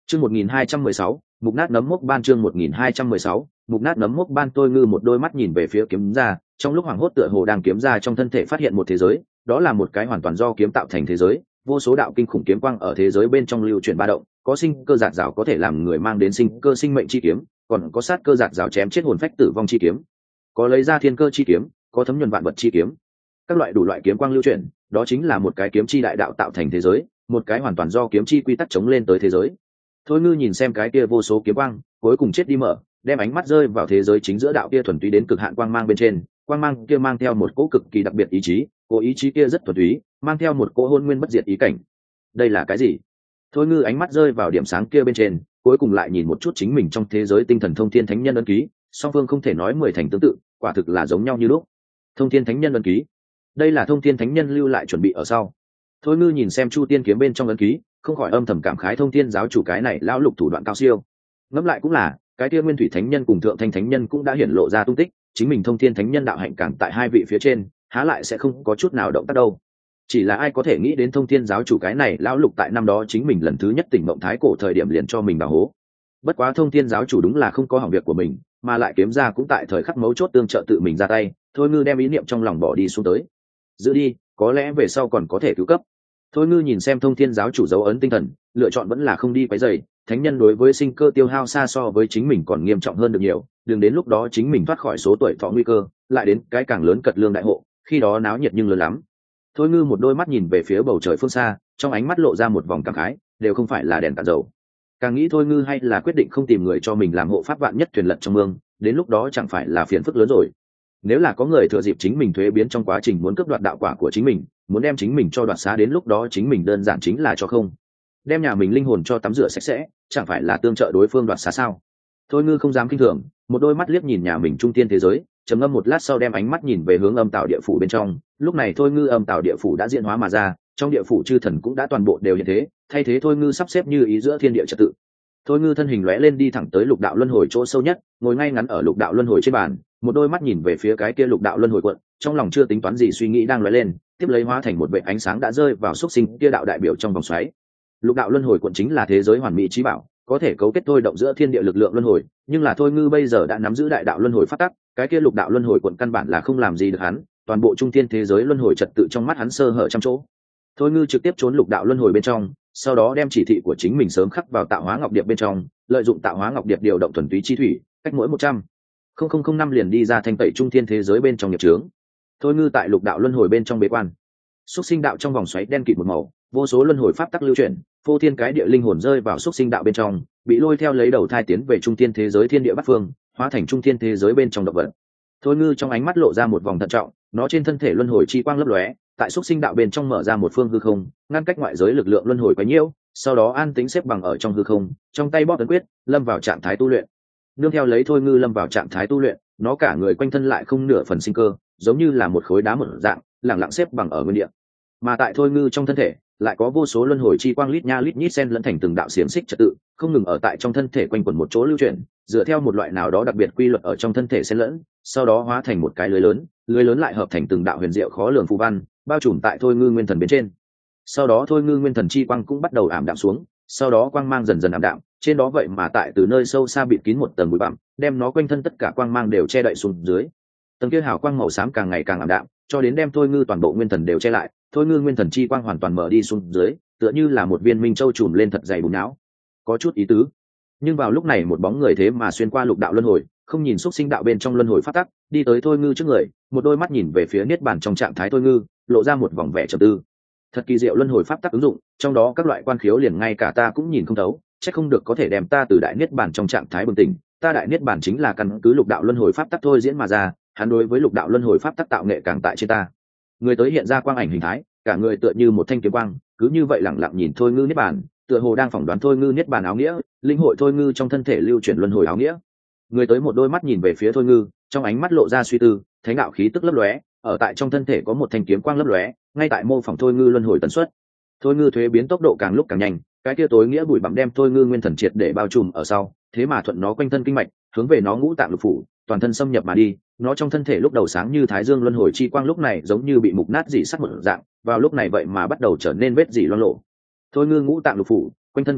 Chương 1216, mục nát nấm mốc ban. Chương 1216, mục nát nấm mốc ban. Thôi Ngư một đôi mắt nhìn về phía kiếm ra, trong lúc hoảng hốt tựa hồ đang kiếm ra trong thân thể phát hiện một thế giới, đó là một cái hoàn toàn do kiếm tạo thành thế giới, vô số đạo kinh khủng kiếm quang ở thế giới bên trong lưu chuyển ba động, có sinh cơ giạt rào có thể làm người mang đến sinh cơ sinh mệnh chi kiếm, còn có sát cơ giạt rào chém chết hồn phách tử vong chi kiếm, có lấy ra thiên cơ chi kiếm, có thấm nhuần vạn vật chi kiếm. Các loại đủ loại kiếm quang lưu chuyển, đó chính là một cái kiếm chi đại đạo tạo thành thế giới, một cái hoàn toàn do kiếm chi quy tắc chống lên tới thế giới. Thôi Ngư nhìn xem cái kia vô số kiếm quang, cuối cùng chết đi mở, đem ánh mắt rơi vào thế giới chính giữa đạo kia thuần túy đến cực hạn quang mang bên trên, quang mang kia mang theo một cỗ cực kỳ đặc biệt ý chí, cỗ ý chí kia rất thuần túy, mang theo một cỗ hôn nguyên bất diệt ý cảnh. Đây là cái gì? Thôi Ngư ánh mắt rơi vào điểm sáng kia bên trên, cuối cùng lại nhìn một chút chính mình trong thế giới tinh thần thông thiên thánh nhân ấn ký, song phương không thể nói mười thành tương tự, quả thực là giống nhau như lúc. Thông thiên thánh nhân ấn ký, đây là thông thiên thánh nhân lưu lại chuẩn bị ở sau. Thôi Ngư nhìn xem chu tiên kiếm bên trong ấn ký, không khỏi âm thầm cảm khái thông thiên giáo chủ cái này lão lục thủ đoạn cao siêu. Ngẫm lại cũng là, cái kia nguyên thủy thánh nhân cùng thượng thanh thánh nhân cũng đã hiển lộ ra tung tích, chính mình thông thiên thánh nhân đạo hạnh càng tại hai vị phía trên, há lại sẽ không có chút nào động tác đâu. Chỉ là ai có thể nghĩ đến thông thiên giáo chủ cái này lão lục tại năm đó chính mình lần thứ nhất tỉnh mộng thái cổ thời điểm liền cho mình bảo hố. Bất quá thông thiên giáo chủ đúng là không có hỏng việc của mình, mà lại kiếm ra cũng tại thời khắc mấu chốt tương trợ tự mình ra tay. Thôi Ngư đem ý niệm trong lòng bỏ đi xuống tới. Giữ đi, có lẽ về sau còn có thể cứu cấp. Thôi Ngư nhìn xem thông thiên giáo chủ dấu ấn tinh thần, lựa chọn vẫn là không đi quấy rầy. Thánh nhân đối với sinh cơ tiêu hao xa so với chính mình còn nghiêm trọng hơn được nhiều, đừng đến lúc đó chính mình thoát khỏi số tuổi thọ nguy cơ, lại đến cái càng lớn cật lương đại hộ, khi đó náo nhiệt nhưng lớn lắm. Thôi Ngư một đôi mắt nhìn về phía bầu trời phương xa, trong ánh mắt lộ ra một vòng cảm khái, đều không phải là đèn cạn dầu. Càng nghĩ Thôi Ngư hay là quyết định không tìm người cho mình làm hộ pháp vạn nhất thuyền lật trong mương, đến lúc đó chẳng phải là phiền phức lớn rồi. Nếu là có người thừa dịp chính mình thuế biến trong quá trình muốn cướp đoạt đạo quả của chính mình, muốn đem chính mình cho đoạt xá, đến lúc đó chính mình đơn giản chính là cho không. Đem nhà mình linh hồn cho tắm rửa sạch sẽ, chẳng phải là tương trợ đối phương đoạt xá sao? Thôi Ngư không dám kinh thường, một đôi mắt liếc nhìn nhà mình trung tiên thế giới, trầm ngâm một lát sau đem ánh mắt nhìn về hướng âm tạo địa phủ bên trong. Lúc này Thôi Ngư âm tạo địa phủ đã diễn hóa mà ra, trong địa phủ chư thần cũng đã toàn bộ đều hiện thế, thay thế Thôi Ngư sắp xếp như ý giữa thiên địa trật tự. Thôi Ngư thân hình lóe lên đi thẳng tới lục đạo luân hồi chỗ sâu nhất, ngồi ngay ngắn ở lục đạo luân hồi trên bàn, một đôi mắt nhìn về phía cái kia lục đạo luân hồi quận, trong lòng chưa tính toán gì suy nghĩ đang lóe lên, tiếp lấy hóa thành một vệt ánh sáng đã rơi vào xúc sinh kia đạo đại biểu trong vòng xoáy. Lục đạo luân hồi quận chính là thế giới hoàn mỹ trí bảo, có thể cấu kết thôi động giữa thiên địa lực lượng luân hồi, nhưng là Thôi Ngư bây giờ đã nắm giữ đại đạo luân hồi phát tắc, cái kia lục đạo luân hồi quận căn bản là không làm gì được hắn, toàn bộ trung thiên thế giới luân hồi trật tự trong mắt hắn sơ hở trăm chỗ. Thôi Ngư trực tiếp trốn lục đạo luân hồi bên trong, sau đó đem chỉ thị của chính mình sớm khắc vào tạo hóa ngọc điệp bên trong, lợi dụng tạo hóa ngọc điệp điều động thuần túy chi thủy, cách mỗi 100,000 năm liền đi ra thanh tẩy trung thiên thế giới bên trong nghiệp chướng. Thôi Ngư tại lục đạo luân hồi bên trong bế quan, xúc sinh đạo trong vòng xoáy đen kịt một màu, vô số luân hồi pháp tắc lưu chuyển, phô thiên cái địa linh hồn rơi vào xúc sinh đạo bên trong, bị lôi theo lấy đầu thai tiến về trung thiên thế giới thiên địa bát phương, hóa thành trung thiên thế giới bên trong động vật. Thôi Ngư trong ánh mắt lộ ra một vòng thận trọng, nó trên thân thể luân hồi chi quang lấp lóe, tại xúc sinh đạo bên trong mở ra một phương hư không, ngăn cách ngoại giới lực lượng luân hồi quá nhiễu, sau đó an tĩnh xếp bằng ở trong hư không, trong tay bóp ấn quyết, lâm vào trạng thái tu luyện. Nương theo lấy Thôi Ngư lâm vào trạng thái tu luyện, nó cả người quanh thân lại không nửa phần sinh cơ, giống như là một khối đá một dạng, lẳng lặng xếp bằng ở nguyên địa. Mà tại Thôi Ngư trong thân thể, lại có vô số luân hồi chi quang lít nha lít nhít xen lẫn thành từng đạo xiềng xích trật tự, không ngừng ở tại trong thân thể quanh quẩn một chỗ lưu chuyển, dựa theo một loại nào đó đặc biệt quy luật ở trong thân thể xen lẫn, sau đó hóa thành một cái lưới lớn lại hợp thành từng đạo huyền diệu khó lường phù văn, bao trùm tại Thôi Ngư nguyên thần bên trên. Sau đó Thôi Ngư nguyên thần chi quang cũng bắt đầu ảm đạm xuống, sau đó quang mang dần dần ảm đạm, trên đó vậy mà tại từ nơi sâu xa bịt kín một tầng bụi bặm, đem nó quanh thân tất cả quang mang đều che đậy xuống dưới. Tầng kia hào quang màu xám càng ngày càng ảm đạm, cho đến đem Thôi Ngư toàn bộ nguyên thần đều che lại, Thôi Ngư nguyên thần chi quang hoàn toàn mở đi xuống dưới, tựa như là một viên minh châu trùm lên thật dày bùn não. Có chút ý tứ. Nhưng vào lúc này một bóng người thế mà xuyên qua lục đạo luân hồi, không nhìn xúc sinh đạo bên trong luân hồi phát tắc, đi tới Thôi Ngư trước người, một đôi mắt nhìn về phía niết bàn trong trạng thái Thôi Ngư, lộ ra một vòng vẻ trầm tư. Thật kỳ diệu luân hồi pháp tắc ứng dụng, trong đó các loại quan khiếu liền ngay cả ta cũng nhìn không thấu, chắc không được có thể đem ta từ đại niết bàn trong trạng thái bừng tỉnh. Ta đại niết bàn chính là căn cứ lục đạo luân hồi pháp tắc thôi diễn mà ra, hắn đối với lục đạo luân hồi pháp tắc tạo nghệ càng tại trên ta. Người tới hiện ra quang ảnh hình thái, cả người tựa như một thanh kiếm quang, cứ như vậy lặng lặng nhìn Thôi Ngư niết bàn, tựa hồ đang phỏng đoán Thôi Ngư niết bàn áo nghĩa, linh hội Thôi Ngư trong thân thể lưu chuyển luân hồi áo nghĩa. Người tới một đôi mắt nhìn về phía Thôi Ngư, trong ánh mắt lộ ra suy tư, thánh đạo khí tức lấp lóe, ở tại trong thân thể có một thanh kiếm quang lấp lóe, ngay tại mô phỏng Thôi Ngư luân hồi tần suất. Thôi Ngư thuế biến tốc độ càng lúc càng nhanh, cái kia tối nghĩa bụi bặm đem Thôi Ngư nguyên thần triệt để bao trùm ở sau, thế mà thuận nó quanh thân kinh mạch, hướng về nó ngũ tạng lục phủ, toàn thân xâm nhập mà đi. Nó trong thân thể lúc đầu sáng như thái dương luân hồi chi quang lúc này giống như bị mục nát dị sắt một dạng, vào lúc này vậy mà bắt đầu trở nên vết dỉ loang lộ. Thôi Ngư ngũ tạng lục phủ, quanh thân kinh mạch,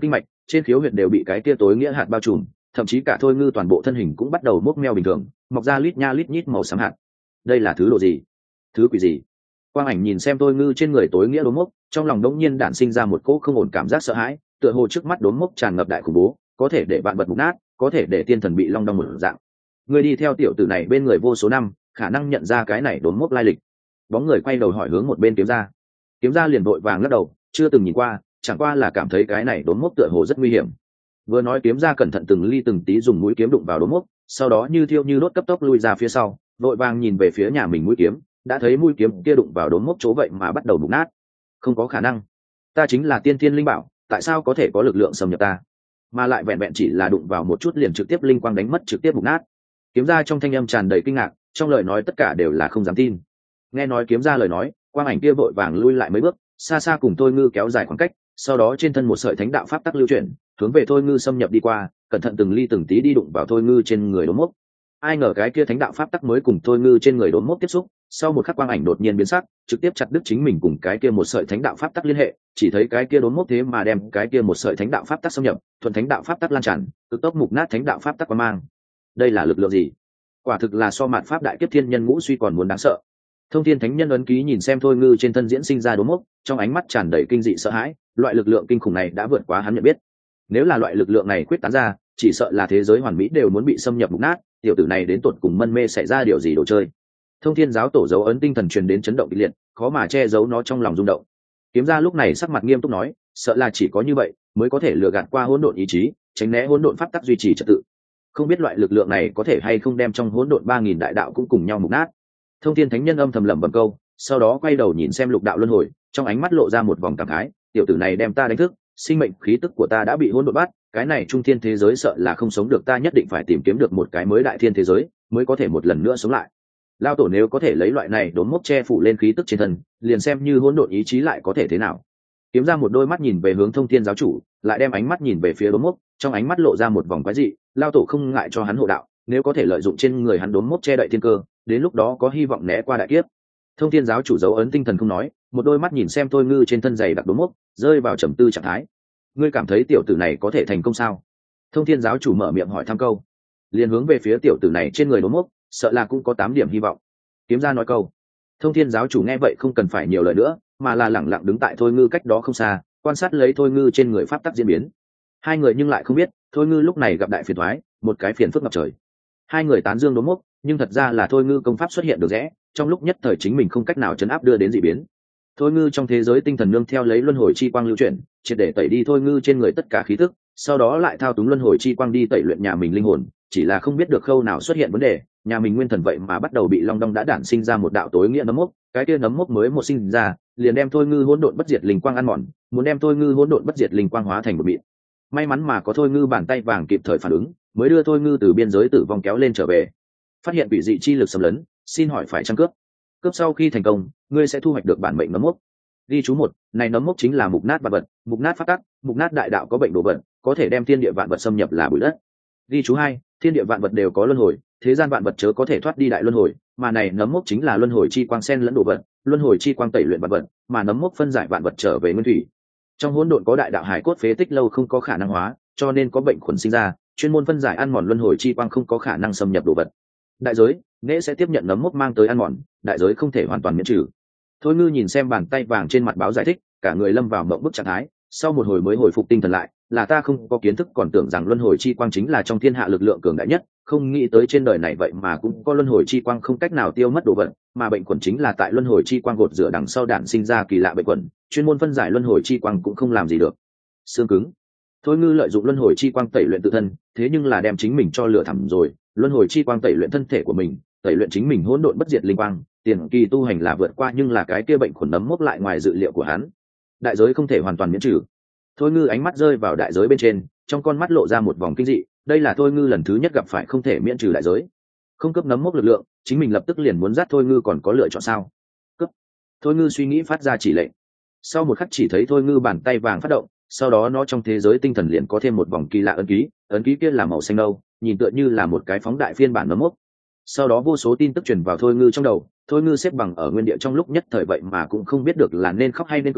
trên khiếu huyệt đều bị cái kia tối nghĩa hạt bao trùm, thậm chí cả thôi ngư toàn bộ thân hình cũng bắt đầu mốc meo bình thường, mọc ra lít nha lít nhít màu xám hạt. Đây là thứ độ gì? Thứ quỷ gì? Quang Ảnh nhìn xem thôi ngư trên người tối nghĩa đốm mốc, trong lòng đống nhiên đản sinh ra một cỗ không ổn cảm giác sợ hãi, tựa hồ trước mắt đốm mốc tràn ngập đại khủng bố, có thể để vạn vật mục nát, có thể để tiên thần bị long đong một dạng. Người đi theo tiểu tử này bên người vô số năm, khả năng nhận ra cái này đốm mốc lai lịch. Bóng người quay đầu hỏi hướng một bên kiếm ra. Kiếm ra liền vội vàng lắc đầu, chưa từng nhìn qua, chẳng qua là cảm thấy cái này đốm mốc tựa hồ rất nguy hiểm. Vừa nói kiếm ra cẩn thận từng ly từng tí dùng mũi kiếm đụng vào đốm mốc, sau đó như thiêu như đốt cấp tốc lui ra phía sau, vội vàng nhìn về phía nhà mình mũi kiếm, đã thấy mũi kiếm kia đụng vào đốm mốc chỗ vậy mà bắt đầu mục nát. Không có khả năng, ta chính là tiên thiên linh bảo, tại sao có thể có lực lượng xâm nhập ta, mà lại vẹn vẹn chỉ là đụng vào một chút liền trực tiếp linh quang đánh mất, trực tiếp mục nát. Kiếm ra trong thanh âm tràn đầy kinh ngạc, trong lời nói tất cả đều là không dám tin. Nghe nói kiếm ra lời nói, Quang Ảnh kia vội vàng lui lại mấy bước, xa xa cùng Thôi Ngư kéo dài khoảng cách, sau đó trên thân một sợi thánh đạo pháp tắc lưu chuyển, hướng về Thôi Ngư xâm nhập đi qua, cẩn thận từng ly từng tí đi đụng vào Thôi Ngư trên người đốm mốc. Ai ngờ cái kia thánh đạo pháp tắc mới cùng Thôi Ngư trên người đốm mốc tiếp xúc, sau một khắc Quang Ảnh đột nhiên biến sắc, trực tiếp chặt đứt chính mình cùng cái kia một sợi thánh đạo pháp tắc liên hệ, chỉ thấy cái kia đốm mốc thế mà đem cái kia một sợi thánh đạo pháp tắc xâm nhập, thuận thánh đạo pháp tắc lan tràn, cực tốc mục nát thánh đạo pháp tắc quang mang. Đây là lực lượng gì? Quả thực là so mạt pháp đại kiếp thiên nhân ngũ suy còn muốn đáng sợ. Thông Thiên Thánh Nhân ấn ký nhìn xem Thôi Ngư trên thân diễn sinh ra đốm mốc, trong ánh mắt tràn đầy kinh dị sợ hãi, loại lực lượng kinh khủng này đã vượt quá hắn nhận biết. Nếu là loại lực lượng này quyết tán ra, chỉ sợ là thế giới hoàn mỹ đều muốn bị xâm nhập mục nát, tiểu tử này đến tột cùng mân mê xảy ra điều gì đồ chơi. Thông Thiên giáo tổ dấu ấn tinh thần truyền đến chấn động kịch liệt, khó mà che giấu nó trong lòng rung động. Kiếm ra lúc này sắc mặt nghiêm túc nói, sợ là chỉ có như vậy mới có thể lừa gạt qua hỗn độn ý chí, tránh né hỗn độn pháp tắc duy trì trật tự. Không biết loại lực lượng này có thể hay không đem trong hỗn độn 3000 đại đạo cũng cùng nhau mục nát. Thông Thiên Thánh Nhân âm thầm lẩm bẩm câu, sau đó quay đầu nhìn xem lục đạo luân hồi, trong ánh mắt lộ ra một vòng cảm khái, tiểu tử này đem ta đánh thức, sinh mệnh khí tức của ta đã bị hỗn độn bắt, cái này trung thiên thế giới sợ là không sống được, ta nhất định phải tìm kiếm được một cái mới đại thiên thế giới, mới có thể một lần nữa sống lại. Lao tổ nếu có thể lấy loại này đốn mốc che phủ lên khí tức trên thân, liền xem như hỗn độn ý chí lại có thể thế nào. Kiếm ra một đôi mắt nhìn về hướng Thông Thiên giáo chủ, lại đem ánh mắt nhìn về phía đốn mốc, trong ánh mắt lộ ra một vòng quái dị, Lao tổ không ngại cho hắn hộ đạo, nếu có thể lợi dụng trên người hắn đốn mốc che đậy thiên cơ, đến lúc đó có hy vọng né qua đại kiếp. Thông Thiên giáo chủ dấu ấn tinh thần không nói, một đôi mắt nhìn xem Thôi Ngư trên thân dày đặc đốn mốc, rơi vào trầm tư trạng thái. Ngươi cảm thấy tiểu tử này có thể thành công sao? Thông Thiên giáo chủ mở miệng hỏi thăm câu, liền hướng về phía tiểu tử này trên người đốn mốc, sợ là cũng có 8 điểm hy vọng. Kiếm ra nói câu. Thông Thiên giáo chủ nghe vậy không cần phải nhiều lời nữa, mà là lẳng lặng đứng tại Thôi Ngư cách đó không xa, quan sát lấy Thôi Ngư trên người pháp tắc diễn biến. Hai người nhưng lại không biết, Thôi Ngư lúc này gặp đại phiền toái, một cái phiền phức ngập trời. Hai người tán dương đốn mốc, nhưng thật ra là Thôi Ngư công pháp xuất hiện được rẽ, trong lúc nhất thời chính mình không cách nào chấn áp đưa đến dị biến. Thôi Ngư trong thế giới tinh thần nương theo lấy luân hồi chi quang lưu chuyển, triệt để tẩy đi Thôi Ngư trên người tất cả khí tức, sau đó lại thao túng luân hồi chi quang đi tẩy luyện nhà mình linh hồn, chỉ là không biết được khâu nào xuất hiện vấn đề, nhà mình nguyên thần vậy mà bắt đầu bị long đong đã đản sinh ra một đạo tối nghĩa nấm mốc, cái kia nấm mốc mới một sinh ra, liền đem Thôi Ngư hỗn độn bất diệt linh quang ăn mòn, muốn đem Thôi Ngư hỗn độn bất diệt linh quang hóa thành một mịn. May mắn mà có Thôi Ngư bàn tay vàng kịp thời phản ứng, mới đưa Thôi Ngư từ biên giới tử vong kéo lên trở về. Phát hiện quỷ dị chi lực xâm lấn, xin hỏi phải chăng cướp? Cướp sau khi thành công, ngươi sẽ thu hoạch được bản mệnh nấm mốc. Ghi chú 1, này nấm mốc chính là mục nát vạn vật, mục nát pháp tắc, mục nát đại đạo có bệnh đồ vật, có thể đem thiên địa vạn vật xâm nhập là bụi đất. Ghi chú 2, thiên địa vạn vật đều có luân hồi, thế gian vạn vật chớ có thể thoát đi đại luân hồi, mà này nấm mốc chính là luân hồi chi quang sen lẫn đồ vật, luân hồi chi quang tẩy luyện vạn vật, mà nấm mốc phân giải vạn vật trở về nguyên thủy. Trong hỗn độn có đại đạo hải cốt phế tích lâu không có khả năng hóa, cho nên có bệnh khuẩn sinh ra, chuyên môn phân giải ăn mòn luân hồi chi quang không có khả năng xâm nhập đồ vật. Đại giới, nễ sẽ tiếp nhận nấm mốc mang tới ăn mòn, đại giới không thể hoàn toàn miễn trừ. Thôi Ngư nhìn xem bàn tay vàng trên mặt báo giải thích, cả người lâm vào mộng bức trạng thái, sau một hồi mới hồi phục tinh thần lại, là ta không có kiến thức còn tưởng rằng luân hồi chi quang chính là trong thiên hạ lực lượng cường đại nhất, không nghĩ tới trên đời này vậy mà cũng có luân hồi chi quang không cách nào tiêu mất đồ vật, mà bệnh quẩn chính là tại luân hồi chi quang gột rửa đằng sau đạn sinh ra kỳ lạ bệnh quẩn, chuyên môn phân giải luân hồi chi quang cũng không làm gì được. Xương cứng. Thôi Ngư lợi dụng luân hồi chi quang tẩy luyện tự thân, thế nhưng là đem chính mình cho lửa thẳm rồi, luân hồi chi quang tẩy luyện thân thể của mình, tẩy luyện chính mình hỗn độn bất diệt linh quang, tiền kỳ tu hành là vượt qua, nhưng là cái kia bệnh khuẩn nấm mốc lại ngoài dự liệu của hắn. Đại giới không thể hoàn toàn miễn trừ. Thôi Ngư ánh mắt rơi vào đại giới bên trên, trong con mắt lộ ra một vòng kinh dị, đây là Thôi Ngư lần thứ nhất gặp phải không thể miễn trừ đại giới. Không cấp nấm mốc lực lượng, chính mình lập tức liền muốn dắt Thôi Ngư, còn có lựa chọn sao? Cấp. Thôi Ngư suy nghĩ phát ra chỉ lệnh. Sau một khắc chỉ thấy Thôi Ngư bàn tay vàng phát động, sau đó nó trong thế giới tinh thần liền có thêm một vòng kỳ lạ ấn ký kia là màu xanh nâu, nhìn tựa như là một cái phóng đại phiên bản nấm mốc. Sau đó vô số tin tức truyền vào Thôi Ngư trong đầu, Thôi Ngư xếp bằng ở nguyên địa trong lúc nhất thời vậy mà cũng không biết được là nên khóc hay nên cười,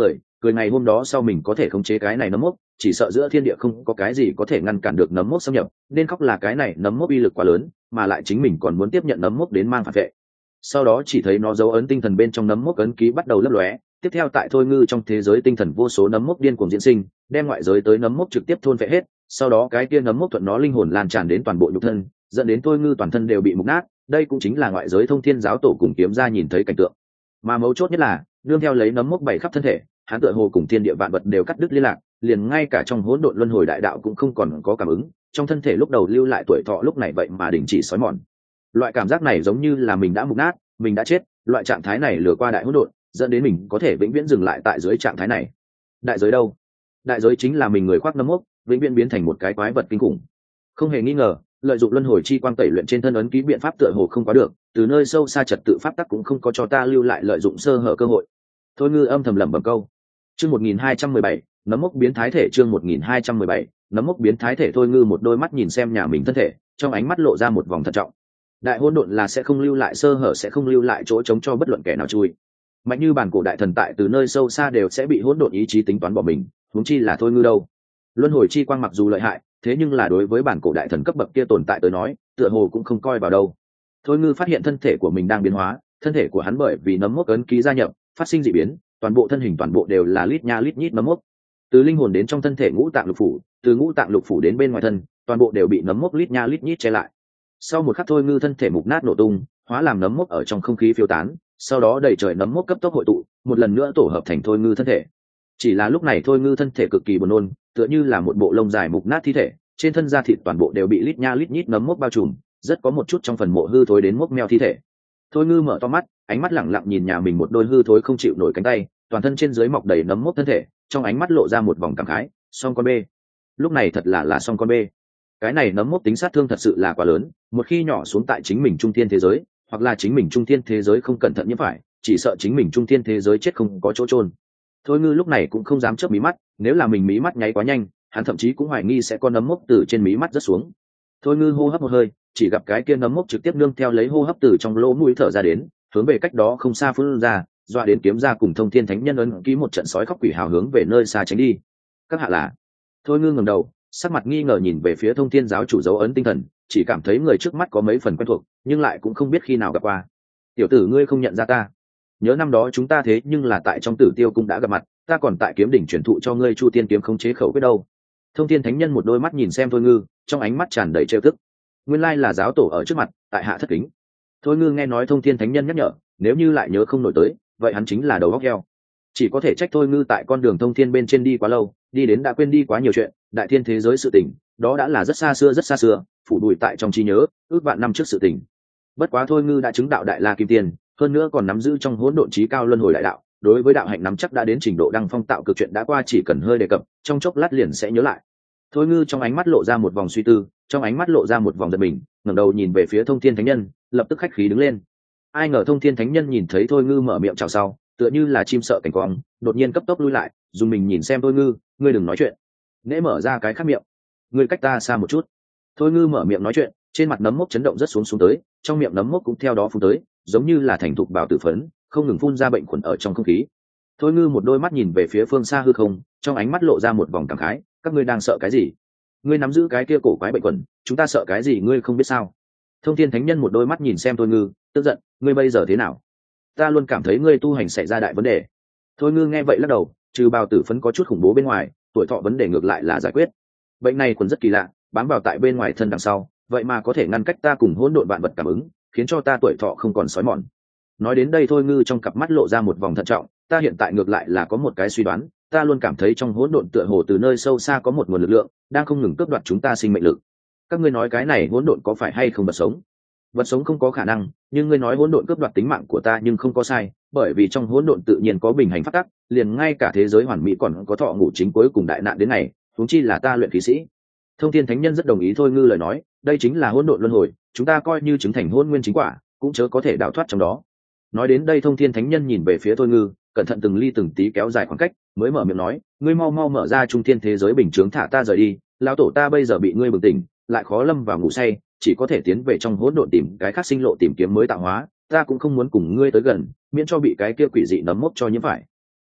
cười ngày hôm đó sau mình có thể khống chế cái này nấm mốc, chỉ sợ giữa thiên địa không có cái gì có thể ngăn cản được nấm mốc xâm nhập, nên khóc là cái này nấm mốc uy lực quá lớn, mà lại chính mình còn muốn tiếp nhận nấm mốc đến mang phản vệ. Sau đó chỉ thấy nó dấu ấn tinh thần bên trong nấm mốc ấn ký bắt đầu lấp lóe, tiếp theo tại thôi ngư trong thế giới tinh thần vô số nấm mốc điên cuồng diễn sinh, đem ngoại giới tới nấm mốc trực tiếp thôn phệ hết, sau đó cái kia nấm mốc thuận nó linh hồn lan tràn đến toàn bộ nhục thân, dẫn đến thôi ngư toàn thân đều bị mục nát. Đây cũng chính là ngoại giới thông thiên giáo tổ cùng kiếm ra nhìn thấy cảnh tượng. Mà mấu chốt nhất là đương theo lấy nấm mốc bảy khắp thân thể, hắn tựa hồ cùng thiên địa vạn vật đều cắt đứt liên lạc, liền ngay cả trong hỗn độn luân hồi đại đạo cũng không còn có cảm ứng, trong thân thể lúc đầu lưu lại tuổi thọ lúc này vậy mà đình chỉ xói mòn. Loại cảm giác này giống như là mình đã mục nát, mình đã chết, loại trạng thái này lừa qua đại hỗn độn, dẫn đến mình có thể vĩnh viễn dừng lại tại dưới trạng thái này. Đại giới đâu? Đại giới chính là mình người khoác nấm mốc, vĩnh viễn biến thành một cái quái vật kinh khủng. Không hề nghi ngờ, lợi dụng luân hồi chi quang tẩy luyện trên thân ấn ký biện pháp tựa hồ không quá được, từ nơi sâu xa trật tự pháp tắc cũng không có cho ta lưu lại lợi dụng sơ hở cơ hội. Thôi ngư âm thầm lẩm bẩm câu. Chương 1217, nấm mốc biến thái thể. Chương 1217, nấm mốc biến thái thể. Thôi ngư một đôi mắt nhìn xem nhà mình thân thể, trong ánh mắt lộ ra một vòng thận trọng. Đại hỗn độn là sẽ không lưu lại sơ hở, sẽ không lưu lại chỗ trống cho bất luận kẻ nào chui. Mạnh như bản cổ đại thần tại từ nơi sâu xa đều sẽ bị hỗn độn ý chí tính toán bỏ mình, huống chi là thôi ngư đâu. Luân hồi chi quang mặc dù lợi hại, thế nhưng là đối với bản cổ đại thần cấp bậc kia tồn tại tới nói, tựa hồ cũng không coi vào đâu. Thôi ngư phát hiện thân thể của mình đang biến hóa, thân thể của hắn bởi vì nấm mốc ấn ký gia nhập, phát sinh dị biến, toàn bộ thân hình toàn bộ đều là lít nha lít nhít nấm mốc. Từ linh hồn đến trong thân thể ngũ tạng lục phủ, từ ngũ tạng lục phủ đến bên ngoài thân, toàn bộ đều bị nấm mốc lít nha lít nhít che lại. Sau một khắc thôi ngư thân thể mục nát nổ tung, hóa làm nấm mốc ở trong không khí phiêu tán, sau đó đầy trời nấm mốc cấp tốc hội tụ, một lần nữa tổ hợp thành thôi ngư thân thể. Chỉ là lúc này thôi ngư thân thể cực kỳ buồn nôn, tựa như là một bộ lông dài mục nát thi thể, trên thân da thịt toàn bộ đều bị lít nha lít nhít nấm mốc bao trùm, rất có một chút trong phần mộ hư thối đến mốc meo thi thể. Thôi ngư mở to mắt, ánh mắt lẳng lặng nhìn nhà mình một đôi hư thối không chịu nổi cánh tay, toàn thân trên dưới mọc đầy nấm mốc thân thể, trong ánh mắt lộ ra một vòng cảm khái. Song con bê, lúc này thật là song con bê. Cái này nấm mốc tính sát thương thật sự là quá lớn, một khi nhỏ xuống tại chính mình trung thiên thế giới, hoặc là chính mình trung thiên thế giới không cẩn thận như phải, chỉ sợ chính mình trung thiên thế giới chết không có chỗ chôn. Thôi ngư lúc này cũng không dám chớp mí mắt, nếu là mình mí mắt nháy quá nhanh, hắn thậm chí cũng hoài nghi sẽ có nấm mốc từ trên mí mắt rớt xuống. Thôi ngư hô hấp một hơi, chỉ gặp cái kia nấm mốc trực tiếp nương theo lấy hô hấp từ trong lỗ mũi thở ra đến, hướng về cách đó không xa phun ra, dọa đến kiếm ra cùng thông thiên thánh nhân ấn ký một trận sói khóc quỷ hào hướng về nơi xa tránh đi. Các hạ là? Thôi ngư ngẩng đầu, sắc mặt nghi ngờ nhìn về phía thông thiên giáo chủ dấu ấn tinh thần, chỉ cảm thấy người trước mắt có mấy phần quen thuộc, nhưng lại cũng không biết khi nào gặp qua. Tiểu tử ngươi không nhận ra ta? Nhớ năm đó chúng ta thế nhưng là tại trong Tử Tiêu cung đã gặp mặt, ta còn tại kiếm đỉnh truyền thụ cho ngươi Chu Tiên kiếm khống chế khẩu quyết đâu. Thông thiên thánh nhân một đôi mắt nhìn xem thôi ngư, trong ánh mắt tràn đầy trêu tức. Nguyên lai là giáo tổ ở trước mặt, tại hạ thất kính. Thôi ngư nghe nói thông thiên thánh nhân nhắc nhở, nếu như lại nhớ không nổi tới, vậy hắn chính là đầu óc heo. Chỉ có thể trách thôi ngư tại con đường thông thiên bên trên đi quá lâu, đi đến đã quên đi quá nhiều chuyện, đại thiên thế giới sự tình, đó đã là rất xa xưa, phủ bụi tại trong trí nhớ, ước vạn năm trước sự tình. Bất quá thôi ngư đã chứng đạo đại la kim tiên, hơn nữa còn nắm giữ trong hỗn độn trí cao luân hồi đại đạo, đối với đạo hạnh nắm chắc đã đến trình độ đăng phong tạo cực, chuyện đã qua chỉ cần hơi đề cập, trong chốc lát liền sẽ nhớ lại. Thôi ngư trong ánh mắt lộ ra một vòng suy tư, trong ánh mắt lộ ra một vòng giật mình, ngẩng đầu nhìn về phía thông thiên thánh nhân, lập tức khách khí đứng lên. Ai ngờ thông thiên thánh nhân nhìn thấy thôi ngư mở miệng chào sau, tựa như là chim sợ cảnh quang, đột nhiên cấp tốc lui lại, dùng mình nhìn xem thôi ngư, ngươi đừng nói chuyện. Nễ mở ra cái khác miệng, ngươi cách ta xa một chút. Thôi ngư mở miệng nói chuyện, trên mặt nấm mốc chấn động rất xuống tới, trong miệng nấm mốc cũng theo đó phun tới, giống như là thành thục bào tử phấn, không ngừng phun ra bệnh khuẩn ở trong không khí. Thôi ngư một đôi mắt nhìn về phía phương xa hư không, trong ánh mắt lộ ra một vòng cảm khái, các ngươi đang sợ cái gì? Ngươi nắm giữ cái kia cổ quái bệnh khuẩn, chúng ta sợ cái gì ngươi không biết sao? Thông thiên thánh nhân một đôi mắt nhìn xem thôi ngư, tức giận, ngươi bây giờ thế nào? Ta luôn cảm thấy ngươi tu hành xảy ra đại vấn đề. Thôi ngư nghe vậy lắc đầu, trừ bào tử phấn có chút khủng bố bên ngoài, tuổi thọ vấn đề ngược lại là giải quyết. Bệnh này còn rất kỳ lạ, bám vào tại bên ngoài thân đằng sau, vậy mà có thể ngăn cách ta cùng hỗn độn vạn vật cảm ứng, khiến cho ta tuổi thọ không còn sói mòn. Nói đến đây thôi ngư trong cặp mắt lộ ra một vòng thận trọng, ta hiện tại ngược lại là có một cái suy đoán, ta luôn cảm thấy trong hỗn độn tựa hồ từ nơi sâu xa có một nguồn lực lượng đang không ngừng cướp đoạt chúng ta sinh mệnh lực. Các ngươi nói cái này hỗn độn có phải hay không vật sống? Vật sống không có khả năng, nhưng ngươi nói hỗn độn cướp đoạt tính mạng của ta nhưng không có sai, bởi vì trong hỗn độn tự nhiên có bình hành pháp tắc, liền ngay cả thế giới hoàn mỹ còn có thọ ngủ chính cuối cùng đại nạn đến này, huống chi là ta luyện khí sĩ. Thông thiên thánh nhân rất đồng ý thôi ngư lời nói, đây chính là hỗn độn luân hồi, chúng ta coi như chứng thành hỗn nguyên chính quả, cũng chớ có thể đào thoát trong đó. Nói đến đây thông thiên thánh nhân nhìn về phía thôi ngư, cẩn thận từng ly từng tí kéo dài khoảng cách, mới mở miệng nói, ngươi mau mau mở ra trung thiên thế giới bình chướng thả ta rời đi, lão tổ ta bây giờ bị ngươi bừng tỉnh, lại khó lâm vào ngủ say, chỉ có thể tiến về trong hỗn độn tìm cái khác sinh lộ tìm kiếm mới tạo hóa, ta cũng không muốn cùng ngươi tới gần, miễn cho bị cái kia quỷ dị nấm mốc cho nhiễm phải.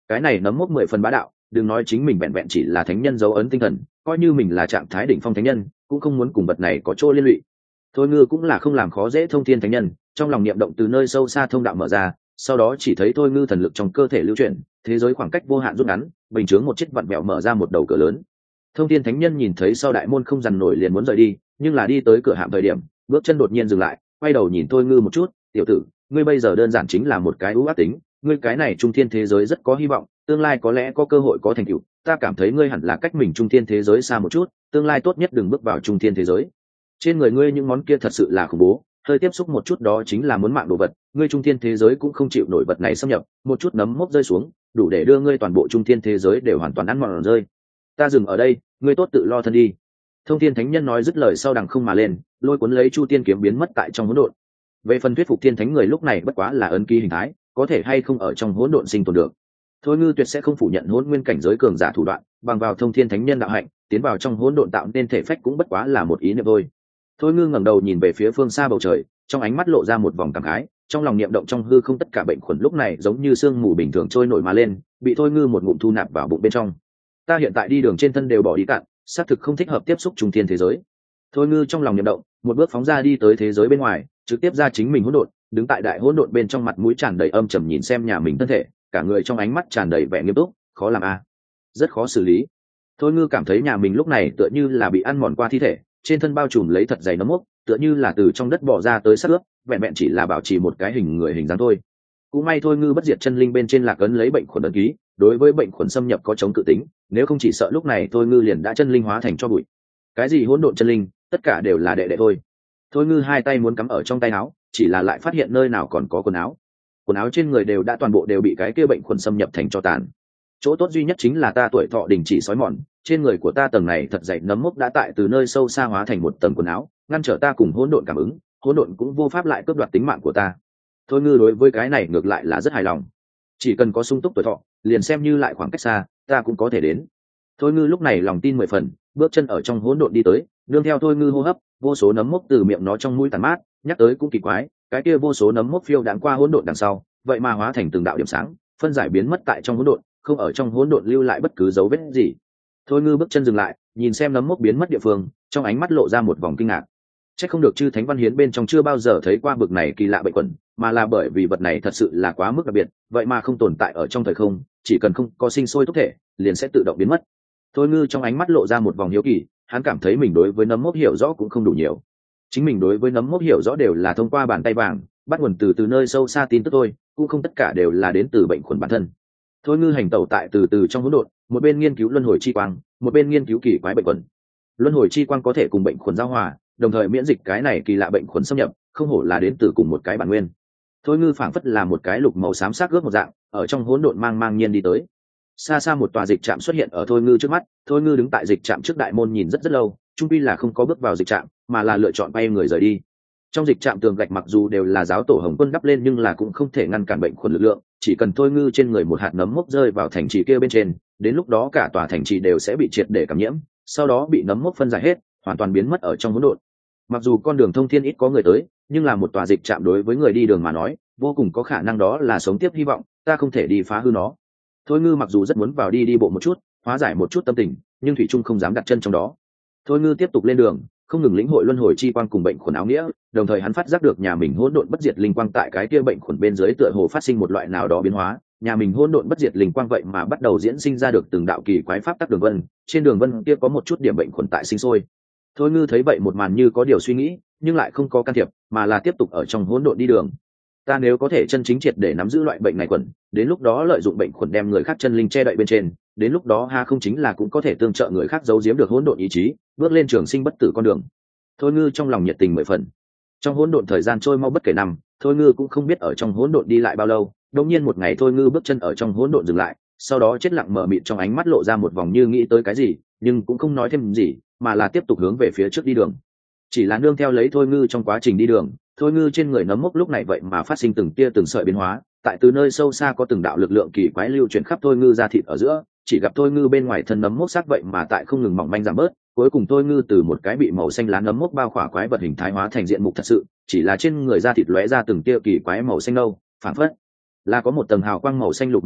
Cái này nấm mốc 10 phần bá đạo, đừng nói chính mình vẹn vẹn chỉ là thánh nhân dấu ấn tinh thần, coi như mình là trạng thái đỉnh phong thánh nhân cũng không muốn cùng vật này có chỗ liên lụy. Thôi ngư cũng là không làm khó dễ thông thiên thánh nhân, trong lòng niệm động từ nơi sâu xa thông đạo mở ra, sau đó chỉ thấy thôi ngư thần lực trong cơ thể lưu chuyển, thế giới khoảng cách vô hạn rút ngắn, bình chướng một chiếc vặn vẹo mở ra một đầu cửa lớn. Thông thiên thánh nhân nhìn thấy sau đại môn không dằn nổi liền muốn rời đi, nhưng là đi tới cửa hạm thời điểm, bước chân đột nhiên dừng lại, quay đầu nhìn thôi ngư một chút, tiểu tử, ngươi bây giờ đơn giản chính là một cái ưu ác tính, ngươi cái này trung thiên thế giới rất có hy vọng, tương lai có lẽ có cơ hội có thành tựu, ta cảm thấy ngươi hẳn là cách mình trung thiên thế giới xa một chút, tương lai tốt nhất đừng bước vào trung thiên thế giới. Trên người ngươi những món kia thật sự là khủng bố, hơi tiếp xúc một chút đó chính là muốn mạng đồ vật, ngươi trung thiên thế giới cũng không chịu nổi vật này xâm nhập, một chút nấm mốc rơi xuống đủ để đưa ngươi toàn bộ trung thiên thế giới đều hoàn toàn ăn mòn rơi. Ta dừng ở đây, ngươi tốt tự lo thân đi. Thông thiên thánh nhân nói dứt lời sau đằng không mà lên, lôi cuốn lấy chu tiên kiếm biến mất tại trong hỗn độn. Về phần thuyết phục thiên thánh người lúc này bất quá là ấn ký hình thái, có thể hay không ở trong hỗn độn sinh tồn được. Thôi ngư tuyệt sẽ không phủ nhận hỗn nguyên cảnh giới cường giả thủ đoạn, bằng vào thông thiên thánh nhân đạo hạnh tiến vào trong hỗn độn tạo nên thể phách cũng bất quá là một ý niệm thôi. Thôi ngư ngẩng đầu nhìn về phía phương xa bầu trời, trong ánh mắt lộ ra một vòng cảm khái, trong lòng niệm động trong hư không tất cả bệnh khuẩn lúc này giống như sương mù bình thường trôi nổi mà lên, bị thôi ngư một ngụm thu nạp vào bụng bên trong. Ta hiện tại đi đường trên thân đều bỏ đi cạn, xác thực không thích hợp tiếp xúc trung thiên thế giới. Thôi ngư trong lòng niệm động, một bước phóng ra đi tới thế giới bên ngoài, trực tiếp ra chính mình hỗn độn, đứng tại đại hỗn độn bên trong, mặt mũi tràn đầy âm trầm nhìn xem nhà mình thân thể, cả người trong ánh mắt tràn đầy vẻ nghiêm túc, khó làm a, rất khó xử lý. Thôi ngư cảm thấy nhà mình lúc này tựa như là bị ăn mòn qua thi thể, trên thân bao trùm lấy thật dày nấm mốc, tựa như là từ trong đất bỏ ra tới sát ướp, vẹn vẹn chỉ là bảo trì một cái hình người hình dáng thôi. Cũng may thôi ngư bất diệt chân linh bên trên lạc ấn lấy bệnh khuẩn ấn ký, đối với bệnh khuẩn xâm nhập có chống cự tính, nếu không chỉ sợ lúc này thôi ngư liền đã chân linh hóa thành cho bụi. Cái gì hỗn độn chân linh, tất cả đều là đệ đệ thôi. Thôi ngư hai tay muốn cắm ở trong tay áo, chỉ là lại phát hiện nơi nào còn có quần áo trên người đều đã toàn bộ đều bị cái kia bệnh khuẩn xâm nhập thành cho tàn. Chỗ tốt duy nhất chính là ta tuổi thọ đình chỉ sói mòn, trên người của ta tầng này thật dày nấm mốc đã tại từ nơi sâu xa hóa thành một tầng quần áo, ngăn trở ta cùng hỗn độn cảm ứng, hỗn độn cũng vô pháp lại cướp đoạt tính mạng của ta. Thôi ngư đối với cái này ngược lại là rất hài lòng, chỉ cần có sung túc tuổi thọ, liền xem như lại khoảng cách xa, ta cũng có thể đến. Thôi ngư lúc này lòng tin 10 phần, bước chân ở trong hỗn độn đi tới, nương theo thôi ngư hô hấp, vô số nấm mốc từ miệng nó trong mũi tàn mát, nhắc tới cũng kỳ quái, cái kia vô số nấm mốc phiêu đãng qua hỗn độn đằng sau, vậy mà hóa thành từng đạo điểm sáng, phân giải biến mất tại trong hỗn độn, không ở trong hỗn độn lưu lại bất cứ dấu vết gì. Thôi ngư bước chân dừng lại, nhìn xem nấm mốc biến mất địa phương, trong ánh mắt lộ ra một vòng kinh ngạc. Chắc không được chư thánh văn hiến bên trong chưa bao giờ thấy qua bực này kỳ lạ bệnh quẩn, mà là bởi vì vật này thật sự là quá mức đặc biệt, vậy mà không tồn tại ở trong thời không, chỉ cần không có sinh sôi tốc thể, liền sẽ tự động biến mất. Thôi ngư trong ánh mắt lộ ra một vòng hiếu kỳ, hắn cảm thấy mình đối với nấm mốc hiểu rõ cũng không đủ nhiều. Chính mình đối với nấm mốc hiểu rõ đều là thông qua bàn tay vàng, bắt nguồn từ nơi sâu xa tin tức thôi, cũng không tất cả đều là đến từ bệnh khuẩn bản thân. Thôi ngư hành tẩu tại từ trong hỗn độn, một bên nghiên cứu luân hồi chi quang, một bên nghiên cứu kỳ quái bệnh khuẩn. Luân hồi chi quang có thể cùng bệnh khuẩn giao hòa, đồng thời miễn dịch cái này kỳ lạ bệnh khuẩn xâm nhập, không hổ là đến từ cùng một cái bản nguyên. Thôi ngư phảng phất là một cái lục màu xám sắc ướt một dạng, ở trong hỗn độn mang nhiên đi tới. Xa xa một tòa dịch trạm xuất hiện ở thôi ngư trước mắt, thôi ngư đứng tại dịch trạm trước đại môn nhìn rất lâu, chung quy là không có bước vào dịch trạm, mà là lựa chọn bay người rời đi. Trong dịch trạm tường gạch mặc dù đều là giáo tổ Hồng Quân đắp lên, nhưng là cũng không thể ngăn cản bệnh khuẩn lực lượng, chỉ cần thôi ngư trên người một hạt nấm mốc rơi vào thành trì kia bên trên, đến lúc đó cả tòa thành trì đều sẽ bị triệt để cảm nhiễm, sau đó bị nấm mốc phân giải hết, hoàn toàn biến mất ở trong hỗn độn. Mặc dù con đường thông thiên ít có người tới, nhưng là một tòa dịch trạm đối với người đi đường mà nói, vô cùng có khả năng đó là sống tiếp hy vọng, ta không thể đi phá hư nó. Thôi ngư mặc dù rất muốn vào đi bộ một chút, hóa giải một chút tâm tình, nhưng thủy trung không dám đặt chân trong đó. Thôi ngư tiếp tục lên đường, không ngừng lĩnh hội luân hồi chi quang cùng bệnh khuẩn áo nghĩa, đồng thời hắn phát giác được nhà mình hỗn độn bất diệt linh quang tại cái kia bệnh khuẩn bên dưới tựa hồ phát sinh một loại nào đó biến hóa, nhà mình hỗn độn bất diệt linh quang vậy mà bắt đầu diễn sinh ra được từng đạo kỳ quái pháp tắc đường vân, trên đường vân kia có một chút điểm bệnh khuẩn tại sinh sôi. Thôi ngư thấy vậy một màn như có điều suy nghĩ, nhưng lại không có can thiệp, mà là tiếp tục ở trong hỗn độn đi đường. Ta nếu có thể chân chính triệt để nắm giữ loại bệnh này khuẩn, đến lúc đó lợi dụng bệnh khuẩn đem người khác chân linh che đậy bên trên, đến lúc đó ha không chính là cũng có thể tương trợ người khác giấu giếm được hỗn độn ý chí, bước lên trường sinh bất tử con đường. Thôi ngư trong lòng nhiệt tình 10 phần. Trong hỗn độn thời gian trôi mau bất kể năm, thôi ngư cũng không biết ở trong hỗn độn đi lại bao lâu, đột nhiên một ngày thôi ngư bước chân ở trong hỗn độn dừng lại, sau đó chết lặng mở mịt, trong ánh mắt lộ ra một vòng như nghĩ tới cái gì, nhưng cũng không nói thêm gì, mà là tiếp tục hướng về phía trước đi đường. Chỉ là nương theo lấy thôi ngư trong quá trình đi đường, thôi ngư trên người nấm mốc lúc này vậy mà phát sinh từng tia từng sợi biến hóa, tại từ nơi sâu xa có từng đạo lực lượng kỳ quái lưu chuyển khắp thôi ngư ra thịt ở giữa, chỉ gặp thôi ngư bên ngoài thân nấm mốc sắc vậy mà tại không ngừng mỏng manh giảm bớt, cuối cùng thôi ngư từ một cái bị màu xanh lá nấm mốc bao khỏa quái vật hình thái hóa thành diện mục thật sự, chỉ là trên người da thịt lóe ra từng tia kỳ quái màu xanh nâu, phản phất là có một tầng hào quang màu xanh lục một dạng,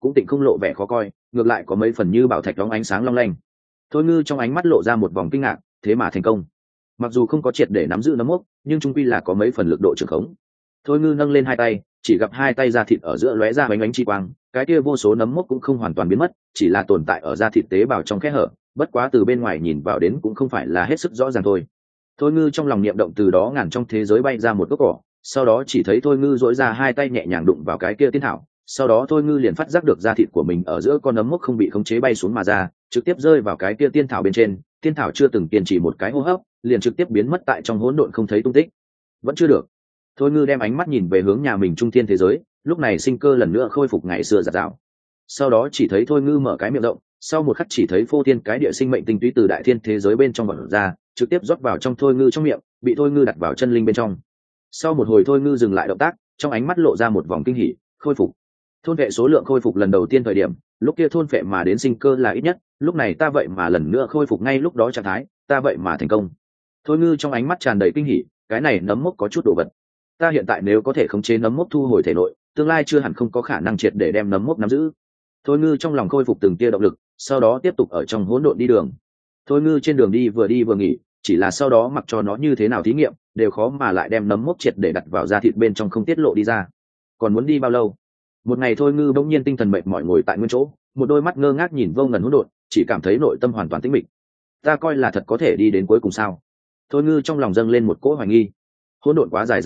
cũng tịnh không lộ vẻ khó coi, ngược lại có mấy phần như bảo thạch đóng ánh sáng long lanh. Thôi ngư trong ánh mắt lộ ra một vòng kinh ngạc, thế mà thành công. Mặc dù không có triệt để nắm giữ nấm mốc, nhưng trung quy là có mấy phần lực độ trường khống. Thôi ngư nâng lên hai tay, chỉ gặp hai tay da thịt ở giữa lóe ra bánh ánh chi quang, cái kia vô số nấm mốc cũng không hoàn toàn biến mất, chỉ là tồn tại ở da thịt tế bào trong kẽ hở, bất quá từ bên ngoài nhìn vào đến cũng không phải là hết sức rõ ràng thôi. Thôi ngư trong lòng niệm động, từ đó ngàn trong thế giới bay ra một gốc cỏ, sau đó chỉ thấy thôi ngư dỗi ra hai tay nhẹ nhàng đụng vào cái kia tiên thảo, sau đó thôi ngư liền phát giác được da thịt của mình ở giữa con nấm mốc không bị khống chế bay xuống mà ra, trực tiếp rơi vào cái kia tiên thảo bên trên. Tiên thảo chưa từng kiên trì một cái hô hấp, liền trực tiếp biến mất tại trong hỗn độn không thấy tung tích. Vẫn chưa được. Thôi ngư đem ánh mắt nhìn về hướng nhà mình trung thiên thế giới, lúc này sinh cơ lần nữa khôi phục ngày xưa dạt dào. Sau đó chỉ thấy thôi ngư mở cái miệng rộng, sau một khắc chỉ thấy phô thiên cái địa sinh mệnh tinh túy từ đại thiên thế giới bên trong bật ra, trực tiếp rót vào trong thôi ngư trong miệng, bị thôi ngư đặt vào chân linh bên trong. Sau một hồi thôi ngư dừng lại động tác, trong ánh mắt lộ ra một vòng kinh hỉ, khôi phục. Thôn vệ số lượng khôi phục lần đầu tiên thời điểm, lúc kia thôn vệ mà đến sinh cơ là ít nhất, lúc này ta vậy mà lần nữa khôi phục ngay lúc đó trạng thái, ta vậy mà thành công. Thôi ngư trong ánh mắt tràn đầy kinh hỉ, cái này nấm mốc có chút đồ vật. Ta hiện tại nếu có thể khống chế nấm mốc thu hồi thể nội, tương lai chưa hẳn không có khả năng triệt để đem nấm mốc nắm giữ. Thôi ngư trong lòng khôi phục từng tia động lực, sau đó tiếp tục ở trong hỗn độn đi đường. Thôi ngư trên đường đi vừa nghỉ, chỉ là sau đó mặc cho nó như thế nào thí nghiệm, đều khó mà lại đem nấm mốc triệt để đặt vào da thịt bên trong không tiết lộ đi ra. Còn muốn đi bao lâu? Một ngày thôi ngư bỗng nhiên tinh thần mệt mỏi ngồi tại nguyên chỗ, một đôi mắt ngơ ngác nhìn vô ngần hỗn độn, chỉ cảm thấy nội tâm hoàn toàn tĩnh mịch. Ta coi là thật có thể đi đến cuối cùng sao? Thôi ngư trong lòng dâng lên một cỗ hoài nghi. Hỗn độn quá dài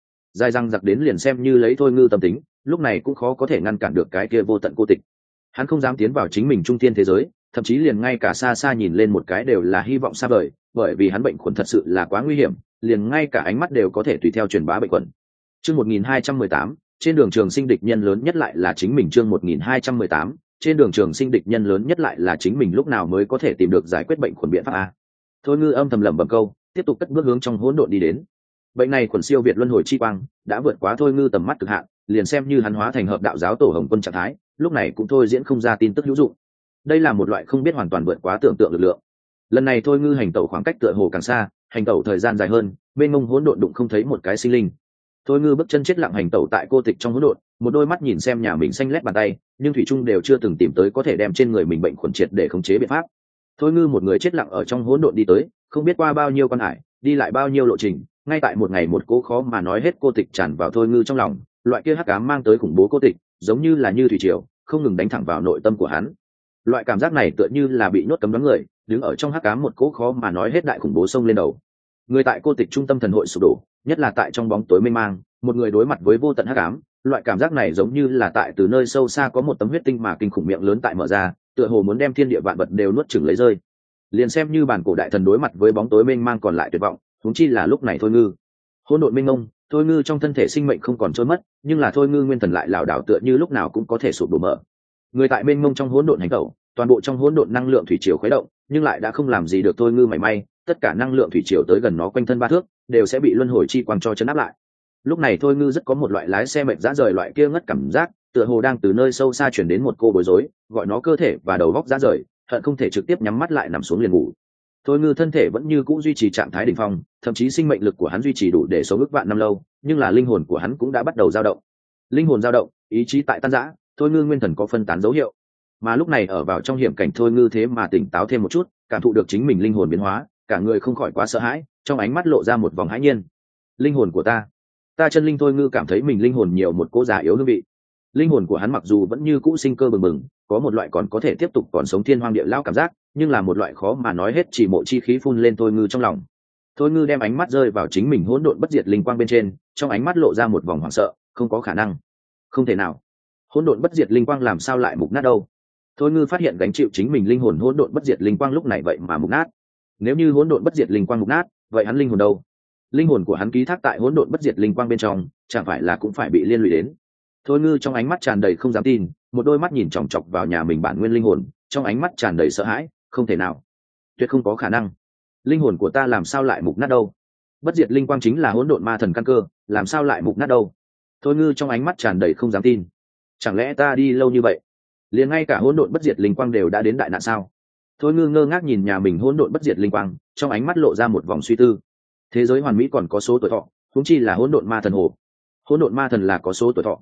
dằng dặc đến liền xem như lấy thôi ngư tâm tính, lúc này cũng khó có thể ngăn cản được cái kia vô tận cô tịch. Hắn không dám tiến vào chính mình trung thiên thế giới, thậm chí liền ngay cả xa xa nhìn lên một cái đều là hy vọng xa vời, bởi vì hắn bệnh khuẩn thật sự là quá nguy hiểm, liền ngay cả ánh mắt đều có thể tùy theo truyền bá bệnh khuẩn. Chương 1218, trên đường trường sinh địch nhân lớn nhất lại là chính mình. Chương 1218, trên đường trường sinh địch nhân lớn nhất lại là chính mình, lúc nào mới có thể tìm được giải quyết bệnh khuẩn biện pháp a? Thôi ngư âm thầm lẩm bẩm câu, tiếp tục cất bước hướng trong hỗn độn đi đến. Bệnh này khuẩn siêu việt luân hồi chi quang, đã vượt quá thôi ngư tầm mắt cực hạn, liền xem như hắn hóa thành hợp đạo giáo tổ Hồng Quân trạng thái, lúc này cũng thôi diễn không ra tin tức hữu dụng. Đây là một loại không biết hoàn toàn vượt quá tưởng tượng lực lượng. Lần này thôi ngư hành tẩu khoảng cách tựa hồ càng xa, hành tẩu thời gian dài hơn, bên ngông hỗn độn đụng không thấy một cái sinh linh. Thôi ngư bước chân chết lặng hành tẩu tại cô tịch trong hỗn độn, một đôi mắt nhìn xem nhà mình xanh lét bàn tay, nhưng thủy trung đều chưa từng tìm tới có thể đem trên người mình bệnh khuẩn triệt để khống chế biện pháp. Thôi ngư một người chết lặng ở trong hỗn độn đi tới, không biết qua bao nhiêu con hải, đi lại bao nhiêu lộ trình, ngay tại một ngày một cố khó mà nói hết cô tịch tràn vào thôi ngư trong lòng, loại kia hắc ám mang tới khủng bố cô tịch, giống như là như thủy triều, không ngừng đánh thẳng vào nội tâm của hắn. Loại cảm giác này tựa như là bị nhốt cấm đoán người, đứng ở trong hắc ám một cố khó mà nói hết đại khủng bố xông lên đầu. Người tại cô tịch trung tâm thần hội sụp đổ, nhất là tại trong bóng tối mênh mang, một người đối mặt với vô tận hắc ám, loại cảm giác này giống như là tại từ nơi sâu xa có một tấm huyết tinh mà kinh khủng miệng lớn tại mở ra, tựa hồ muốn đem thiên địa vạn vật đều nuốt chửng lấy rơi. Liền xem như bản cổ đại thần đối mặt với bóng tối mênh mang còn lại tuyệt vọng, huống chi là lúc này thôi ngư. Hỗn độn mênh mông, thôi ngư trong thân thể sinh mệnh không còn trôi mất, nhưng là thôi ngư nguyên thần lại lảo đảo tựa như lúc nào cũng có thể sụp đổ mở. Người tại mênh mông trong hỗn độn hành tẩu, toàn bộ trong hỗn độn năng lượng thủy triều khuấy động, nhưng lại đã không làm gì được thôi ngư mảy may, tất cả năng lượng thủy triều tới gần nó quanh thân ba thước, đều sẽ bị luân hồi chi quang cho chấn áp lại. Lúc này thôi ngư rất có một loại lái xe mệt dã rời loại kia ngất cảm giác, tựa hồ đang từ nơi sâu xa chuyển đến một cô bối rối, gọi nó cơ thể và đầu góc dã rời, hận không thể trực tiếp nhắm mắt lại nằm xuống liền ngủ. Thôi ngư thân thể vẫn như cũ duy trì trạng thái đỉnh phong, thậm chí sinh mệnh lực của hắn duy trì đủ để sống ước vạn năm lâu, nhưng là linh hồn của hắn cũng đã bắt đầu dao động. Linh hồn dao động, ý chí tại tan rã, thôi ngư nguyên thần có phân tán dấu hiệu. Mà lúc này ở vào trong hiểm cảnh thôi ngư thế mà tỉnh táo thêm một chút, cảm thụ được chính mình linh hồn biến hóa, cả người không khỏi quá sợ hãi, trong ánh mắt lộ ra một vòng hãi nhiên. Linh hồn của ta chân linh thôi ngư cảm thấy mình linh hồn nhiều một cỗ già yếu hương vị. Linh hồn của hắn mặc dù vẫn như cũ sinh cơ bừng bừng, có một loại còn có thể tiếp tục còn sống thiên hoang địa lao cảm giác, nhưng là một loại khó mà nói hết chỉ mộ chi khí phun lên thôi ngư trong lòng. Thôi ngư đem ánh mắt rơi vào chính mình hỗn độn bất diệt linh quang bên trên, trong ánh mắt lộ ra một vòng hoảng sợ, không có khả năng, không thể nào, hỗn độn bất diệt linh quang làm sao lại mục nát đâu? Thôi ngư phát hiện gánh chịu chính mình linh hồn hỗn độn bất diệt linh quang lúc này vậy mà mục nát. Nếu như hỗn độn bất diệt linh quang mục nát, vậy hắn linh hồn đâu? Linh hồn của hắn ký thác tại hỗn độn bất diệt linh quang bên trong, chẳng phải là cũng phải bị liên lụy đến? Thôi ngư trong ánh mắt tràn đầy không dám tin, một đôi mắt nhìn chòng chọc vào nhà mình bản nguyên linh hồn, trong ánh mắt tràn đầy sợ hãi, không thể nào, tuyệt không có khả năng, linh hồn của ta làm sao lại mục nát đâu? Bất diệt linh quang chính là hỗn độn ma thần căn cơ, làm sao lại mục nát đâu? Thôi ngư trong ánh mắt tràn đầy không dám tin, chẳng lẽ ta đi lâu như vậy, liền ngay cả hỗn độn bất diệt linh quang đều đã đến đại nạn sao? Thôi ngư ngơ ngác nhìn nhà mình hỗn độn bất diệt linh quang, trong ánh mắt lộ ra một vòng suy tư. Thế giới hoàn mỹ còn có số tuổi thọ, huống chi là hỗn độn ma thần hồ. Hỗn độn ma thần là có số tuổi thọ.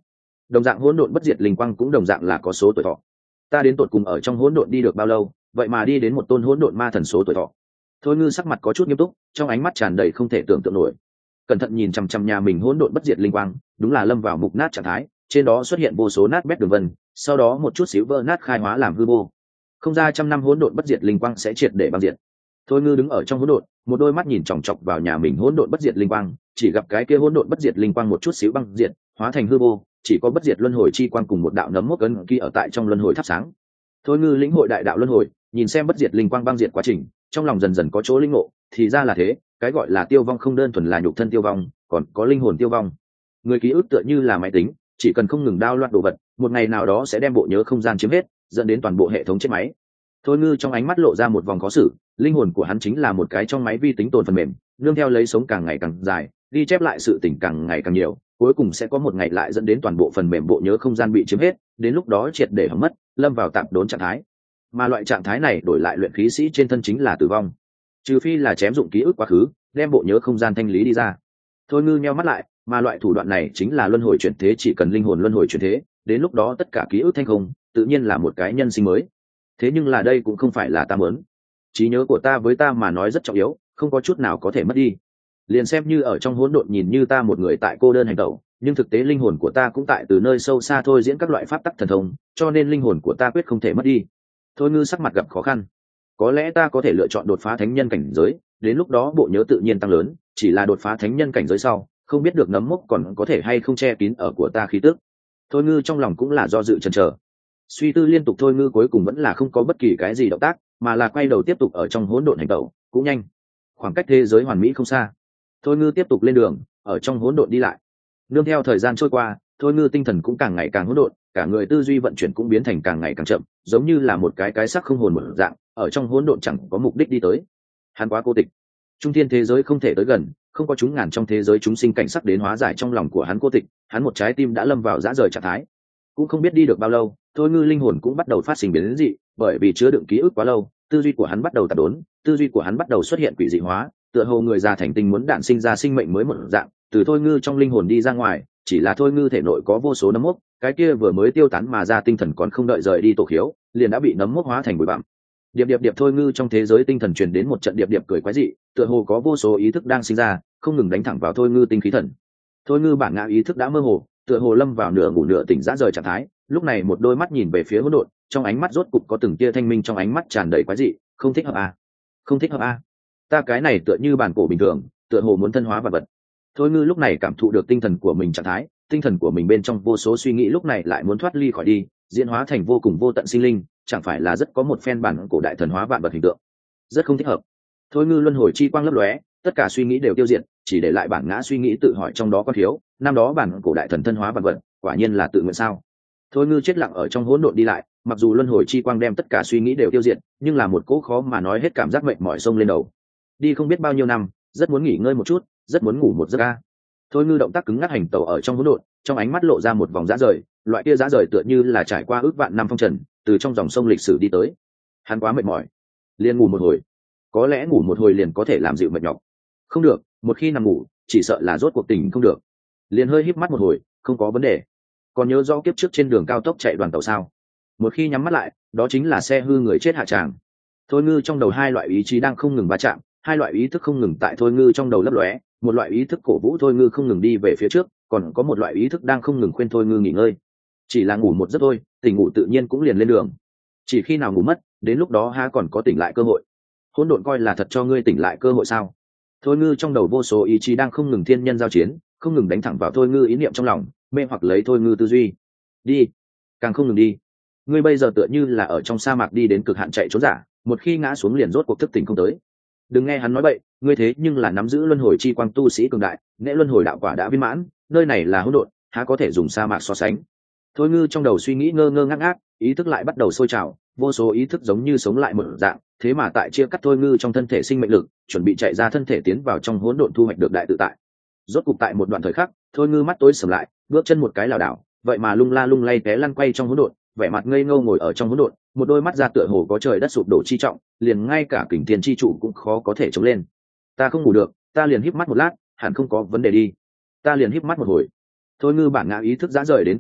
đồng dạng hỗn độn bất diệt linh quang cũng đồng dạng là có số tuổi thọ. Ta đến tột cùng ở trong hỗn độn đi được bao lâu, vậy mà đi đến một tôn hỗn độn ma thần số tuổi thọ. Thôi Ngư sắc mặt có chút nghiêm túc, trong ánh mắt tràn đầy không thể tưởng tượng nổi. Cẩn thận nhìn chằm chằm nhà mình hỗn độn bất diệt linh quang, đúng là lâm vào mục nát trạng thái, trên đó xuất hiện vô số nát bét đường vân, sau đó một chút xíu vỡ nát khai hóa làm hư vô. Không ra trăm năm hỗn độn bất diệt linh quang sẽ triệt để băng diệt. Thôi Ngư đứng ở trong hỗn độn, một đôi mắt nhìn chòng chọc vào nhà mình hỗn độn bất diệt linh quang, chỉ gặp cái kia hỗn độn bất diệt linh quang một chút xíu băng diệt, hóa thành hư vô, chỉ có bất diệt luân hồi chi quang cùng một đạo nấm mốc ấn ký ở tại trong luân hồi thắp sáng. Thôi Ngư lĩnh hội đại đạo luân hồi, nhìn xem bất diệt linh quang băng diệt quá trình, trong lòng dần dần có chỗ linh ngộ, thì ra là thế, cái gọi là tiêu vong không đơn thuần là nhục thân tiêu vong, còn có linh hồn tiêu vong. Người ký ức tựa như là máy tính, chỉ cần không ngừng đao loạt đồ vật, một ngày nào đó sẽ đem bộ nhớ không gian chiếm hết, dẫn đến toàn bộ hệ thống chết máy. Thôi Ngư trong ánh mắt lộ ra một vòng khó xử, linh hồn của hắn chính là một cái trong máy vi tính tồn phần mềm, nương theo lấy sống càng ngày càng dài, ghi chép lại sự tình càng ngày càng nhiều, cuối cùng sẽ có một ngày lại dẫn đến toàn bộ phần mềm bộ nhớ không gian bị chiếm hết, đến lúc đó triệt để hỏng mất, lâm vào tạm đốn trạng thái. Mà loại trạng thái này đổi lại luyện khí sĩ trên thân chính là tử vong, trừ phi là chém dụng ký ức quá khứ, đem bộ nhớ không gian thanh lý đi ra. Thôi Ngư nheo mắt lại, mà loại thủ đoạn này chính là luân hồi chuyển thế, chỉ cần linh hồn luân hồi chuyển thế, đến lúc đó tất cả ký ức thanh không, tự nhiên là một cái nhân sinh mới. Thế nhưng là đây cũng không phải là ta muốn. Trí nhớ của ta với ta mà nói rất trọng yếu, không có chút nào có thể mất đi. Liền xem như ở trong hỗn độn nhìn như ta một người tại cô đơn hành động, nhưng thực tế linh hồn của ta cũng tại từ nơi sâu xa thôi diễn các loại pháp tắc thần thông, cho nên linh hồn của ta quyết không thể mất đi. Thôi Ngư sắc mặt gặp khó khăn. Có lẽ ta có thể lựa chọn đột phá thánh nhân cảnh giới, đến lúc đó bộ nhớ tự nhiên tăng lớn, chỉ là đột phá thánh nhân cảnh giới sau, không biết được nấm mốc còn có thể hay không che kín ở của ta khí tức. Thôi Ngư trong lòng cũng là do dự chần chờ. Suy tư liên tục, Thôi Ngư cuối cùng vẫn là không có bất kỳ cái gì động tác, mà là quay đầu tiếp tục ở trong hỗn độn hành động, cũng nhanh. Khoảng cách thế giới hoàn mỹ không xa. Thôi Ngư tiếp tục lên đường, ở trong hỗn độn đi lại. Nương theo thời gian trôi qua, Thôi Ngư tinh thần cũng càng ngày càng hỗn độn, cả người tư duy vận chuyển cũng biến thành càng ngày càng chậm, giống như là một cái xác không hồn một dạng, ở trong hỗn độn chẳng có mục đích đi tới. Hắn quá cô tịch. Trung thiên thế giới không thể tới gần, không có chúng ngàn trong thế giới chúng sinh cảnh sắc đến hóa giải trong lòng của hắn cô tịch, hắn một trái tim đã lâm vào dã rời trạng thái. Cũng không biết đi được bao lâu, Thôi Ngư linh hồn cũng bắt đầu phát sinh biến dị, bởi vì chứa đựng ký ức quá lâu, tư duy của hắn bắt đầu tạp đốn, tư duy của hắn bắt đầu xuất hiện quỷ dị hóa, tựa hồ người già thành tinh muốn đản sinh ra sinh mệnh mới một dạng, từ Thôi Ngư trong linh hồn đi ra ngoài, chỉ là Thôi Ngư thể nội có vô số nấm mốc, cái kia vừa mới tiêu tán mà ra tinh thần còn không đợi rời đi tổ khiếu, liền đã bị nấm mốc hóa thành bụi bặm. Điệp điệp điệp, Thôi Ngư trong thế giới tinh thần truyền đến một trận điệp điệp cười quái dị, tựa hồ có vô số ý thức đang sinh ra, không ngừng đánh thẳng vào Thôi Ngư tinh khí thần. Thôi Ngư bản ngã ý thức đã mơ hồ, tựa hồ lâm vào nửa ngủ nửa tỉnh dã rời trạng thái, lúc này một đôi mắt nhìn về phía hỗn độn, trong ánh mắt rốt cục có từng tia thanh minh, trong ánh mắt tràn đầy quái dị. Không thích hợp à? Không thích hợp à? Ta cái này tựa như bản cổ bình thường, tựa hồ muốn thân hóa vật vật. Thôi Ngư lúc này cảm thụ được tinh thần của mình trạng thái, tinh thần của mình bên trong vô số suy nghĩ lúc này lại muốn thoát ly khỏi đi, diễn hóa thành vô cùng vô tận sinh linh, chẳng phải là rất có một phen bản cổ đại thần hóa vạn vật hình tượng. Rất không thích hợp. Thôi Ngư luân hồi chi quang lấp lóe, tất cả suy nghĩ đều tiêu diệt, chỉ để lại bản ngã suy nghĩ tự hỏi trong đó có thiếu, năm đó bản cổ đại thần thân hóa vạn vật, quả nhiên là tự nguyện sao? Thôi Ngư chết lặng ở trong hỗn độn đi lại, mặc dù luân hồi chi quang đem tất cả suy nghĩ đều tiêu diệt, nhưng là một cỗ khó mà nói hết cảm giác mệt mỏi xông lên đầu. Đi không biết bao nhiêu năm, rất muốn nghỉ ngơi một chút, rất muốn ngủ một giấc a. Thôi Ngư động tác cứng ngắc hành tẩu ở trong hỗn độn, trong ánh mắt lộ ra một vòng dã rời, loại kia dã rời tựa như là trải qua ước vạn năm phong trần, từ trong dòng sông lịch sử đi tới. Hắn quá mệt mỏi, liền ngủ một hồi. Có lẽ ngủ một hồi liền có thể làm dịu mệt nhọc. Không được, một khi nằm ngủ, chỉ sợ là rốt cuộc tỉnh không được. Liền hơi híp mắt một hồi, không có vấn đề. Còn nhớ rõ kiếp trước trên đường cao tốc chạy đoàn tàu sao? Một khi nhắm mắt lại, đó chính là xe hư người chết hạ tràng. Thôi Ngư trong đầu hai loại ý chí đang không ngừng va chạm, hai loại ý thức không ngừng tại Thôi Ngư trong đầu lấp lóe, một loại ý thức cổ vũ Thôi Ngư không ngừng đi về phía trước, còn có một loại ý thức đang không ngừng khuyên Thôi Ngư nghỉ ngơi. Chỉ là ngủ một giấc thôi, tỉnh ngủ tự nhiên cũng liền lên đường. Chỉ khi nào ngủ mất, đến lúc đó há còn có tỉnh lại cơ hội. Hỗn độn coi là thật cho ngươi tỉnh lại cơ hội sao? Thôi Ngư trong đầu vô số ý chí đang không ngừng thiên nhân giao chiến, không ngừng đánh thẳng vào Thôi Ngư ý niệm trong lòng, mê hoặc lấy Thôi Ngư tư duy. Đi, càng không ngừng đi. Ngươi bây giờ tựa như là ở trong sa mạc đi đến cực hạn chạy trốn giả, một khi ngã xuống liền rốt cuộc thức tỉnh không tới. Đừng nghe hắn nói bậy, ngươi thế nhưng là nắm giữ luân hồi chi quang tu sĩ cường đại, nễ luân hồi đạo quả đã viên mãn, nơi này là hỗn độn, há có thể dùng sa mạc so sánh. Thôi Ngư trong đầu suy nghĩ ngơ ngơ ngác ngác, ý thức lại bắt đầu sôi trào, vô số ý thức giống như sống lại một dạng, thế mà tại chia cắt Thôi Ngư trong thân thể sinh mệnh lực, chuẩn bị chạy ra thân thể tiến vào trong hỗn độn thu hoạch được đại tự tại. Rốt cục tại một đoạn thời khắc, Thôi Ngư mắt tối sầm lại, bước chân một cái lảo đảo, vậy mà lung la lung lay té lăn quay trong hỗn độn, vẻ mặt ngây ngô ngồi ở trong hỗn độn, một đôi mắt ra tựa hồ có trời đất sụp đổ chi trọng, liền ngay cả kình tiền chi trụ cũng khó có thể chống lên. Ta không ngủ được, ta liền híp mắt một lát, hẳn không có vấn đề đi. Ta liền híp mắt một hồi. Thôi Ngư bản ngã ý thức dã rời đến cực hạn,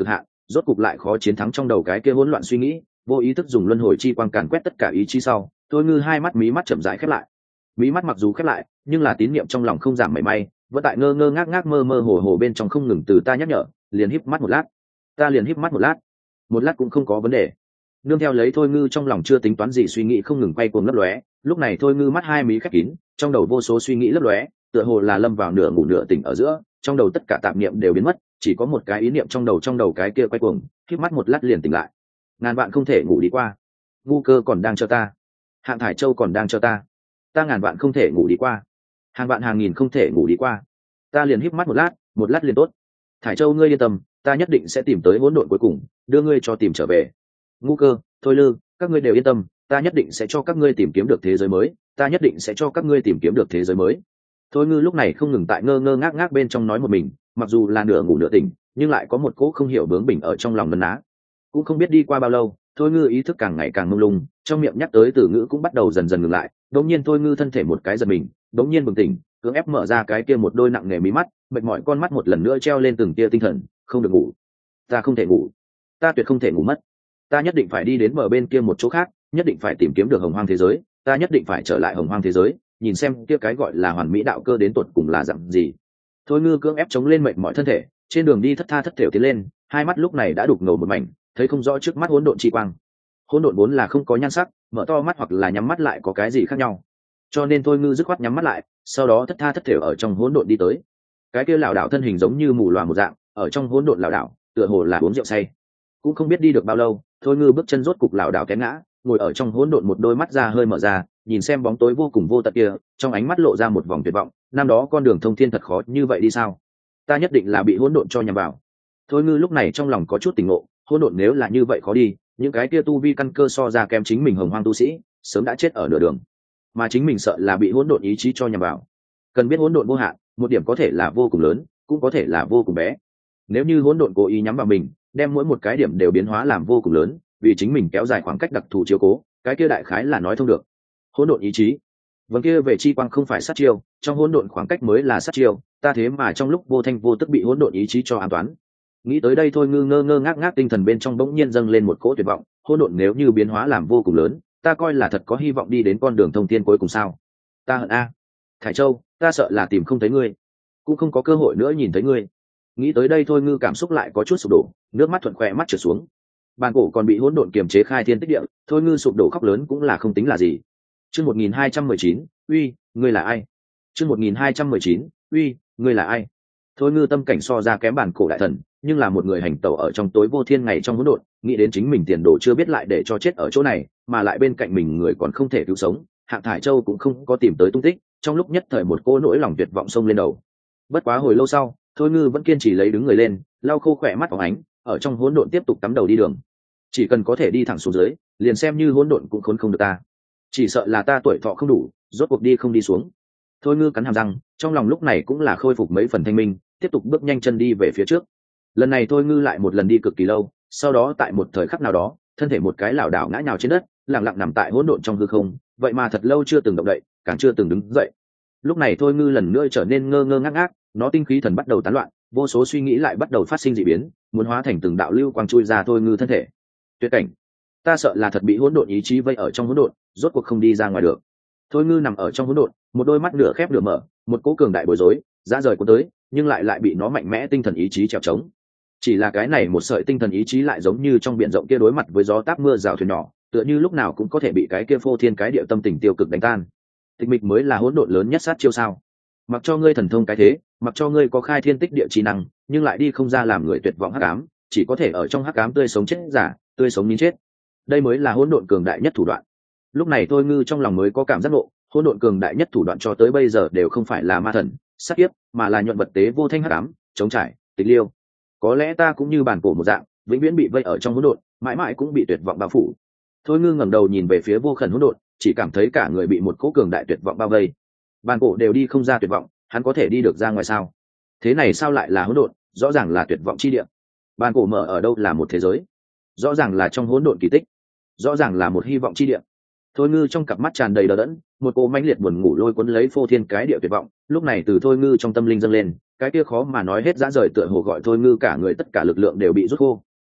rốt cục lại khó chiến thắng trong đầu cái kia hỗn loạn suy nghĩ, vô ý thức dùng luân hồi chi quang càn quét tất cả ý chí sau, thôi ngư hai mắt mí mắt chậm rãi khép lại. Mí mắt mặc dù khép lại, nhưng là tín niệm trong lòng không giảm mảy may, vẫn tại ngơ ngơ ngác ngác mơ mơ hồ hồ bên trong không ngừng từ ta nhắc nhở, liền híp mắt một lát. Ta liền híp mắt một lát cũng không có vấn đề. Nương theo lấy thôi ngư trong lòng chưa tính toán gì suy nghĩ không ngừng quay cuồng lấp lóe, lúc này thôi ngư mắt hai mí khép kín, trong đầu vô số suy nghĩ lấp lóe, tựa hồ là lâm vào nửa ngủ nửa tỉnh ở giữa, trong đầu tất cả tạp niệm đều biến mất, chỉ có một cái ý niệm trong đầu cái kia quay cuồng, híp mắt một lát liền tỉnh lại. Ngàn vạn không thể ngủ đi qua, ngu cơ còn đang chờ ta, hạng thải châu còn đang chờ ta ngàn vạn không thể ngủ đi qua, hàng vạn hàng nghìn không thể ngủ đi qua, ta liền híp mắt một lát liền tốt. Thải châu ngươi yên tâm, ta nhất định sẽ tìm tới hỗn độn cuối cùng, đưa ngươi cho tìm trở về. Ngu cơ, thôi lư, các ngươi đều yên tâm, ta nhất định sẽ cho các ngươi tìm kiếm được thế giới mới, ta nhất định sẽ cho các ngươi tìm kiếm được thế giới mới. Thôi ngư lúc này không ngừng tại ngơ ngơ ngác ngác bên trong nói một mình, mặc dù là nửa ngủ nửa tỉnh, nhưng lại có một cỗ không hiểu bướng bỉnh ở trong lòng nấn ná. Cũng không biết đi qua bao lâu, thôi ngư ý thức càng ngày càng mông lung, trong miệng nhắc tới từ ngữ cũng bắt đầu dần dần ngừng lại. Đống nhiên thôi ngư thân thể một cái giật mình, đống nhiên bừng tỉnh, cưỡng ép mở ra cái kia một đôi nặng nề mí mắt, mệt mỏi con mắt một lần nữa treo lên từng tia tinh thần. Không được ngủ, ta không thể ngủ, ta tuyệt không thể ngủ mất, ta nhất định phải đi đến bờ bên kia một chỗ khác, nhất định phải tìm kiếm được hồng hoang thế giới, ta nhất định phải trở lại hồng hoang thế giới, nhìn xem kia cái gọi là hoàn mỹ đạo cơ đến tột cùng là dạng gì. Thôi ngư cưỡng ép chống lên mệt mỏi thân thể, trên đường đi thất tha thất thểu tiến lên, hai mắt lúc này đã đục ngầu một mảnh, thấy không rõ trước mắt hỗn độn chi quang. Hỗn độn vốn là không có nhan sắc, mở to mắt hoặc là nhắm mắt lại có cái gì khác nhau, cho nên thôi ngư dứt khoát nhắm mắt lại, sau đó thất tha thất thểu ở trong hỗn độn đi tới. Cái kia lảo đảo thân hình giống như mù loà một dạng, ở trong hỗn độn lảo đảo, tựa hồ là uống rượu say. Cũng không biết đi được bao lâu, thôi ngư bước chân rốt cục lảo đảo té ngã, ngồi ở trong hỗn độn, một đôi mắt ra hơi mở ra, nhìn xem bóng tối vô cùng vô tận kia, trong ánh mắt lộ ra một vòng tuyệt vọng. Năm đó con đường thông thiên thật khó như vậy đi sao? Ta nhất định là bị hỗn độn cho nhầm vào. Thôi ngư lúc này trong lòng có chút tỉnh ngộ, hỗn độn nếu là như vậy khó đi, những cái kia tu vi căn cơ so ra kém chính mình hồng hoang tu sĩ, sớm đã chết ở nửa đường. Mà chính mình sợ là bị hỗn độn ý chí cho nhầm vào. Cần biết hỗn độn vô hạn, một điểm có thể là vô cùng lớn, cũng có thể là vô cùng bé. Nếu như hỗn độn cố ý nhắm vào mình, đem mỗi một cái điểm đều biến hóa làm vô cùng lớn, vì chính mình kéo dài khoảng cách đặc thù chiếu cố, cái kia đại khái là nói thông được. Hỗn độn ý chí, vâng kia về chi quang không phải sát chiêu, trong hỗn độn khoảng cách mới là sát chiêu, ta thế mà trong lúc vô thanh vô tức bị hỗn độn ý chí cho an toán. Nghĩ tới đây thôi ngư ngơ ngơ ngác ngác tinh thần bên trong bỗng nhiên dâng lên một cỗ tuyệt vọng, hỗn độn nếu như biến hóa làm vô cùng lớn, ta coi là thật có hy vọng đi đến con đường thông thiên cuối cùng sao? Ta hận a, Thải Châu, ta sợ là tìm không thấy ngươi, cũng không có cơ hội nữa nhìn thấy ngươi. Nghĩ tới đây thôi ngư cảm xúc lại có chút sụp đổ, nước mắt thuận khỏe mắt trượt xuống. Bàn cổ còn bị hỗn độn kiềm chế khai thiên tích địa, thôi ngư sụp đổ khóc lớn cũng là không tính là gì. Chương 1219, uy, ngươi là ai? Chương 1219, uy, ngươi là ai? Thôi ngư tâm cảnh so ra kém bản cổ đại thần, nhưng là một người hành tẩu ở trong tối vô thiên ngày trong hỗn độn, nghĩ đến chính mình tiền đồ chưa biết lại để cho chết ở chỗ này, mà lại bên cạnh mình người còn không thể cứu sống, Hạng Thải Châu cũng không có tìm tới tung tích, trong lúc nhất thời một cô nỗi lòng tuyệt vọng xông lên đầu. Bất quá hồi lâu sau, thôi ngư vẫn kiên trì lấy đứng người lên, lau khô khỏe mắt phóng ánh, ở trong hỗn độn tiếp tục cắm đầu đi đường. Chỉ cần có thể đi thẳng xuống dưới, liền xem như hỗn độn cũng khốn không được ta. Chỉ sợ là ta tuổi thọ không đủ, rốt cuộc đi không đi xuống. Thôi ngư cắn hàm răng, trong lòng lúc này cũng là khôi phục mấy phần thanh minh, tiếp tục bước nhanh chân đi về phía trước. Lần này thôi ngư lại một lần đi cực kỳ lâu, sau đó tại một thời khắc nào đó, thân thể một cái lảo đảo ngã nhào trên đất, lặng lặng nằm tại hỗn độn trong hư không, vậy mà thật lâu chưa từng động đậy, càng chưa từng đứng dậy. Lúc này thôi ngư lần nữa trở nên ngơ ngơ ngác ngác, nó tinh khí thần bắt đầu tán loạn, vô số suy nghĩ lại bắt đầu phát sinh dị biến, muốn hóa thành từng đạo lưu quang chui ra thôi ngư thân thể. Tuyệt cảnh, ta sợ là thật bị hỗn độn ý chí vây ở trong hỗn độn, rốt cuộc không đi ra ngoài được. Thôi ngư nằm ở trong hỗn độn, một đôi mắt nửa khép nửa mở, một cỗ cường đại bối rối ra rời cuốn tới, nhưng lại bị nó mạnh mẽ tinh thần ý chí trèo trống. Chỉ là cái này một sợi tinh thần ý chí lại giống như trong biển rộng kia đối mặt với gió táp mưa rào thuyền nhỏ, tựa như lúc nào cũng có thể bị cái kia phô thiên cái địa tâm tình tiêu cực đánh tan. Tịch mịch mới là hỗn độn lớn nhất sát chiêu sao? Mặc cho ngươi thần thông cái thế, mặc cho ngươi có khai thiên tích địa trí năng, nhưng lại đi không ra làm người tuyệt vọng hắc ám, chỉ có thể ở trong hắc ám tươi sống chết giả, tươi sống nín chết. Đây mới là hỗn độn cường đại nhất thủ đoạn. Lúc này thôi ngư trong lòng mới có cảm giác ngộ, hỗn độn cường đại nhất thủ đoạn cho tới bây giờ đều không phải là ma thần, sát kiếp, mà là nhuận vật tế vô thanh hắc ám, chống trải, tịch liêu. Có lẽ ta cũng như bản cổ một dạng, vĩnh viễn bị vây ở trong hỗn độn, mãi mãi cũng bị tuyệt vọng bao phủ. Thôi ngư ngẩng đầu nhìn về phía vô khẩn hỗn độn, chỉ cảm thấy cả người bị một cỗ cường đại tuyệt vọng bao vây. Bản cổ đều đi không ra tuyệt vọng, hắn có thể đi được ra ngoài sao? Thế này sao lại là hỗn độn, rõ ràng là tuyệt vọng chi địa. Bản cổ mở ở đâu là một thế giới, rõ ràng là trong hỗn độn kỳ tích, rõ ràng là một hy vọng chi địa. Thôi ngư trong cặp mắt tràn đầy đờ đẫn, một cỗ mãnh liệt buồn ngủ lôi cuốn lấy phô thiên cái địa tuyệt vọng, lúc này từ thôi ngư trong tâm linh dâng lên, cái kia khó mà nói hết dã rời tựa hồ gọi thôi ngư cả người tất cả lực lượng đều bị rút khô.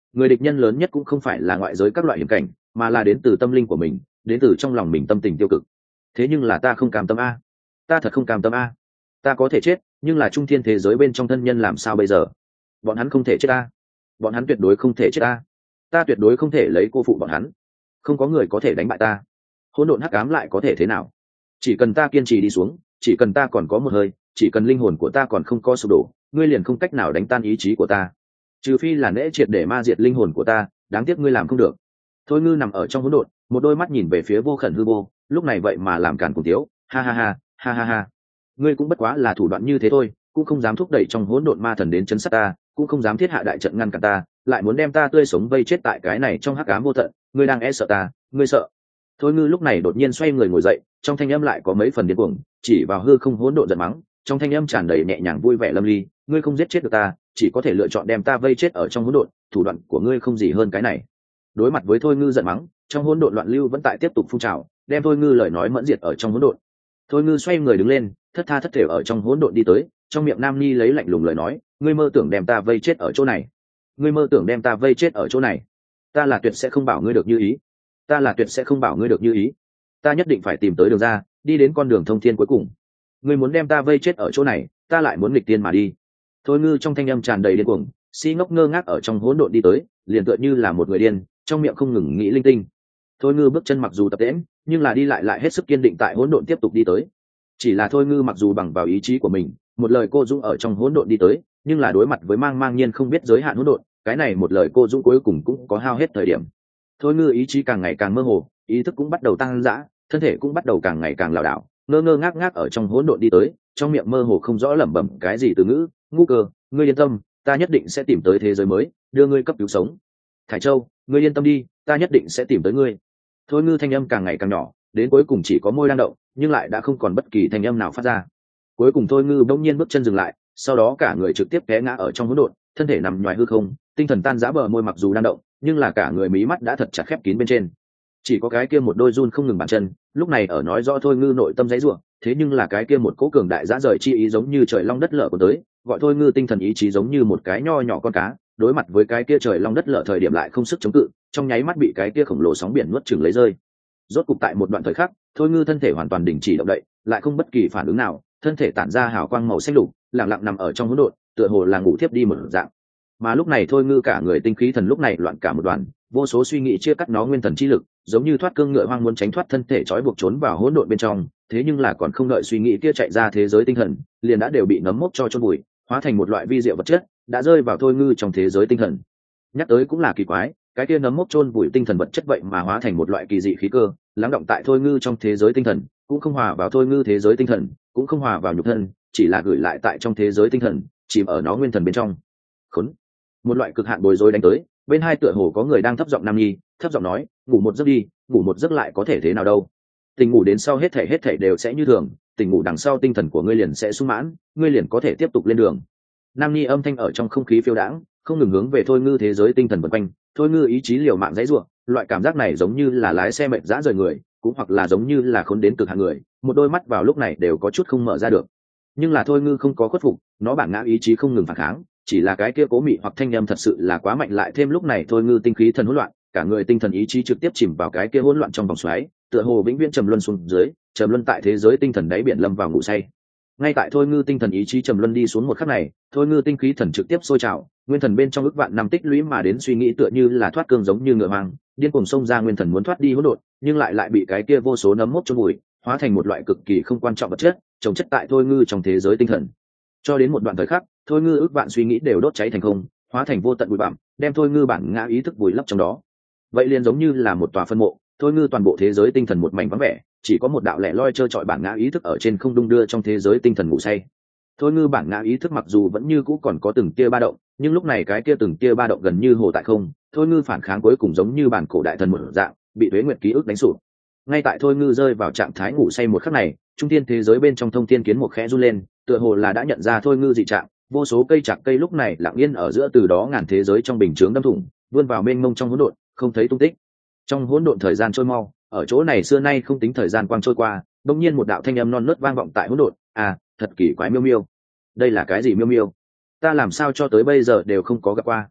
người địch nhân lớn nhất cũng không phải là ngoại giới các loại hiểm cảnh, mà là đến từ tâm linh của mình, đến từ trong lòng mình tâm tình tiêu cực. Thế nhưng là ta không cam tâm a, ta thật không cam tâm a. Ta có thể chết, nhưng là trung thiên thế giới bên trong thân nhân làm sao bây giờ? Bọn hắn không thể chết ta, bọn hắn tuyệt đối không thể chết ta, ta tuyệt đối không thể lấy cô phụ bọn hắn. Không có người có thể đánh bại ta, hỗn độn hắc ám lại có thể thế nào? Chỉ cần ta kiên trì đi xuống, chỉ cần ta còn có một hơi, chỉ cần linh hồn của ta còn không có sụp đổ, ngươi liền không cách nào đánh tan ý chí của ta, trừ phi là nễ triệt để ma diệt linh hồn của ta. Đáng tiếc ngươi làm không được. Thôi ngư nằm ở trong hỗn độn, một đôi mắt nhìn về phía vô khẩn hư vô, lúc này vậy mà làm càn cùng tiếu, ha ha ha, ha ha ha. Ngươi cũng bất quá là thủ đoạn như thế thôi, cũng không dám thúc đẩy trong hỗn độn ma thần đến chấn sát ta, cũng không dám thiết hạ đại trận ngăn cản ta, lại muốn đem ta tươi sống vây chết tại cái này trong hắc ám vô tận. Ngươi đang e sợ ta, ngươi sợ? Thôi ngư lúc này đột nhiên xoay người ngồi dậy, trong thanh âm lại có mấy phần điên cuồng, chỉ vào hư không hỗn độn giận mắng, trong thanh âm tràn đầy nhẹ nhàng vui vẻ lâm ly. Ngươi không giết chết được ta, chỉ có thể lựa chọn đem ta vây chết ở trong hỗn độn, thủ đoạn của ngươi không gì hơn cái này. Đối mặt với thôi ngư giận mắng, trong hỗn độn loạn lưu vẫn tại tiếp tục phun trào, đem thôi ngư lời nói mẫn diệt ở trong hỗn độn. Thôi ngư xoay người đứng lên, thất tha thất thểu ở trong hỗn độn đi tới, trong miệng nam ni lấy lạnh lùng lời nói, ngươi mơ tưởng đem ta vây chết ở chỗ này, ngươi mơ tưởng đem ta vây chết ở chỗ này, ta là tuyệt sẽ không bảo ngươi được như ý, ta là tuyệt sẽ không bảo ngươi được như ý, ta nhất định phải tìm tới đường ra, đi đến con đường thông thiên cuối cùng. Ngươi muốn đem ta vây chết ở chỗ này, ta lại muốn nghịch tiên mà đi. Thôi ngư trong thanh âm tràn đầy điên cuồng, si ngốc ngơ ngác ở trong hỗn độn đi tới, liền tựa như là một người điên, trong miệng không ngừng nghĩ linh tinh. Thôi ngư bước chân mặc dù tập tễnh, nhưng là đi lại hết sức kiên định tại hỗn độn tiếp tục đi tới. Chỉ là thôi ngư mặc dù bằng vào ý chí của mình, một lời cô dũng ở trong hỗn độn đi tới, nhưng là đối mặt với mang nhiên không biết giới hạn hỗn độn, cái này một lời cô dũng cuối cùng cũng có hao hết thời điểm. Thôi ngư ý chí càng ngày càng mơ hồ, ý thức cũng bắt đầu tăng dã, thân thể cũng bắt đầu càng ngày càng lảo đảo, ngơ ngác ở trong hỗn độn đi tới, trong miệng mơ hồ không rõ lẩm bẩm cái gì từ ngữ. Ngu cơ, ngươi yên tâm, ta nhất định sẽ tìm tới thế giới mới, đưa ngươi cấp cứu sống. Thải Châu, ngươi yên tâm đi, ta nhất định sẽ tìm tới ngươi. Thôi ngư thanh âm càng ngày càng nhỏ, đến cuối cùng chỉ có môi đang động, nhưng lại đã không còn bất kỳ thanh âm nào phát ra. Cuối cùng thôi ngư bỗng nhiên bước chân dừng lại, sau đó cả người trực tiếp té ngã ở trong hỗn độn, thân thể nằm ngoài hư không, tinh thần tan rã, bờ môi mặc dù đang động, nhưng là cả người mí mắt đã thật chặt khép kín bên trên, chỉ có cái kia một đôi run không ngừng bàn chân, lúc này ở nói rõ thôi ngư nội tâm dãy rủa. Thế nhưng là cái kia một cố cường đại dã rời chi ý giống như trời long đất lở của tới, gọi thôi ngư tinh thần ý chí giống như một cái nho nhỏ con cá, đối mặt với cái kia trời long đất lở thời điểm lại không sức chống cự, trong nháy mắt bị cái kia khổng lồ sóng biển nuốt chửng lấy rơi. Rốt cục tại một đoạn thời khắc, thôi ngư thân thể hoàn toàn đình chỉ động đậy, lại không bất kỳ phản ứng nào, thân thể tản ra hào quang màu xanh lục, lặng lặng nằm ở trong hỗn độn, tựa hồ là ngủ thiếp đi một dạng. Mà lúc này thôi ngư cả người tinh khí thần lúc này loạn cả một đoàn, vô số suy nghĩ chia cắt nó nguyên thần chi lực, giống như thoát cương ngựa hoang muốn tránh thoát thân thể trói buộc trốn vào hỗn độn bên trong. Thế nhưng là còn không đợi suy nghĩ kia chạy ra thế giới tinh thần, liền đã đều bị nấm mốc cho chôn bụi, hóa thành một loại vi diệu vật chất, đã rơi vào thôi ngư trong thế giới tinh thần. Nhắc tới cũng là kỳ quái, cái kia nấm mốc chôn bụi tinh thần vật chất vậy mà hóa thành một loại kỳ dị khí cơ, lắng động tại thôi ngư trong thế giới tinh thần, cũng không hòa vào thôi ngư thế giới tinh thần, cũng không hòa vào nhục thân, chỉ là gửi lại tại trong thế giới tinh thần, chìm ở nó nguyên thần bên trong. Khốn! Một loại cực hạn bối rối đánh tới, bên hai tựa hồ có người đang thấp giọng nam nhi, thấp giọng nói, ngủ một giấc đi, ngủ một giấc lại có thể thế nào đâu. Tỉnh ngủ đến sau hết thảy đều sẽ như thường, tỉnh ngủ đằng sau tinh thần của ngươi liền sẽ sung mãn, ngươi liền có thể tiếp tục lên đường. Nam nhi âm thanh ở trong không khí phiêu đãng, không ngừng hướng về thôi ngư thế giới tinh thần vần quanh. Thôi ngư ý chí liều mạng dãy rủa, loại cảm giác này giống như là lái xe mệt dã rời người, cũng hoặc là giống như là khốn đến cực hạn người, một đôi mắt vào lúc này đều có chút không mở ra được. Nhưng là thôi ngư không có khuất phục, nó bản ngã ý chí không ngừng phản kháng, chỉ là cái kia cố mị hoặc thanh âm thật sự là quá mạnh, lại thêm lúc này thôi ngư tinh khí thần hỗn loạn, cả người tinh thần ý chí trực tiếp chìm vào cái kia hỗn loạn trong vòng xoáy, tựa hồ vĩnh viễn trầm luân xuống dưới, trầm luân tại thế giới tinh thần đáy biển lâm vào ngủ say. Ngay tại thôi ngư tinh thần ý chí trầm luân đi xuống một khắc này, thôi ngư tinh khí thần trực tiếp sôi trào, nguyên thần bên trong ức vạn năm tích lũy mà đến suy nghĩ tựa như là thoát cương giống như ngựa hoang, điên cuồng xông ra nguyên thần muốn thoát đi hỗn độn, nhưng lại bị cái kia vô số nấm mốc chôn vùi, hóa thành một loại cực kỳ không quan trọng vật chất, trồng chất tại thôi ngư trong thế giới tinh thần. Cho đến một đoạn thời khắc, thôi ngư ức vạn suy nghĩ đều đốt cháy thành không, hóa thành vô tận bụi bặm, đem thôi ngư bản ngã ý thức vùi lấp trong đó. Vậy liền giống như là một tòa phân mộ, thôi ngư toàn bộ thế giới tinh thần một mảnh vắng vẻ, chỉ có một đạo lẻ loi trơ trọi bản ngã ý thức ở trên không đung đưa trong thế giới tinh thần ngủ say. Thôi ngư bản ngã ý thức mặc dù vẫn như cũ còn có từng tia ba động, nhưng lúc này cái kia từng tia ba động gần như hồ tại không. Thôi ngư phản kháng cuối cùng giống như bản cổ đại thần một dạng, bị tuế nguyệt ký ức đánh sụp. Ngay tại thôi ngư rơi vào trạng thái ngủ say một khắc này, trung thiên thế giới bên trong thông thiên kiến một khẽ run lên, tựa hồ là đã nhận ra thôi ngư dị trạng. Vô số cây chạc cây lúc này lặng yên ở giữa từ đó ngàn thế giới trong bình chướng đâm thủng, vươn vào mênh mông trong hỗn độn, không thấy tung tích. Trong hỗn độn thời gian trôi mau, ở chỗ này xưa nay không tính thời gian quang trôi qua, bỗng nhiên một đạo thanh âm non nớt vang vọng tại hỗn độn, à, thật kỳ quái miêu miêu. Đây là cái gì miêu miêu? Ta làm sao cho tới bây giờ đều không có gặp qua.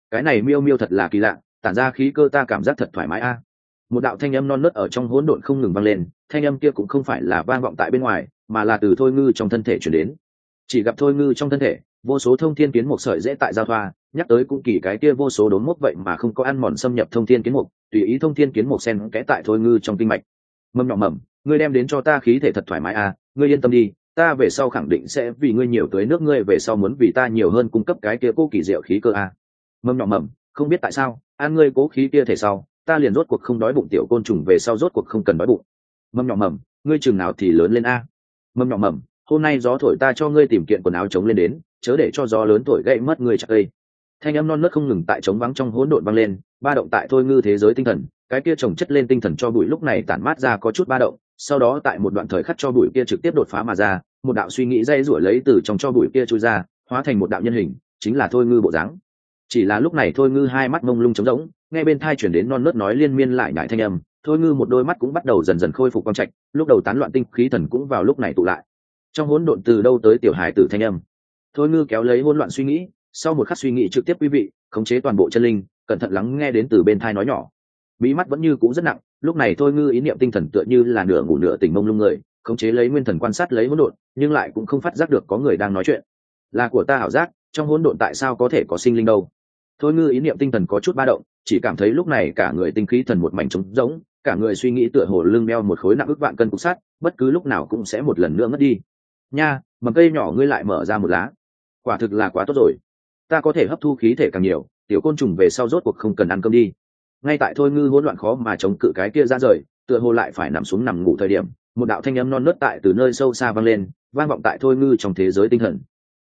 cái này miêu miêu thật là kỳ lạ, tản ra khí cơ ta cảm giác thật thoải mái a. Một đạo thanh âm non nớt ở trong hỗn độn không ngừng vang lên, thanh âm kia cũng không phải là vang vọng tại bên ngoài, mà là từ Thôi Ngư trong thân thể truyền đến. Chỉ gặp Thôi Ngư trong thân thể vô số thông thiên kiến một sợi dễ tại giao thoa, nhắc tới cũng kỳ cái kia vô số đốn mốc vậy mà không có ăn mòn xâm nhập thông thiên kiến mục, tùy ý thông thiên kiến mục sen kẽ tại Thôi Ngư trong kinh mạch. Mầm nhỏ mầm, ngươi đem đến cho ta khí thể thật thoải mái a, ngươi yên tâm đi, ta về sau khẳng định sẽ vì ngươi nhiều tưới nước, ngươi về sau muốn vì ta nhiều hơn cung cấp cái kia cố kỳ diệu khí cơ a. Mầm nhỏ mầm, không biết tại sao ăn ngươi cố khí kia thể sau ta liền rốt cuộc không đói bụng, tiểu côn trùng về sau rốt cuộc không cần đói bụng. Mầm nhỏ mầm, ngươi chừng nào thì lớn lên a. Mầm nhỏ mầm, hôm nay gió thổi ta cho ngươi tìm kiện quần áo chống lên đến, chớ để cho gió lớn thổi gãy mất ngươi chặt cây. Thanh âm non nớt không ngừng tại trống vắng trong hỗn độn vang lên, ba động tại Thôi Ngư thế giới tinh thần, cái kia chồng chất lên tinh thần cho bụi lúc này tản mát ra có chút ba động, sau đó tại một đoạn thời khắc cho bụi kia trực tiếp đột phá mà ra, một đạo suy nghĩ dây rủa lấy từ trong cho bụi kia chui ra, hóa thành một đạo nhân hình, chính là Thôi Ngư bộ dáng. Chỉ là lúc này Thôi Ngư hai mắt mông lung trống rỗng, nghe bên tai chuyển đến non nớt nói liên miên lại nhại thanh âm, Thôi Ngư một đôi mắt cũng bắt đầu dần dần khôi phục quang trạch, lúc đầu tán loạn tinh khí thần cũng vào lúc này tụ lại. Trong hỗn độn từ đâu tới tiểu hài tử thanh âm. Thôi Ngư kéo lấy hỗn loạn suy nghĩ, sau một khắc suy nghĩ trực tiếp quý vị, khống chế toàn bộ chân linh, cẩn thận lắng nghe đến từ bên tai nói nhỏ. Bí mắt vẫn như cũ rất nặng, lúc này Thôi Ngư ý niệm tinh thần tựa như là nửa ngủ nửa tỉnh mông lung người, khống chế lấy nguyên thần quan sát lấy hỗn độn, nhưng lại cũng không phát giác được có người đang nói chuyện. Là của ta ảo giác, trong hỗn độn tại sao có thể có sinh linh đâu? Thôi Ngư ý niệm tinh thần có chút ba động, chỉ cảm thấy lúc này cả người tinh khí thần một mảnh trống rỗng, cả người suy nghĩ tựa hồ lưng đeo một khối nặng ức vạn cân cục sắt, bất cứ lúc nào cũng sẽ một lần nữa ngất đi. Nha, mầm cây nhỏ ngươi lại mở ra một lá, quả thực là quá tốt rồi, ta có thể hấp thu khí thể càng nhiều, tiểu côn trùng về sau rốt cuộc không cần ăn cơm đi. Ngay tại Thôi Ngư hỗn loạn khó mà chống cự cái kia ra rời, tựa hồ lại phải nằm xuống nằm ngủ thời điểm, một đạo thanh âm non nớt tại từ nơi sâu xa vang lên, vang vọng tại Thôi Ngư trong thế giới tinh thần.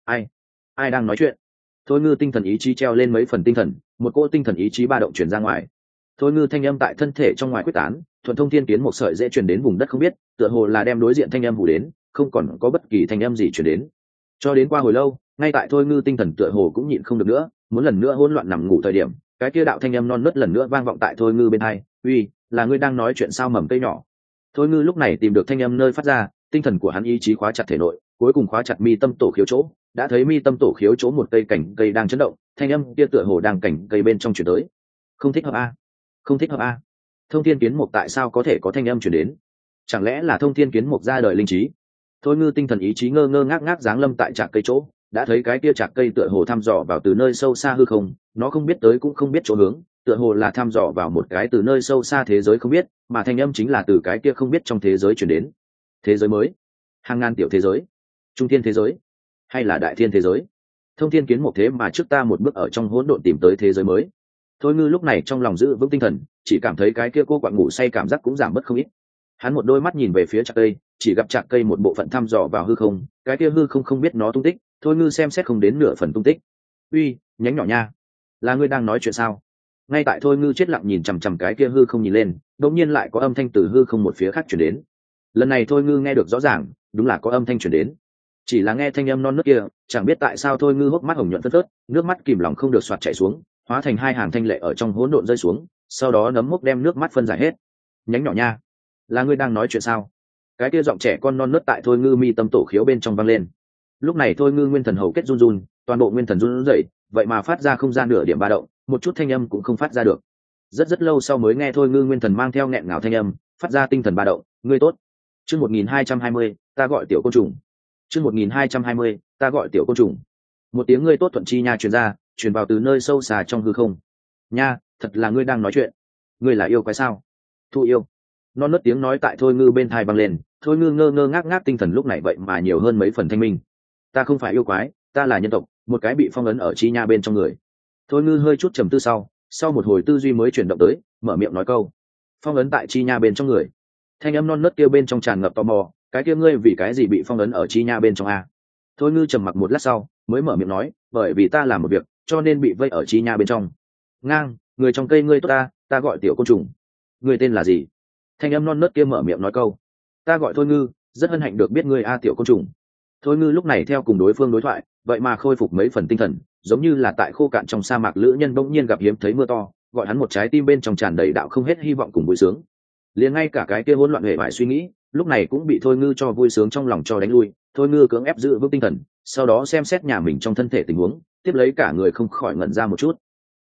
Ai đang nói chuyện? Thôi Ngư tinh thần ý chí treo lên mấy phần tinh thần, một cỗ tinh thần ý chí ba động truyền ra ngoài. Thôi Ngư thanh âm tại thân thể trong ngoài quyết tán, thuận thông thiên kiến một sợi dễ truyền đến vùng đất không biết, tựa hồ là đem đối diện thanh âm hù đến, không còn có bất kỳ thanh âm gì truyền đến. Cho đến qua hồi lâu, ngay tại Thôi Ngư tinh thần tựa hồ cũng nhịn không được nữa, muốn lần nữa hỗn loạn nằm ngủ thời điểm, cái kia đạo thanh âm non nớt lần nữa vang vọng tại Thôi Ngư bên tai. Uy, là ngươi đang nói chuyện sao mầm cây nhỏ? Thôi Ngư lúc này tìm được thanh âm nơi phát ra, tinh thần của hắn ý chí khóa chặt thể nội, cuối cùng khóa chặt mi tâm tổ khiếu chỗ, đã thấy mi tâm tổ khiếu chỗ một cây cảnh cây đang chấn động, thanh âm kia tựa hồ đang cảnh cây bên trong chuyển tới. Không thích hợp a, không thích hợp a. Thông thiên kiến mục tại sao có thể có thanh âm chuyển đến? Chẳng lẽ là thông thiên kiến mục ra đời linh trí? Thôi Ngư tinh thần ý chí ngơ ngơ ngác ngác giáng lâm tại trạc cây chỗ, đã thấy cái kia trạc cây tựa hồ thăm dò vào từ nơi sâu xa hư không, nó không biết tới cũng không biết chỗ hướng, tựa hồ là thăm dò vào một cái từ nơi sâu xa thế giới không biết, mà thanh âm chính là từ cái kia không biết trong thế giới chuyển đến. Thế giới mới, hàng ngàn tiểu thế giới, trung thiên thế giới, hay là đại thiên thế giới? Thông thiên kiến một thế mà trước ta một bước ở trong hỗn độn tìm tới thế giới mới. Thôi Ngư lúc này trong lòng giữ vững tinh thần, chỉ cảm thấy cái kia cô quặn ngủ say cảm giác cũng giảm bớt không ít. Hắn một đôi mắt nhìn về phía trạc cây, chỉ gặp trạc cây một bộ phận thăm dò vào hư không, cái kia hư không không biết nó tung tích. Thôi Ngư xem xét không đến nửa phần tung tích. Uy, nhánh nhỏ nha, là ngươi đang nói chuyện sao? Ngay tại Thôi Ngư chết lặng nhìn chằm chằm cái kia hư không nhìn lên, đột nhiên lại có âm thanh từ hư không một phía khác truyền đến. Lần này Thôi Ngư nghe được rõ ràng, đúng là có âm thanh truyền đến. Chỉ là nghe thanh âm non nớt kia, chẳng biết tại sao Thôi Ngư hốc mắt hồng nhuận phớt phớt, nước mắt kìm lòng không được soạt chảy xuống, hóa thành hai hàng thanh lệ ở trong hỗn độn rơi xuống, sau đó nấm mốc đem nước mắt phân giải hết. Nhánh nhỏ nha, là ngươi đang nói chuyện sao? Cái kia giọng trẻ con non nớt tại Thôi Ngư mi tâm tổ khiếu bên trong vang lên. Lúc này Thôi Ngư nguyên thần hầu kết run run, toàn bộ nguyên thần run rẩy, vậy mà phát ra không gian nửa điểm ba động, một chút thanh âm cũng không phát ra được. Rất lâu sau mới nghe Thôi Ngư nguyên thần mang theo nghẹn ngào thanh âm, phát ra tinh thần ba động. Ngươi tốt. Chương 1220, ta gọi tiểu côn trùng. Chương 1220, ta gọi tiểu côn trùng. Một tiếng ngươi tốt thuận chi nha truyền ra, truyền vào từ nơi sâu xa trong hư không. Nha, thật là ngươi đang nói chuyện. Ngươi là yêu quái sao? Thu yêu. Non nớt tiếng nói tại Thôi Ngư bên tai vang lên, Thôi Ngư ngơ ngơ ngác ngác tinh thần lúc này vậy mà nhiều hơn mấy phần thanh minh. Ta không phải yêu quái, ta là nhân tộc, một cái bị phong ấn ở chi nha bên trong người. Thôi Ngư hơi chút trầm tư sau một hồi tư duy mới chuyển động tới, mở miệng nói câu. Phong ấn tại chi nha bên trong người. Thanh âm non nớt kêu bên trong tràn ngập tò mò, cái kia ngươi vì cái gì bị phong ấn ở chi nha bên trong a? Thôi Ngư trầm mặc một lát sau mới mở miệng nói, bởi vì ta làm một việc cho nên bị vây ở chi nha bên trong. Ngang, người trong cây ngươi tốt ta gọi tiểu côn trùng. Ngươi tên là gì? Thanh âm non nớt kia mở miệng nói câu. Ta gọi Thôi Ngư, rất hân hạnh được biết ngươi a tiểu côn trùng. Thôi Ngư lúc này theo cùng đối phương đối thoại, vậy mà khôi phục mấy phần tinh thần, giống như là tại khô cạn trong sa mạc lữ nhân bỗng nhiên gặp hiếm thấy mưa to, gọi hắn một trái tim bên trong tràn đầy đạo không hết hy vọng cùng vui sướng. Liền ngay cả cái kia hỗn loạn hệ vải suy nghĩ, lúc này cũng bị Thôi Ngư cho vui sướng trong lòng cho đánh lui. Thôi Ngư cưỡng ép giữ vững tinh thần, sau đó xem xét nhà mình trong thân thể tình huống, tiếp lấy cả người không khỏi ngẩn ra một chút.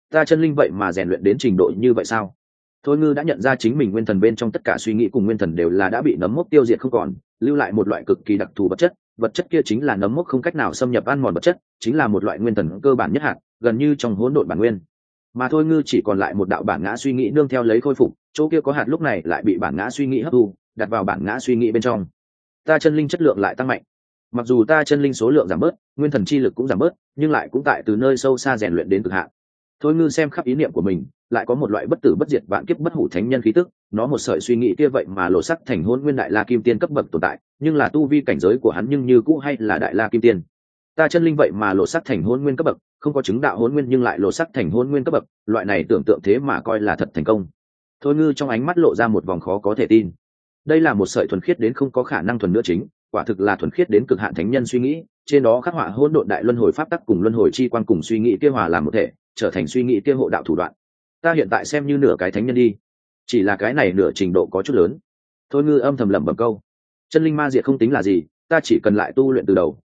Ta chân linh vậy mà rèn luyện đến trình độ như vậy sao? Thôi ngư đã nhận ra chính mình nguyên thần bên trong tất cả suy nghĩ cùng nguyên thần đều là đã bị nấm mốc tiêu diệt không còn, lưu lại một loại cực kỳ đặc thù vật chất kia chính là nấm mốc không cách nào xâm nhập ăn mòn vật chất, chính là một loại nguyên thần cơ bản nhất hạt, gần như trong hỗn độn bản nguyên. Mà thôi ngư chỉ còn lại một đạo bản ngã suy nghĩ nương theo lấy khôi phục, chỗ kia có hạt lúc này lại bị bản ngã suy nghĩ hấp thu, đặt vào bản ngã suy nghĩ bên trong. Ta chân linh chất lượng lại tăng mạnh. Mặc dù ta chân linh số lượng giảm bớt, nguyên thần chi lực cũng giảm bớt, nhưng lại cũng tại từ nơi sâu xa rèn luyện đến cực hạn. Thôi ngư xem khắp ý niệm của mình, lại có một loại bất tử bất diệt vạn kiếp bất hủ thánh nhân khí tức, nó một sợi suy nghĩ kia vậy mà lộ sắc thành hôn nguyên đại la kim tiên cấp bậc tồn tại, nhưng là tu vi cảnh giới của hắn nhưng như cũ hay là đại la kim tiên. Ta chân linh vậy mà lộ sắc thành hôn nguyên cấp bậc, không có chứng đạo hôn nguyên nhưng lại lộ sắc thành hôn nguyên cấp bậc, loại này tưởng tượng thế mà coi là thật thành công. Thôi ngư trong ánh mắt lộ ra một vòng khó có thể tin. Đây là một sợi thuần khiết đến không có khả năng thuần nữa chính, quả thực là thuần khiết đến cực hạn thánh nhân suy nghĩ, trên đó khắc họa hỗn độn đại luân hồi pháp tắc cùng luân hồi chi quan cùng suy nghĩ kia hòa làm một thể, trở thành suy nghĩ kia hộ đạo thủ đoạn. Ta hiện tại xem như nửa cái thánh nhân đi, chỉ là cái này nửa trình độ có chút lớn. Thôi ngư âm thầm lẩm bẩm câu, chân linh ma diệt không tính là gì, ta chỉ cần lại tu luyện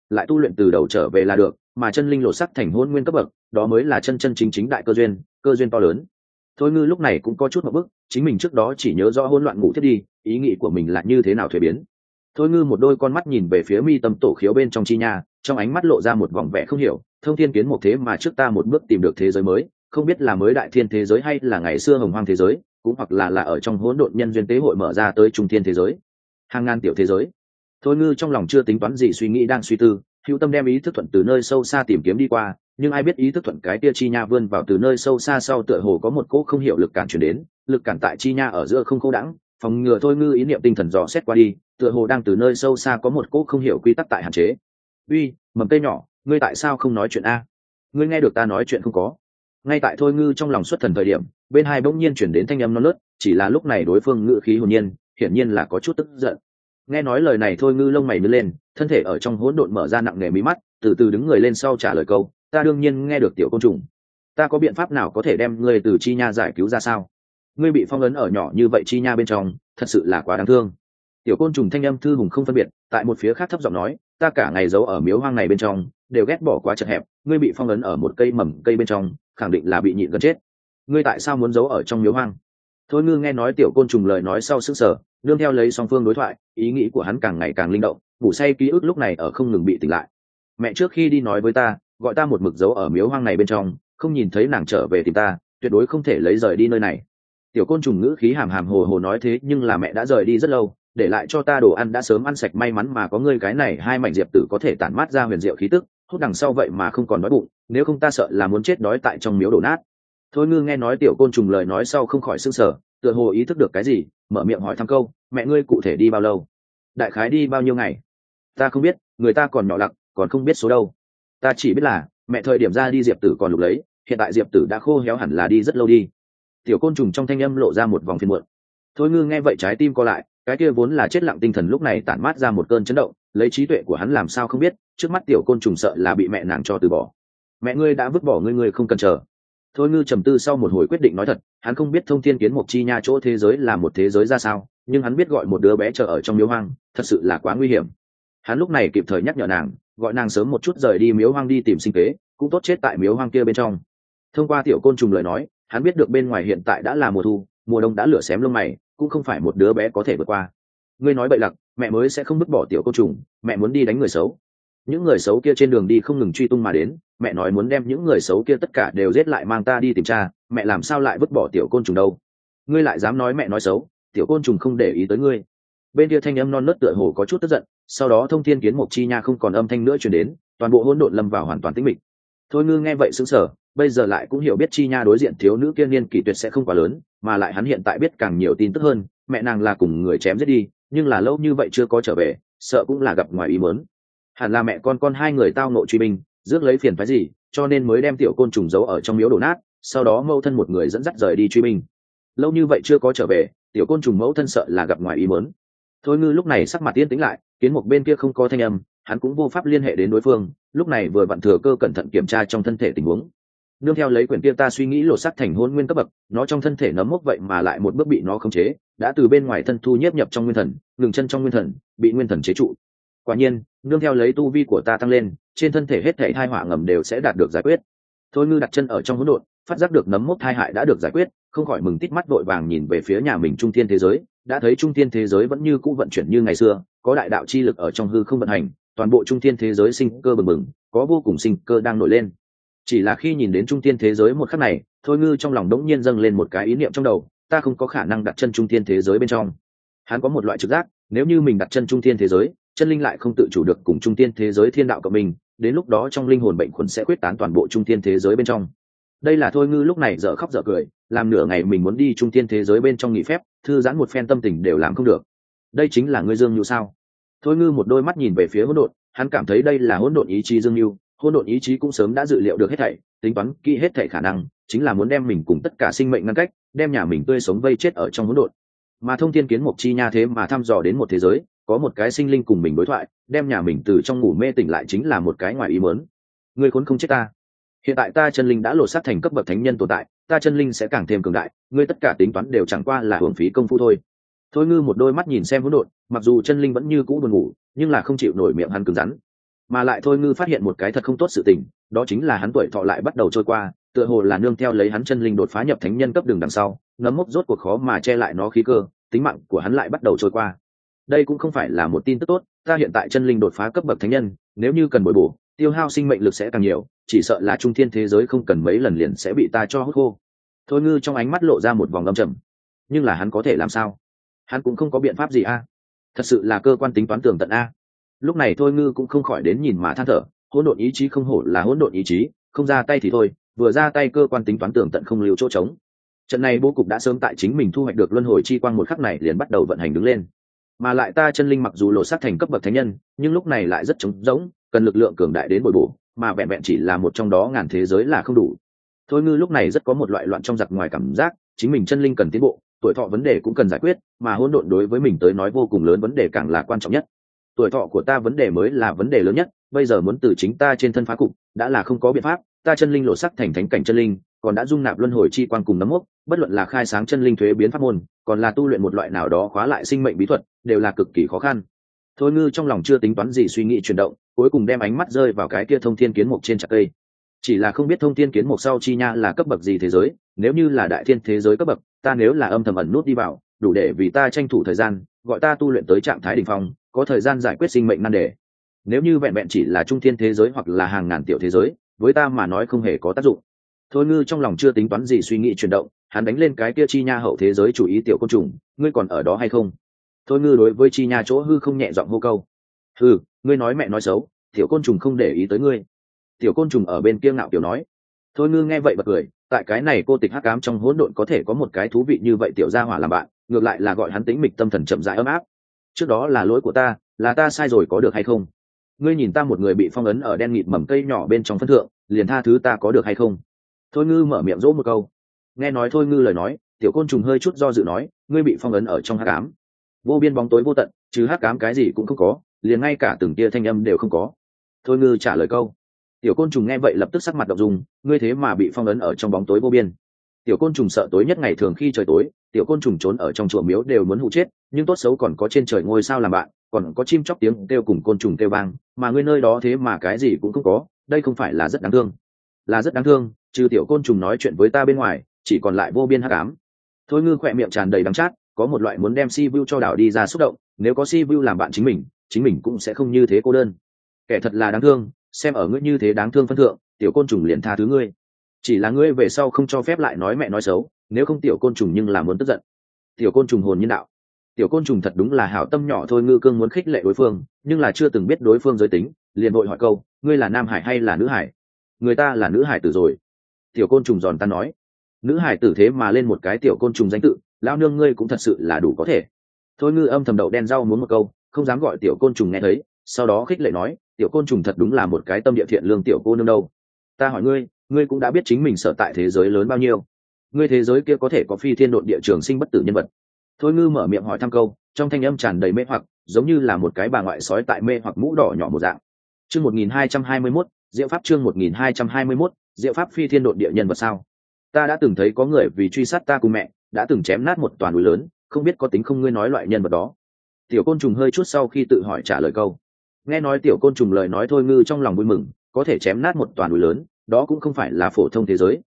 từ đầu trở về là được, mà chân linh lột sắc thành hôn nguyên cấp bậc, đó mới là chân chân chính chính đại cơ duyên to lớn. Thôi ngư lúc này cũng có chút một bức, chính mình trước đó chỉ nhớ rõ hỗn loạn ngủ thiết đi, ý nghĩ của mình là như thế nào thuế biến. Thôi ngư một đôi con mắt nhìn về phía mi tâm tổ khiếu bên trong chi nha, trong ánh mắt lộ ra một vòng vẻ không hiểu, thông thiên kiến một thế mà trước ta một bước tìm được thế giới mới, không biết là mới đại thiên thế giới hay là ngày xưa hồng hoang thế giới, cũng hoặc là ở trong hỗn độn nhân duyên tế hội mở ra tới trung thiên thế giới, hàng ngàn tiểu thế giới. Thôi ngư trong lòng chưa tính toán gì suy nghĩ đang suy tư, hữu tâm đem ý thức thuận từ nơi sâu xa tìm kiếm đi qua, nhưng ai biết ý thức thuận cái tia chi nha vươn vào từ nơi sâu xa sau tựa hồ có một cỗ không hiểu lực cản chuyển đến, lực cản tại chi nha ở giữa không khô đẳng, phòng ngừa thôi ngư ý niệm tinh thần dò xét qua đi, tựa hồ đang từ nơi sâu xa có một cỗ không hiểu quy tắc tại hạn chế. Uy, mầm cây nhỏ, ngươi tại sao không nói chuyện a? Ngươi nghe được ta nói chuyện không có? Ngay tại thôi ngư trong lòng xuất thần thời điểm, bên hai bỗng nhiên chuyển đến thanh âm non nớt, chỉ là lúc này đối phương ngữ khí hồn nhiên, hiển nhiên là có chút tức giận. Nghe nói lời này thôi ngư lông mày nhướng lên, thân thể ở trong hỗn độn mở ra nặng nề mí mắt, từ từ đứng người lên sau trả lời câu, ta đương nhiên nghe được tiểu côn trùng. Ta có biện pháp nào có thể đem ngươi từ chi nha giải cứu ra sao? Ngươi bị phong ấn ở nhỏ như vậy chi nha bên trong, thật sự là quá đáng thương. Tiểu côn trùng thanh âm thư hùng không phân biệt, tại một phía khác thấp giọng nói, ta cả ngày giấu ở miếu hoang này bên trong, đều ghét bỏ quá chật hẹp, ngươi bị phong ấn ở một cây mầm cây bên trong, khẳng định là bị nhịn gần chết. Ngươi tại sao muốn giấu ở trong miếu hoang? Thôi ngư nghe nói tiểu côn trùng lời nói sau sững sờ, nương theo lấy song phương đối thoại, ý nghĩ của hắn càng ngày càng linh động, ngủ say ký ức lúc này ở không ngừng bị tỉnh lại. Mẹ trước khi đi nói với ta, gọi ta một mực giấu ở miếu hoang này bên trong, không nhìn thấy nàng trở về tìm ta, tuyệt đối không thể lấy rời đi nơi này. Tiểu côn trùng ngữ khí hàm hàm hồ hồ nói thế, nhưng là mẹ đã rời đi rất lâu, để lại cho ta đồ ăn đã sớm ăn sạch, may mắn mà có ngươi cái này hai mảnh diệp tử có thể tản mát ra huyền diệu khí tức, hút đằng sau vậy mà không còn đói bụng, nếu không ta sợ là muốn chết đói tại trong miếu đổ nát. Thôi ngư nghe nói tiểu côn trùng lời nói sau không khỏi sưng sở, tựa hồ ý thức được cái gì, mở miệng hỏi thăm câu, mẹ ngươi cụ thể đi bao lâu? Đại khái đi bao nhiêu ngày? Ta không biết, người ta còn nhỏ lặc, còn không biết số đâu. Ta chỉ biết là mẹ thời điểm ra đi diệp tử còn lục lấy, hiện tại diệp tử đã khô héo hẳn là đi rất lâu đi. Tiểu côn trùng trong thanh âm lộ ra một vòng phiền muộn. Thôi ngư nghe vậy trái tim co lại, cái kia vốn là chết lặng tinh thần lúc này tản mát ra một cơn chấn động, lấy trí tuệ của hắn làm sao không biết, trước mắt tiểu côn trùng sợ là bị mẹ nàng cho từ bỏ. Mẹ ngươi đã vứt bỏ ngươi, ngươi không cần chờ. Thôi ngư trầm tư sau một hồi quyết định nói thật, hắn không biết thông thiên kiến mục chi nha chỗ thế giới là một thế giới ra sao, nhưng hắn biết gọi một đứa bé chờ ở trong miếu hoang thật sự là quá nguy hiểm. Hắn lúc này kịp thời nhắc nhở nàng, gọi nàng sớm một chút rời đi miếu hoang đi tìm sinh kế, cũng tốt chết tại miếu hoang kia bên trong. Thông qua tiểu côn trùng lời nói, hắn biết được bên ngoài hiện tại đã là mùa thu, mùa đông đã lửa xém lông mày, cũng không phải một đứa bé có thể vượt qua. Ngươi nói bậy lặc, mẹ mới sẽ không vứt bỏ tiểu côn trùng, mẹ muốn đi đánh người xấu. Những người xấu kia trên đường đi không ngừng truy tung mà đến, mẹ nói muốn đem những người xấu kia tất cả đều giết lại mang ta đi tìm cha, mẹ làm sao lại vứt bỏ tiểu côn trùng đâu? Ngươi lại dám nói mẹ nói xấu, tiểu côn trùng không để ý tới ngươi. Bên kia thanh âm non nớt tựa hồ có chút tức giận, sau đó thông thiên kiến mục chi nha không còn âm thanh nữa truyền đến, toàn bộ hỗn độn lâm vào hoàn toàn tĩnh mịch. Thôi ngư nghe vậy sững sờ, bây giờ lại cũng hiểu biết chi nha đối diện thiếu nữ kia niên kỷ tuyệt sẽ không quá lớn, mà lại hắn hiện tại biết càng nhiều tin tức hơn, mẹ nàng là cùng người chém giết đi, nhưng là lâu như vậy chưa có trở về, sợ cũng là gặp ngoài ý muốn. Hẳn là mẹ con hai người tao nộ truy binh, rước lấy phiền phái gì, cho nên mới đem tiểu côn trùng giấu ở trong miếu đổ nát, sau đó mẫu thân một người dẫn dắt rời đi truy binh. Lâu như vậy chưa có trở về, tiểu côn trùng mẫu thân sợ là gặp ngoài ý muốn. Thôi ngư lúc này sắc mặt yên tĩnh lại, kiến mục bên kia không có thanh âm, hắn cũng vô pháp liên hệ đến đối phương, lúc này vừa vặn thừa cơ cẩn thận kiểm tra trong thân thể tình huống. Nương theo lấy quyển kia ta suy nghĩ lột sắc thành hôn nguyên cấp bậc, nó trong thân thể nấm mốc vậy mà lại một bước bị nó khống chế, đã từ bên ngoài thân thu nhiếp nhập trong nguyên thần, ngừng chân trong nguyên thần, bị nguyên thần chế trụ. Quả nhiên, nương theo lấy tu vi của ta tăng lên, trên thân thể hết thảy tai họa ngầm đều sẽ đạt được giải quyết. Thôi ngư đặt chân ở trong hỗn độn, phát giác được nấm mốc tai hại đã được giải quyết, không khỏi mừng tít mắt vội vàng nhìn về phía nhà mình trung thiên thế giới, đã thấy trung thiên thế giới vẫn như cũ vận chuyển như ngày xưa, có đại đạo chi lực ở trong hư không vận hành, toàn bộ trung thiên thế giới sinh cơ bừng bừng, có vô cùng sinh cơ đang nổi lên. Chỉ là khi nhìn đến trung thiên thế giới một khắc này, Thôi Ngư trong lòng đống nhiên dâng lên một cái ý niệm trong đầu, ta không có khả năng đặt chân trung thiên thế giới bên trong. Hắn có một loại trực giác, nếu như mình đặt chân trung thiên thế giới, chân linh lại không tự chủ được cùng trung thiên thế giới thiên đạo của mình, đến lúc đó trong linh hồn bệnh khuẩn sẽ quyết tán toàn bộ trung thiên thế giới bên trong. Đây là Thôi Ngư lúc này dở khóc dở cười, làm nửa ngày mình muốn đi trung thiên thế giới bên trong nghỉ phép, thư giãn một phen tâm tình đều làm không được. Đây chính là ngươi Dương Nhu sao? Thôi Ngư một đôi mắt nhìn về phía hỗn độn, hắn cảm thấy đây là hỗn độn ý chí Dương Nhu, hỗn độn ý chí cũng sớm đã dự liệu được hết thảy, tính toán kỹ hết thảy khả năng, chính là muốn đem mình cùng tất cả sinh mệnh ngăn cách, đem nhà mình tươi sống vây chết ở trong hỗn độn. Mà Thông Thiên Kiến Mục Chi Nha thế mà thăm dò đến một thế giới, có một cái sinh linh cùng mình đối thoại, đem nhà mình từ trong ngủ mê tỉnh lại chính là một cái ngoài ý muốn. Ngươi khốn không chết ta. Hiện tại ta chân linh đã lột xác thành cấp bậc thánh nhân tồn tại, ta chân linh sẽ càng thêm cường đại, ngươi tất cả tính toán đều chẳng qua là hưởng phí công phu thôi. Thôi Ngư một đôi mắt nhìn xem hỗn độn, mặc dù chân linh vẫn như cũ buồn ngủ, nhưng là không chịu nổi miệng hắn cứng rắn. Mà lại Thôi Ngư phát hiện một cái thật không tốt sự tình, đó chính là hắn tuổi thọ lại bắt đầu trôi qua, tựa hồ là nương theo lấy hắn chân linh đột phá nhập thánh nhân cấp đường đằng sau, nấm mốc rốt cuộc khó mà che lại nó khí cơ, tính mạng của hắn lại bắt đầu trôi qua. Đây cũng không phải là một tin tức tốt, ta hiện tại chân linh đột phá cấp bậc thánh nhân, nếu như cần bồi bổ, tiêu hao sinh mệnh lực sẽ càng nhiều, chỉ sợ là trung thiên thế giới không cần mấy lần liền sẽ bị ta cho hút khô. Thôi Ngư trong ánh mắt lộ ra một vòng âm trầm, nhưng là hắn có thể làm sao? Hắn cũng không có biện pháp gì a. Thật sự là cơ quan tính toán tường tận a. Lúc này Thôi Ngư cũng không khỏi đến nhìn mà than thở, hỗn độn ý chí không hổ là hỗn độn ý chí, không ra tay thì thôi, vừa ra tay cơ quan tính toán tường tận không lưu chỗ trống. Trận này bố cục đã sớm tại chính mình thu hoạch được luân hồi chi quang một khắc này liền bắt đầu vận hành đứng lên. Mà lại ta chân linh mặc dù lộ sát thành cấp bậc thánh nhân, nhưng lúc này lại rất trống rỗng, cần lực lượng cường đại đến bồi bổ, mà vẹn vẹn chỉ là một trong đó ngàn thế giới là không đủ. Thôi Ngư lúc này rất có một loại loạn trong giặc ngoài cảm giác, chính mình chân linh cần tiến bộ, tuổi thọ vấn đề cũng cần giải quyết, mà hỗn độn đối với mình tới nói vô cùng lớn vấn đề càng là quan trọng nhất. Tuổi thọ của ta vấn đề mới là vấn đề lớn nhất, bây giờ muốn từ chính ta trên thân phá cục, đã là không có biện pháp, ta chân linh lộ sắc thành thánh cảnh chân linh, còn đã dung nạp luân hồi chi quang cùng nấm mốc, bất luận là khai sáng chân linh thuế biến pháp môn, còn là tu luyện một loại nào đó khóa lại sinh mệnh bí thuật, đều là cực kỳ khó khăn. Thôi Ngư trong lòng chưa tính toán gì suy nghĩ chuyển động, cuối cùng đem ánh mắt rơi vào cái kia Thông Thiên Kiến Mục trên chặt cây. Chỉ là không biết Thông Thiên Kiến Mục sau chi nha là cấp bậc gì thế giới, nếu như là đại thiên thế giới cấp bậc, ta nếu là âm thầm ẩn nút đi vào, đủ để vì ta tranh thủ thời gian, gọi ta tu luyện tới trạng thái đỉnh phong, có thời gian giải quyết sinh mệnh nan đề. Nếu như vẹn vẹn chỉ là trung thiên thế giới hoặc là hàng ngàn tiểu thế giới, với ta mà nói không hề có tác dụng. Thôi Ngư trong lòng chưa tính toán gì suy nghĩ chuyển động, hắn đánh lên cái kia chi nha hậu thế giới chủ ý tiểu côn trùng, ngươi còn ở đó hay không? Thôi Ngư đối với chi nha chỗ hư không nhẹ giọng hô câu. Hừ, ngươi nói mẹ nói xấu, tiểu côn trùng không để ý tới ngươi. Tiểu côn trùng ở bên kia ngạo kiểu nói. Thôi Ngư nghe vậy bật cười, tại cái này cô tịch hắc ám trong hỗn độn có thể có một cái thú vị như vậy tiểu gia hỏa làm bạn, ngược lại là gọi hắn tĩnh mịch tâm thần chậm rãi ấm áp. Trước đó là lỗi của ta, là ta sai rồi có được hay không? Ngươi nhìn ta một người bị phong ấn ở đen nghịt mầm cây nhỏ bên trong phân thượng, liền tha thứ ta có được hay không? Thôi Ngư mở miệng dỗ một câu. Nghe nói Thôi Ngư lời nói, tiểu côn trùng hơi chút do dự nói, ngươi bị phong ấn ở trong hắc ám, vô biên bóng tối vô tận, chứ hắc ám cái gì cũng không có, liền ngay cả từng tia thanh âm đều không có. Thôi Ngư trả lời câu. Tiểu côn trùng nghe vậy lập tức sắc mặt động dung, ngươi thế mà bị phong ấn ở trong bóng tối vô biên. Tiểu côn trùng sợ tối nhất ngày thường khi trời tối, tiểu côn trùng trốn ở trong chùa miếu đều muốn hụ chết, nhưng tốt xấu còn có trên trời ngôi sao làm bạn, còn có chim chóc tiếng kêu cùng côn trùng kêu vang, mà ngươi nơi đó thế mà cái gì cũng không có, đây không phải là rất đáng thương? Là rất đáng thương, trừ tiểu côn trùng nói chuyện với ta bên ngoài, chỉ còn lại vô biên hắc ám. Thôi Ngư khỏe miệng tràn đầy đắng chát, có một loại muốn đem Si Vu cho đảo đi ra xúc động, nếu có Si Vu làm bạn chính mình cũng sẽ không như thế cô đơn. Kẻ thật là đáng thương, xem ở ngươi như thế đáng thương phân thượng, tiểu côn trùng liền tha thứ ngươi. Chỉ là ngươi về sau không cho phép lại nói mẹ nói xấu, nếu không tiểu côn trùng nhưng là muốn tức giận. Tiểu côn trùng hồn nhiên đạo. Tiểu côn trùng thật đúng là hảo tâm nhỏ. Thôi Ngư cương muốn khích lệ đối phương, nhưng là chưa từng biết đối phương giới tính, liền vội hỏi câu, ngươi là nam hải hay là nữ hải? Người ta là nữ hải tử rồi. Tiểu côn trùng giòn ta nói. Nữ hải tử thế mà lên một cái tiểu côn trùng danh tự, lão nương ngươi cũng thật sự là đủ có thể. Thôi Ngư âm thầm đậu đen rau muốn một câu, không dám gọi tiểu côn trùng nghe thấy, sau đó khích lệ nói, tiểu côn trùng thật đúng là một cái tâm địa thiện lương tiểu cô nương đâu. Ta hỏi ngươi, ngươi cũng đã biết chính mình sở tại thế giới lớn bao nhiêu? Ngươi thế giới kia có thể có phi thiên độn địa trường sinh bất tử nhân vật? Thôi Ngư mở miệng hỏi thăm câu, trong thanh âm tràn đầy mê hoặc, giống như là một cái bà ngoại sói tại mê hoặc mũ đỏ nhỏ một dạng. Chương 1221, Diệu pháp chương 1221, Diệu pháp phi thiên độn địa nhân vật sao? Ta đã từng thấy có người vì truy sát ta cùng mẹ, đã từng chém nát một toàn núi lớn, không biết có tính không ngươi nói loại nhân vật đó. Tiểu côn trùng hơi chút sau khi tự hỏi trả lời câu. Nghe nói tiểu côn trùng lời nói Thôi Ngư trong lòng vui mừng, có thể chém nát một toàn núi lớn, đó cũng không phải là phổ thông thế giới,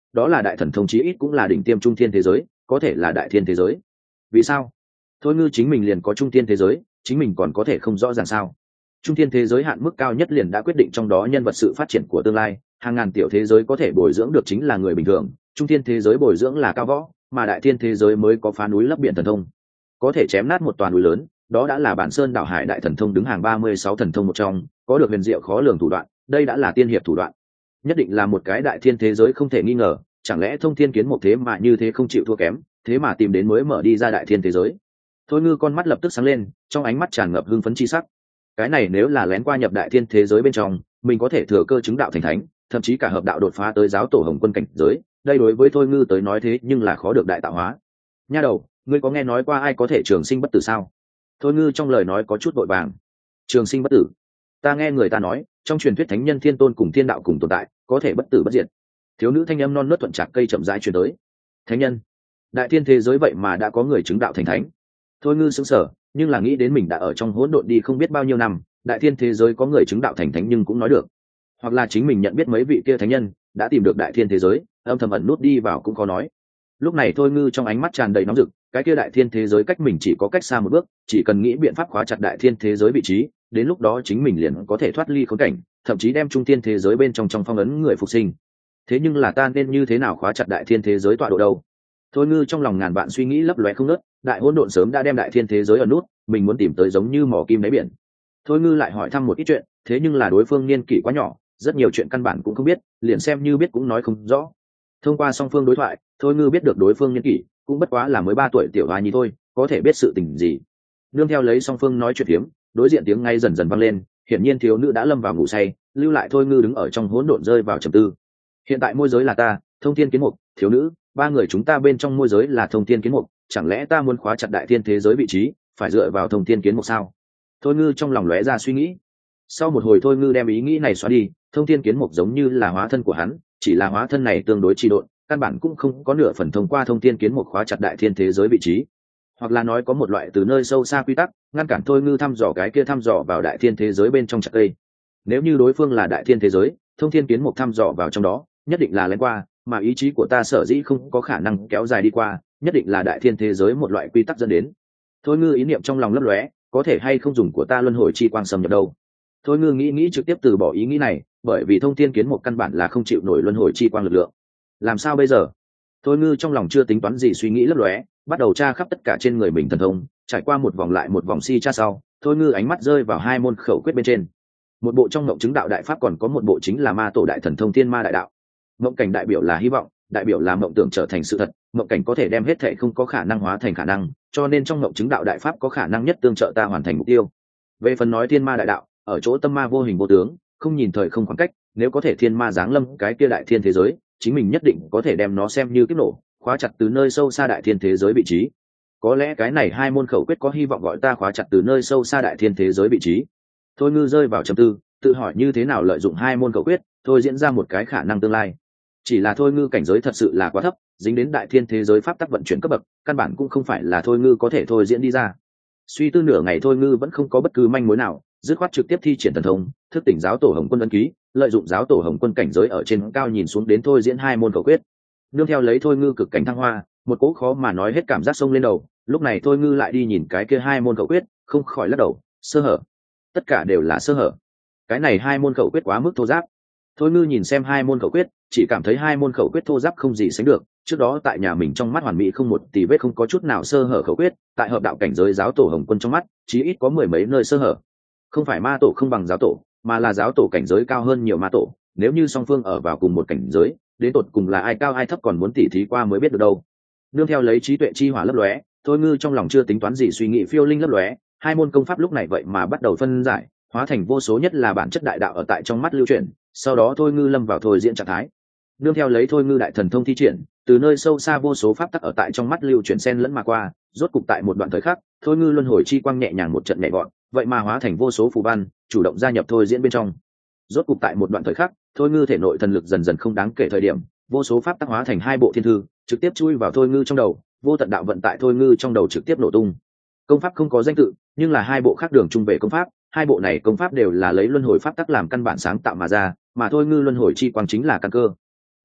đó là đại thần thông chí ít cũng là đỉnh tiêm trung thiên thế giới, có thể là đại thiên thế giới. Vì sao? Thôi ngư chính mình liền có trung thiên thế giới, chính mình còn có thể không rõ ràng sao? Trung thiên thế giới hạn mức cao nhất liền đã quyết định trong đó nhân vật sự phát triển của tương lai, hàng ngàn tiểu thế giới có thể bồi dưỡng được chính là người bình thường, trung thiên thế giới bồi dưỡng là cao võ, mà đại thiên thế giới mới có phá núi lấp biển thần thông, có thể chém nát một toàn núi lớn, đó đã là bản sơn đảo hải đại thần thông đứng hàng 36 thần thông một trong, có được huyền diệu khó lường thủ đoạn, đây đã là tiên hiệp thủ đoạn, nhất định là một cái đại thiên thế giới không thể nghi ngờ. Chẳng lẽ thông thiên kiến một thế mà như thế không chịu thua kém, thế mà tìm đến mới mở đi ra đại thiên thế giới? Thôi ngư con mắt lập tức sáng lên, trong ánh mắt tràn ngập hưng phấn chi sắc. Cái này nếu là lén qua nhập đại thiên thế giới bên trong, mình có thể thừa cơ chứng đạo thành thánh, thậm chí cả hợp đạo đột phá tới giáo tổ hồng quân cảnh giới, đây đối với thôi ngư tới nói thế nhưng là khó được đại tạo hóa. Nha đầu, ngươi có nghe nói qua ai có thể trường sinh bất tử sao? Thôi ngư trong lời nói có chút vội vàng. Trường sinh bất tử? Ta nghe người ta nói, trong truyền thuyết thánh nhân thiên tôn cùng thiên đạo cùng tồn tại, có thể bất tử bất diệt. Thiếu nữ thanh âm non nớt thuận chạc cây chậm rãi truyền tới. Thánh nhân? Đại thiên thế giới vậy mà đã có người chứng đạo thành thánh? Thôi ngư sững sờ, nhưng là nghĩ đến mình đã ở trong hỗn độn đi không biết bao nhiêu năm, đại thiên thế giới có người chứng đạo thành thánh nhưng cũng nói được, hoặc là chính mình nhận biết mấy vị kia thánh nhân đã tìm được đại thiên thế giới, âm thầm ẩn nút đi vào cũng khó nói. Lúc này thôi ngư trong ánh mắt tràn đầy nóng rực, cái kia đại thiên thế giới cách mình chỉ có cách xa một bước, chỉ cần nghĩ biện pháp khóa chặt đại thiên thế giới vị trí, đến lúc đó chính mình liền có thể thoát ly khốn cảnh, thậm chí đem trung thiên thế giới bên trong phong ấn người phục sinh. Thế nhưng là ta nên như thế nào khóa chặt đại thiên thế giới tọa độ đâu? Thôi ngư trong lòng ngàn vạn suy nghĩ lấp lóe không ngớt, đại hỗn độn sớm đã đem đại thiên thế giới ở nút, mình muốn tìm tới giống như mỏ kim đáy biển. Thôi ngư lại hỏi thăm một ít chuyện, thế nhưng là đối phương niên kỷ quá nhỏ, rất nhiều chuyện căn bản cũng không biết, liền xem như biết cũng nói không rõ. Thông qua song phương đối thoại, thôi ngư biết được đối phương niên kỷ cũng bất quá là mới 3 tuổi tiểu hoa nhi thôi, có thể biết sự tình gì. Nương theo lấy song phương nói chuyện tiếng, đối diện tiếng ngay dần dần vang lên, hiển nhiên thiếu nữ đã lâm vào ngủ say, lưu lại thôi ngư đứng ở trong hỗn độn rơi vào trầm tư. Hiện tại môi giới là ta, thông thiên kiến mục, thiếu nữ, ba người chúng ta bên trong môi giới là thông thiên kiến mục, chẳng lẽ ta muốn khóa chặt đại thiên thế giới vị trí phải dựa vào thông thiên kiến mục sao? Thôi ngư trong lòng lóe ra suy nghĩ. Sau một hồi thôi ngư đem ý nghĩ này xóa đi, thông thiên kiến mục giống như là hóa thân của hắn, chỉ là hóa thân này tương đối trì độn, căn bản cũng không có nửa phần thông qua thông thiên kiến mục khóa chặt đại thiên thế giới vị trí, hoặc là nói có một loại từ nơi sâu xa quy tắc ngăn cản thôi ngư thăm dò cái kia thăm dò vào đại thiên thế giới bên trong chặt cây. Nếu như đối phương là đại thiên thế giới, thông thiên kiến mục thăm dò vào trong đó nhất định là lén qua, mà ý chí của ta sở dĩ không có khả năng kéo dài đi qua, nhất định là đại thiên thế giới một loại quy tắc dẫn đến. Thôi ngư ý niệm trong lòng lấp lóe, có thể hay không dùng của ta luân hồi chi quang xâm nhập đâu? Thôi ngư nghĩ trực tiếp từ bỏ ý nghĩ này, bởi vì thông thiên kiến một căn bản là không chịu nổi luân hồi chi quang lực lượng. Làm sao bây giờ? Thôi ngư trong lòng chưa tính toán gì, suy nghĩ lấp lóe, bắt đầu tra khắp tất cả trên người mình thần thông, trải qua một vòng lại một vòng si tra sau, thôi ngư ánh mắt rơi vào 2 môn khẩu quyết bên trên. Một bộ trong ngộng chứng đạo đại pháp, còn có một bộ chính là ma tổ đại thần thông thiên ma đại đạo. Mộng cảnh đại biểu là hy vọng, đại biểu là mộng tưởng trở thành sự thật, mộng cảnh có thể đem hết thệ không có khả năng hóa thành khả năng, cho nên trong mộng chứng đạo đại pháp có khả năng nhất tương trợ ta hoàn thành mục tiêu. Về phần nói thiên ma đại đạo, ở chỗ tâm ma vô hình vô tướng, không nhìn thời không khoảng cách, nếu có thể thiên ma giáng lâm cái kia đại thiên thế giới, chính mình nhất định có thể đem nó xem như kiếp nổ, khóa chặt từ nơi sâu xa đại thiên thế giới vị trí. Có lẽ cái này 2 môn khẩu quyết có hy vọng gọi ta khóa chặt từ nơi sâu xa đại thiên thế giới vị trí. Thôi ngư rơi vào trầm tư, tự hỏi như thế nào lợi dụng 2 môn khẩu quyết thôi diễn ra một cái khả năng tương lai. Chỉ là thôi ngư cảnh giới thật sự là quá thấp, dính đến đại thiên thế giới pháp tắc vận chuyển cấp bậc, căn bản cũng không phải là thôi ngư có thể thôi diễn đi ra. Suy tư nửa ngày thôi ngư vẫn không có bất cứ manh mối nào, dứt khoát trực tiếp thi triển thần thông, thức tỉnh giáo tổ hồng quân ấn ký, lợi dụng giáo tổ hồng quân cảnh giới ở trên cao nhìn xuống đến thôi diễn 2 môn khẩu quyết. Nương theo lấy thôi ngư cực cảnh thăng hoa, một cỗ khó mà nói hết cảm giác sông lên đầu. Lúc này thôi ngư lại đi nhìn cái kia 2 môn khẩu quyết, không khỏi lắc đầu, sơ hở, tất cả đều là sơ hở. Cái này 2 môn khẩu quyết quá mức thô giáp. Thôi ngư nhìn xem 2 môn khẩu quyết, chỉ cảm thấy 2 môn khẩu quyết thô giáp không gì sánh được. Trước đó tại nhà mình trong mắt hoàn mỹ không một tì vết, không có chút nào sơ hở khẩu quyết, tại hợp đạo cảnh giới giáo tổ hồng quân trong mắt chí ít có 10 mấy nơi sơ hở. Không phải ma tổ không bằng giáo tổ, mà là giáo tổ cảnh giới cao hơn nhiều ma tổ. Nếu như song phương ở vào cùng một cảnh giới, đến tột cùng là ai cao ai thấp còn muốn tỉ thí qua mới biết được đâu. Nương theo lấy trí tuệ chi hỏa lấp lóe, thôi ngư trong lòng chưa tính toán gì, suy nghĩ phiêu linh lấp lóe, 2 môn công pháp lúc này vậy mà bắt đầu phân giải, hóa thành vô số nhất là bản chất đại đạo ở tại trong mắt lưu chuyển. Sau đó thôi ngư lâm vào thôi diễn trạng thái. Nương theo lấy thôi ngư đại thần thông thi triển, từ nơi sâu xa vô số pháp tắc ở tại trong mắt lưu chuyển xen lẫn mà qua, rốt cục tại một đoạn thời khắc, thôi ngư luân hồi chi quang nhẹ nhàng một trận nhẹ gọn, vậy mà hóa thành vô số phù văn, chủ động gia nhập thôi diễn bên trong. Rốt cục tại một đoạn thời khắc, thôi ngư thể nội thần lực dần dần không đáng kể thời điểm, vô số pháp tắc hóa thành 2 bộ thiên thư, trực tiếp chui vào thôi ngư trong đầu, vô tận đạo vận tại thôi ngư trong đầu trực tiếp nổ tung. Công pháp không có danh tự, nhưng là 2 bộ khác đường chung về công pháp, 2 bộ này công pháp đều là lấy luân hồi pháp tắc làm căn bản sáng tạo mà ra, mà thôi ngư luân hồi chi quang chính là căn cơ.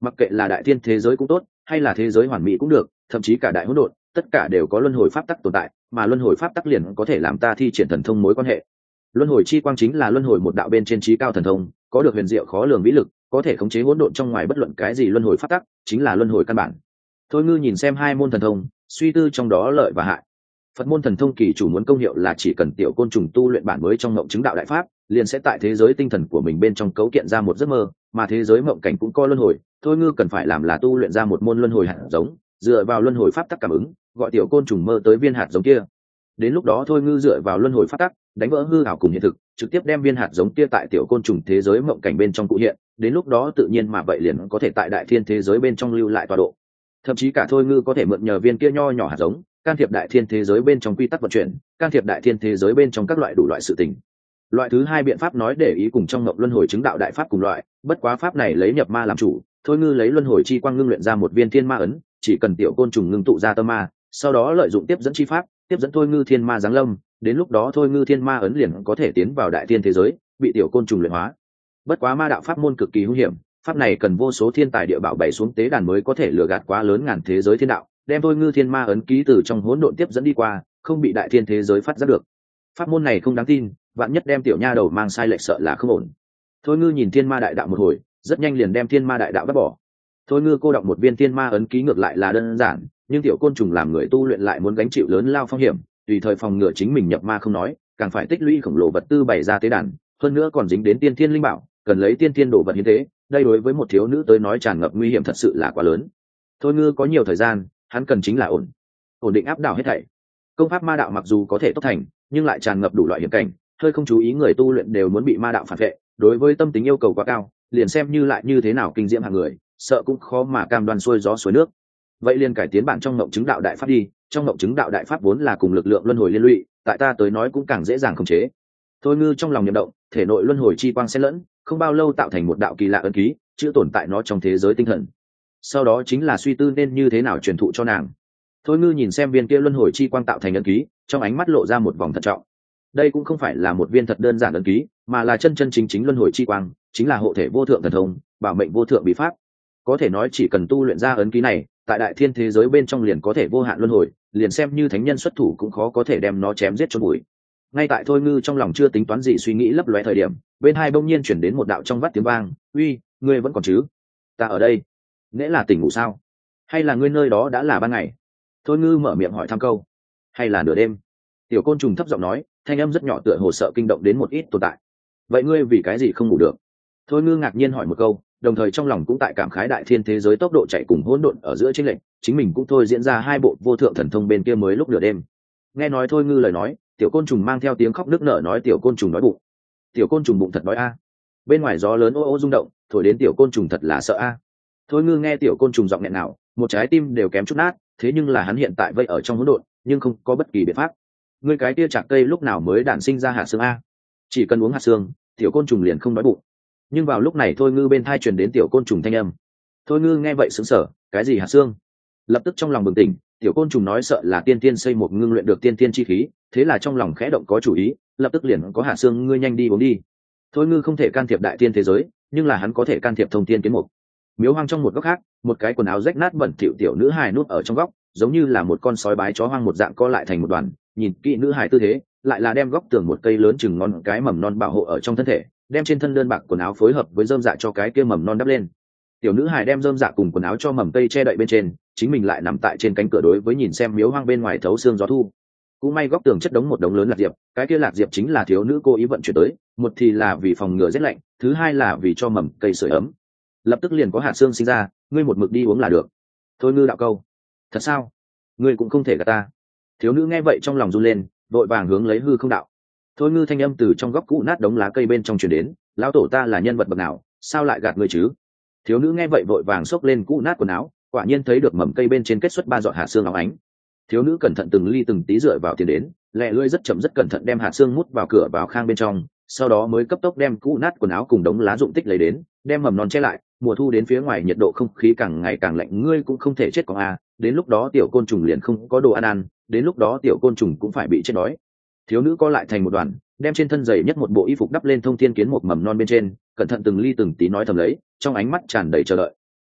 Mặc kệ là đại thiên thế giới cũng tốt, hay là thế giới hoàn mỹ cũng được, thậm chí cả đại hỗn độn, tất cả đều có luân hồi pháp tắc tồn tại, mà luân hồi pháp tắc liền có thể làm ta thi triển thần thông mối quan hệ. Luân hồi chi quang chính là luân hồi một đạo bên trên trí cao thần thông, có được huyền diệu khó lường vĩ lực, có thể khống chế hỗn độn trong ngoài bất luận cái gì luân hồi pháp tắc, chính là luân hồi căn bản. Thôi Ngư nhìn xem hai môn thần thông, suy tư trong đó lợi và hại. Phật môn thần thông kỳ chủ muốn công hiệu là chỉ cần tiểu côn trùng tu luyện bản mới trong ngộng chứng đạo đại pháp, liền sẽ tại thế giới tinh thần của mình bên trong cấu kiện ra một giấc mơ, mà thế giới mộng cảnh cũng có luân hồi. Thôi Ngư cần phải làm là tu luyện ra một môn luân hồi hạt giống, dựa vào luân hồi pháp tắc cảm ứng, gọi tiểu côn trùng mơ tới viên hạt giống kia. Đến lúc đó Thôi Ngư dựa vào luân hồi pháp tắc, đánh vỡ hư ảo cùng hiện thực, trực tiếp đem viên hạt giống kia tại tiểu côn trùng thế giới mộng cảnh bên trong cụ hiện, đến lúc đó tự nhiên mà vậy liền có thể tại đại thiên thế giới bên trong lưu lại tọa độ. Thậm chí cả Thôi Ngư có thể mượn nhờ viên kia nho nhỏ hạt giống, can thiệp đại thiên thế giới bên trong quy tắc vận chuyển, can thiệp đại thiên thế giới bên trong các loại đủ loại sự tình. Loại thứ hai biện pháp nói để ý cùng trong ngộng luân hồi chứng đạo đại pháp cùng loại, bất quá pháp này lấy nhập ma làm chủ. Thôi Ngư lấy luân hồi chi quang ngưng luyện ra một viên thiên ma ấn, chỉ cần tiểu côn trùng ngưng tụ ra tâm ma, sau đó lợi dụng tiếp dẫn chi pháp, tiếp dẫn Thôi Ngư thiên ma giáng lâm, đến lúc đó Thôi Ngư thiên ma ấn liền có thể tiến vào đại thiên thế giới, bị tiểu côn trùng luyện hóa. Bất quá ma đạo pháp môn cực kỳ hung hiểm, pháp này cần vô số thiên tài địa bảo bày xuống tế đàn mới có thể lừa gạt quá lớn ngàn thế giới thiên đạo, đem Thôi Ngư thiên ma ấn ký từ trong hỗn độn tiếp dẫn đi qua, không bị đại thiên thế giới phát giác được. Pháp môn này không đáng tin, vạn nhất đem tiểu nha đầu mang sai lệch sợ là không ổn. Thôi Ngư nhìn thiên ma đại đạo một hồi, rất nhanh liền đem thiên ma đại đạo bắt bỏ. Thôi Ngư cô đọng một viên thiên ma ấn ký ngược lại là đơn giản, nhưng tiểu côn trùng làm người tu luyện lại muốn gánh chịu lớn lao phong hiểm, tùy thời phòng ngừa chính mình nhập ma không nói, càng phải tích lũy khổng lồ vật tư bày ra tế đàn, hơn nữa còn dính đến tiên thiên linh bảo, cần lấy tiên thiên đồ vật như thế, đây đối với một thiếu nữ tới nói tràn ngập nguy hiểm thật sự là quá lớn. Thôi Ngư có nhiều thời gian, hắn cần chính là ổn định áp đảo hết thảy. Công pháp ma đạo mặc dù có thể tốc thành, nhưng lại tràn ngập đủ loại hiểm cảnh, hơi không chú ý người tu luyện đều muốn bị ma đạo phản vệ, đối với tâm tính yêu cầu quá cao, liền xem như lại như thế nào kinh diễm hàng người, sợ cũng khó mà cam đoan xuôi gió suối nước. Vậy liền cải tiến bản trong ngộng chứng đạo đại pháp đi, trong ngộng chứng đạo đại pháp vốn là cùng lực lượng luân hồi liên lụy, tại ta tới nói cũng càng dễ dàng khống chế. Thôi Ngư trong lòng niệm động, thể nội luân hồi chi quang xen lẫn, không bao lâu tạo thành một đạo kỳ lạ ấn ký, chữ tồn tại nó trong thế giới tinh thần. Sau đó chính là suy tư nên như thế nào truyền thụ cho nàng. Thôi Ngư nhìn xem viên kia luân hồi chi quang tạo thành ấn ký, trong ánh mắt lộ ra một vòng thận trọng. Đây cũng không phải là một viên thật đơn giản ấn ký, mà là chân chân chính chính luân hồi chi quang, chính là hộ thể vô thượng thần thông, bảo mệnh vô thượng bí pháp. Có thể nói chỉ cần tu luyện ra ấn ký này, tại đại thiên thế giới bên trong liền có thể vô hạn luân hồi, liền xem như thánh nhân xuất thủ cũng khó có thể đem nó chém giết cho bụi. Ngay tại Thôi Ngư trong lòng chưa tính toán gì suy nghĩ lấp lóe thời điểm, bên hai bỗng nhiên chuyển đến một đạo trong vắt tiếng vang, "Uy, ngươi vẫn còn chứ? Ta ở đây." Nghĩa là tỉnh ngủ sao? Hay là ngươi nơi đó đã là ban ngày? Thôi Ngư mở miệng hỏi thăm câu. Hay là nửa đêm? Tiểu côn trùng thấp giọng nói, thanh âm rất nhỏ tựa hồ sợ kinh động đến một ít tồn tại. Vậy ngươi vì cái gì không ngủ được? Thôi Ngư ngạc nhiên hỏi một câu, đồng thời trong lòng cũng tại cảm khái đại thiên thế giới tốc độ chạy cùng hỗn độn ở giữa chênh lệch, chính mình cũng thôi diễn ra hai bộ vô thượng thần thông bên kia mới lúc nửa đêm. Nghe nói Thôi Ngư lời nói, tiểu côn trùng mang theo tiếng khóc nức nở nói tiểu côn trùng đói bụng. Tiểu côn trùng bụng thật đói a. Bên ngoài gió lớn ô ô rung động, thổi đến tiểu côn trùng thật là sợ a. Thôi Ngư nghe tiểu côn trùng giọng nghẹn nào, một trái tim đều kém chút nát, thế nhưng là hắn hiện tại vây ở trong hỗn độn, nhưng không có bất kỳ biện pháp. Ngươi cái kia chạc cây lúc nào mới đản sinh ra hạt xương a? Chỉ cần uống hạt xương, tiểu côn trùng liền không đói bụng. Nhưng vào lúc này Thôi Ngư bên thai truyền đến tiểu côn trùng thanh âm. Thôi Ngư nghe vậy sững sờ, cái gì hạt xương? Lập tức trong lòng bừng tỉnh, tiểu côn trùng nói sợ là tiên tiên xây một ngưng luyện được tiên tiên chi khí, thế là trong lòng khẽ động có chủ ý, lập tức liền có hạt xương, ngươi nhanh đi uống đi. Thôi Ngư không thể can thiệp đại tiên thế giới, nhưng là hắn có thể can thiệp thông tiên kiến mục. Miếu hoang trong một góc khác, một cái quần áo rách nát bẩn thỉu tiểu nữ hài núp ở trong góc, giống như là một con sói bái chó hoang một dạng co lại thành một đoàn, nhìn kỹ nữ hài tư thế, lại là đem góc tường một cây lớn chừng ngón cái mầm non bảo hộ ở trong thân thể, đem trên thân đơn bạc quần áo phối hợp với rơm dạ cho cái kia mầm non đắp lên. Tiểu nữ hài đem rơm dạ cùng quần áo cho mầm cây che đậy bên trên, chính mình lại nằm tại trên cánh cửa đối với nhìn xem miếu hoang bên ngoài thấu xương gió thu. Cũng may góc tường chất đống một đống lớn lạc diệp, cái kia lạc diệp chính là thiếu nữ cố ý vận chuyển tới, một thì là vì phòng ngừa rét lạnh, thứ hai là vì cho mầm cây sưởi ấm. Lập tức liền có hạt xương sinh ra, ngươi một mực đi uống là được. Thôi Ngư đạo câu. Thật sao? Ngươi cũng không thể gạt ta. Thiếu nữ nghe vậy trong lòng run lên, vội vàng hướng lấy hư không đạo. Thôi Ngư thanh âm từ trong góc cũ nát đống lá cây bên trong truyền đến, lão tổ ta là nhân vật bậc nào, sao lại gạt ngươi chứ? Thiếu nữ nghe vậy vội vàng xốc lên cũ nát quần áo, quả nhiên thấy được mầm cây bên trên kết xuất ba giọt hạt xương óng ánh. Thiếu nữ cẩn thận từng ly từng tí dựa vào tiền đến, lẹ lưỡi rất chậm rất cẩn thận đem hạt xương mút vào cửa vào khang bên trong, sau đó mới cấp tốc đem cũ nát quần áo cùng đống lá dụng tích lấy đến, đem mầm non che lại. Mùa thu đến phía ngoài nhiệt độ không khí càng ngày càng lạnh, ngươi cũng không thể chết con a, đến lúc đó tiểu côn trùng liền không có đồ ăn, đến lúc đó tiểu côn trùng cũng phải bị chết đói. Thiếu nữ co lại thành một đoàn, đem trên thân dày nhất một bộ y phục đắp lên thông thiên kiến một mầm non bên trên, cẩn thận từng ly từng tí nói thầm lấy, trong ánh mắt tràn đầy chờ đợi.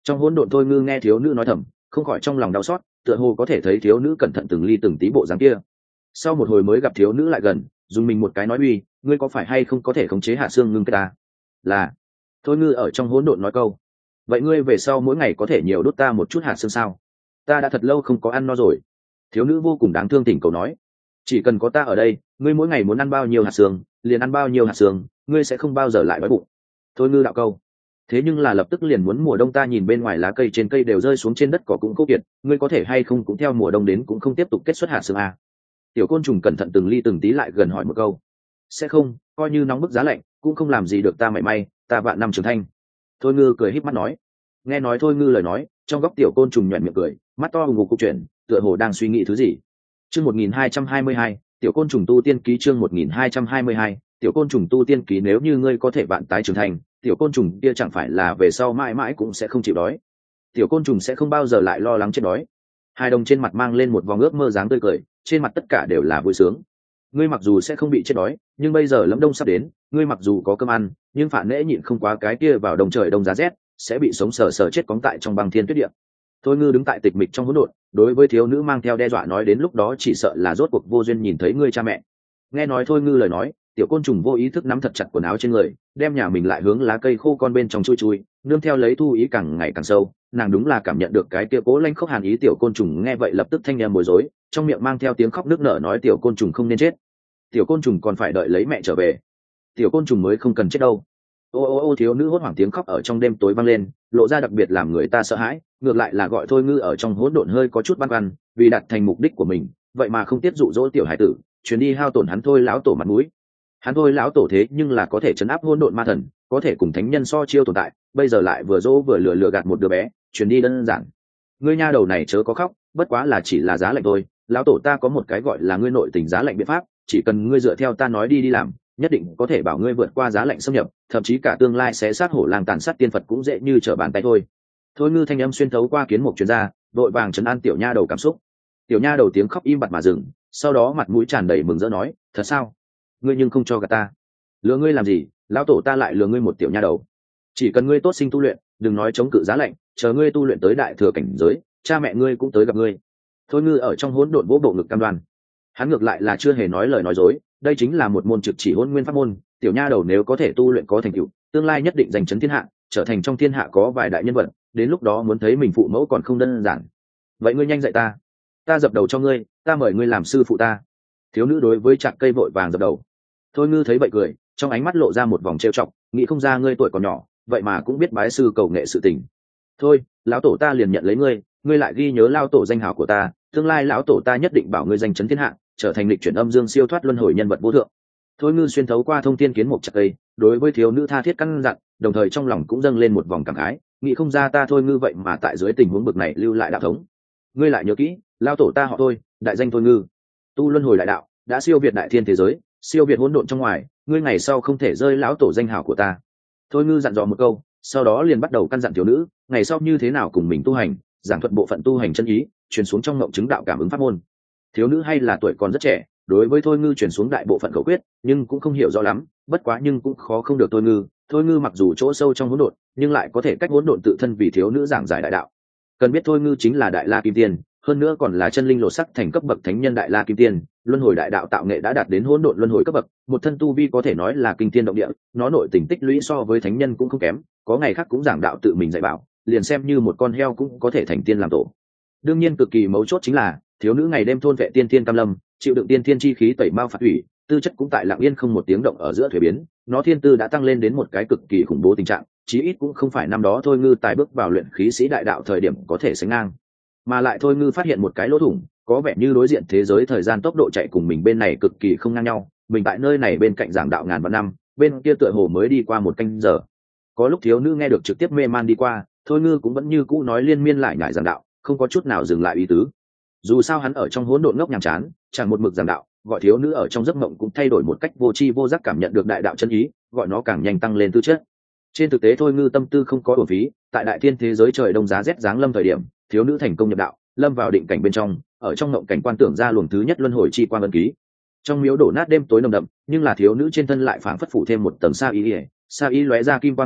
Trong hỗn độn thôi ngư nghe thiếu nữ nói thầm, không khỏi trong lòng đau xót, tựa hồ có thể thấy thiếu nữ cẩn thận từng ly từng tí bộ dáng kia. Sau một hồi mới gặp thiếu nữ lại gần, dùng mình một cái nói uy, ngươi có phải hay không có thể khống chế hạ xương ngưng kết ta? Là. Thôi ngư ở trong hỗn độn nói câu. Vậy ngươi về sau mỗi ngày có thể nhiều đốt ta một chút hạt xương sao? Ta đã thật lâu không có ăn no rồi. Thiếu nữ vô cùng đáng thương tỉnh cầu nói. Chỉ cần có ta ở đây, ngươi mỗi ngày muốn ăn bao nhiêu hạt xương liền ăn bao nhiêu hạt xương, ngươi sẽ không bao giờ lại đói bụng. Thôi ngư đạo câu. Thế nhưng là lập tức liền muốn mùa đông, ta nhìn bên ngoài lá cây trên cây đều rơi xuống trên đất cỏ cũng khô kiệt, ngươi có thể hay không cũng theo mùa đông đến cũng không tiếp tục kết xuất hạt xương à? Tiểu côn trùng cẩn thận từng ly từng tí lại gần hỏi một câu. Sẽ không, coi như nóng bức giá lạnh cũng không làm gì được ta mảy may, ta vạn năm trưởng thành. Thôi ngư cười híp mắt nói. Nghe nói thôi ngư lời nói, trong góc tiểu côn trùng nhoẻn miệng cười, mắt to hùng hục cục chuyển, tựa hồ đang suy nghĩ thứ gì. Chương 1222, tiểu côn trùng tu tiên ký. Chương 1222, tiểu côn trùng tu tiên ký. Nếu như ngươi có thể vạn tái trưởng thành, tiểu côn trùng kia chẳng phải là về sau mãi mãi cũng sẽ không chịu đói. Tiểu côn trùng sẽ không bao giờ lại lo lắng chết đói. Hai đồng trên mặt mang lên một vòng ước mơ dáng tươi cười, trên mặt tất cả đều là vui sướng. Ngươi mặc dù sẽ không bị chết đói, nhưng bây giờ lâm đông sắp đến, ngươi mặc dù có cơm ăn, nhưng phản nễ nhịn không quá cái kia vào đông trời đông giá rét, sẽ bị sống sờ sờ chết cóng tại trong băng thiên tuyết địa. Thôi ngư đứng tại tịch mịch trong hỗn độn, đối với thiếu nữ mang theo đe dọa nói, đến lúc đó chỉ sợ là rốt cuộc vô duyên nhìn thấy ngươi cha mẹ. Nghe nói thôi ngư lời nói, tiểu côn trùng vô ý thức nắm thật chặt quần áo trên người, đem nhà mình lại hướng lá cây khô con bên trong chui chui, nương theo lấy thu ý càng ngày càng sâu. Nàng đúng là cảm nhận được cái kia cố lanh khốc hàn ý. Tiểu côn trùng nghe vậy lập tức thanh em bối rối, trong miệng mang theo tiếng khóc nức nở nói, tiểu côn trùng không nên chết, tiểu côn trùng còn phải đợi lấy mẹ trở về, tiểu côn trùng mới không cần chết đâu. Ô ô ô, thiếu nữ hốt hoảng tiếng khóc ở trong đêm tối vang lên, lộ ra đặc biệt làm người ta sợ hãi. Ngược lại là gọi thôi ngư ở trong hỗn độn hơi có chút băn khoăn, vì đạt thành mục đích của mình vậy mà không tiếp dụ dỗ tiểu hải tử, chuyến đi hao tổn hắn thôi lão tổ mặt mũi. Hắn thôi lão tổ thế nhưng là có thể chấn áp hỗn độn ma thần, có thể cùng thánh nhân so chiêu tồn tại, bây giờ lại vừa dỗ vừa lừa gạt một đứa bé, chuyến đi đơn giản. Ngươi nha đầu này chớ có khóc, bất quá là chỉ là giá lạnh thôi, lão tổ ta có một cái gọi là ngươi nội tình giá lạnh biện pháp, chỉ cần ngươi dựa theo ta nói đi làm, nhất định có thể bảo ngươi vượt qua giá lạnh xâm nhập, thậm chí cả tương lai sẽ sát hổ lang tàn sát tiên Phật cũng dễ như trở bàn tay thôi. Thôi ngư thanh âm xuyên thấu qua kiến mục truyền ra, vội vàng trấn an tiểu nha đầu cảm xúc. Tiểu nha đầu tiếng khóc im bặt mà dừng, sau đó mặt mũi tràn đầy mừng rỡ nói, thật sao? Ngươi nhưng không cho gạt ta. Lừa ngươi làm gì, lão tổ ta lại lừa ngươi một tiểu nha đầu. Chỉ cần ngươi tốt sinh tu luyện, đừng nói chống cự giá lạnh, chờ ngươi tu luyện tới đại thừa cảnh giới, cha mẹ ngươi cũng tới gặp ngươi. Thôi ngư ở trong hỗn độn vỗ bộ ngực cam đoan. Hắn ngược lại là chưa hề nói lời nói dối, đây chính là một môn trực chỉ hôn nguyên pháp môn. Tiểu nha đầu nếu có thể tu luyện có thành tựu, tương lai nhất định giành chấn thiên hạ, trở thành trong thiên hạ có vài đại nhân vật, đến lúc đó muốn thấy mình phụ mẫu còn không đơn giản. Vậy ngươi nhanh dạy ta dập đầu cho ngươi, ta mời ngươi làm sư phụ ta. Thiếu nữ đối với chạc cây vội vàng dập đầu. Thôi ngư thấy vậy cười, trong ánh mắt lộ ra một vòng trêu chọc, nghĩ không ra ngươi tuổi còn nhỏ vậy mà cũng biết bái sư cầu nghệ sự tình. Thôi, lão tổ ta liền nhận lấy ngươi, ngươi lại ghi nhớ lao tổ danh hào của ta, tương lai lão tổ ta nhất định bảo ngươi danh chấn thiên hạ, trở thành lịch chuyển âm dương siêu thoát luân hồi nhân vật vô thượng. Thôi ngư xuyên thấu qua thông thiên kiến một chặt cây, đối với thiếu nữ tha thiết căn dặn, đồng thời trong lòng cũng dâng lên một vòng cảm khái, nghĩ không ra ta thôi ngư vậy mà tại dưới tình huống bực này lưu lại đạo thống. Ngươi lại nhớ kỹ, lao tổ ta họ Thôi, đại danh Thôi ngư, tu luân hồi đại đạo, đã siêu việt đại thiên thế giới, siêu việt hỗn độn trong ngoài, ngươi ngày sau không thể rơi lão tổ danh hào của ta. Thôi ngư dặn dò một câu, sau đó liền bắt đầu căn dặn thiếu nữ, ngày sau như thế nào cùng mình tu hành, giảng thuật bộ phận tu hành chân ý, truyền xuống trong ngộng chứng đạo cảm ứng pháp môn. Thiếu nữ hay là tuổi còn rất trẻ, đối với thôi ngư truyền xuống đại bộ phận khẩu quyết, nhưng cũng không hiểu rõ lắm, bất quá nhưng cũng khó không được thôi ngư. Thôi ngư mặc dù chỗ sâu trong hỗn độn, nhưng lại có thể cách hỗn độn tự thân vì thiếu nữ giảng giải đại đạo. Cần biết thôi ngư chính là đại la kim tiên, hơn nữa còn là chân linh lột sắc thành cấp bậc thánh nhân đại la kim tiên, luân hồi đại đạo tạo nghệ đã đạt đến hỗn độn luân hồi cấp bậc, một thân tu vi có thể nói là kinh thiên động địa, nó nội tình tích lũy so với thánh nhân cũng không kém, có ngày khác cũng giảng đạo tự mình dạy bảo, liền xem như một con heo cũng có thể thành tiên làm tổ. Đương nhiên cực kỳ mấu chốt chính là thiếu nữ ngày đêm thôn vệ tiên thiên cam lâm, chịu đựng tiên thiên chi khí tẩy mao phạt thủy, tư chất cũng tại lặng yên không một tiếng động ở giữa thuế biến, nó thiên tư đã tăng lên đến một cái cực kỳ khủng bố tình trạng, chí ít cũng không phải năm đó thôi ngư tài bước vào luyện khí sĩ đại đạo thời điểm có thể sánh ngang. Mà lại thôi ngư phát hiện một cái lỗ thủng, có vẻ như đối diện thế giới thời gian tốc độ chạy cùng mình bên này cực kỳ không ngang nhau, mình tại nơi này bên cạnh giảng đạo ngàn vạn năm, bên kia tựa hồ mới đi qua một canh giờ. Có lúc thiếu nữ nghe được trực tiếp mê man đi qua, thôi ngư cũng vẫn như cũ nói liên miên lại nhải giảng đạo, không có chút nào dừng lại ý tứ. Dù sao hắn ở trong hỗn độn ngốc nhàm chán, chẳng một mực giảng đạo, gọi thiếu nữ ở trong giấc mộng cũng thay đổi một cách vô tri vô giác cảm nhận được đại đạo chân ý, gọi nó càng nhanh tăng lên tư chất. Trên thực tế thôi ngư tâm tư không có uổng phí, tại đại thiên thế giới trời đông giá rét giáng lâm thời điểm, thiếu nữ thành công nhập đạo, lâm vào định cảnh bên trong, ở trong ngộng cảnh quan tưởng ra luồng thứ nhất luân hồi chi quang ân ký. Trong miếu đổ nát đêm tối nồng đậm, nhưng là thiếu nữ trên thân lại phảng phất phủ thêm một tầng sa y lóe ra kim quang nhàn nhạt,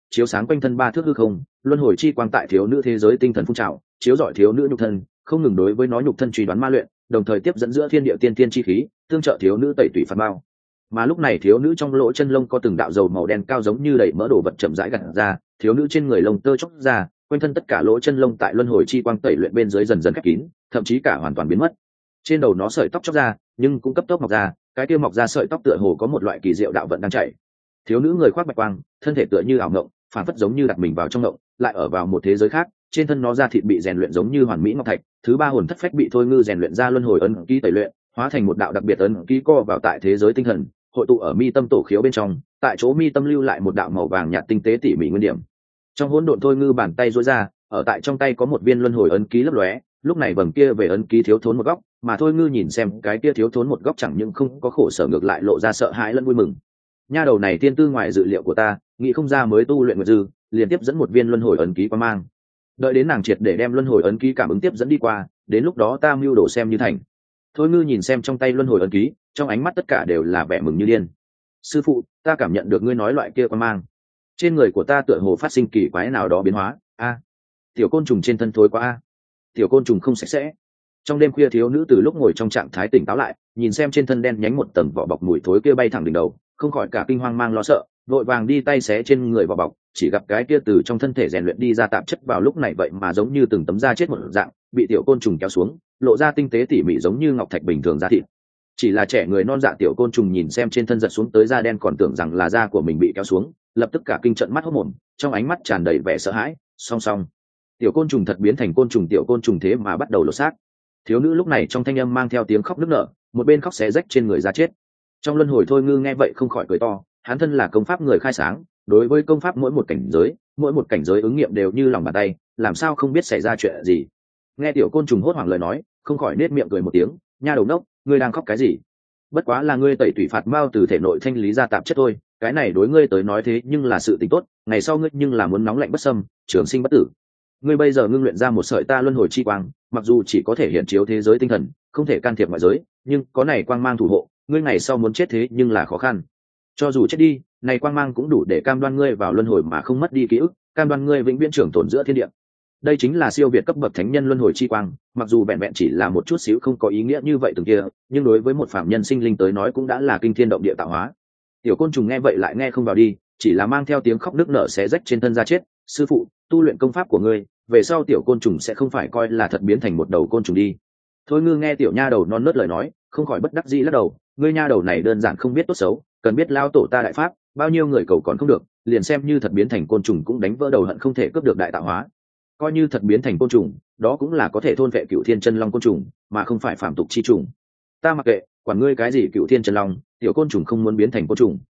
chiếu sáng quanh thân 3 thước hư không, luân hồi chi quang tại thiếu nữ thế giới tinh thần phun trào, chiếu rọi thiếu nữ nhục thân, không ngừng đối với nó nhục thân truy đoán ma luyện, đồng thời tiếp dẫn giữa thiên địa tiên tiên chi khí, tương trợ thiếu nữ tẩy tủy phạt bao. Mà lúc này thiếu nữ trong lỗ chân lông có từng đạo dầu màu đen cao giống như đầy mỡ đồ vật chậm rãi gặt ra, thiếu nữ trên người lông tơ chóc ra, quanh thân tất cả lỗ chân lông tại luân hồi chi quang tẩy luyện bên dưới dần dần khép kín, thậm chí cả hoàn toàn biến mất. Trên đầu nó sợi tóc chóc ra, nhưng cũng cấp tốc mọc ra, cái kia mọc ra sợi tóc tựa hồ có một loại kỳ diệu đạo vận đang chạy. Thiếu nữ người khoác bạch quang, thân thể tựa như ảo ngộng, phản phất giống như đặt mình vào trong ngộng, lại ở vào một thế giới khác. Trên thân nó da thịt bị rèn luyện giống như hoàn mỹ ngọc thạch, thứ ba hồn thất phách bị thôi ngư rèn luyện ra luân hồi ấn ký tẩy luyện, hóa thành một đạo đặc biệt ấn ký co vào tại thế giới tinh thần, hội tụ ở mi tâm tổ khiếu bên trong, tại chỗ mi tâm lưu lại một đạo màu vàng nhạt tinh tế tỉ mỉ nguyên điểm. Trong hỗn độn thôi ngư bàn tay duỗi ra, ở tại trong tay có một viên luân hồi ấn ký lấp lóe, lúc này vầng kia về ấn ký thiếu thốn một góc, mà thôi ngư nhìn xem cái kia thiếu thốn một góc chẳng những không có khổ sở, ngược lại lộ ra sợ hãi lẫn vui mừng. Nha đầu này tiên tư ngoài dự liệu của ta, nghĩ không ra mới tu luyện nguyệt dư, liền tiếp dẫn một viên luân hồi ấn ký qua mang. Đợi đến nàng triệt để đem luân hồi ấn ký cảm ứng tiếp dẫn đi qua, đến lúc đó ta mưu đồ xem như thành. Thôi ngư nhìn xem trong tay luân hồi ấn ký, trong ánh mắt tất cả đều là vẻ mừng như điên. Sư phụ, ta cảm nhận được ngươi nói loại kia qua mang. Trên người của ta tựa hồ phát sinh kỳ quái nào đó biến hóa. A, tiểu côn trùng trên thân thối quá a. Tiểu côn trùng không sạch sẽ. Trong đêm khuya thiếu nữ từ lúc ngồi trong trạng thái tỉnh táo lại, nhìn xem trên thân đen nhánh một tầng vỏ bọc mùi thối kia bay thẳng đỉnh đầu, không khỏi cả kinh hoang mang lo sợ, vội vàng đi tay xé trên người vỏ bọc, chỉ gặp cái kia từ trong thân thể rèn luyện đi ra tạp chất vào lúc này vậy mà giống như từng tấm da chết một dạng, bị tiểu côn trùng kéo xuống, lộ ra tinh tế tỉ mỉ giống như ngọc thạch bình thường da thịt. Chỉ là trẻ người non dạ tiểu côn trùng nhìn xem trên thân giật xuống tới da đen còn tưởng rằng là da của mình bị kéo xuống, lập tức cả kinh trận mắt hốt mồm, trong ánh mắt tràn đầy vẻ sợ hãi. Song song, tiểu côn trùng thật biến thành côn trùng, tiểu côn trùng thế mà bắt đầu lột xác. Thiếu nữ lúc này trong thanh âm mang theo tiếng khóc nức nở, một bên khóc xé rách trên người ra chết. Trong luân hồi thôi ngư nghe vậy không khỏi cười to, hắn thân là công pháp người khai sáng, đối với công pháp mỗi một cảnh giới ứng nghiệm đều như lòng bàn tay, làm sao không biết xảy ra chuyện gì. Nghe tiểu côn trùng hốt hoảng lời nói, không khỏi nết miệng cười một tiếng, nha đầu nốc, ngươi đang khóc cái gì? Bất quá là ngươi tẩy tủy phạt mao từ thể nội thanh lý ra tạp chất thôi, cái này đối ngươi tới nói thế nhưng là sự tình tốt, ngày sau ngươi nhưng là muốn nóng lạnh bất xâm, trường sinh bất tử. Ngươi bây giờ ngưng luyện ra một sợi ta luân hồi chi quang, mặc dù chỉ có thể hiện chiếu thế giới tinh thần, không thể can thiệp ngoại giới, nhưng có này quang mang thủ hộ, ngươi ngày sau muốn chết thế nhưng là khó khăn. Cho dù chết đi, này quang mang cũng đủ để cam đoan ngươi vào luân hồi mà không mất đi ký ức, cam đoan ngươi vĩnh viễn trưởng tồn giữa thiên địa. Đây chính là siêu việt cấp bậc thánh nhân luân hồi chi quang, mặc dù vẹn vẹn chỉ là một chút xíu không có ý nghĩa như vậy từng kia, nhưng đối với một phạm nhân sinh linh tới nói cũng đã là kinh thiên động địa tạo hóa. Tiểu côn trùng nghe vậy lại nghe không vào đi, chỉ là mang theo tiếng khóc nức nở xé rách trên thân ra chết. Sư phụ, tu luyện công pháp của ngươi, về sau tiểu côn trùng sẽ không phải coi là thật biến thành một đầu côn trùng đi. Thôi ngư nghe tiểu nha đầu non nớt lời nói, không khỏi bất đắc dĩ lắc đầu, ngươi nha đầu này đơn giản không biết tốt xấu, cần biết lao tổ ta đại pháp, bao nhiêu người cầu còn không được, liền xem như thật biến thành côn trùng cũng đánh vỡ đầu hận không thể cướp được đại tạo hóa. Coi như thật biến thành côn trùng, đó cũng là có thể thôn vệ cựu thiên chân long côn trùng, mà không phải phạm tục chi trùng. Ta mặc kệ, quản ngươi cái gì cựu thiên chân long, tiểu côn trùng không muốn biến thành côn trùng.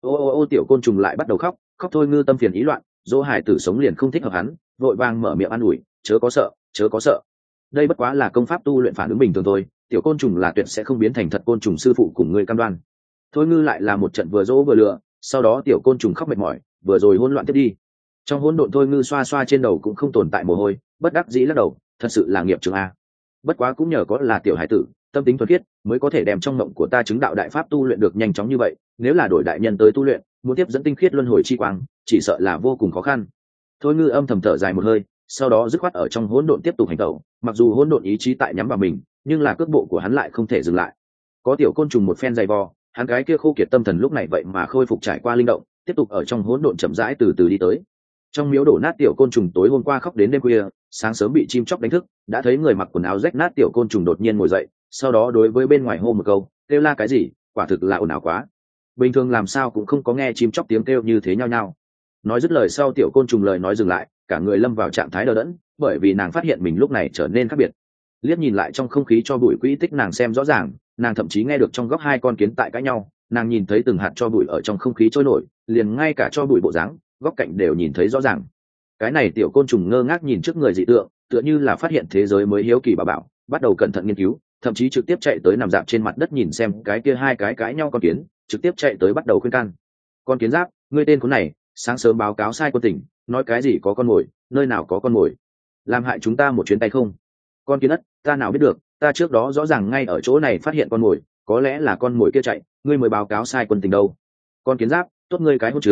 Ô tiểu côn trùng lại bắt đầu khóc, khóc thôi ngư tâm phiền ý loạn, dỗ hải tử sống liền không thích hợp hắn, vội vàng mở miệng an ủi, chớ có sợ, chớ có sợ. Đây bất quá là công pháp tu luyện phản ứng bình thường thôi, tiểu côn trùng là tuyệt sẽ không biến thành thật côn trùng, sư phụ cùng ngươi cam đoan. Thôi ngư lại là một trận vừa dỗ vừa lừa, sau đó tiểu côn trùng khóc mệt mỏi, vừa rồi hỗn loạn tiếp đi. Trong hỗn độn thôi ngư xoa xoa trên đầu cũng không tồn tại mồ hôi, bất đắc dĩ lắc đầu, thật sự là nghiệp trường a. Bất quá cũng nhờ có là tiểu hải tử, tâm tính thuần khiết, mới có thể đem trong mộng của ta chứng đạo đại pháp tu luyện được nhanh chóng như vậy, nếu là đổi đại nhân tới tu luyện, muốn tiếp dẫn tinh khiết luân hồi chi quang, chỉ sợ là vô cùng khó khăn. Thôi ngư âm thầm thở dài một hơi, sau đó dứt khoát ở trong hỗn độn tiếp tục hành động, mặc dù hỗn độn ý chí tại nhắm vào mình, nhưng là cước bộ của hắn lại không thể dừng lại. Có tiểu côn trùng một phen dày vò, hắn cái kia khô kiệt tâm thần lúc này vậy mà khôi phục trải qua linh động, tiếp tục ở trong hỗn độn chậm rãi từ từ đi tới. Trong miếu đổ nát tiểu côn trùng tối hôm qua khóc đến đêm khuya, sáng sớm bị chim chóc đánh thức, đã thấy người mặc quần áo rách nát tiểu côn trùng đột nhiên ngồi dậy, sau đó đối với bên ngoài hô một câu, kêu la cái gì, quả thực là ồn ào quá. Bình thường làm sao cũng không có nghe chim chóc tiếng kêu như thế nhao nhao. Nói dứt lời sau tiểu côn trùng lời nói dừng lại, cả người lâm vào trạng thái đờ đẫn, bởi vì nàng phát hiện mình lúc này trở nên khác biệt. Liếc nhìn lại trong không khí cho bụi quỹ tích nàng xem rõ ràng, nàng thậm chí nghe được trong góc hai con kiến tại cãi nhau, nàng nhìn thấy từng hạt cho bụi ở trong không khí trôi nổi, liền ngay cả cho bụi bộ dáng, góc cạnh đều nhìn thấy rõ ràng. Cái này tiểu côn trùng ngơ ngác nhìn trước người dị tượng, tựa như là phát hiện thế giới mới hiếu kỳ bà bảo, bắt đầu cẩn thận nghiên cứu, thậm chí trực tiếp chạy tới nằm dạp trên mặt đất nhìn xem cái kia hai cái cãi nhau con kiến, trực tiếp chạy tới bắt đầu khuyên can. Con kiến giáp, ngươi tên con này, sáng sớm báo cáo sai quân tỉnh, nói cái gì có con mồi, nơi nào có con mồi, làm hại chúng ta một chuyến tay không. Con kiến đất, ta nào biết được, ta trước đó rõ ràng ngay ở chỗ này phát hiện con mồi, có lẽ là con mồi kia chạy, ngươi mới báo cáo sai quân tình đâu. Con kiến giáp, tốt ngươi cái hôn trướng,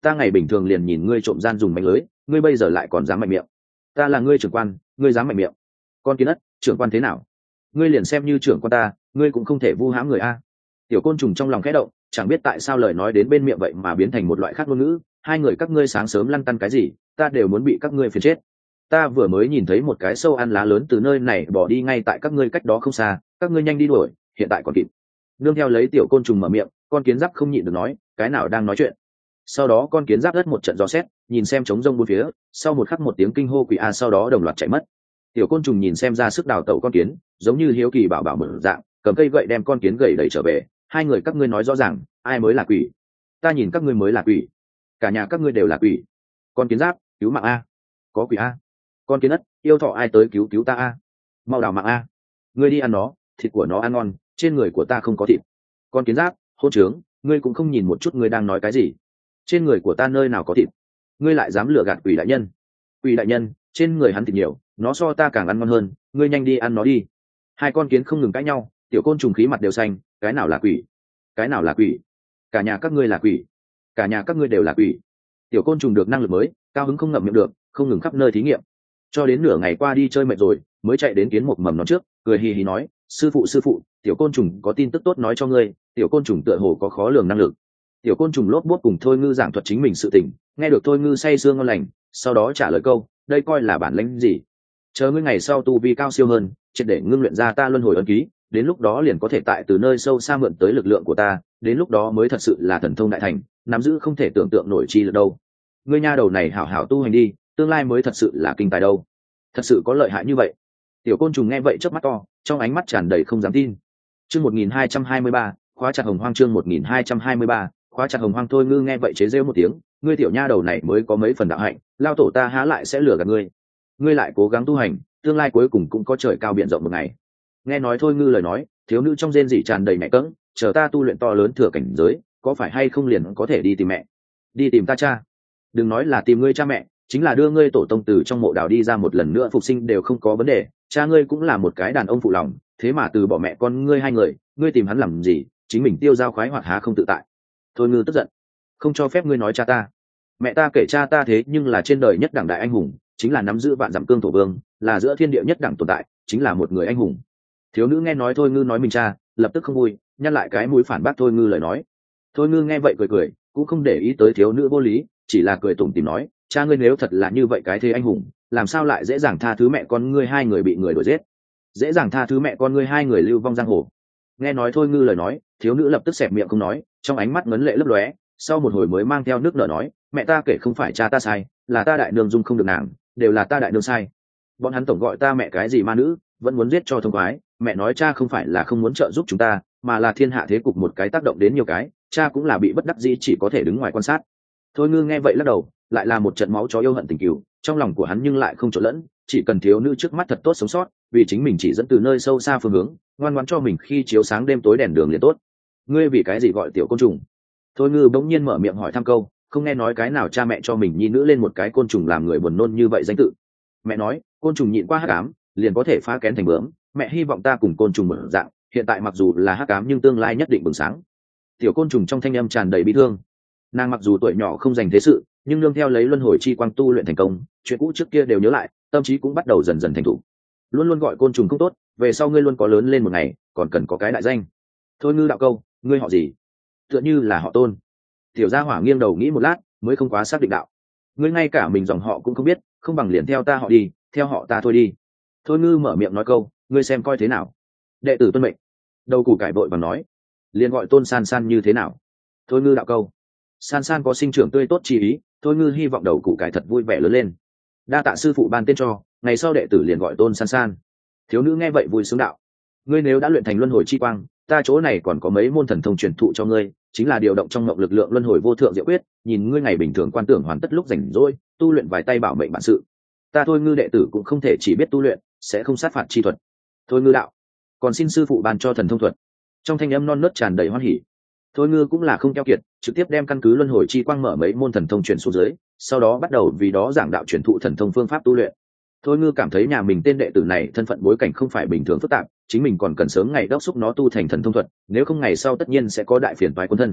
ta ngày bình thường liền nhìn ngươi trộm gian dùng mạnh lưới, ngươi bây giờ lại còn dám mạnh miệng. Ta là ngươi trưởng quan, ngươi dám mạnh miệng. Con kiến ất, trưởng quan thế nào? Ngươi liền xem như trưởng quan ta, ngươi cũng không thể vu hãm người a. Tiểu côn trùng trong lòng khẽ động, chẳng biết tại sao lời nói đến bên miệng vậy mà biến thành một loại khác ngôn ngữ. Hai người các ngươi sáng sớm lăn tăn cái gì, ta đều muốn bị các ngươi phiền chết. Ta vừa mới nhìn thấy một cái sâu ăn lá lớn từ nơi này bỏ đi ngay tại các ngươi cách đó không xa, các ngươi nhanh đi đuổi, hiện tại còn kịp. Nương theo lấy tiểu côn trùng mở miệng, con kiến giáp không nhịn được nói, cái nào đang nói chuyện. Sau đó con kiến giáp đất một trận gió xét, nhìn xem trống rông bốn phía, sau một khắc một tiếng kinh hô quỷ a, sau đó đồng loạt chạy mất. Tiểu côn trùng nhìn xem ra sức đào tẩu con kiến, giống như hiếu kỳ bảo bảo mở dạng, cầm cây gậy đem con kiến gậy đẩy trở về. Hai người các ngươi nói rõ ràng, ai mới là quỷ? Ta nhìn các ngươi mới là quỷ, cả nhà các ngươi đều là quỷ. Con kiến giáp, cứu mạng a, có quỷ a. Con kiến ất, yêu thọ ai tới cứu cứu ta a, mau đào mạng a. Ngươi đi ăn nó, thịt của nó ăn ngon, trên người của ta không có thịt. Con kiến giáp, hôn trướng, ngươi cũng không nhìn một chút ngươi đang nói cái gì. Trên người của ta nơi nào có thịt, ngươi lại dám lừa gạt quỷ đại nhân. Quỷ đại nhân, trên người hắn thịt nhiều, nó so ta càng ăn ngon hơn, ngươi nhanh đi ăn nó đi. Hai con kiến không ngừng cãi nhau, tiểu côn trùng khí mặt đều xanh, cái nào là quỷ, cái nào là quỷ, cả nhà các ngươi là quỷ, cả nhà các ngươi đều là quỷ. Tiểu côn trùng được năng lực mới, cao hứng không ngậm miệng được, không ngừng khắp nơi thí nghiệm, cho đến nửa ngày qua đi chơi mệt rồi mới chạy đến kiến một mầm nó trước, cười hì hì nói, sư phụ, tiểu côn trùng có tin tức tốt nói cho ngươi, tiểu côn trùng tựa hồ có khó lường năng lực. Tiểu côn trùng lốp bốt cùng thôi ngư giảng thuật chính mình sự tình, nghe được thôi ngư say sương ngon lành, sau đó trả lời câu, đây coi là bản lĩnh gì, chờ ngươi ngày sau tu vi cao siêu hơn, triệt để ngưng luyện ra ta luân hồi ấn ký, đến lúc đó liền có thể tại từ nơi sâu xa mượn tới lực lượng của ta, đến lúc đó mới thật sự là thần thông đại thành, nắm giữ không thể tưởng tượng nổi chi lực đâu. Ngươi nha đầu này hảo hảo tu hành đi, tương lai mới thật sự là kinh tài đâu. Thật sự có lợi hại như vậy? Tiểu côn trùng nghe vậy chớp mắt to, trong ánh mắt tràn đầy không dám tin. Chương 1223, khóa chặt hồng hoang, chương 1223, khóa chặt hồng hoang. Thôi ngư nghe vậy chế rêu một tiếng, ngươi tiểu nha đầu này mới có mấy phần đạo hạnh, lao tổ ta há lại sẽ lừa gạt ngươi. Ngươi lại cố gắng tu hành, tương lai cuối cùng cũng có trời cao biển rộng một ngày. Nghe nói thôi ngư lời nói, thiếu nữ trong rên rỉ tràn đầy mẹ cẫng, chờ ta tu luyện to lớn thừa cảnh giới, có phải hay không liền có thể đi tìm mẹ, đi tìm ta cha. Đừng nói là tìm ngươi cha mẹ, chính là đưa ngươi tổ tông từ trong mộ đào đi ra một lần nữa phục sinh đều không có vấn đề. Cha ngươi cũng là một cái đàn ông phụ lòng, thế mà từ bỏ mẹ con ngươi hai người, ngươi tìm hắn làm gì, chính mình tiêu dao khoái hoạt há không tự tại. Thôi ngư tức giận, không cho phép ngươi nói cha ta. Mẹ ta kể cha ta thế nhưng là trên đời nhất đẳng đại anh hùng, chính là nắm giữ vạn dặm cương thổ vương, là giữa thiên địa nhất đẳng tồn tại, chính là một người anh hùng. Thiếu nữ nghe nói thôi ngư nói mình cha, lập tức không vui, nhăn lại cái mũi phản bác thôi ngư lời nói. Thôi ngư nghe vậy cười cười, cũng không để ý tới thiếu nữ vô lý, chỉ là cười tủm tỉm nói, cha ngươi nếu thật là như vậy cái thế anh hùng, làm sao lại dễ dàng tha thứ mẹ con ngươi hai người bị người đuổi giết, dễ dàng tha thứ mẹ con ngươi hai người lưu vong giang hồ. Nghe nói thôi ngư lời nói, thiếu nữ lập tức xẹp miệng không nói, trong ánh mắt ngấn lệ lấp lóe, sau một hồi mới mang theo nước nở nói, mẹ ta kể không phải cha ta sai, là ta đại nương dung không được nàng, đều là ta đại nương sai. Bọn hắn tổng gọi ta mẹ cái gì ma nữ, vẫn muốn giết cho thông khoái. Mẹ nói cha không phải là không muốn trợ giúp chúng ta, mà là thiên hạ thế cục một cái tác động đến nhiều cái, cha cũng là bị bất đắc dĩ chỉ có thể đứng ngoài quan sát. Thôi ngư nghe vậy lắc đầu, lại là một trận máu chó yêu hận tình cừu, trong lòng của hắn nhưng lại không trộn lẫn, chỉ cần thiếu nữ trước mắt thật tốt sống sót, vì chính mình chỉ dẫn từ nơi sâu xa phương hướng, ngoan ngoãn cho mình khi chiếu sáng đêm tối đèn đường liền tốt. Ngươi vì cái gì gọi tiểu côn trùng? Thôi ngư bỗng nhiên mở miệng hỏi thăm câu, không nghe nói cái nào cha mẹ cho mình nhi nữ lên một cái côn trùng làm người buồn nôn như vậy danh tự. Mẹ nói, côn trùng nhịn qua hắc ám, liền có thể phá kén thành bướm, mẹ hy vọng ta cùng côn trùng mở dạng, hiện tại mặc dù là hắc ám nhưng tương lai nhất định bừng sáng. Tiểu côn trùng trong thanh âm tràn đầy bi thương. Nàng mặc dù tuổi nhỏ không dành thế sự, nhưng nương theo lấy luân hồi chi quang tu luyện thành công, chuyện cũ trước kia đều nhớ lại, tâm trí cũng bắt đầu dần dần thành thục. Luôn luôn gọi côn trùng không tốt, về sau ngươi luôn có lớn lên một ngày, còn cần có cái đại danh. Thôi ngư đạo câu, ngươi họ gì? Tựa như là họ Tôn. Tiểu gia hỏa nghiêng đầu nghĩ một lát, mới không quá xác định đạo. Ngươi ngay cả mình dòng họ cũng không biết, không bằng liền theo ta họ đi, theo họ ta thôi đi. Thôi ngư mở miệng nói câu, ngươi xem coi thế nào. Đệ tử tuân mệnh. Đầu củ cải vội và nói, liền gọi Tôn San San như thế nào. Thôi ngư đạo câu, San San có sinh trưởng tươi tốt chi ý. Thôi ngư hy vọng đầu củ cải thật vui vẻ lớn lên. Đa tạ sư phụ ban tên cho, ngày sau đệ tử liền gọi Tôn San San. Thiếu nữ nghe vậy vui sướng đạo, ngươi nếu đã luyện thành luân hồi chi quang, ta chỗ này còn có mấy môn thần thông truyền thụ cho ngươi, chính là điều động trong mộng lực lượng luân hồi vô thượng diệu quyết, nhìn ngươi ngày bình thường quan tưởng hoàn tất lúc rảnh rỗi, tu luyện vài tay bảo mệnh bản sự. Ta thôi ngư đệ tử cũng không thể chỉ biết tu luyện, sẽ không sát phạt chi thuật. Thôi ngư đạo, còn xin sư phụ ban cho thần thông thuật. Trong thanh âm non nớt tràn đầy hoan hỉ. Thôi ngư cũng là không keo kiệt, trực tiếp đem căn cứ luân hồi chi quang mở mấy môn thần thông truyền xuống dưới, sau đó bắt đầu vì đó giảng đạo truyền thụ thần thông phương pháp tu luyện. Thôi ngư cảm thấy nhà mình tên đệ tử này thân phận bối cảnh không phải bình thường phức tạp, chính mình còn cần sớm ngày đốc xúc nó tu thành thần thông thuật, nếu không ngày sau tất nhiên sẽ có đại phiền toái quân thân.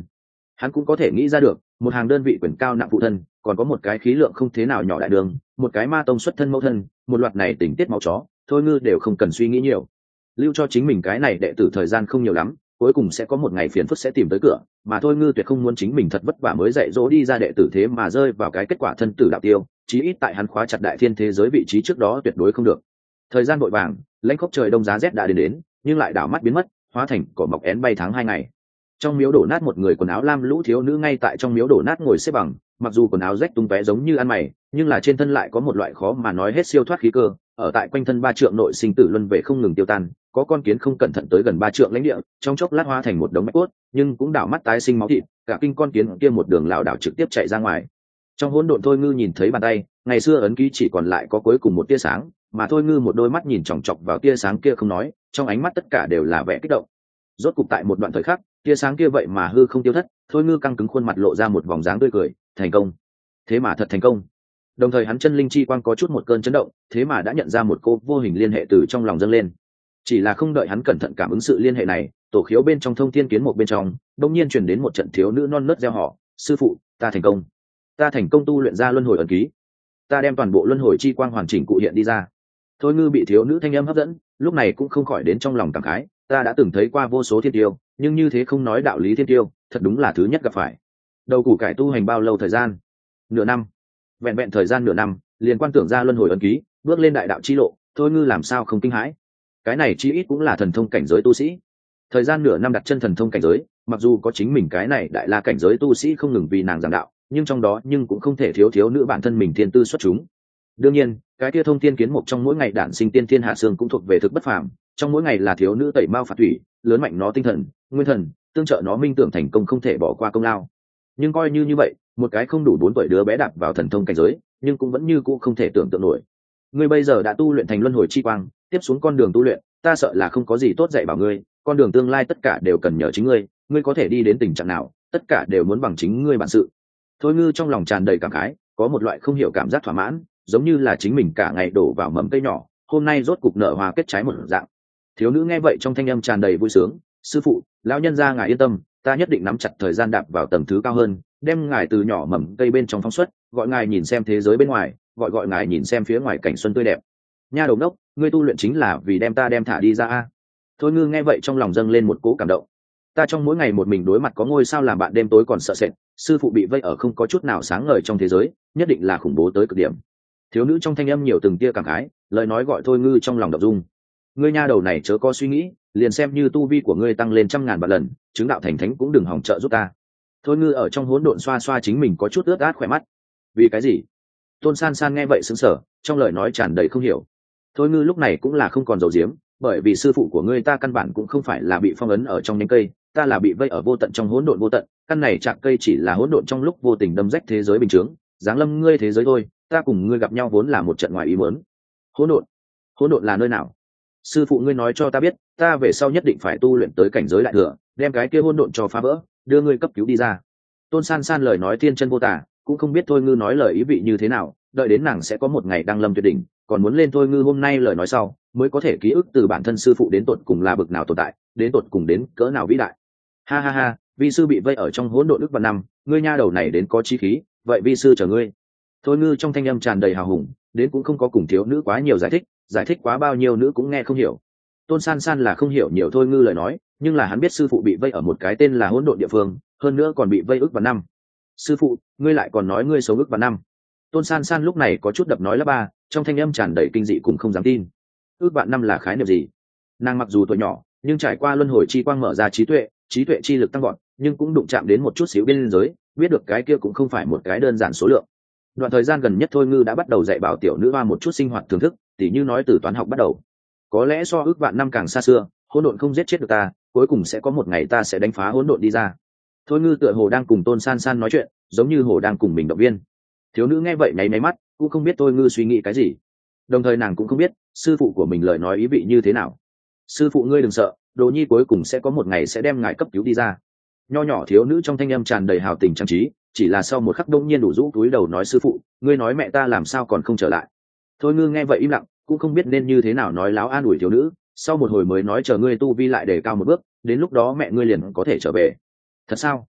Hắn cũng có thể nghĩ ra được, một hàng đơn vị quyền cao nặng phụ thân, còn có một cái khí lượng không thế nào nhỏ đại đường, một cái ma tông xuất thân mẫu thân, một loạt này tình tiết máu chó, thôi ngư đều không cần suy nghĩ nhiều. Lưu cho chính mình cái này đệ tử thời gian không nhiều lắm, cuối cùng sẽ có một ngày phiền phức sẽ tìm tới cửa, mà thôi ngư tuyệt không muốn chính mình thật vất vả mới dạy dỗ đi ra đệ tử thế mà rơi vào cái kết quả thân tử đạo tiêu, chí ít tại hắn khóa chặt đại thiên thế giới vị trí trước đó tuyệt đối không được. Thời gian vội vàng, lãnh khốc trời đông giá rét đã đến, nhưng lại đảo mắt biến mất, hóa thành cỏ mọc én bay tháng 2 ngày. Trong miếu đổ nát một người quần áo lam lũ thiếu nữ ngay tại trong miếu đổ nát ngồi xếp bằng, mặc dù quần áo rách tung tóe giống như ăn mày, nhưng là trên thân lại có một loại khó mà nói hết siêu thoát khí cơ, ở tại quanh thân 3 trượng nội sinh tử luân về không ngừng tiêu tan, có con kiến không cẩn thận tới gần 3 trượng lãnh địa, trong chốc lát hóa thành một đống bạch cốt, nhưng cũng đảo mắt tái sinh máu thịt, cả kinh con kiến kia một đường lảo đảo trực tiếp chạy ra ngoài. Trong hỗn độn thôi ngư nhìn thấy bàn tay, ngày xưa ấn ký chỉ còn lại có cuối cùng một tia sáng, mà thôi ngư một đôi mắt nhìn chòng chọc vào tia sáng kia không nói, trong ánh mắt tất cả đều là vẻ kích động. Rốt cục tại một đoạn thời khắc, tia sáng kia vậy mà hư không tiêu thất, thôi ngư căng cứng khuôn mặt lộ ra một vòng dáng tươi cười, thành công. Thế mà thật thành công. Đồng thời hắn chân linh chi quang có chút một cơn chấn động, thế mà đã nhận ra một cô vô hình liên hệ từ trong lòng dâng lên. Chỉ là không đợi hắn cẩn thận cảm ứng sự liên hệ này, tổ khiếu bên trong thông thiên kiến một bên trong, đột nhiên truyền đến một trận thiếu nữ non nớt reo hò, sư phụ, ta thành công. Ta thành công tu luyện ra luân hồi ấn ký. Ta đem toàn bộ luân hồi chi quang hoàn chỉnh cụ hiện đi ra. Thôi ngư bị thiếu nữ thanh âm hấp dẫn, lúc này cũng không khỏi đến trong lòng cảm khái, ta đã từng thấy qua vô số thiên tiêu, nhưng như thế không nói đạo lý thiên tiêu, thật đúng là thứ nhất gặp phải. Đầu củ cải tu hành bao lâu thời gian? Nửa năm. Vẹn vẹn thời gian nửa năm, liền quan tưởng ra luân hồi ấn ký, bước lên đại đạo chi lộ, thôi ngư làm sao không kinh hãi. Cái này chi ít cũng là thần thông cảnh giới tu sĩ. Thời gian nửa năm đặt chân thần thông cảnh giới, mặc dù có chính mình cái này đại la cảnh giới tu sĩ không ngừng vì nàng giảng đạo, nhưng trong đó nhưng cũng không thể thiếu thiếu nữ bản thân mình thiên tư xuất chúng. Đương nhiên, cái kia thông thiên kiến mục trong mỗi ngày đản sinh tiên thiên hạ xương cũng thuộc về thực bất phàm, trong mỗi ngày là thiếu nữ tẩy mao phạt thủy, lớn mạnh nó tinh thần, nguyên thần, tương trợ nó minh tưởng thành công không thể bỏ qua công lao. Nhưng coi như vậy, một cái không đủ 4 tuổi đứa bé đạp vào thần thông cảnh giới, nhưng cũng vẫn như cũ không thể tưởng tượng nổi. Ngươi bây giờ đã tu luyện thành luân hồi chi quang, tiếp xuống con đường tu luyện, ta sợ là không có gì tốt dạy bảo ngươi, con đường tương lai tất cả đều cần nhờ chính ngươi, ngươi có thể đi đến tình trạng nào, tất cả đều muốn bằng chính ngươi bản sự. Thôi ngư trong lòng tràn đầy cảm khái, có một loại không hiểu cảm giác thỏa mãn, giống như là chính mình cả ngày đổ vào mầm cây nhỏ, hôm nay rốt cục nở hoa kết trái một dạng. Thiếu nữ nghe vậy trong thanh âm tràn đầy vui sướng, sư phụ, lão nhân gia ngài yên tâm, ta nhất định nắm chặt thời gian đạp vào tầng thứ cao hơn, đem ngài từ nhỏ mầm cây bên trong phóng xuất, gọi ngài nhìn xem thế giới bên ngoài, gọi ngài nhìn xem phía ngoài cảnh xuân tươi đẹp. Nha đầu đốc, ngươi tu luyện chính là vì đem ta đem thả đi ra a. Thôi ngư nghe vậy trong lòng dâng lên một cỗ cảm động. Ta trong mỗi ngày một mình đối mặt có ngôi sao làm bạn đêm tối còn sợ sệt, sư phụ bị vây ở không có chút nào sáng ngời trong thế giới, nhất định là khủng bố tới cực điểm. Thiếu nữ trong thanh âm nhiều từng tia cảm khái, lời nói gọi thôi ngư trong lòng động dung. Ngươi nha đầu này chớ có suy nghĩ, liền xem như tu vi của ngươi tăng lên 100.000 vạn lần, chứng đạo thành thánh cũng đừng hỏng trợ giúp ta. Thôi ngư ở trong hỗn độn xoa xoa chính mình có chút ướt át khỏe mắt. Vì cái gì? Tôn san san nghe vậy sững sờ, trong lời nói tràn đầy không hiểu. Thôi ngư lúc này cũng là không còn giấu giếm, bởi vì sư phụ của ngươi ta căn bản cũng không phải là bị phong ấn ở trong nhánh cây, ta là bị vây ở vô tận trong hỗn độn vô tận, căn này chạc cây chỉ là hỗn độn trong lúc vô tình đâm rách thế giới bình thường, giáng lâm ngươi thế giới thôi, ta cùng ngươi gặp nhau vốn là một trận ngoài ý muốn. Hỗn độn là nơi nào? Sư phụ ngươi nói cho ta biết, ta về sau nhất định phải tu luyện tới cảnh giới đại thừa, đem cái kia hỗn độn cho phá vỡ, đưa ngươi cấp cứu đi ra. Tôn san san lời nói thiên chân vô tả, cũng không biết thôi ngư nói lời ý vị như thế nào, đợi đến nàng sẽ có một ngày đăng lâm tuyệt đỉnh, còn muốn lên thôi ngư hôm nay lời nói sau mới có thể ký ức từ bản thân sư phụ đến tột cùng là bực nào tồn tại, đến tột cùng đến cỡ nào vĩ đại. Ha ha ha, vi sư bị vây ở trong hỗn độn ức vạn năm, ngươi nha đầu này đến có chí khí, vậy vi sư chờ ngươi. Thôi ngư trong thanh âm tràn đầy hào hùng, đến cũng không có cùng thiếu nữ quá nhiều giải thích quá bao nhiêu nữ cũng nghe không hiểu. Tôn san san là không hiểu nhiều thôi ngư lời nói, nhưng là hắn biết sư phụ bị vây ở một cái tên là hỗn độn địa phương, hơn nữa còn bị vây ức vạn năm. Sư phụ, ngươi lại còn nói ngươi sống ức vạn năm? Tôn san san lúc này có chút đập nói lắp ba, trong thanh âm tràn đầy kinh dị cùng không dám tin. Ước vạn năm là khái niệm gì? Nàng mặc dù tuổi nhỏ, nhưng trải qua luân hồi chi quang mở ra trí tuệ chi lực tăng gọn, nhưng cũng đụng chạm đến một chút xíu biên giới, biết được cái kia cũng không phải một cái đơn giản số lượng. Đoạn thời gian gần nhất thôi ngư đã bắt đầu dạy bảo tiểu nữ hoa một chút sinh hoạt thưởng thức, tỉ như nói từ toán học bắt đầu. Có lẽ so ước vạn năm càng xa xưa, hỗn độn không giết chết được ta, cuối cùng sẽ có một ngày ta sẽ đánh phá hỗn độn đi ra. Thôi ngư tựa hồ đang cùng Tôn san san nói chuyện, giống như hồ đang cùng mình động viên. Thiếu nữ nghe vậy nháy máy mắt, cũng không biết thôi ngư suy nghĩ cái gì, đồng thời nàng cũng không biết sư phụ của mình lời nói ý vị như thế nào. Sư phụ ngươi đừng sợ, đồ nhi cuối cùng sẽ có một ngày sẽ đem ngài cấp cứu đi ra. Nho nhỏ thiếu nữ trong thanh âm tràn đầy hào tình trang trí, chỉ là sau một khắc đông nhiên đủ rũ túi đầu nói sư phụ, ngươi nói mẹ ta làm sao còn không trở lại. Thôi ngư nghe vậy im lặng, cũng không biết nên như thế nào nói láo an ủi thiếu nữ, sau một hồi mới nói chờ ngươi tu vi lại đề cao một bước, đến lúc đó mẹ ngươi liền có thể trở về. Thật sao?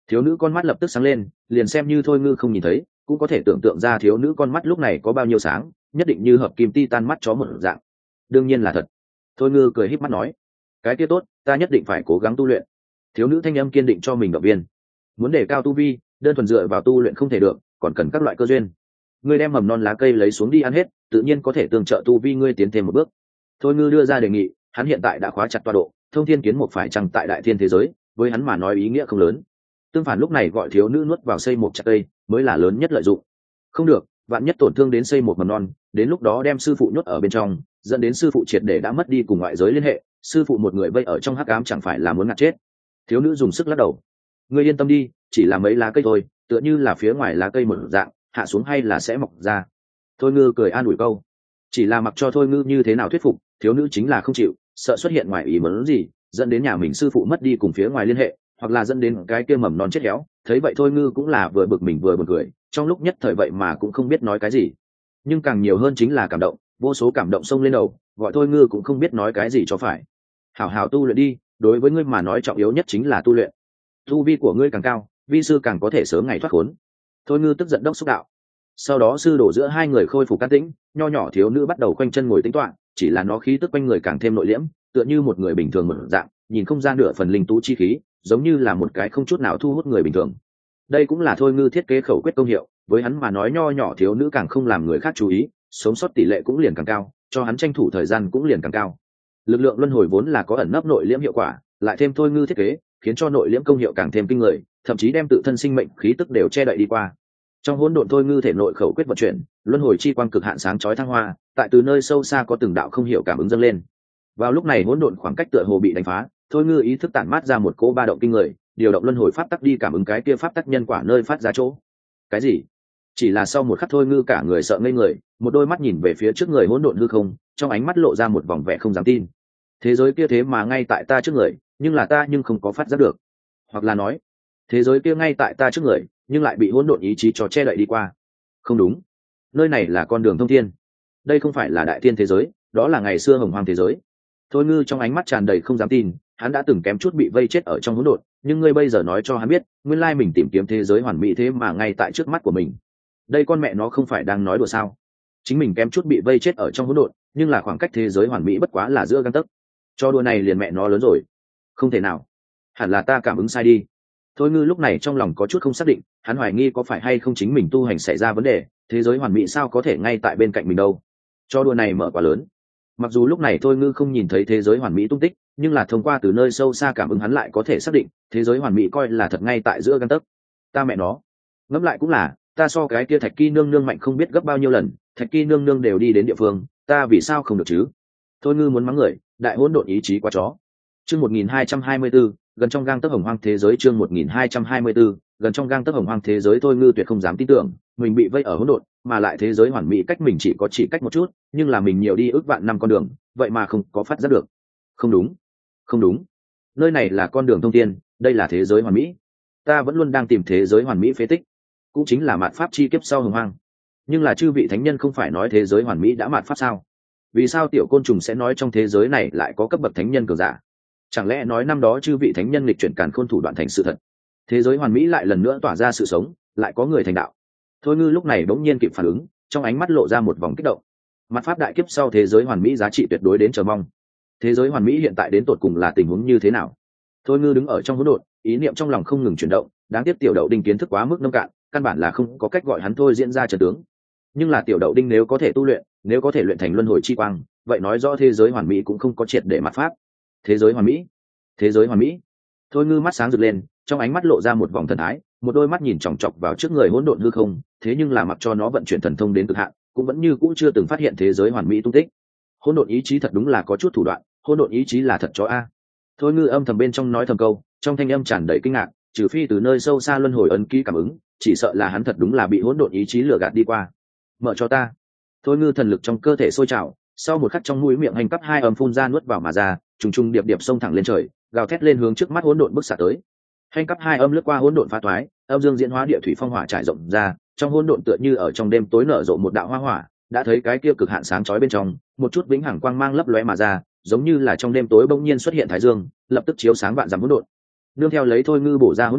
Thiếu nữ con mắt lập tức sáng lên, liền xem như thôi ngư không nhìn thấy cũng có thể tưởng tượng ra thiếu nữ con mắt lúc này có bao nhiêu sáng, nhất định như hợp kim titan mắt chó một dạng. Đương nhiên là thật. Thôi ngư cười híp mắt nói, cái kia tốt, ta nhất định phải cố gắng tu luyện. Thiếu nữ thanh âm kiên định cho mình động viên. Muốn đề cao tu vi, đơn thuần dựa vào tu luyện không thể được, còn cần các loại cơ duyên. Ngươi đem mầm non lá cây lấy xuống đi ăn hết, tự nhiên có thể tương trợ tu vi ngươi tiến thêm một bước. Thôi ngư đưa ra đề nghị, hắn hiện tại đã khóa chặt tọa độ, thông thiên kiến một phải chăng tại đại thiên thế giới, với hắn mà nói ý nghĩa không lớn. Tương phản lúc này gọi thiếu nữ nuốt vào xây một chặt cây mới là lớn nhất lợi dụng. Không được, vạn nhất tổn thương đến xây một mầm non, đến lúc đó đem sư phụ nhốt ở bên trong, dẫn đến sư phụ triệt để đã mất đi cùng ngoại giới liên hệ, sư phụ một người vây ở trong hắc ám chẳng phải là muốn ngạt chết. Thiếu nữ dùng sức lắc đầu. Ngươi yên tâm đi, chỉ là mấy lá cây thôi, tựa như là phía ngoài lá cây một dạng, hạ xuống hay là sẽ mọc ra. Thôi ngư cười an ủi câu. Chỉ là mặc cho thôi ngư như thế nào thuyết phục, thiếu nữ chính là không chịu, sợ xuất hiện ngoài ý muốn gì, dẫn đến nhà mình sư phụ mất đi cùng phía ngoài liên hệ, hoặc là dẫn đến cái kia mầm non chết héo. Thấy vậy thôi ngư cũng là vừa bực mình vừa buồn cười, trong lúc nhất thời vậy mà cũng không biết nói cái gì. Nhưng càng nhiều hơn chính là cảm động, vô số cảm động xông lên đầu, gọi thôi ngư cũng không biết nói cái gì cho phải. Hảo hảo tu luyện đi, đối với ngươi mà nói trọng yếu nhất chính là tu luyện. Tu vi của ngươi càng cao, vi sư càng có thể sớm ngày thoát khốn. Thôi ngư tức giận đốc xúc đạo. Sau đó sư đổ giữa hai người khôi phục can tĩnh, nho nhỏ thiếu nữ bắt đầu quanh chân ngồi tính toán, chỉ là nó khí tức quanh người càng thêm nội liễm, tựa như một người bình thường một dạng, nhìn không ra nửa phần linh tú chi khí, giống như là một cái không chút nào thu hút người bình thường. Đây cũng là thôi ngư thiết kế khẩu quyết công hiệu, với hắn mà nói nho nhỏ thiếu nữ càng không làm người khác chú ý, sống sót tỷ lệ cũng liền càng cao, cho hắn tranh thủ thời gian cũng liền càng cao. Lực lượng luân hồi vốn là có ẩn nấp nội liễm hiệu quả, lại thêm thôi ngư thiết kế, khiến cho nội liễm công hiệu càng thêm kinh người, thậm chí đem tự thân sinh mệnh khí tức đều che đậy đi qua. Trong hỗn độn thôi ngư thể nội khẩu quyết vận chuyển, luân hồi chi quang cực hạn sáng chói thăng hoa, tại từ nơi sâu xa có từng đạo không hiểu cảm ứng dâng lên. Vào lúc này hỗn độn khoảng cách tựa hồ bị đánh phá, thôi ngư ý thức tản mát ra một cỗ ba động kinh người, điều động luân hồi pháp tắc đi cảm ứng cái kia pháp tắc nhân quả nơi phát ra chỗ. Cái gì? Chỉ là sau một khắc thôi ngư cả người sợ ngây người, một đôi mắt nhìn về phía trước người hỗn độn hư không, trong ánh mắt lộ ra một vòng vẻ không dám tin. Thế giới kia thế mà ngay tại ta trước người, nhưng là ta nhưng không có phát giác được. Hoặc là nói, thế giới kia ngay tại ta trước người, nhưng lại bị hỗn độn ý chí cho che đậy đi qua. Không đúng, nơi này là con đường thông thiên, đây không phải là đại thiên thế giới, đó là ngày xưa hồng hoang thế giới. Thôi ngư trong ánh mắt tràn đầy không dám tin, hắn đã từng kém chút bị vây chết ở trong hỗn độn, nhưng ngươi bây giờ nói cho hắn biết, nguyên lai mình tìm kiếm thế giới hoàn mỹ thế mà ngay tại trước mắt của mình. Đây con mẹ nó không phải đang nói đùa sao? Chính mình kém chút bị vây chết ở trong hỗn độn, nhưng là khoảng cách thế giới hoàn mỹ bất quá là giữa gang tấc. Cho đùa này liền mẹ nó lớn rồi. Không thể nào, hẳn là ta cảm ứng sai đi. Thôi ngư lúc này trong lòng có chút không xác định, hắn hoài nghi có phải hay không chính mình tu hành xảy ra vấn đề, thế giới hoàn mỹ sao có thể ngay tại bên cạnh mình đâu. Cho đùa này mở quá lớn. Mặc dù lúc này thôi ngư không nhìn thấy thế giới hoàn mỹ tung tích, nhưng là thông qua từ nơi sâu xa cảm ứng hắn lại có thể xác định thế giới hoàn mỹ coi là thật ngay tại giữa gang tấc. Ta mẹ nó, ngẫm lại cũng là, ta so cái kia Thạch Kỳ nương nương mạnh không biết gấp bao nhiêu lần, Thạch Kỳ nương nương đều đi đến địa phương, ta vì sao không được chứ? Thôi ngư muốn mắng người, đại hỗn độn ý chí quá chó. Chương 1224, gần trong gang tấc hồng hoang thế giới. Chương 1224, gần trong gang tấc hồng hoang thế giới. Thôi ngư tuyệt không dám tin tưởng mình bị vây ở hỗn độn, mà lại thế giới hoàn mỹ cách mình chỉ cách một chút, nhưng là mình nhiều đi ước vạn năm con đường, vậy mà không có phát giác được. Không đúng, không đúng, nơi này là con đường thông thiên, đây là thế giới hoàn mỹ. Ta vẫn luôn đang tìm thế giới hoàn mỹ phế tích, cũng chính là mạt pháp chi kiếp sau hồng hoang. Nhưng là chư vị thánh nhân không phải nói thế giới hoàn mỹ đã mạt pháp sao? Vì sao tiểu côn trùng sẽ nói trong thế giới này lại có cấp bậc thánh nhân cường giả? Chẳng lẽ nói năm đó chư vị thánh nhân lịch chuyển càn khôn thủ đoạn thành sự thật, thế giới hoàn mỹ lại lần nữa tỏa ra sự sống, lại có người thành đạo? Thôi ngư lúc này bỗng nhiên kịp phản ứng, trong ánh mắt lộ ra một vòng kích động. Mặt pháp đại kiếp sau thế giới hoàn mỹ giá trị tuyệt đối đến chờ mong. Thế giới hoàn mỹ hiện tại đến tột cùng là tình huống như thế nào? Thôi ngư đứng ở trong hỗn độn, ý niệm trong lòng không ngừng chuyển động. Đáng tiếc tiểu đậu đinh kiến thức quá mức nông cạn, căn bản là không có cách gọi hắn thôi diễn ra trận tướng. Nhưng là tiểu đậu đinh nếu có thể tu luyện, nếu có thể luyện thành luân hồi chi quang, vậy nói rõ thế giới hoàn mỹ cũng không có triệt để mặt pháp. Thế giới hoàn mỹ, thế giới hoàn mỹ. Thôi ngư mắt sáng rực lên, trong ánh mắt lộ ra một vòng thần thái, một đôi mắt nhìn chòng chọc vào trước người hỗn độn hư không, thế nhưng là mặc cho nó vận chuyển thần thông đến cực hạn, cũng vẫn như cũ chưa từng phát hiện thế giới hoàn mỹ tung tích. Hỗn độn ý chí thật đúng là có chút thủ đoạn, hỗn độn ý chí là thật chó a. Thôi ngư âm thầm bên trong nói thầm câu, trong thanh âm tràn đầy kinh ngạc, trừ phi từ nơi sâu xa luân hồi ấn ký cảm ứng, chỉ sợ là hắn thật đúng là bị hỗn độn ý chí lừa gạt đi qua. Mở cho ta. Thôi ngư thần lực trong cơ thể sôi trào, sau một khắc trong mũi miệng hành cấp hai âm phun ra nuốt vào mà ra, trùng trùng điệp điệp xông thẳng lên trời, gào thét lên hướng trước mắt hỗn độn bức xạ tới. Hành cấp hai âm lướt qua hỗn độn phá toái, âm dương diễn hóa địa thủy phong hỏa trải rộng ra, trong hỗn độn tựa như ở trong đêm tối nở rộ một đạo hoa hỏa, đã thấy cái kia cực hạn sáng chói bên trong, một chút vĩnh hằng quang mang lấp lóe mà ra, giống như là trong đêm tối bỗng nhiên xuất hiện thái dương, lập tức chiếu sáng vạn dặm hỗn độn. Nương theo lấy thôi ngư bổ ra hỗn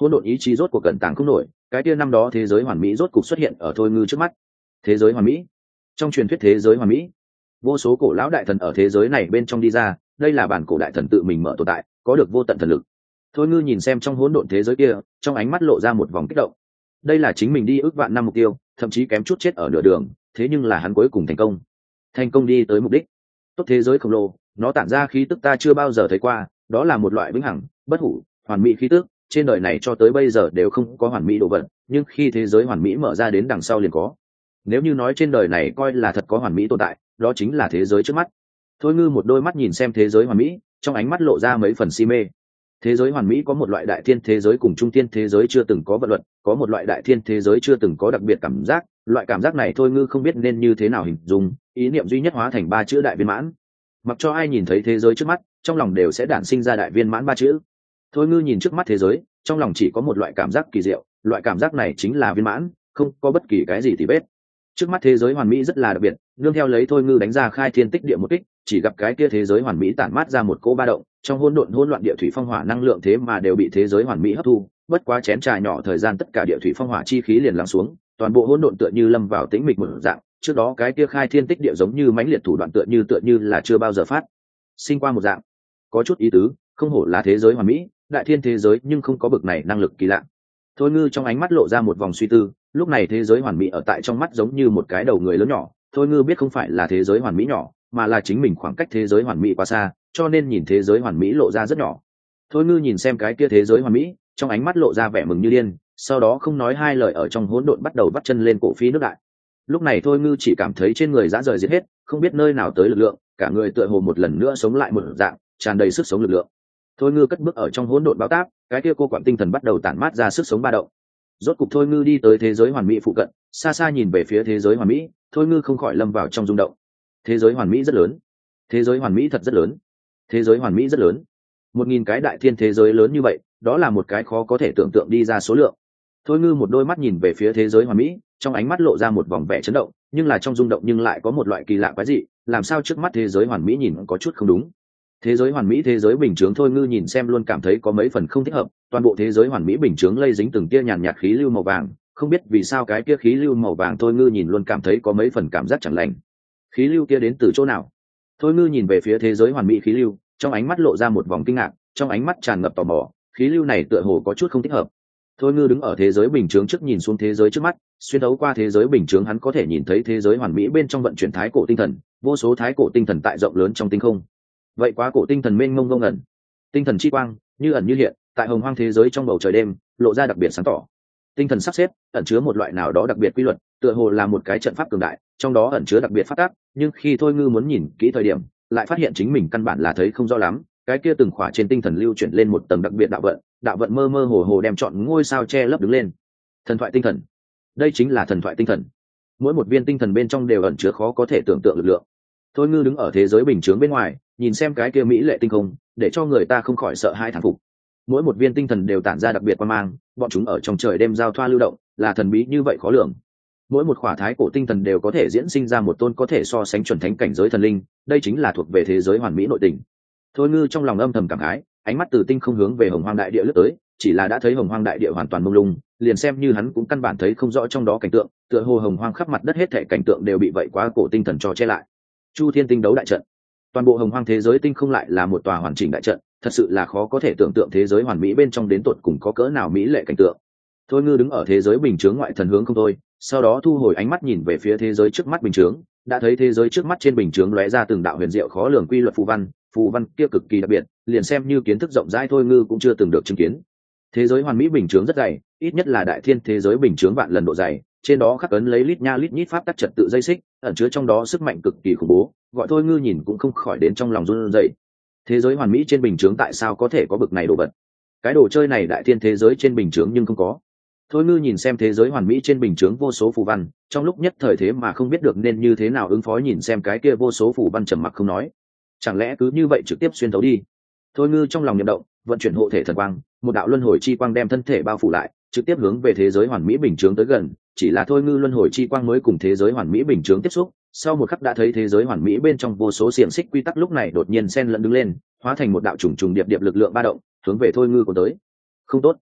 hỗn độn ý chí rốt cuộc cẩn tàng không nổi, cái kia năm đó thế giới hoàn mỹ rốt cuộc xuất hiện ở thôi ngư trước mắt. Thế giới hoàn mỹ. Trong truyền thuyết thế giới hoàn mỹ, vô số cổ lão đại thần ở thế giới này bên trong đi ra, đây là bản cổ đại thần tự mình mở tồn tại, có được vô tận thần lực. Thôi ngư nhìn xem trong hỗn độn thế giới kia, trong ánh mắt lộ ra một vòng kích động. Đây là chính mình đi ước vạn năm mục tiêu, thậm chí kém chút chết ở nửa đường, thế nhưng là hắn cuối cùng thành công đi tới mục đích. Tốt thế giới khổng lồ, nó tản ra khí tức ta chưa bao giờ thấy qua, đó là một loại vĩnh hằng, bất hủ, hoàn mỹ khí tức, trên đời này cho tới bây giờ đều không có hoàn mỹ đồ vật, nhưng khi thế giới hoàn mỹ mở ra đến đằng sau liền có. Nếu như nói trên đời này coi là thật có hoàn mỹ tồn tại, đó chính là thế giới trước mắt. Thôi ngư một đôi mắt nhìn xem thế giới hoàn mỹ, trong ánh mắt lộ ra mấy phần si mê. Thế giới hoàn mỹ có một loại đại thiên thế giới cùng trung thiên thế giới chưa từng có vận luật, có một loại đại thiên thế giới chưa từng có đặc biệt cảm giác, loại cảm giác này thôi ngư không biết nên như thế nào hình dung, ý niệm duy nhất hóa thành ba chữ đại viên mãn. Mặc cho ai nhìn thấy thế giới trước mắt, trong lòng đều sẽ đản sinh ra đại viên mãn ba chữ. Thôi ngư nhìn trước mắt thế giới, trong lòng chỉ có một loại cảm giác kỳ diệu, loại cảm giác này chính là viên mãn, không có bất kỳ cái gì tì vết. Trước mắt thế giới hoàn mỹ rất là đặc biệt, nương theo lấy thôi ngư đánh ra khai thiên tích địa một kích, chỉ gặp cái kia thế giới hoàn mỹ tản mát ra một cỗ ba động, trong hỗn độn hỗn loạn địa thủy phong hỏa năng lượng thế mà đều bị thế giới hoàn mỹ hấp thu, bất quá chén trà nhỏ thời gian tất cả địa thủy phong hỏa chi khí liền lắng xuống, toàn bộ hỗn độn tựa như lâm vào tĩnh mịch một dạng, trước đó cái kia khai thiên tích địa giống như mãnh liệt thủ đoạn tựa như là chưa bao giờ phát sinh qua một dạng. Có chút ý tứ, không hổ là thế giới hoàn mỹ, đại thiên thế giới nhưng không có bực này năng lực kỳ lạ. Thôi ngư trong ánh mắt lộ ra một vòng suy tư, lúc này thế giới hoàn mỹ ở tại trong mắt giống như một cái đầu người lớn nhỏ, thôi ngư biết không phải là thế giới hoàn mỹ nhỏ, mà là chính mình khoảng cách thế giới hoàn mỹ quá xa, cho nên nhìn thế giới hoàn mỹ lộ ra rất nhỏ. Thôi ngư nhìn xem cái kia thế giới hoàn mỹ, trong ánh mắt lộ ra vẻ mừng như điên, sau đó không nói hai lời ở trong hỗn độn bắt đầu bắt chân lên cổ phi nước đại. Lúc này thôi ngư chỉ cảm thấy trên người rã rời giết hết, không biết nơi nào tới lực lượng, cả người tựa hồ một lần nữa sống lại một dạng, tràn đầy sức sống lực lượng. Thôi ngư cất bước ở trong hỗn độn báo táp, cái kia cô quặng tinh thần bắt đầu tản mát ra sức sống ba động. Rốt cục thôi ngư đi tới thế giới hoàn mỹ phụ cận, xa xa nhìn về phía thế giới hoàn mỹ, thôi ngư không khỏi lâm vào trong rung động. Thế giới hoàn mỹ rất lớn, thế giới hoàn mỹ thật rất lớn, thế giới hoàn mỹ rất lớn. 1000 cái đại thiên thế giới lớn như vậy, đó là một cái khó có thể tưởng tượng đi ra số lượng. Thôi ngư một đôi mắt nhìn về phía thế giới hoàn mỹ, trong ánh mắt lộ ra một vòng vẻ chấn động, nhưng là trong rung động nhưng lại có một loại kỳ lạ quái dị, làm sao trước mắt thế giới hoàn mỹ nhìn có chút không đúng. Thế giới hoàn mỹ thế giới bình chướng thôi ngư nhìn xem luôn cảm thấy có mấy phần không thích hợp, toàn bộ thế giới hoàn mỹ bình chướng lây dính từng tia nhàn nhạt khí lưu màu vàng, không biết vì sao cái kia khí lưu màu vàng thôi ngư nhìn luôn cảm thấy có mấy phần cảm giác chẳng lành. Khí lưu kia đến từ chỗ nào? Thôi ngư nhìn về phía thế giới hoàn mỹ khí lưu, trong ánh mắt lộ ra một vòng kinh ngạc, trong ánh mắt tràn ngập tò mò, khí lưu này tựa hồ có chút không thích hợp. Thôi ngư đứng ở thế giới bình chướng trước nhìn xuống thế giới trước mắt, xuyên thấu qua thế giới bình chướng hắn có thể nhìn thấy thế giới hoàn mỹ bên trong vận chuyển thái cổ tinh thần, vô số thái cổ tinh thần tại rộng lớn trong tinh không. Vậy quá cổ tinh thần mênh mông ngông ẩn, tinh thần chi quang như ẩn như hiện, tại hồng hoang thế giới trong bầu trời đêm lộ ra đặc biệt sáng tỏ. Tinh thần sắp xếp ẩn chứa một loại nào đó đặc biệt quy luật, tựa hồ là một cái trận pháp cường đại, trong đó ẩn chứa đặc biệt phát tác, nhưng khi thôi ngư muốn nhìn kỹ thời điểm, lại phát hiện chính mình căn bản là thấy không rõ lắm. Cái kia từng khỏa trên tinh thần lưu chuyển lên một tầng đặc biệt đạo vận mơ mơ hồ hồ đem trọn ngôi sao che lấp đứng lên. Thần thoại tinh thần, đây chính là thần thoại tinh thần. Mỗi một viên tinh thần bên trong đều ẩn chứa khó có thể tưởng tượng lực lượng. Thôi ngư đứng ở thế giới bình chướng bên ngoài, nhìn xem cái kia mỹ lệ tinh không, để cho người ta không khỏi sợ hãi thán phục. Mỗi một viên tinh thần đều tản ra đặc biệt quang mang, bọn chúng ở trong trời đêm giao thoa lưu động, là thần bí như vậy khó lường. Mỗi một khỏa thái cổ tinh thần đều có thể diễn sinh ra một tôn có thể so sánh chuẩn thánh cảnh giới thần linh, đây chính là thuộc về thế giới hoàn mỹ nội tình. Thôi ngư trong lòng âm thầm cảm khái, ánh mắt từ tinh không hướng về hồng hoang đại địa lướt tới, chỉ là đã thấy hồng hoang đại địa hoàn toàn mông lung, liền xem như hắn cũng căn bản thấy không rõ trong đó cảnh tượng, tựa hồ hồng hoang khắp mặt đất hết thảy cảnh tượng đều bị vậy quá cổ tinh thần cho che lại. Chu thiên tinh đấu đại trận, toàn bộ hồng hoang thế giới tinh không lại là một tòa hoàn chỉnh đại trận, thật sự là khó có thể tưởng tượng thế giới hoàn mỹ bên trong đến tột cùng có cỡ nào mỹ lệ cảnh tượng. Thôi ngư đứng ở thế giới bình chướng ngoại thần hướng không thôi, sau đó thu hồi ánh mắt nhìn về phía thế giới trước mắt bình chướng, đã thấy thế giới trước mắt trên bình chướng lóe ra từng đạo huyền diệu khó lường quy luật phù văn kia cực kỳ đặc biệt, liền xem như kiến thức rộng rãi thôi ngư cũng chưa từng được chứng kiến. Thế giới hoàn mỹ bình chướng rất dày, ít nhất là đại thiên thế giới bình chướng vạn lần độ dày, trên đó khắc ấn lấy lít nha lít nhít pháp tắc trật tự dây xích, ẩn chứa trong đó sức mạnh cực kỳ khủng bố, gọi thôi ngư nhìn cũng không khỏi đến trong lòng run rẩy. Thế giới hoàn mỹ trên bình chướng tại sao có thể có bực này đồ vật? Cái đồ chơi này đại thiên thế giới trên bình chướng nhưng không có. Thôi ngư nhìn xem thế giới hoàn mỹ trên bình chướng vô số phù văn, trong lúc nhất thời thế mà không biết được nên như thế nào ứng phó, nhìn xem cái kia vô số phù văn trầm mặc không nói. Chẳng lẽ cứ như vậy trực tiếp xuyên thấu đi? Thôi ngư trong lòng nhậm động, vận chuyển hộ thể thần quang, một đạo luân hồi chi quang đem thân thể bao phủ lại, trực tiếp hướng về thế giới hoàn mỹ bình chướng tới gần. Chỉ là thôi ngư luân hồi chi quang mới cùng thế giới hoàn mỹ bình chướng tiếp xúc, sau một khắc đã thấy thế giới hoàn mỹ bên trong vô số xiềng xích quy tắc lúc này đột nhiên xen lẫn đứng lên, hóa thành một đạo trùng trùng điệp điệp lực lượng ba động, hướng về thôi ngư của tới. Không tốt.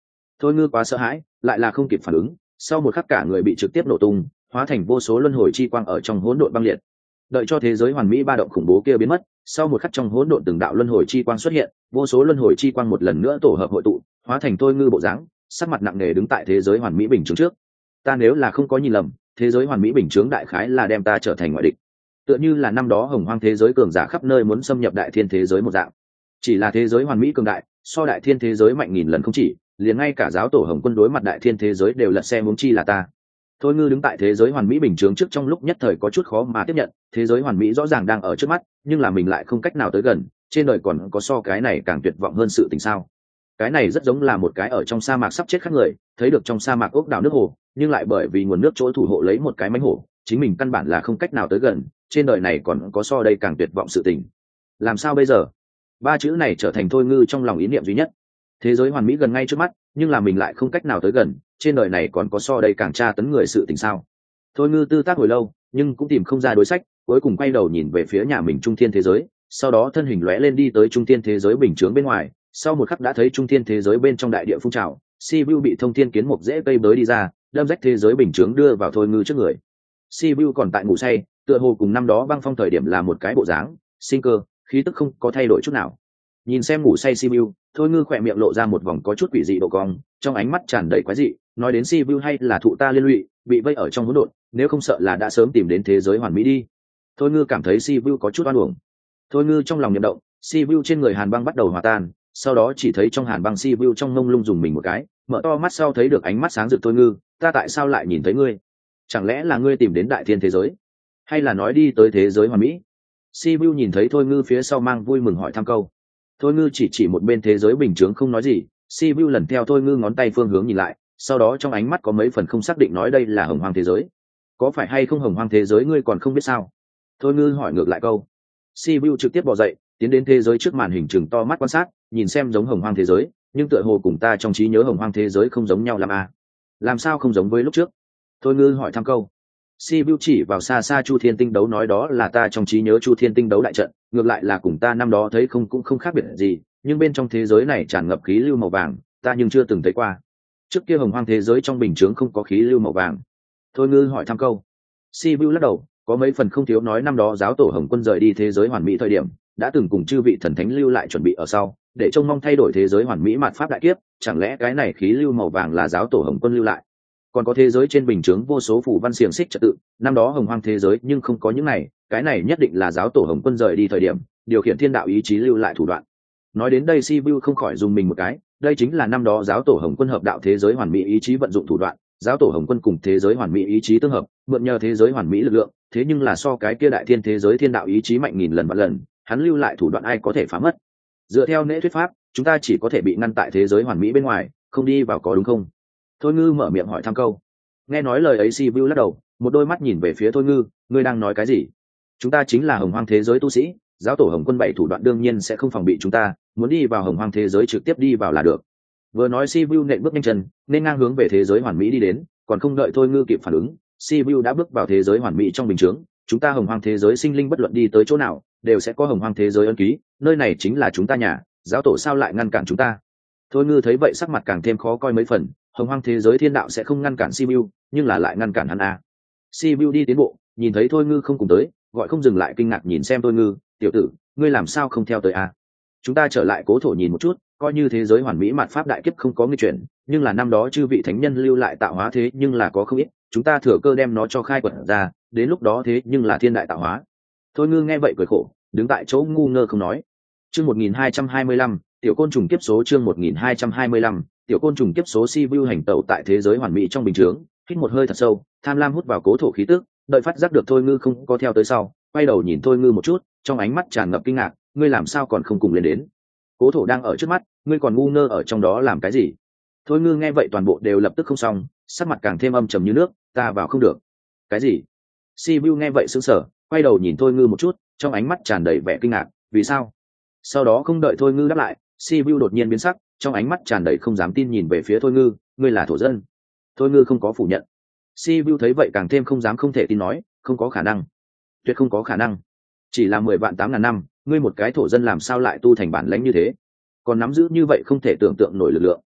Thôi Ngư quá sợ hãi, lại là không kịp phản ứng, sau một khắc cả người bị trực tiếp nổ tung, hóa thành vô số luân hồi chi quang ở trong hỗn độn băng liệt. Đợi cho thế giới hoàn mỹ ba động khủng bố kia biến mất, sau một khắc trong hỗn độn từng đạo luân hồi chi quang xuất hiện, vô số luân hồi chi quang một lần nữa tổ hợp hội tụ, hóa thành Thôi Ngư bộ dáng, sắc mặt nặng nề đứng tại thế giới hoàn mỹ bình chứng trước. Ta nếu là không có nhìn lầm, thế giới hoàn mỹ bình chứng đại khái là đem ta trở thành ngoại địch, tựa như là năm đó hồng hoang thế giới cường giả khắp nơi muốn xâm nhập đại thiên thế giới một dạng. Chỉ là thế giới hoàn mỹ cường đại, so đại thiên thế giới mạnh nghìn lần không chỉ, liền ngay cả giáo tổ hồng quân đối mặt đại thiên thế giới đều lật xe huống chi là ta. Thôi Ngư đứng tại thế giới hoàn mỹ bình chướng trước, trong lúc nhất thời có chút khó mà tiếp nhận, thế giới hoàn mỹ rõ ràng đang ở trước mắt, nhưng là mình lại không cách nào tới gần, trên đời còn có so cái này càng tuyệt vọng hơn sự tình sao? Cái này rất giống là một cái ở trong sa mạc sắp chết khác người, thấy được trong sa mạc ốc đảo nước hồ, nhưng lại bởi vì nguồn nước chỗ thủ hộ lấy một cái mánh hổ, chính mình căn bản là không cách nào tới gần, trên đời này còn có so đây càng tuyệt vọng sự tình. Làm sao bây giờ? Ba chữ này trở thành Thôi Ngư trong lòng ý niệm duy nhất. Thế giới hoàn mỹ gần ngay trước mắt, nhưng là mình lại không cách nào tới gần, trên đời này còn có so đây càng tra tấn người sự tình sao? Thôi Ngư tư tác hồi lâu, nhưng cũng tìm không ra đối sách, cuối cùng quay đầu nhìn về phía nhà mình trung thiên thế giới, sau đó thân hình lóe lên đi tới trung thiên thế giới bình chướng bên ngoài, sau một khắc đã thấy trung thiên thế giới bên trong đại địa phun trào, Sibiu bị thông thiên kiến một rễ cây bới đi ra, đâm rách thế giới bình chướng đưa vào Thôi Ngư trước người. Sibiu còn tại ngủ say, tựa hồ cùng năm đó băng phong thời điểm là một cái bộ dáng, sinh cơ, khí tức không có thay đổi chút nào. Nhìn xem ngủ say Sibiu, Thôi Ngư khỏe miệng lộ ra một vòng có chút quỷ dị độ cong, trong ánh mắt tràn đầy quái dị, nói đến Sibiu hay là thụ ta liên lụy, bị vây ở trong hỗn độn, nếu không sợ là đã sớm tìm đến thế giới hoàn mỹ đi. Thôi Ngư cảm thấy Sibiu có chút oan uổng. Thôi Ngư trong lòng niệm động, Sibiu trên người hàn băng bắt đầu hòa tan, sau đó chỉ thấy trong hàn băng Sibiu trong mông lung dùng mình một cái, mở to mắt sau thấy được ánh mắt sáng rực. Thôi Ngư, ta tại sao lại nhìn thấy ngươi? Chẳng lẽ là ngươi tìm đến đại thiên thế giới, hay là nói đi tới thế giới hoàn mỹ? Sibiu nhìn thấy Thôi Ngư phía sau mang vui mừng hỏi thăm câu. Thôi Ngư chỉ một bên thế giới bình chướng không nói gì. Sibiu lần theo Thôi Ngư ngón tay phương hướng nhìn lại, sau đó trong ánh mắt có mấy phần không xác định, nói đây là hồng hoang thế giới. Có phải hay không hồng hoang thế giới ngươi còn không biết sao? Thôi Ngư hỏi ngược lại câu. Sibiu trực tiếp bò dậy, tiến đến thế giới trước màn hình, chừng to mắt quan sát, nhìn xem giống hồng hoang thế giới, nhưng tựa hồ cùng ta trong trí nhớ hồng hoang thế giới không giống nhau à? Làm sao không giống với lúc trước? Thôi Ngư hỏi thăm câu. Sibiu chỉ vào xa xa Chu Thiên Tinh đấu nói đó là ta trong trí nhớ Chu Thiên Tinh đấu đại trận, ngược lại là cùng ta năm đó thấy cũng không khác biệt gì, nhưng bên trong thế giới này tràn ngập khí lưu màu vàng, ta nhưng chưa từng thấy qua. Trước kia hồng hoang thế giới trong bình chướng không có khí lưu màu vàng. Thôi Ngư hỏi thăm câu. Sibiu lắc đầu, có mấy phần không thiếu nói năm đó giáo tổ Hồng Quân rời đi thế giới hoàn mỹ thời điểm, đã từng cùng chư vị thần thánh lưu lại chuẩn bị ở sau, để trông mong thay đổi thế giới hoàn mỹ mạt pháp đại kiếp, chẳng lẽ cái này khí lưu màu vàng là giáo tổ Hồng Quân lưu lại? Còn có thế giới trên bình chướng vô số phù văn xiềng xích trật tự, năm đó hồng hoang thế giới nhưng không có những này, cái này nhất định là giáo tổ Hồng Quân rời đi thời điểm điều khiển thiên đạo ý chí lưu lại thủ đoạn. Nói đến đây Sibiu không khỏi dùng mình một cái, đây chính là năm đó giáo tổ Hồng Quân hợp đạo thế giới hoàn mỹ ý chí vận dụng thủ đoạn, giáo tổ Hồng Quân cùng thế giới hoàn mỹ ý chí tương hợp, mượn nhờ thế giới hoàn mỹ lực lượng, thế nhưng là so cái kia đại thiên thế giới thiên đạo ý chí mạnh nghìn lần vạn lần, hắn lưu lại thủ đoạn ai có thể phá mất? Dựa theo nễ thuyết pháp, chúng ta chỉ có thể bị ngăn tại thế giới hoàn mỹ bên ngoài, không đi vào, có đúng không? Thôi Ngư mở miệng hỏi thăm câu. Nghe nói lời ấy Sibiu lắc đầu, một đôi mắt nhìn về phía Thôi Ngư, ngươi đang nói cái gì? Chúng ta chính là hồng hoang thế giới tu sĩ, giáo tổ Hồng Quân bảy thủ đoạn đương nhiên sẽ không phòng bị chúng ta, muốn đi vào hồng hoang thế giới trực tiếp đi vào là được. Vừa nói Sibiu nện bước nhanh chân, nên ngang hướng về thế giới hoàn mỹ đi đến, còn không đợi Thôi Ngư kịp phản ứng, Sibiu đã bước vào thế giới hoàn mỹ trong bình chướng. Chúng ta hồng hoang thế giới sinh linh bất luận đi tới chỗ nào, đều sẽ có hồng hoang thế giới ân ký, nơi này chính là chúng ta nhà, giáo tổ sao lại ngăn cản chúng ta? Thôi Ngư thấy vậy sắc mặt càng thêm khó coi mấy phần, hồng hoang thế giới thiên đạo sẽ không ngăn cản Sibiu, nhưng là lại ngăn cản hắn à. Sibiu đi tiến bộ, nhìn thấy Thôi Ngư không cùng tới, gọi không dừng lại kinh ngạc nhìn xem Thôi Ngư, tiểu tử, ngươi làm sao không theo tới à? Chúng ta trở lại cố thổ nhìn một chút, coi như thế giới hoàn mỹ mạt pháp đại kiếp không có nguy chuyển, nhưng là năm đó chư vị thánh nhân lưu lại tạo hóa thế nhưng là có không ít, chúng ta thừa cơ đem nó cho khai quật ra, đến lúc đó thế nhưng là thiên đại tạo hóa. Thôi Ngư nghe vậy cười khổ, đứng tại chỗ ngu ngơ không nói. Chương 1225, tiểu côn trùng kiếp số. Chương 1225, tiểu côn trùng kiếp số. Sibiu hành tẩu tại thế giới hoàn mỹ trong bình chướng, hít một hơi thật sâu, tham lam hút vào cố thổ khí tức, đợi phát giác được Thôi Ngư không có theo tới sau, quay đầu nhìn Thôi Ngư một chút, trong ánh mắt tràn ngập kinh ngạc, ngươi làm sao còn không cùng lên đến? Cố thổ đang ở trước mắt, ngươi còn ngu ngơ ở trong đó làm cái gì? Thôi Ngư nghe vậy toàn bộ đều lập tức không xong, sắc mặt càng thêm âm trầm như nước, ta vào không được. Cái gì? Sibiu nghe vậy sững sờ, quay đầu nhìn Thôi Ngư một chút, trong ánh mắt tràn đầy vẻ kinh ngạc, vì sao? Sau đó không đợi Thôi Ngư đáp lại, Sibiu đột nhiên biến sắc, trong ánh mắt tràn đầy không dám tin nhìn về phía Thôi Ngư, ngươi là thổ dân? Thôi Ngư không có phủ nhận. Sibiu thấy vậy càng thêm không dám không thể tin nói, không có khả năng, tuyệt không có khả năng, chỉ là 10 vạn 8.000 năm, ngươi một cái thổ dân làm sao lại tu thành bản lãnh như thế, còn nắm giữ như vậy không thể tưởng tượng nổi lực lượng?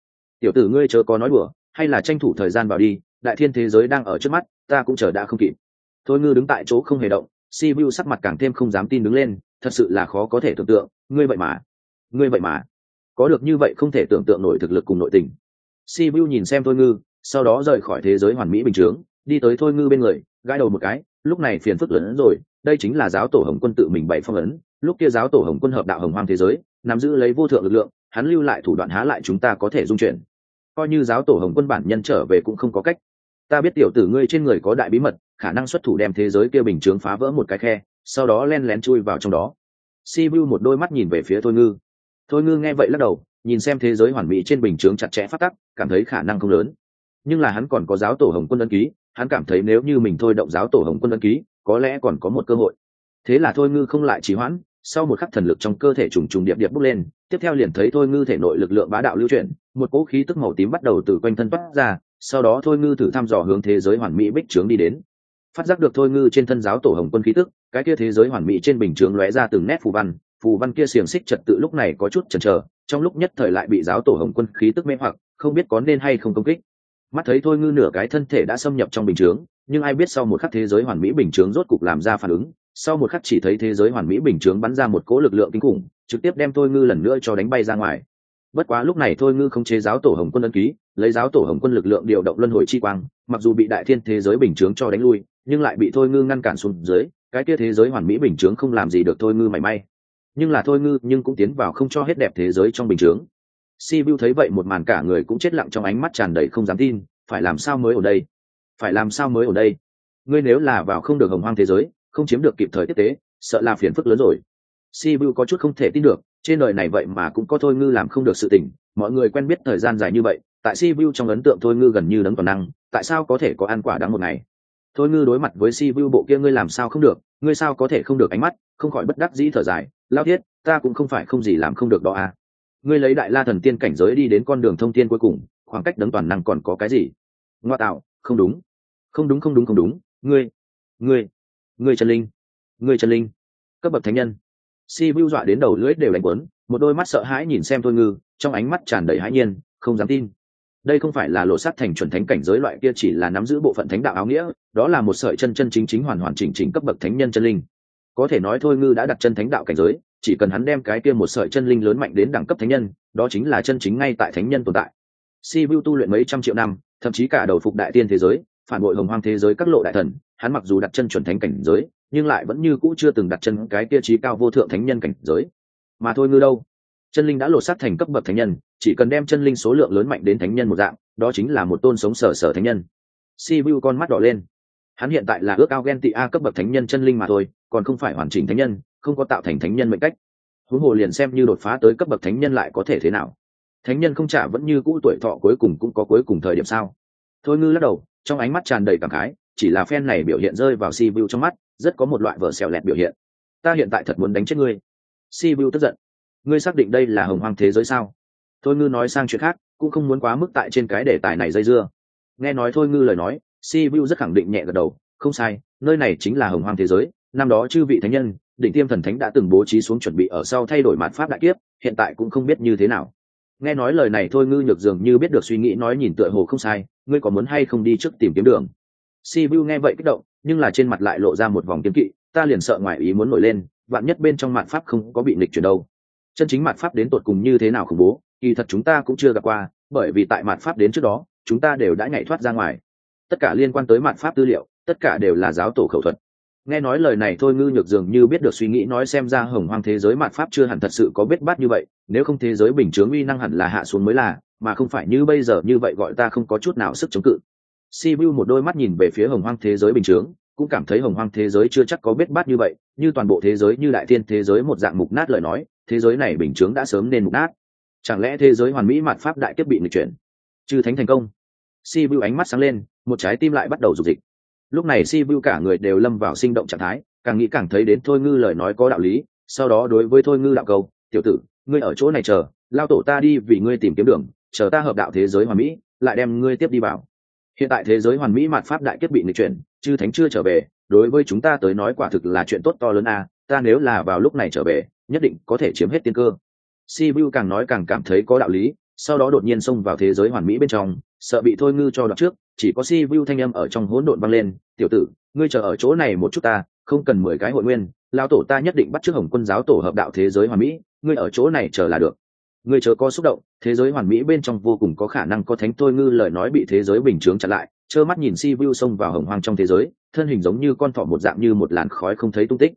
tiểu tử ngươi chớ có nói đùa, hay là tranh thủ thời gian vào đi, đại thiên thế giới đang ở trước mắt, ta cũng chờ đã không kịp. Thôi ngư đứng tại chỗ không hề động. Sibiu sắc mặt càng thêm không dám tin đứng lên, thật sự là khó có thể tưởng tượng, ngươi vậy mà có được như vậy không thể tưởng tượng nổi thực lực cùng nội tình. Sibiu nhìn xem Thôi ngư, sau đó rời khỏi thế giới hoàn mỹ bình chướng, đi tới Thôi ngư bên người, gãi đầu một cái, lúc này phiền phức lớn hơn rồi, đây chính là giáo tổ Hồng Quân tự mình bày phong ấn, lúc kia giáo tổ Hồng Quân hợp đạo hồng hoang thế giới, nắm giữ lấy vô thượng lực lượng, hắn lưu lại thủ đoạn há lại chúng ta có thể dung chuyển. Coi như giáo tổ Hồng Quân bản nhân trở về cũng không có cách. Ta biết tiểu tử ngươi trên người có đại bí mật, khả năng xuất thủ đem thế giới kia bình chướng phá vỡ một cái khe, sau đó len lén chui vào trong đó. Sibiu một đôi mắt nhìn về phía Thôi ngư. Thôi ngư nghe vậy lắc đầu, nhìn xem thế giới hoàn mỹ trên bình chướng chặt chẽ phát tắc, cảm thấy khả năng không lớn. Nhưng là hắn còn có giáo tổ Hồng Quân ấn ký, hắn cảm thấy nếu như mình thôi động giáo tổ Hồng Quân ấn ký, có lẽ còn có một cơ hội. Thế là Thôi ngư không lại trì hoãn, sau một khắc thần lực trong cơ thể trùng trùng điệp điệp bốc lên, tiếp theo liền thấy Thôi ngư thể nội lực lượng bá đạo lưu chuyển, một cỗ khí tức màu tím bắt đầu từ quanh thân toát ra, sau đó Thôi ngư thử thăm dò hướng thế giới hoàn mỹ bích trướng đi đến. Phát giác được Thôi ngư trên thân giáo tổ Hồng Quân khí tức, cái kia thế giới hoàn mỹ trên bình chướng lóe ra từng nét phù văn kia xiềng xích trật tự lúc này có chút chần chờ, trong lúc nhất thời lại bị giáo tổ Hồng Quân khí tức mê hoặc, không biết có nên hay không công kích. Mắt thấy Thôi ngư nửa cái thân thể đã xâm nhập trong bình chướng, nhưng ai biết sau một khắc thế giới hoàn mỹ bình chướng rốt cục làm ra phản ứng, sau một khắc chỉ thấy thế giới hoàn mỹ bình chướng bắn ra một cỗ lực lượng kinh khủng, trực tiếp đem Thôi ngư lần nữa cho đánh bay ra ngoài. Bất quá lúc này Thôi ngư không chế giáo tổ Hồng Quân ấn ký, lấy giáo tổ Hồng Quân lực lượng điều động luân hồi chi quang, mặc dù bị đại thiên thế giới bình chướng cho đánh lui, nhưng lại bị Thôi ngư ngăn cản xuống dưới, cái kia thế giới hoàn mỹ bình chướng không làm gì được Thôi ngư mảy may. Nhưng là Thôi ngư nhưng cũng tiến vào không cho hết đẹp thế giới trong bình chướng. Sibiu thấy vậy một màn cả người cũng chết lặng, trong ánh mắt tràn đầy không dám tin, phải làm sao mới ở đây? Phải làm sao mới ở đây? Ngươi nếu là vào không được hồng hoang thế giới, không chiếm được kịp thời tiếp tế, sợ là phiền phức lớn rồi. Sibiu có chút không thể tin được, trên đời này vậy mà cũng có Thôi ngư làm không được sự tình, mọi người quen biết thời gian dài như vậy, tại Sibiu trong ấn tượng Thôi ngư gần như đấng toàn năng, tại sao có thể có ăn quả đắng một ngày? Thôi ngư đối mặt với Sibiu bộ kia ngươi làm sao không được, ngươi sao có thể không được ánh mắt, không khỏi bất đắc dĩ thở dài, lao thiết, ta cũng không phải không gì làm không được đó à. Ngươi lấy đại la thần tiên cảnh giới đi đến con đường thông thiên cuối cùng, khoảng cách đấng toàn năng còn có cái gì? Ngoa tạo, không đúng, ngươi chân linh, cấp bậc thánh nhân. Sibiu dọa đến đầu lưỡi đều đánh quấn, một đôi mắt sợ hãi nhìn xem Thôi ngư, trong ánh mắt tràn đầy hãi nhiên, không dám tin. Đây không phải là lộ sát thành chuẩn thánh cảnh giới loại kia chỉ là nắm giữ bộ phận thánh đạo áo nghĩa, đó là một sợi chân chân chính chính hoàn hoàn chỉnh chỉnh cấp bậc thánh nhân chân linh. Có thể nói Thôi ngư đã đặt chân thánh đạo cảnh giới, chỉ cần hắn đem cái kia một sợi chân linh lớn mạnh đến đẳng cấp thánh nhân, đó chính là chân chính ngay tại thánh nhân tồn tại. Sibiu tu luyện mấy trăm triệu năm, thậm chí cả đầu phục đại tiên thế giới, phản bội hồng hoang thế giới các lộ đại thần, hắn mặc dù đặt chân chuẩn thánh cảnh giới, nhưng lại vẫn như cũ chưa từng đặt chân cái kia chí cao vô thượng thánh nhân cảnh giới. Mà Thôi ngư đâu, chân linh đã lột xác thành cấp bậc thánh nhân, chỉ cần đem chân linh số lượng lớn mạnh đến thánh nhân một dạng, đó chính là một tôn sống sở thánh nhân. Sibiu con mắt đỏ lên, hắn hiện tại là ước ao ghen tị a cấp bậc thánh nhân chân linh mà thôi, còn không phải hoàn chỉnh thánh nhân, không có tạo thành thánh nhân mệnh cách. Huống hồ liền xem như đột phá tới cấp bậc thánh nhân lại có thể thế nào? Thánh nhân không trả vẫn như cũ tuổi thọ cuối cùng cũng có cuối cùng thời điểm sao? Thôi ngư lắc đầu, trong ánh mắt tràn đầy cảm khái, chỉ là phen này biểu hiện rơi vào Sibiu trong mắt, rất có một loại vở xèo lẹt biểu hiện. Ta hiện tại thật muốn đánh chết ngươi. Sibiu tức giận, ngươi xác định đây là hồng hoang thế giới sao? Thôi ngư nói sang chuyện khác, cũng không muốn quá mức tại trên cái đề tài này dây dưa. Nghe nói Thôi ngư lời nói, Sibiu rất khẳng định nhẹ gật đầu, không sai, nơi này chính là hồng hoang thế giới, năm đó chư vị thánh nhân, đỉnh tiêm thần thánh đã từng bố trí xuống chuẩn bị ở sau thay đổi mạt pháp đại kiếp, hiện tại cũng không biết như thế nào. Nghe nói lời này Thôi ngư nhược dường như biết được suy nghĩ nói nhìn tựa hồ không sai, ngươi có muốn hay không đi trước tìm kiếm đường? Sibiu nghe vậy kích động, nhưng là trên mặt lại lộ ra một vòng kiên kỵ, ta liền sợ ngoại ý muốn nổi lên, vạn nhất bên trong mạt pháp không có bị nghịch chuyển đâu. Chân chính mạt pháp đến tột cùng như thế nào khủng bố, kỳ thật chúng ta cũng chưa gặp qua, bởi vì tại mạt pháp đến trước đó, chúng ta đều đã nhảy thoát ra ngoài. Tất cả liên quan tới mạt pháp tư liệu, tất cả đều là giáo tổ khẩu thuật. Nghe nói lời này Thôi ngư nhược dường như biết được suy nghĩ nói xem ra hồng hoang thế giới mạt pháp chưa hẳn thật sự có bết bát như vậy, nếu không thế giới bình chướng uy năng hẳn là hạ xuống mới là, mà không phải như bây giờ như vậy gọi ta không có chút nào sức chống cự. Sibiu một đôi mắt nhìn về phía hồng hoang thế giới bình chướng, cũng cảm thấy hồng hoang thế giới chưa chắc có bết bát như vậy, như toàn bộ thế giới như đại thiên thế giới một dạng mục nát lời nói, thế giới này bình chướng đã sớm nên mục nát. Chẳng lẽ thế giới hoàn mỹ mạt pháp đại kiếp bị nghịch chuyển, chư thánh thành công? Sibiu ánh mắt sáng lên, một trái tim lại bắt đầu rục dịch. Lúc này Sibiu cả người đều lâm vào sinh động trạng thái, càng nghĩ càng thấy đến Thôi ngư lời nói có đạo lý, sau đó đối với Thôi ngư đạo câu, tiểu tử, ngươi ở chỗ này chờ, lao tổ ta đi vì ngươi tìm kiếm đường, chờ ta hợp đạo thế giới hoàn mỹ, lại đem ngươi tiếp đi vào. Hiện tại thế giới hoàn mỹ mạt pháp đại kiếp bị nghịch chuyển, chư thánh chưa trở về, đối với chúng ta tới nói quả thực là chuyện tốt to lớn a, ta nếu là vào lúc này trở về, nhất định có thể chiếm hết tiên cơ. Sibiu càng nói càng cảm thấy có đạo lý, sau đó đột nhiên xông vào thế giới hoàn mỹ bên trong, sợ bị thôi ngư cho đoạt trước, chỉ có si vu thanh âm ở trong hỗn độn vang lên, tiểu tử, ngươi chờ ở chỗ này một chút ta, không cần 10 cái hội nguyên, lão tổ ta nhất định bắt trước Hồng Quân giáo tổ hợp đạo thế giới hoàn mỹ, ngươi ở chỗ này chờ là được. Ngươi chớ có xúc động, thế giới hoàn mỹ bên trong vô cùng có khả năng có thánh thôi ngư lời nói bị thế giới bình chướng chặn lại, trơ mắt nhìn si vu xông vào hồng hoang trong thế giới, thân hình giống như con thỏ một dạng như một làn khói không thấy tung tích.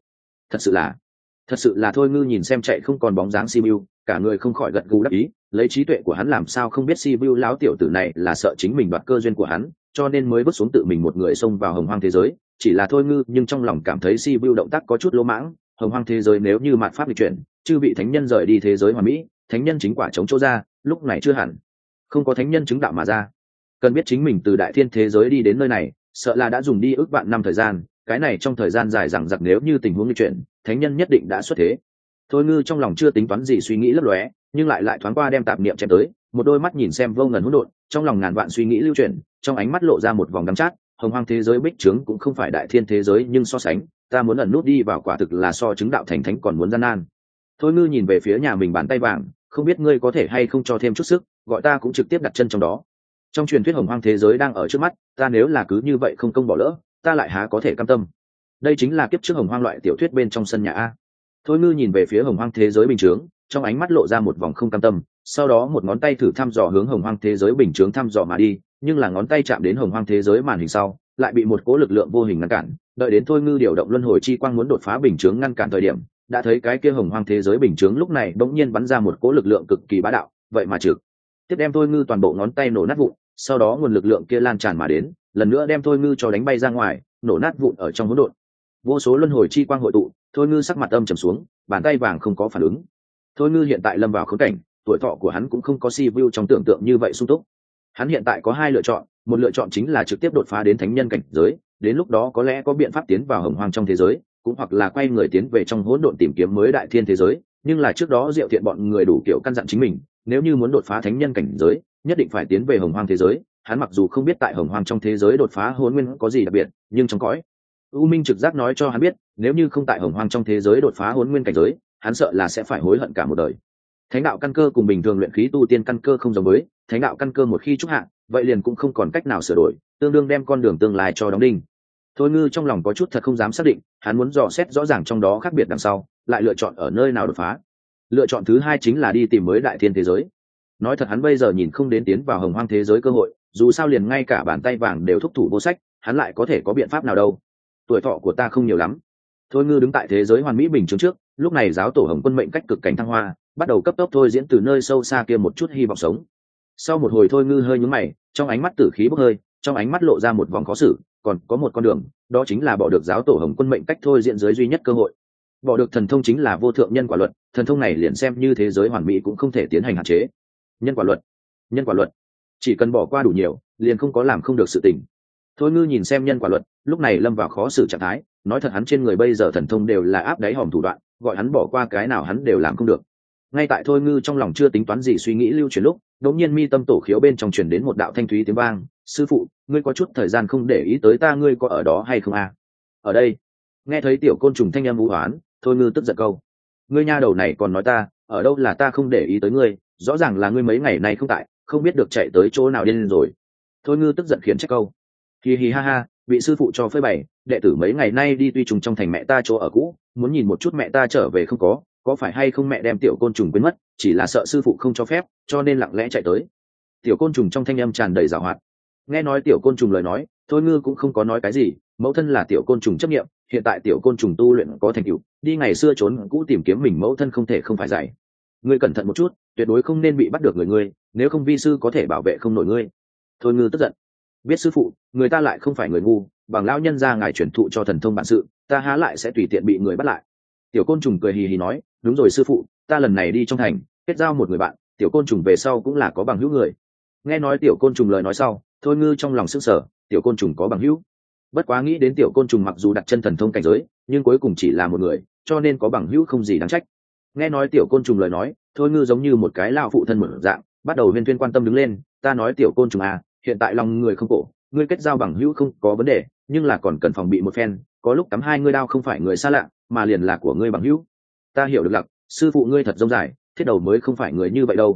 Thật sự là thôi ngư nhìn xem chạy không còn bóng dáng si vu, cả người không khỏi gật gù đắc ý, lấy trí tuệ của hắn làm sao không biết si vu lão tiểu tử này là sợ chính mình đoạt cơ duyên của hắn, cho nên mới vứt xuống tự mình một người xông vào hồng hoang thế giới. Chỉ là thôi ngư nhưng trong lòng cảm thấy si vu động tác có chút lỗ mãng, hồng hoang thế giới nếu như mạt pháp lịch chuyển, chư vị thánh nhân rời đi thế giới hoàn mỹ, thánh nhân chính quả chống chỗ ra, lúc này chưa hẳn không có thánh nhân chứng đạo mà ra. Cần biết chính mình từ đại thiên thế giới đi đến nơi này, sợ là đã dùng đi ước vạn năm thời gian, cái này trong thời gian dài rằng giặc nếu như tình huống như chuyện, thánh nhân nhất định đã xuất thế. Thôi ngư trong lòng chưa tính toán gì suy nghĩ lấp lóe, nhưng lại thoáng qua đem tạp niệm chém tới, một đôi mắt nhìn xem vô ngần hỗn độn, trong lòng ngàn vạn suy nghĩ lưu chuyển, trong ánh mắt lộ ra một vòng đắng chát. Hồng hoang thế giới bích trướng cũng không phải đại thiên thế giới, nhưng so sánh, ta muốn ẩn nút đi vào quả thực là so chứng đạo thành thánh còn muốn gian nan. Thôi ngư nhìn về phía nhà mình bàn tay vàng, không biết ngươi có thể hay không cho thêm chút sức, gọi ta cũng trực tiếp đặt chân trong đó. Trong truyền thuyết hồng hoang thế giới đang ở trước mắt, ta nếu là cứ như vậy không công bỏ lỡ, ta lại há có thể cam tâm. Đây chính là kiếp trước hồng hoang loại tiểu thuyết bên trong sân nhà a. Thôi ngư nhìn về phía hồng hoang thế giới bình chướng, trong ánh mắt lộ ra một vòng không cam tâm, sau đó một ngón tay thử thăm dò hướng hồng hoang thế giới bình chướng thăm dò mà đi, nhưng là ngón tay chạm đến hồng hoang thế giới màn hình sau, lại bị một cỗ lực lượng vô hình ngăn cản. Đợi đến thôi ngư điều động luân hồi chi quang muốn đột phá bình chướng ngăn cản thời điểm, đã thấy cái kia hồng hoang thế giới bình chướng lúc này bỗng nhiên bắn ra một cỗ lực lượng cực kỳ bá đạo, vậy mà trực tiếp đem thôi ngư toàn bộ ngón tay nổ nát vụn. Sau đó nguồn lực lượng kia lan tràn mà đến, lần nữa đem thôi ngư cho đánh bay ra ngoài, nổ nát vụn ở trong hỗn độn. Vô số luân hồi chi quang hội tụ, thôi ngư sắc mặt âm trầm xuống, bàn tay vàng không có phản ứng. Thôi ngư hiện tại lâm vào khốn cảnh, tuổi thọ của hắn cũng không có si vu trong tưởng tượng như vậy sung túc. Hắn hiện tại có hai lựa chọn, một lựa chọn chính là trực tiếp đột phá đến thánh nhân cảnh giới, đến lúc đó có lẽ có biện pháp tiến vào hồng hoang trong thế giới, cũng hoặc là quay người tiến về trong hỗn độn tìm kiếm mới đại thiên thế giới. Nhưng là trước đó Diệu Thiện bọn người đủ kiểu căn dặn chính mình, nếu như muốn đột phá thánh nhân cảnh giới, nhất định phải tiến về hồng hoang thế giới. Hắn mặc dù không biết tại hồng hoang trong thế giới đột phá hôn nguyên có gì đặc biệt, nhưng trong cõi u minh trực giác nói cho hắn biết, nếu như không tại hồng hoang trong thế giới đột phá hôn nguyên cảnh giới, hắn sợ là sẽ phải hối hận cả một đời. Thánh đạo căn cơ cùng bình thường luyện khí tu tiên căn cơ không giống với, thánh đạo căn cơ một khi trúc hạ, vậy liền cũng không còn cách nào sửa đổi, tương đương đem con đường tương lai cho đóng đinh. Thôi ngư trong lòng có chút thật không dám xác định, hắn muốn dò xét rõ ràng trong đó khác biệt đằng sau, lại lựa chọn ở nơi nào đột phá. Lựa chọn thứ hai chính là đi tìm mới đại thiên thế giới. Nói thật hắn bây giờ nhìn không đến tiến vào hồng hoang thế giới cơ hội, dù sao liền ngay cả bàn tay vàng đều thúc thủ vô sách, hắn lại có thể có biện pháp nào đâu. Tuổi thọ của ta không nhiều lắm. Thôi ngư đứng tại thế giới hoàn mỹ bình chứng trước, lúc này giáo tổ Hồng Quân mệnh cách cực cảnh thăng hoa, bắt đầu cấp tốc thôi diễn từ nơi sâu xa kia một chút hy vọng sống. Sau một hồi thôi ngư hơi nhướng mày, trong ánh mắt tử khí bốc hơi, trong ánh mắt lộ ra một vòng khó xử, còn có một con đường, đó chính là bỏ được giáo tổ Hồng Quân mệnh cách thôi diễn dưới duy nhất cơ hội. Bỏ được thần thông chính là vô thượng nhân quả luật, thần thông này liền xem như thế giới hoàn mỹ cũng không thể tiến hành hạn chế. Nhân quả luật, chỉ cần bỏ qua đủ nhiều, liền không có làm không được sự tình. Thôi ngư nhìn xem nhân quả luật, lúc này lâm vào khó xử trạng thái, nói thật hắn trên người bây giờ thần thông đều là áp đáy hòm thủ đoạn, gọi hắn bỏ qua cái nào hắn đều làm không được. Ngay tại thôi ngư trong lòng chưa tính toán gì suy nghĩ lưu chuyển lúc, đống nhiên mi tâm tổ khiếu bên trong truyền đến một đạo thanh thúy tiếng vang, sư phụ, ngươi có chút thời gian không để ý tới ta, ngươi có ở đó hay không a? Ở đây. Nghe thấy tiểu côn trùng thanh âm u hoán, thôi ngư tức giận câu, ngươi nha đầu này còn nói ta ở đâu là ta không để ý tới ngươi, rõ ràng là ngươi mấy ngày nay không tại, không biết được chạy tới chỗ nào điên rồi. Thôi ngư tức giận khiến trách câu, hì hì ha ha, vị sư phụ cho phơi bày, đệ tử mấy ngày nay đi tuy trùng trong thành mẹ ta chỗ ở cũ, muốn nhìn một chút mẹ ta trở về không có phải hay không mẹ đem tiểu côn trùng quên mất, chỉ là sợ sư phụ không cho phép, cho nên lặng lẽ chạy tới. Tiểu côn trùng trong thanh âm tràn đầy giảo hoạt. Nghe nói tiểu côn trùng lời nói, thôi ngư cũng không có nói cái gì, mẫu thân là tiểu côn trùng chấp nghiệm, hiện tại tiểu côn trùng tu luyện có thành tựu, đi ngày xưa trốn cũ tìm kiếm mình mẫu thân không thể không phải dạy. Ngươi cẩn thận một chút, tuyệt đối không nên bị bắt được ngươi, nếu không vi sư có thể bảo vệ không nổi ngươi. Thôi ngư tức giận, biết sư phụ, người ta lại không phải người ngu, bằng lão nhân ra ngài truyền thụ cho thần thông bản sự, ta há lại sẽ tùy tiện bị người bắt lại. Tiểu côn trùng cười hì hì nói, đúng rồi sư phụ, ta lần này đi trong thành kết giao một người bạn, tiểu côn trùng về sau cũng là có bằng hữu người. Nghe nói tiểu côn trùng lời nói sau, thôi ngư trong lòng sức sở, tiểu côn trùng có bằng hữu. Bất quá nghĩ đến tiểu côn trùng mặc dù đặt chân thần thông cảnh giới, nhưng cuối cùng chỉ là một người, cho nên có bằng hữu không gì đáng trách. Nghe nói tiểu côn trùng lời nói, thôi ngư giống như một cái lao phụ thân mở dạng, bắt đầu huyên thuyên quan tâm đứng lên, ta nói tiểu côn trùng à, hiện tại lòng người không cổ, ngươi kết giao bằng hữu không có vấn đề, nhưng là còn cần phòng bị một phen, có lúc cắm hai ngươi đao không phải người xa lạ, mà liền là của ngươi bằng hữu. Ta hiểu được lặc, sư phụ ngươi thật rông dài, thiết đầu mới không phải người như vậy đâu.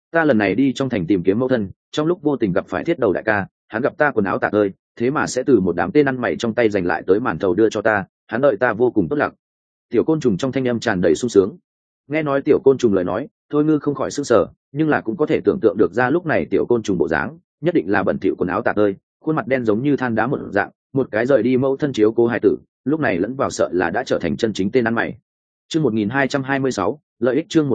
Ta lần này đi trong thành tìm kiếm mẫu thân, trong lúc vô tình gặp phải thiết đầu đại ca, hắn gặp ta quần áo tạc ơi, thế mà sẽ từ một đám tên ăn mày trong tay giành lại tới màn thầu đưa cho ta, hắn đợi ta vô cùng tốt lạc. Tiểu côn trùng trong thanh âm tràn đầy sung sướng. Nghe nói tiểu côn trùng lời nói, thôi ngư không khỏi sững sờ, nhưng là cũng có thể tưởng tượng được ra lúc này tiểu côn trùng bộ dáng nhất định là bẩn thỉu quần áo tạc ơi, khuôn mặt đen giống như than đá một dạng, một cái rời đi mẫu thân chiếu cố hài tử, lúc này lẫn vào sợ là đã trở thành chân chính tên ăn mày. Chương 1226, lợi ích. Chương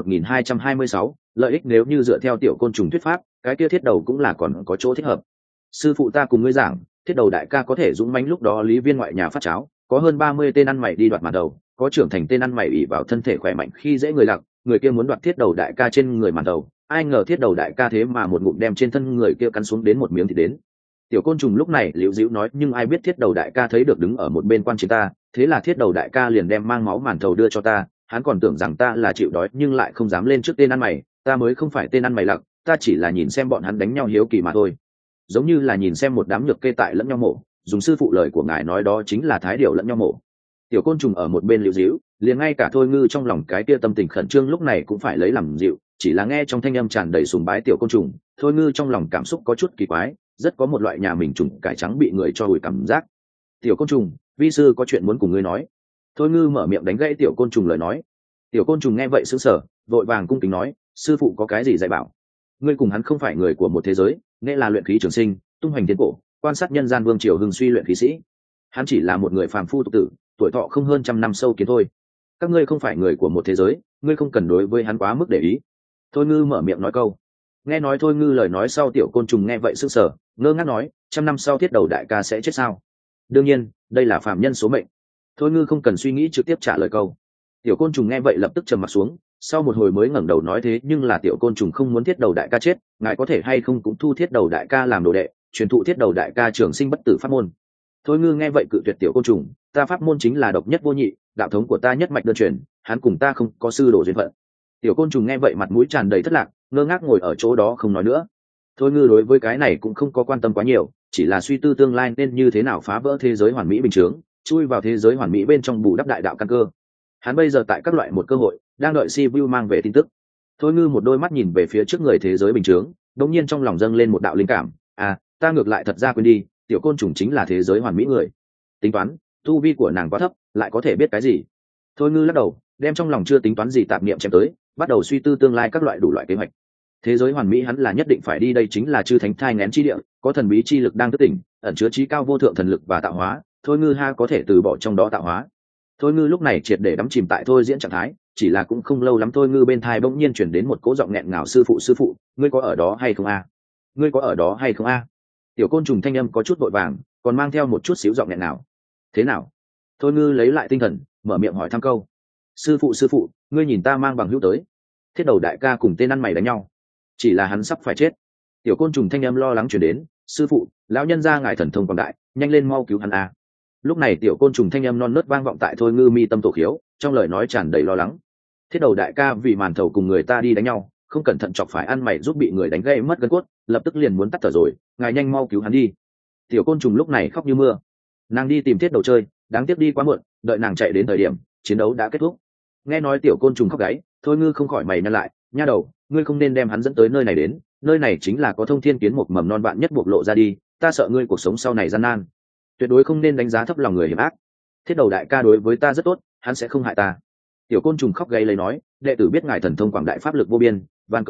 1226, lợi ích. Nếu như dựa theo tiểu côn trùng thuyết pháp, cái kia thiết đầu cũng là còn có chỗ thích hợp. Sư phụ ta cùng ngươi giảng, thiết đầu đại ca có thể dũng mãnh lúc đó lý viên ngoại nhà phát cháo, có hơn 30 tên ăn mày đi đoạt màn đầu, có trưởng thành tên ăn mày ỷ vào thân thể khỏe mạnh khi dễ người lặc, người kia muốn đoạt thiết đầu đại ca trên người màn đầu, ai ngờ thiết đầu đại ca thế mà một ngụm đem trên thân người kia cắn xuống đến một miếng thì đến. Tiểu côn trùng lúc này liễu dĩu nói, nhưng ai biết thiết đầu đại ca thấy được đứng ở một bên quan chiến ta, thế là thiết đầu đại ca liền đem mang máu màn thầu đưa cho ta, hắn còn tưởng rằng ta là chịu đói nhưng lại không dám lên trước tên ăn mày, ta mới không phải tên ăn mày lặc, ta chỉ là nhìn xem bọn hắn đánh nhau hiếu kỳ mà thôi, giống như là nhìn xem một đám nhược kê tại lẫn nhau mổ, dùng sư phụ lời của ngài nói đó chính là thái điều lẫn nhau mổ. Tiểu côn trùng ở một bên liễu dĩu, liền ngay cả thôi ngư trong lòng cái kia tâm tình khẩn trương lúc này cũng phải lấy làm dịu, chỉ là nghe trong thanh âm tràn đầy sùng bái tiểu côn trùng, thôi ngư trong lòng cảm xúc có chút kỳ quái, rất có một loại nhà mình trùng cải trắng bị người cho hủi cảm giác. Tiểu côn trùng, vi sư có chuyện muốn cùng ngươi nói. Thôi ngư mở miệng đánh gãy tiểu côn trùng lời nói. Tiểu côn trùng nghe vậy sững sờ, vội vàng cung kính nói, sư phụ có cái gì dạy bảo? Ngươi cùng hắn không phải người của một thế giới, nghĩa là luyện khí trường sinh, tung hoành thiên cổ, quan sát nhân gian vương triều hưng suy luyện khí sĩ. Hắn chỉ là một người phàm phu tục tử, tuổi thọ không hơn trăm năm sâu kiến thôi. Các ngươi không phải người của một thế giới, ngươi không cần đối với hắn quá mức để ý. Thôi ngư mở miệng nói câu. Nghe nói thôi ngư lời nói sau tiểu côn trùng nghe vậy sững sờ, ngơ ngác nói, trăm năm sau thiết đầu đại ca sẽ chết sao? Đương nhiên, đây là phàm nhân số mệnh. Thôi ngư không cần suy nghĩ trực tiếp trả lời câu. Tiểu côn trùng nghe vậy lập tức trầm mặt xuống, sau một hồi mới ngẩng đầu nói, thế nhưng là tiểu côn trùng không muốn thiết đầu đại ca chết, ngài có thể hay không cũng thu thiết đầu đại ca làm đồ đệ, truyền thụ thiết đầu đại ca trường sinh bất tử pháp môn. Thôi ngư nghe vậy cự tuyệt tiểu côn trùng, ta pháp môn chính là độc nhất vô nhị, đạo thống của ta nhất mạch đơn truyền, hắn cùng ta không có sư đồ duyên phận. Tiểu côn trùng nghe vậy mặt mũi tràn đầy thất lạc, ngơ ngác ngồi ở chỗ đó không nói nữa. Thôi ngư đối với cái này cũng không có quan tâm quá nhiều, chỉ là suy tư tương lai nên như thế nào phá vỡ thế giới hoàn mỹ bình thường, chui vào thế giới hoàn mỹ bên trong bù đắp đại đạo căn cơ. Hắn bây giờ tại các loại một cơ hội, đang đợi Sibiu mang về tin tức. Thôi ngư một đôi mắt nhìn về phía trước người thế giới bình thường, đột nhiên trong lòng dâng lên một đạo linh cảm, ta ngược lại thật ra quên đi, tiểu côn trùng chính là thế giới hoàn mỹ người. Tính toán, tu vi của nàng quá thấp, lại có thể biết cái gì? Thôi ngư lắc đầu, đem trong lòng chưa tính toán gì tạp niệm chém tới, bắt đầu suy tư tương lai các loại đủ loại kế hoạch. Thế giới hoàn mỹ hắn là nhất định phải đi, đây chính là chư thánh thai nghén chi địa, có thần bí chi lực đang thức tỉnh, ẩn chứa trí cao vô thượng thần lực và tạo hóa, thôi ngư ha có thể từ bỏ trong đó tạo hóa. Thôi ngư lúc này triệt để đắm chìm tại thôi diễn trạng thái, chỉ là cũng không lâu lắm thôi ngư bên thai bỗng nhiên chuyển đến một cỗ giọng nghẹn ngào, sư phụ, ngươi có ở đó hay không a? Ngươi có ở đó hay không a? Tiểu côn trùng thanh âm có chút vội vàng, còn mang theo một chút xíu giọng nghẹn ngào. Thế nào? Thôi ngư lấy lại tinh thần, mở miệng hỏi thăm câu. Sư phụ, ngươi nhìn ta mang bằng hữu tới. Thiết đầu đại ca cùng tên ăn mày đánh nhau, chỉ là hắn sắp phải chết. Tiểu côn trùng thanh âm lo lắng chuyển đến, sư phụ, lão nhân gia ngài thần thông quảng đại, nhanh lên mau cứu hắn a. Lúc này tiểu côn trùng thanh âm non nớt vang vọng tại thôi ngư mi tâm tổ khiếu, trong lời nói tràn đầy lo lắng. Thiết đầu đại ca vì màn thầu cùng người ta đi đánh nhau, không cẩn thận chọc phải ăn mày giúp bị người đánh gãy mất gân cốt, lập tức liền muốn tắt thở rồi, ngài nhanh mau cứu hắn đi. Tiểu côn trùng lúc này khóc như mưa, nàng đi tìm thiết đầu chơi, đáng tiếc đi quá muộn, đợi nàng chạy đến thời điểm chiến đấu đã kết thúc. Nghe nói tiểu côn trùng khóc gáy, thôi ngư không khỏi mày nhăn lại, nha đầu, ngươi không nên đem hắn dẫn tới nơi này đến, nơi này chính là có thông thiên kiến một mầm non bạn nhất bộc lộ ra đi, ta sợ ngươi cuộc sống sau này gian nan, tuyệt đối không nên đánh giá thấp lòng người hiểm ác. Thiết đầu đại ca đối với ta rất tốt, hắn sẽ không hại ta. Tiểu côn trùng khóc gáy lấy nói, đệ tử biết ngài thần thông quảng đại pháp lực vô biên, van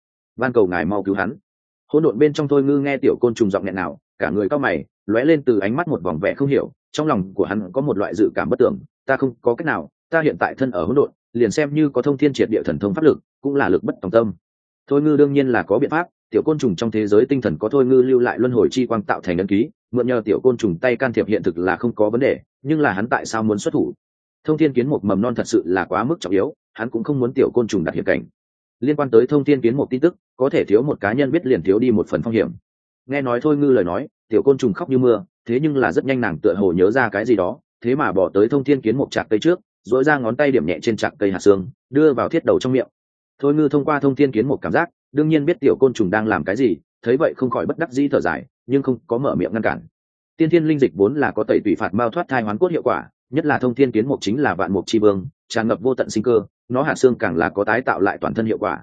cầu ngài mau cứu hắn. Hỗn độn bên trong thôi ngư nghe tiểu côn trùng giọng nghẹn nào, cả người cao mày, lóe lên từ ánh mắt một vòng vẻ không hiểu, trong lòng của hắn có một loại dự cảm bất tưởng, ta không có cách nào, ta hiện tại thân ở hỗn độn, liền xem như có thông thiên triệt địa thần thông pháp lực, cũng là lực bất tòng tâm. Thôi ngư đương nhiên là có biện pháp, tiểu côn trùng trong thế giới tinh thần có thôi ngư lưu lại luân hồi chi quang tạo thành ấn ký, mượn nhờ tiểu côn trùng tay can thiệp hiện thực là không có vấn đề, nhưng là hắn tại sao muốn xuất thủ? Thông thiên kiến một mầm non thật sự là quá mức trọng yếu, hắn cũng không muốn tiểu côn trùng đặt hiểm cảnh. Liên quan tới thông thiên kiến một tin tức, có thể thiếu một cá nhân biết liền thiếu đi một phần phong hiểm. Nghe nói thôi ngư lời nói, tiểu côn trùng khóc như mưa, thế nhưng là rất nhanh nàng tựa hồ nhớ ra cái gì đó, thế mà bỏ tới thông thiên kiến một chạc cây trước, duỗi ra ngón tay điểm nhẹ trên chạc cây hạt xương, đưa vào thiết đầu trong miệng. Thôi ngư thông qua thông thiên kiến một cảm giác, đương nhiên biết tiểu côn trùng đang làm cái gì, thấy vậy không khỏi bất đắc dĩ thở dài, nhưng không có mở miệng ngăn cản. Tiên thiên linh dịch vốn là có tẩy tủy phạt mao thoát thai hoán cốt hiệu quả, nhất là thông thiên kiến mục chính là vạn mục chi vương, tràn ngập vô tận sinh cơ, nó hạt xương càng là có tái tạo lại toàn thân hiệu quả.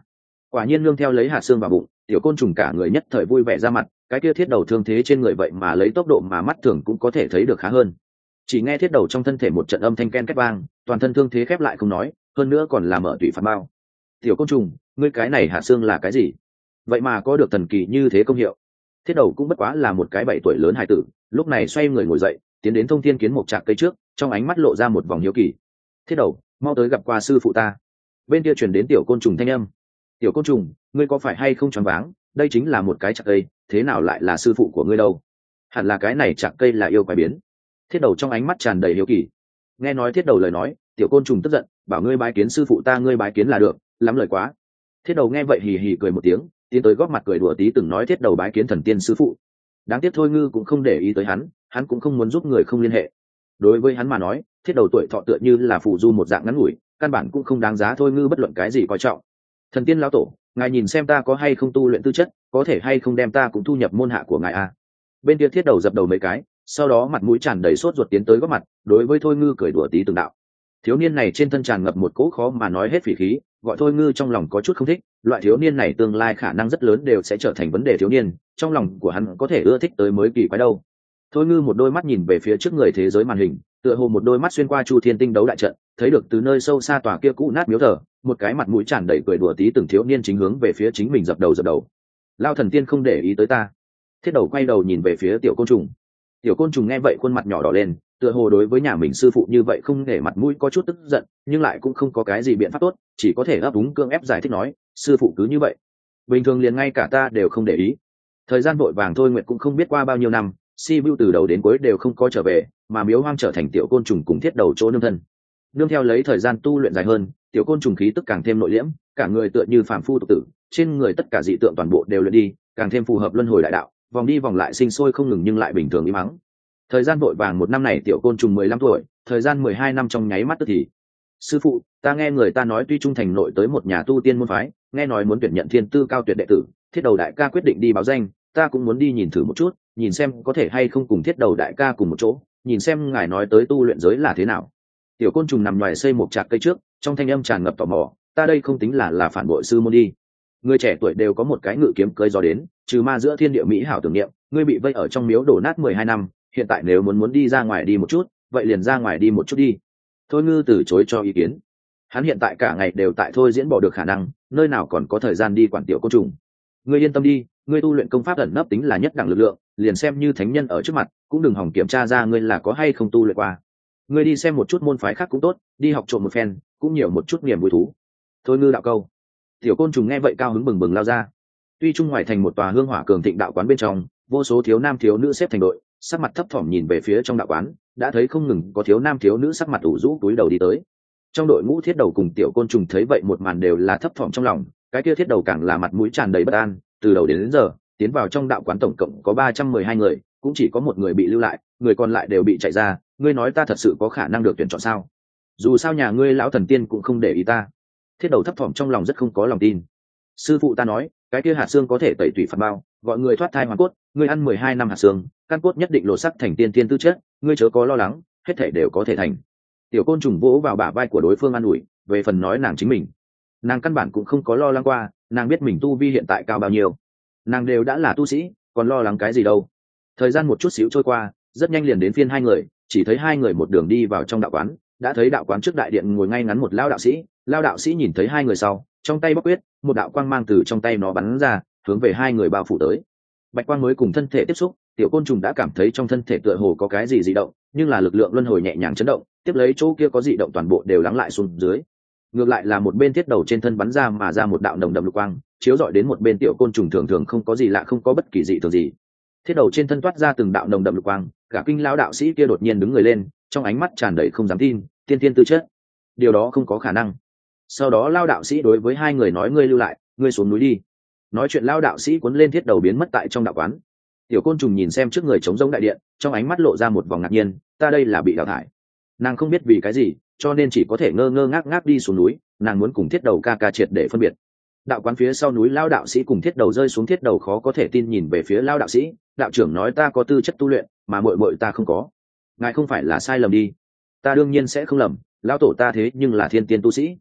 Quả nhiên nương theo lấy hạt xương vào bụng, tiểu côn trùng cả người nhất thời vui vẻ ra mặt, cái kia thiết đầu thương thế trên người vậy mà lấy tốc độ mà mắt thường cũng có thể thấy được khá hơn. Chỉ nghe thiết đầu trong thân thể một trận âm thanh ken két vang, toàn thân thương thế khép lại không nói, hơn nữa còn làm mở tủy phạt bao. Tiểu côn trùng, ngươi cái này hạt xương là cái gì? Vậy mà có được thần kỳ như thế công hiệu. Thiết đầu cũng bất quá là một cái 7 tuổi lớn hài tử, lúc này xoay người ngồi dậy, tiến đến thông thiên kiến một trạc cây trước, trong ánh mắt lộ ra một vòng hiếu kỳ. Thiết đầu, mau tới gặp qua sư phụ ta. Bên kia truyền đến tiểu côn trùng thanh âm. Tiểu côn trùng, ngươi có phải hay không choáng váng? Đây chính là một cái chạc cây, thế nào lại là sư phụ của ngươi đâu? Hẳn là cái này chạc cây là yêu quái biến. Thiết đầu trong ánh mắt tràn đầy hiếu kỳ. Nghe nói thiết đầu lời nói, tiểu côn trùng tức giận, bảo ngươi bái kiến sư phụ ta, ngươi bái kiến là được, lắm lời quá. Thiết đầu nghe vậy hì hì cười một tiếng, tiến tới góp mặt cười đùa tí từng nói thiết đầu bái kiến thần tiên sư phụ. Đáng tiếc thôi ngư cũng không để ý tới hắn cũng không muốn giúp người không liên hệ. Đối với hắn mà nói, thiết đầu tuổi thọ tựa như là phù du một dạng ngắn ngủi, căn bản cũng không đáng giá thôi ngư bất luận cái gì coi trọng. Thần tiên lão tổ, ngài nhìn xem ta có hay không tu luyện tư chất, có thể hay không đem ta cũng thu nhập môn hạ của ngài a. Bên kia thiết đầu dập đầu mấy cái, sau đó mặt mũi tràn đầy sốt ruột tiến tới góp mặt, đối với thôi ngư cười đùa tí từng đạo. Thiếu niên này trên thân tràn ngập một cỗ khó mà nói hết phỉ khí, gọi thôi ngư trong lòng có chút không thích. Loại thiếu niên này tương lai khả năng rất lớn đều sẽ trở thành vấn đề thiếu niên, trong lòng của hắn có thể ưa thích tới mới kỳ quái đâu. Thôi ngư một đôi mắt nhìn về phía trước người thế giới màn hình, tựa hồ một đôi mắt xuyên qua chu thiên tinh đấu đại trận, thấy được từ nơi sâu xa tòa kia cũ nát miếu thờ, một cái mặt mũi tràn đầy cười đùa tí từng thiếu niên chính hướng về phía chính mình dập đầu. Lao thần tiên không để ý tới ta. Thiết đầu quay đầu nhìn về phía tiểu côn trùng. Tiểu côn trùng nghe vậy khuôn mặt nhỏ đỏ lên, tựa hồ đối với nhà mình sư phụ như vậy không để mặt mũi có chút tức giận, nhưng lại cũng không có cái gì biện pháp tốt, chỉ có thể ấp úng cưỡng ép giải thích nói, sư phụ cứ như vậy, bình thường liền ngay cả ta đều không để ý. Thời gian vội vàng thôi nguyệt cũng không biết qua bao nhiêu năm, si vu từ đầu đến cuối đều không có trở về, mà miếu hoang trở thành tiểu côn trùng cùng thiết đầu chỗ nương thân. Nương theo lấy thời gian tu luyện dài hơn, tiểu côn trùng khí tức càng thêm nội liễm, cả người tựa như phàm phu tục tử, trên người tất cả dị tượng toàn bộ đều luyện đi, càng thêm phù hợp luân hồi đại đạo, vòng đi vòng lại sinh sôi không ngừng nhưng lại bình thường im mắng. Thời gian vội vàng một năm này tiểu côn trùng 15 tuổi, thời gian 12 năm trong nháy mắt tức thì. Sư phụ, ta nghe người ta nói tuy trung thành nội tới một nhà tu tiên môn phái, nghe nói muốn tuyển nhận thiên tư cao tuyệt đệ tử, thiết đầu đại ca quyết định đi báo danh, ta cũng muốn đi nhìn thử một chút, nhìn xem có thể hay không cùng thiết đầu đại ca cùng một chỗ, nhìn xem ngài nói tới tu luyện giới là thế nào. Tiểu côn trùng nằm ngoài xây một trạc cây trước, trong thanh âm tràn ngập tò mò, ta đây không tính là phản bội sư môn đi. Người trẻ tuổi đều có một cái ngự kiếm cơi gió đến, trừ ma giữa thiên địa mỹ hảo tưởng niệm, ngươi bị vây ở trong miếu đổ nát 12 năm, hiện tại nếu muốn đi ra ngoài đi một chút, vậy liền ra ngoài đi một chút đi. Thôi ngư từ chối cho ý kiến. Hắn hiện tại cả ngày đều tại thôi diễn bỏ được khả năng, nơi nào còn có thời gian đi quản tiểu côn trùng. Ngươi yên tâm đi, ngươi tu luyện công pháp ẩn nấp tính là nhất đẳng lực lượng, liền xem như thánh nhân ở trước mặt, cũng đừng hòng kiểm tra ra ngươi là có hay không tu luyện qua. Ngươi đi xem một chút môn phái khác cũng tốt, đi học trộm một phen, cũng nhiều một chút niềm vui thú. Thôi ngư đạo câu. Tiểu côn trùng nghe vậy cao hứng bừng bừng lao ra. Tuy trung ngoài thành một tòa hương hỏa cường thịnh đạo quán bên trong, vô số thiếu nam thiếu nữ xếp thành đội, sắc mặt thấp thỏm nhìn về phía trong đạo quán, đã thấy không ngừng có thiếu nam thiếu nữ sắc mặt ủ rũ túi đầu đi tới. Trong đội ngũ thiết đầu cùng tiểu côn trùng thấy vậy một màn đều là thấp thỏm trong lòng, cái kia thiết đầu càng là mặt mũi tràn đầy bất an, từ đầu đến giờ, tiến vào trong đạo quán tổng cộng có 312 người, cũng chỉ có một người bị lưu lại, người còn lại đều bị chạy ra, ngươi nói ta thật sự có khả năng được tuyển chọn sao? Dù sao nhà ngươi lão thần tiên cũng không để ý ta. Thiết đầu thấp thỏm trong lòng rất không có lòng tin. Sư phụ ta nói, cái kia hạt xương có thể tẩy tủy phạt bao, gọi người thoát thai hoàn cốt, ngươi ăn 12 năm hạt xương, căn cốt nhất định lột sắc thành tiên tiên tư chất, ngươi chớ có lo lắng, hết thảy đều có thể thành. Tiểu côn trùng vỗ vào bả vai của đối phương an ủi, về phần nói nàng chính mình, nàng căn bản cũng không có lo lắng qua, nàng biết mình tu vi hiện tại cao bao nhiêu, nàng đều đã là tu sĩ, còn lo lắng cái gì đâu. Thời gian một chút xíu trôi qua, rất nhanh liền đến phiên hai người, chỉ thấy hai người một đường đi vào trong đạo quán, đã thấy đạo quán trước đại điện ngồi ngay ngắn một lao đạo sĩ nhìn thấy hai người sau, trong tay bóc quyết, một đạo quang mang từ trong tay nó bắn ra, hướng về hai người bao phủ tới. Bạch quang mới cùng thân thể tiếp xúc, tiểu côn trùng đã cảm thấy trong thân thể tựa hồ có cái gì dị động, nhưng là lực lượng luân hồi nhẹ nhàng chấn động, tiếp lấy chỗ kia có dị động toàn bộ đều lắng lại xuống dưới. Ngược lại là một bên thiết đầu trên thân bắn ra mà ra một đạo nồng đậm lục quang, chiếu rọi đến một bên tiểu côn trùng thường thường không có gì lạ, không có bất kỳ dị thường gì. Thiết đầu trên thân toát ra từng đạo nồng đậm lục quang, cả kinh lão đạo sĩ kia đột nhiên đứng người lên, trong ánh mắt tràn đầy không dám tin, tiên tiên tư chất, điều đó không có khả năng. Sau đó lao đạo sĩ đối với hai người nói, ngươi lưu lại, ngươi xuống núi đi. Nói chuyện lao đạo sĩ cuốn lên thiết đầu biến mất tại trong đạo quán. Tiểu côn trùng nhìn xem trước người trống rỗng đại điện, trong ánh mắt lộ ra một vòng ngạc nhiên, ta đây là bị đào thải. Nàng không biết vì cái gì, cho nên chỉ có thể ngơ ngơ ngác ngác đi xuống núi, nàng muốn cùng thiết đầu ca ca triệt để phân biệt. Đạo quán phía sau núi lao đạo sĩ cùng thiết đầu rơi xuống, thiết đầu khó có thể tin nhìn về phía lao đạo sĩ, đạo trưởng nói ta có tư chất tu luyện, mà muội muội ta không có. Ngài không phải là sai lầm đi? Ta đương nhiên sẽ không lầm, lão tổ ta thế nhưng là thiên tiên tu sĩ.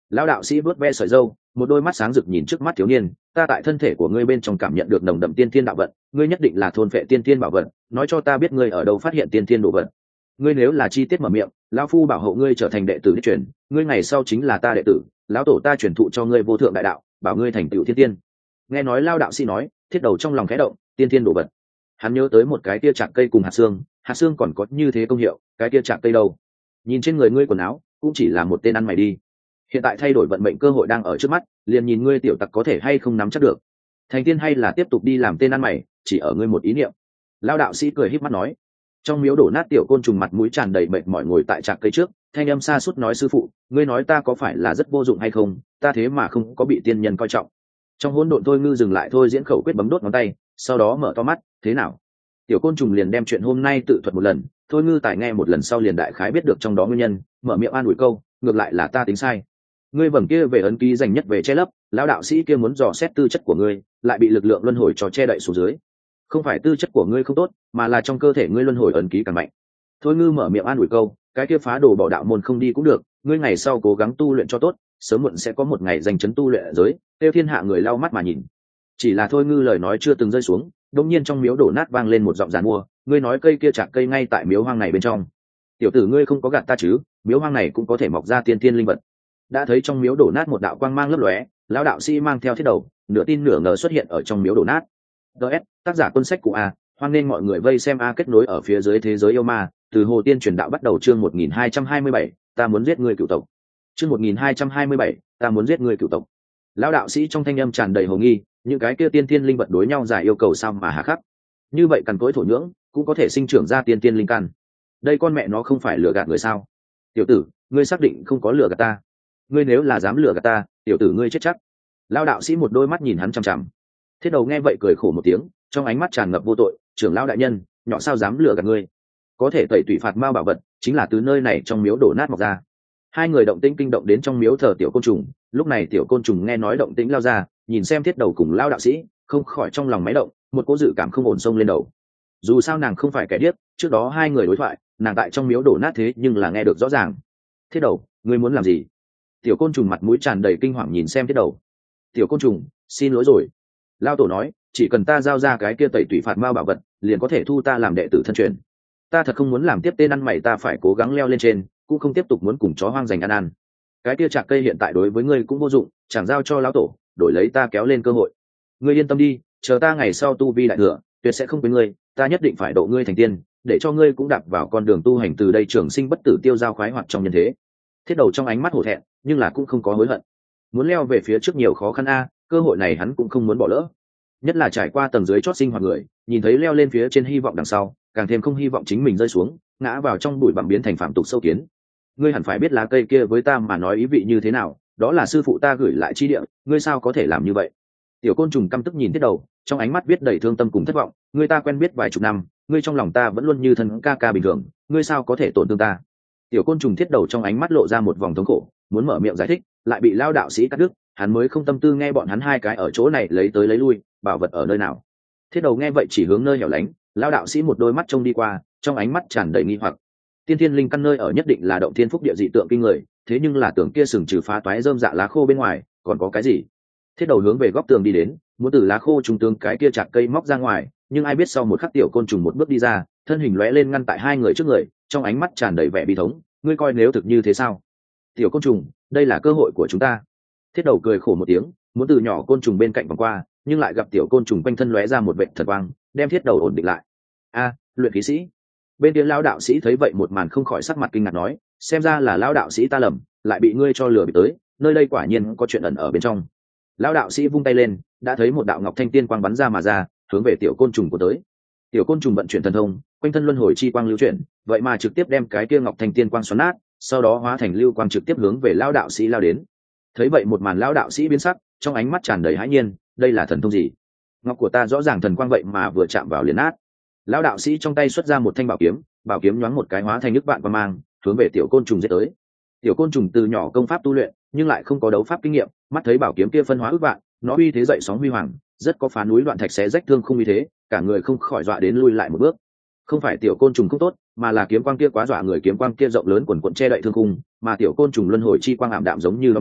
Lão đạo sĩ vuốt ve sợi râu, một đôi mắt sáng rực nhìn trước mắt thiếu niên. Ta tại thân thể của ngươi bên trong cảm nhận được nồng đậm tiên thiên đạo vận, ngươi nhất định là thôn phệ tiên thiên bảo vật, nói cho ta biết ngươi ở đâu phát hiện tiên thiên đồ vật. Ngươi nếu là chi tiết mở miệng, lão phu bảo hộ ngươi trở thành đệ tử đích truyền, ngươi ngày sau chính là ta đệ tử, lão tổ ta truyền thụ cho ngươi vô thượng đại đạo, bảo ngươi thành tựu thiên tiên. Nghe nói Lão đạo sĩ nói, Thiết Đầu trong lòng khẽ động, tiên thiên đồ vật. Hắn nhớ tới một cái tia chạc cây cùng hạt xương còn có như thế công hiệu, cái tia chạc cây đâu? Nhìn trên người ngươi quần áo, cũng chỉ là một tên ăn mày đi. Hiện tại thay đổi vận mệnh cơ hội đang ở trước mắt, liền nhìn ngươi tiểu tặc có thể hay không nắm chắc được. Thành tiên hay là tiếp tục đi làm tên ăn mày, chỉ ở ngươi một ý niệm. Lão đạo sĩ cười híp mắt nói. Trong miếu đổ nát tiểu côn trùng mặt mũi tràn đầy mệt mỏi ngồi tại trạc cây trước, thanh âm xa suốt nói sư phụ, ngươi nói ta có phải là rất vô dụng hay không, ta thế mà không có bị tiên nhân coi trọng. Trong hỗn độn Thôi Ngư dừng lại thôi diễn khẩu quyết bấm đốt ngón tay, sau đó mở to mắt, thế nào? Tiểu côn trùng liền đem chuyện hôm nay tự thuật một lần, Thôi Ngư tại nghe một lần sau liền đại khái biết được trong đó nguyên nhân, mở miệng an ủi câu, ngược lại là ta tính sai. Ngươi vầng kia về ấn ký dành nhất về che lấp, lão đạo sĩ kia muốn dò xét tư chất của ngươi, lại bị lực lượng luân hồi cho che đậy xuống dưới. Không phải tư chất của ngươi không tốt, mà là trong cơ thể ngươi luân hồi ấn ký càng mạnh. Thôi Ngư mở miệng an ủi câu, cái kia phá đồ bỏ đạo môn không đi cũng được, ngươi ngày sau cố gắng tu luyện cho tốt, sớm muộn sẽ có một ngày danh chấn tu luyện ở giới, tiêu thiên hạ người lau mắt mà nhìn. Chỉ là Thôi Ngư lời nói chưa từng rơi xuống, đột nhiên trong miếu đổ nát vang lên một giọng giàn mua, ngươi nói cây kia chạc cây ngay tại miếu hoang này bên trong. Tiểu tử ngươi không có gạt ta chứ, miếu hoang này cũng có thể mọc ra tiên tiên linh vật. Đã thấy trong miếu đổ nát một đạo quang mang lấp lóe, lão đạo sĩ mang theo Thiết Đầu, nửa tin nửa ngờ xuất hiện ở trong miếu đổ nát. DS, tác giả quân sách cụ A, hoan nên mọi người vây xem A kết nối ở phía dưới thế giới yêu ma, từ Hồ Tiên truyền đạo bắt đầu chương 1227, ta muốn giết người cửu tộc. Chương 1227, ta muốn giết người cửu tộc. Lão đạo sĩ trong thanh âm tràn đầy hồ nghi, những cái kia tiên tiên linh vật đối nhau giải yêu cầu sao mà hà khắc. Như vậy cằn cỗi thổ nhưỡng, cũng có thể sinh trưởng ra tiên tiên linh căn. Đây con mẹ nó không phải lừa gạt người sao? Tiểu tử, ngươi xác định không có lừa gạt ta? Ngươi nếu là dám lừa gạt ta, tiểu tử ngươi chết chắc. Lão đạo sĩ một đôi mắt nhìn hắn chằm chằm. Thiết Đầu nghe vậy cười khổ một tiếng, trong ánh mắt tràn ngập vô tội, trưởng lão đại nhân, nhỏ sao dám lừa gạt ngươi? Có thể tẩy tủy phạt ma bảo vật, chính là từ nơi này trong miếu đổ nát mọc ra. Hai người động tĩnh kinh động đến trong miếu thờ tiểu côn trùng, lúc này tiểu côn trùng nghe nói động tĩnh lao ra, nhìn xem Thiết Đầu cùng lão đạo sĩ, không khỏi trong lòng máy động, một cỗ dự cảm không ổn xông lên đầu. Dù sao nàng không phải kẻ điếc, trước đó hai người đối thoại, nàng tại trong miếu đổ nát thế nhưng là nghe được rõ ràng. Thiết Đầu, ngươi muốn làm gì? Tiểu côn trùng mặt mũi tràn đầy kinh hoàng nhìn xem Thiết Đầu. Tiểu côn trùng, xin lỗi rồi. Lao tổ nói, chỉ cần ta giao ra cái kia tẩy tủy phạt ma bảo vật, liền có thể thu ta làm đệ tử thân truyền. Ta thật không muốn làm tiếp tên ăn mày, ta phải cố gắng leo lên trên, cũng không tiếp tục muốn cùng chó hoang giành ăn ăn. Cái kia chạc cây hiện tại đối với ngươi cũng vô dụng, chẳng giao cho lão tổ, đổi lấy ta kéo lên cơ hội. Ngươi yên tâm đi, chờ ta ngày sau tu vi đại thừa, tuyệt sẽ không quên ngươi, ta nhất định phải độ ngươi thành tiên, để cho ngươi cũng đạp vào con đường tu hành từ đây trường sinh bất tử tiêu giao khoái hoạt trong nhân thế. Thiết Đầu trong ánh mắt hổ thẹn, nhưng là cũng không có hối hận. Muốn leo về phía trước nhiều khó khăn a, cơ hội này hắn cũng không muốn bỏ lỡ. Nhất là trải qua tầng dưới chót sinh hoạt người, nhìn thấy leo lên phía trên hy vọng đằng sau, càng thêm không hy vọng chính mình rơi xuống, ngã vào trong bụi bặm biến thành phạm tục sâu kiến. Ngươi hẳn phải biết lá cây kia với ta mà nói ý vị như thế nào, đó là sư phụ ta gửi lại chi địa, ngươi sao có thể làm như vậy? Tiểu côn trùng căm tức nhìn Thiết Đầu, trong ánh mắt viết đầy thương tâm cùng thất vọng, ngươi ta quen biết vài chục năm, ngươi trong lòng ta vẫn luôn như thân ca ca bình thường, ngươi sao có thể tổn thương ta? Tiểu côn trùng Thiết Đầu trong ánh mắt lộ ra một vòng thống khổ, muốn mở miệng giải thích, lại bị lao đạo sĩ cắt đứt, hắn mới không tâm tư nghe bọn hắn hai cái ở chỗ này lấy tới lấy lui, bảo vật ở nơi nào. Thiết Đầu nghe vậy chỉ hướng nơi hẻo lánh, lao đạo sĩ một đôi mắt trông đi qua, trong ánh mắt tràn đầy nghi hoặc. Tiên thiên linh căn nơi ở nhất định là động thiên phúc địa dị tượng kinh người, thế nhưng là tưởng kia sừng trừ phá toái rơm dạ lá khô bên ngoài, còn có cái gì? Thiết Đầu hướng về góc tường đi đến, muốn từ lá khô trung tướng cái kia chặt cây móc ra ngoài, nhưng ai biết sau một khắc tiểu côn trùng một bước đi ra, thân hình lóe lên ngăn tại hai người trước người, trong ánh mắt tràn đầy vẻ bi thống, ngươi coi nếu thực như thế sao? Tiểu côn trùng, đây là cơ hội của chúng ta. Thiết Đầu cười khổ một tiếng, muốn từ nhỏ côn trùng bên cạnh vòng qua, nhưng lại gặp tiểu côn trùng quanh thân lóe ra một vệt thần quang, đem Thiết Đầu ổn định lại. A, luyện khí sĩ. Bên kia lão đạo sĩ thấy vậy một màn không khỏi sắc mặt kinh ngạc nói, xem ra là lão đạo sĩ ta lầm, lại bị ngươi cho lừa bị tới, nơi đây quả nhiên có chuyện ẩn ở bên trong. Lão đạo sĩ vung tay lên, đã thấy một đạo ngọc thanh tiên quang bắn ra mà ra, hướng về tiểu côn trùng của tới. Tiểu côn trùng vận chuyển thần thông, quanh thân luân hồi chi quang lưu chuyển, vậy mà trực tiếp đem cái kia ngọc thanh tiên quang xoắn nát, sau đó hóa thành lưu quang trực tiếp hướng về lão đạo sĩ lao đến. Thấy vậy một màn lão đạo sĩ biến sắc, trong ánh mắt tràn đầy hãi nhiên, đây là thần thông gì? Ngọc của ta rõ ràng thần quang vậy mà vừa chạm vào liền nát. Lão đạo sĩ trong tay xuất ra một thanh bảo kiếm nhoáng một cái hóa thành nước vạn quang mang, hướng về tiểu côn trùng giết tới. Tiểu côn trùng từ nhỏ công pháp tu luyện, nhưng lại không có đấu pháp kinh nghiệm, mắt thấy bảo kiếm kia phân hóa ước vạn, nó uy thế dậy sóng huy hoàng, rất có phá núi loạn thạch xé rách thương không uy thế, cả người không khỏi dọa đến lui lại một bước. Không phải tiểu côn trùng không tốt, mà là kiếm quang kia quá dọa người, kiếm quang kia rộng lớn quần quần che đậy thương khung, mà tiểu côn trùng luân hồi chi quang ảm đạm giống như đom đóm,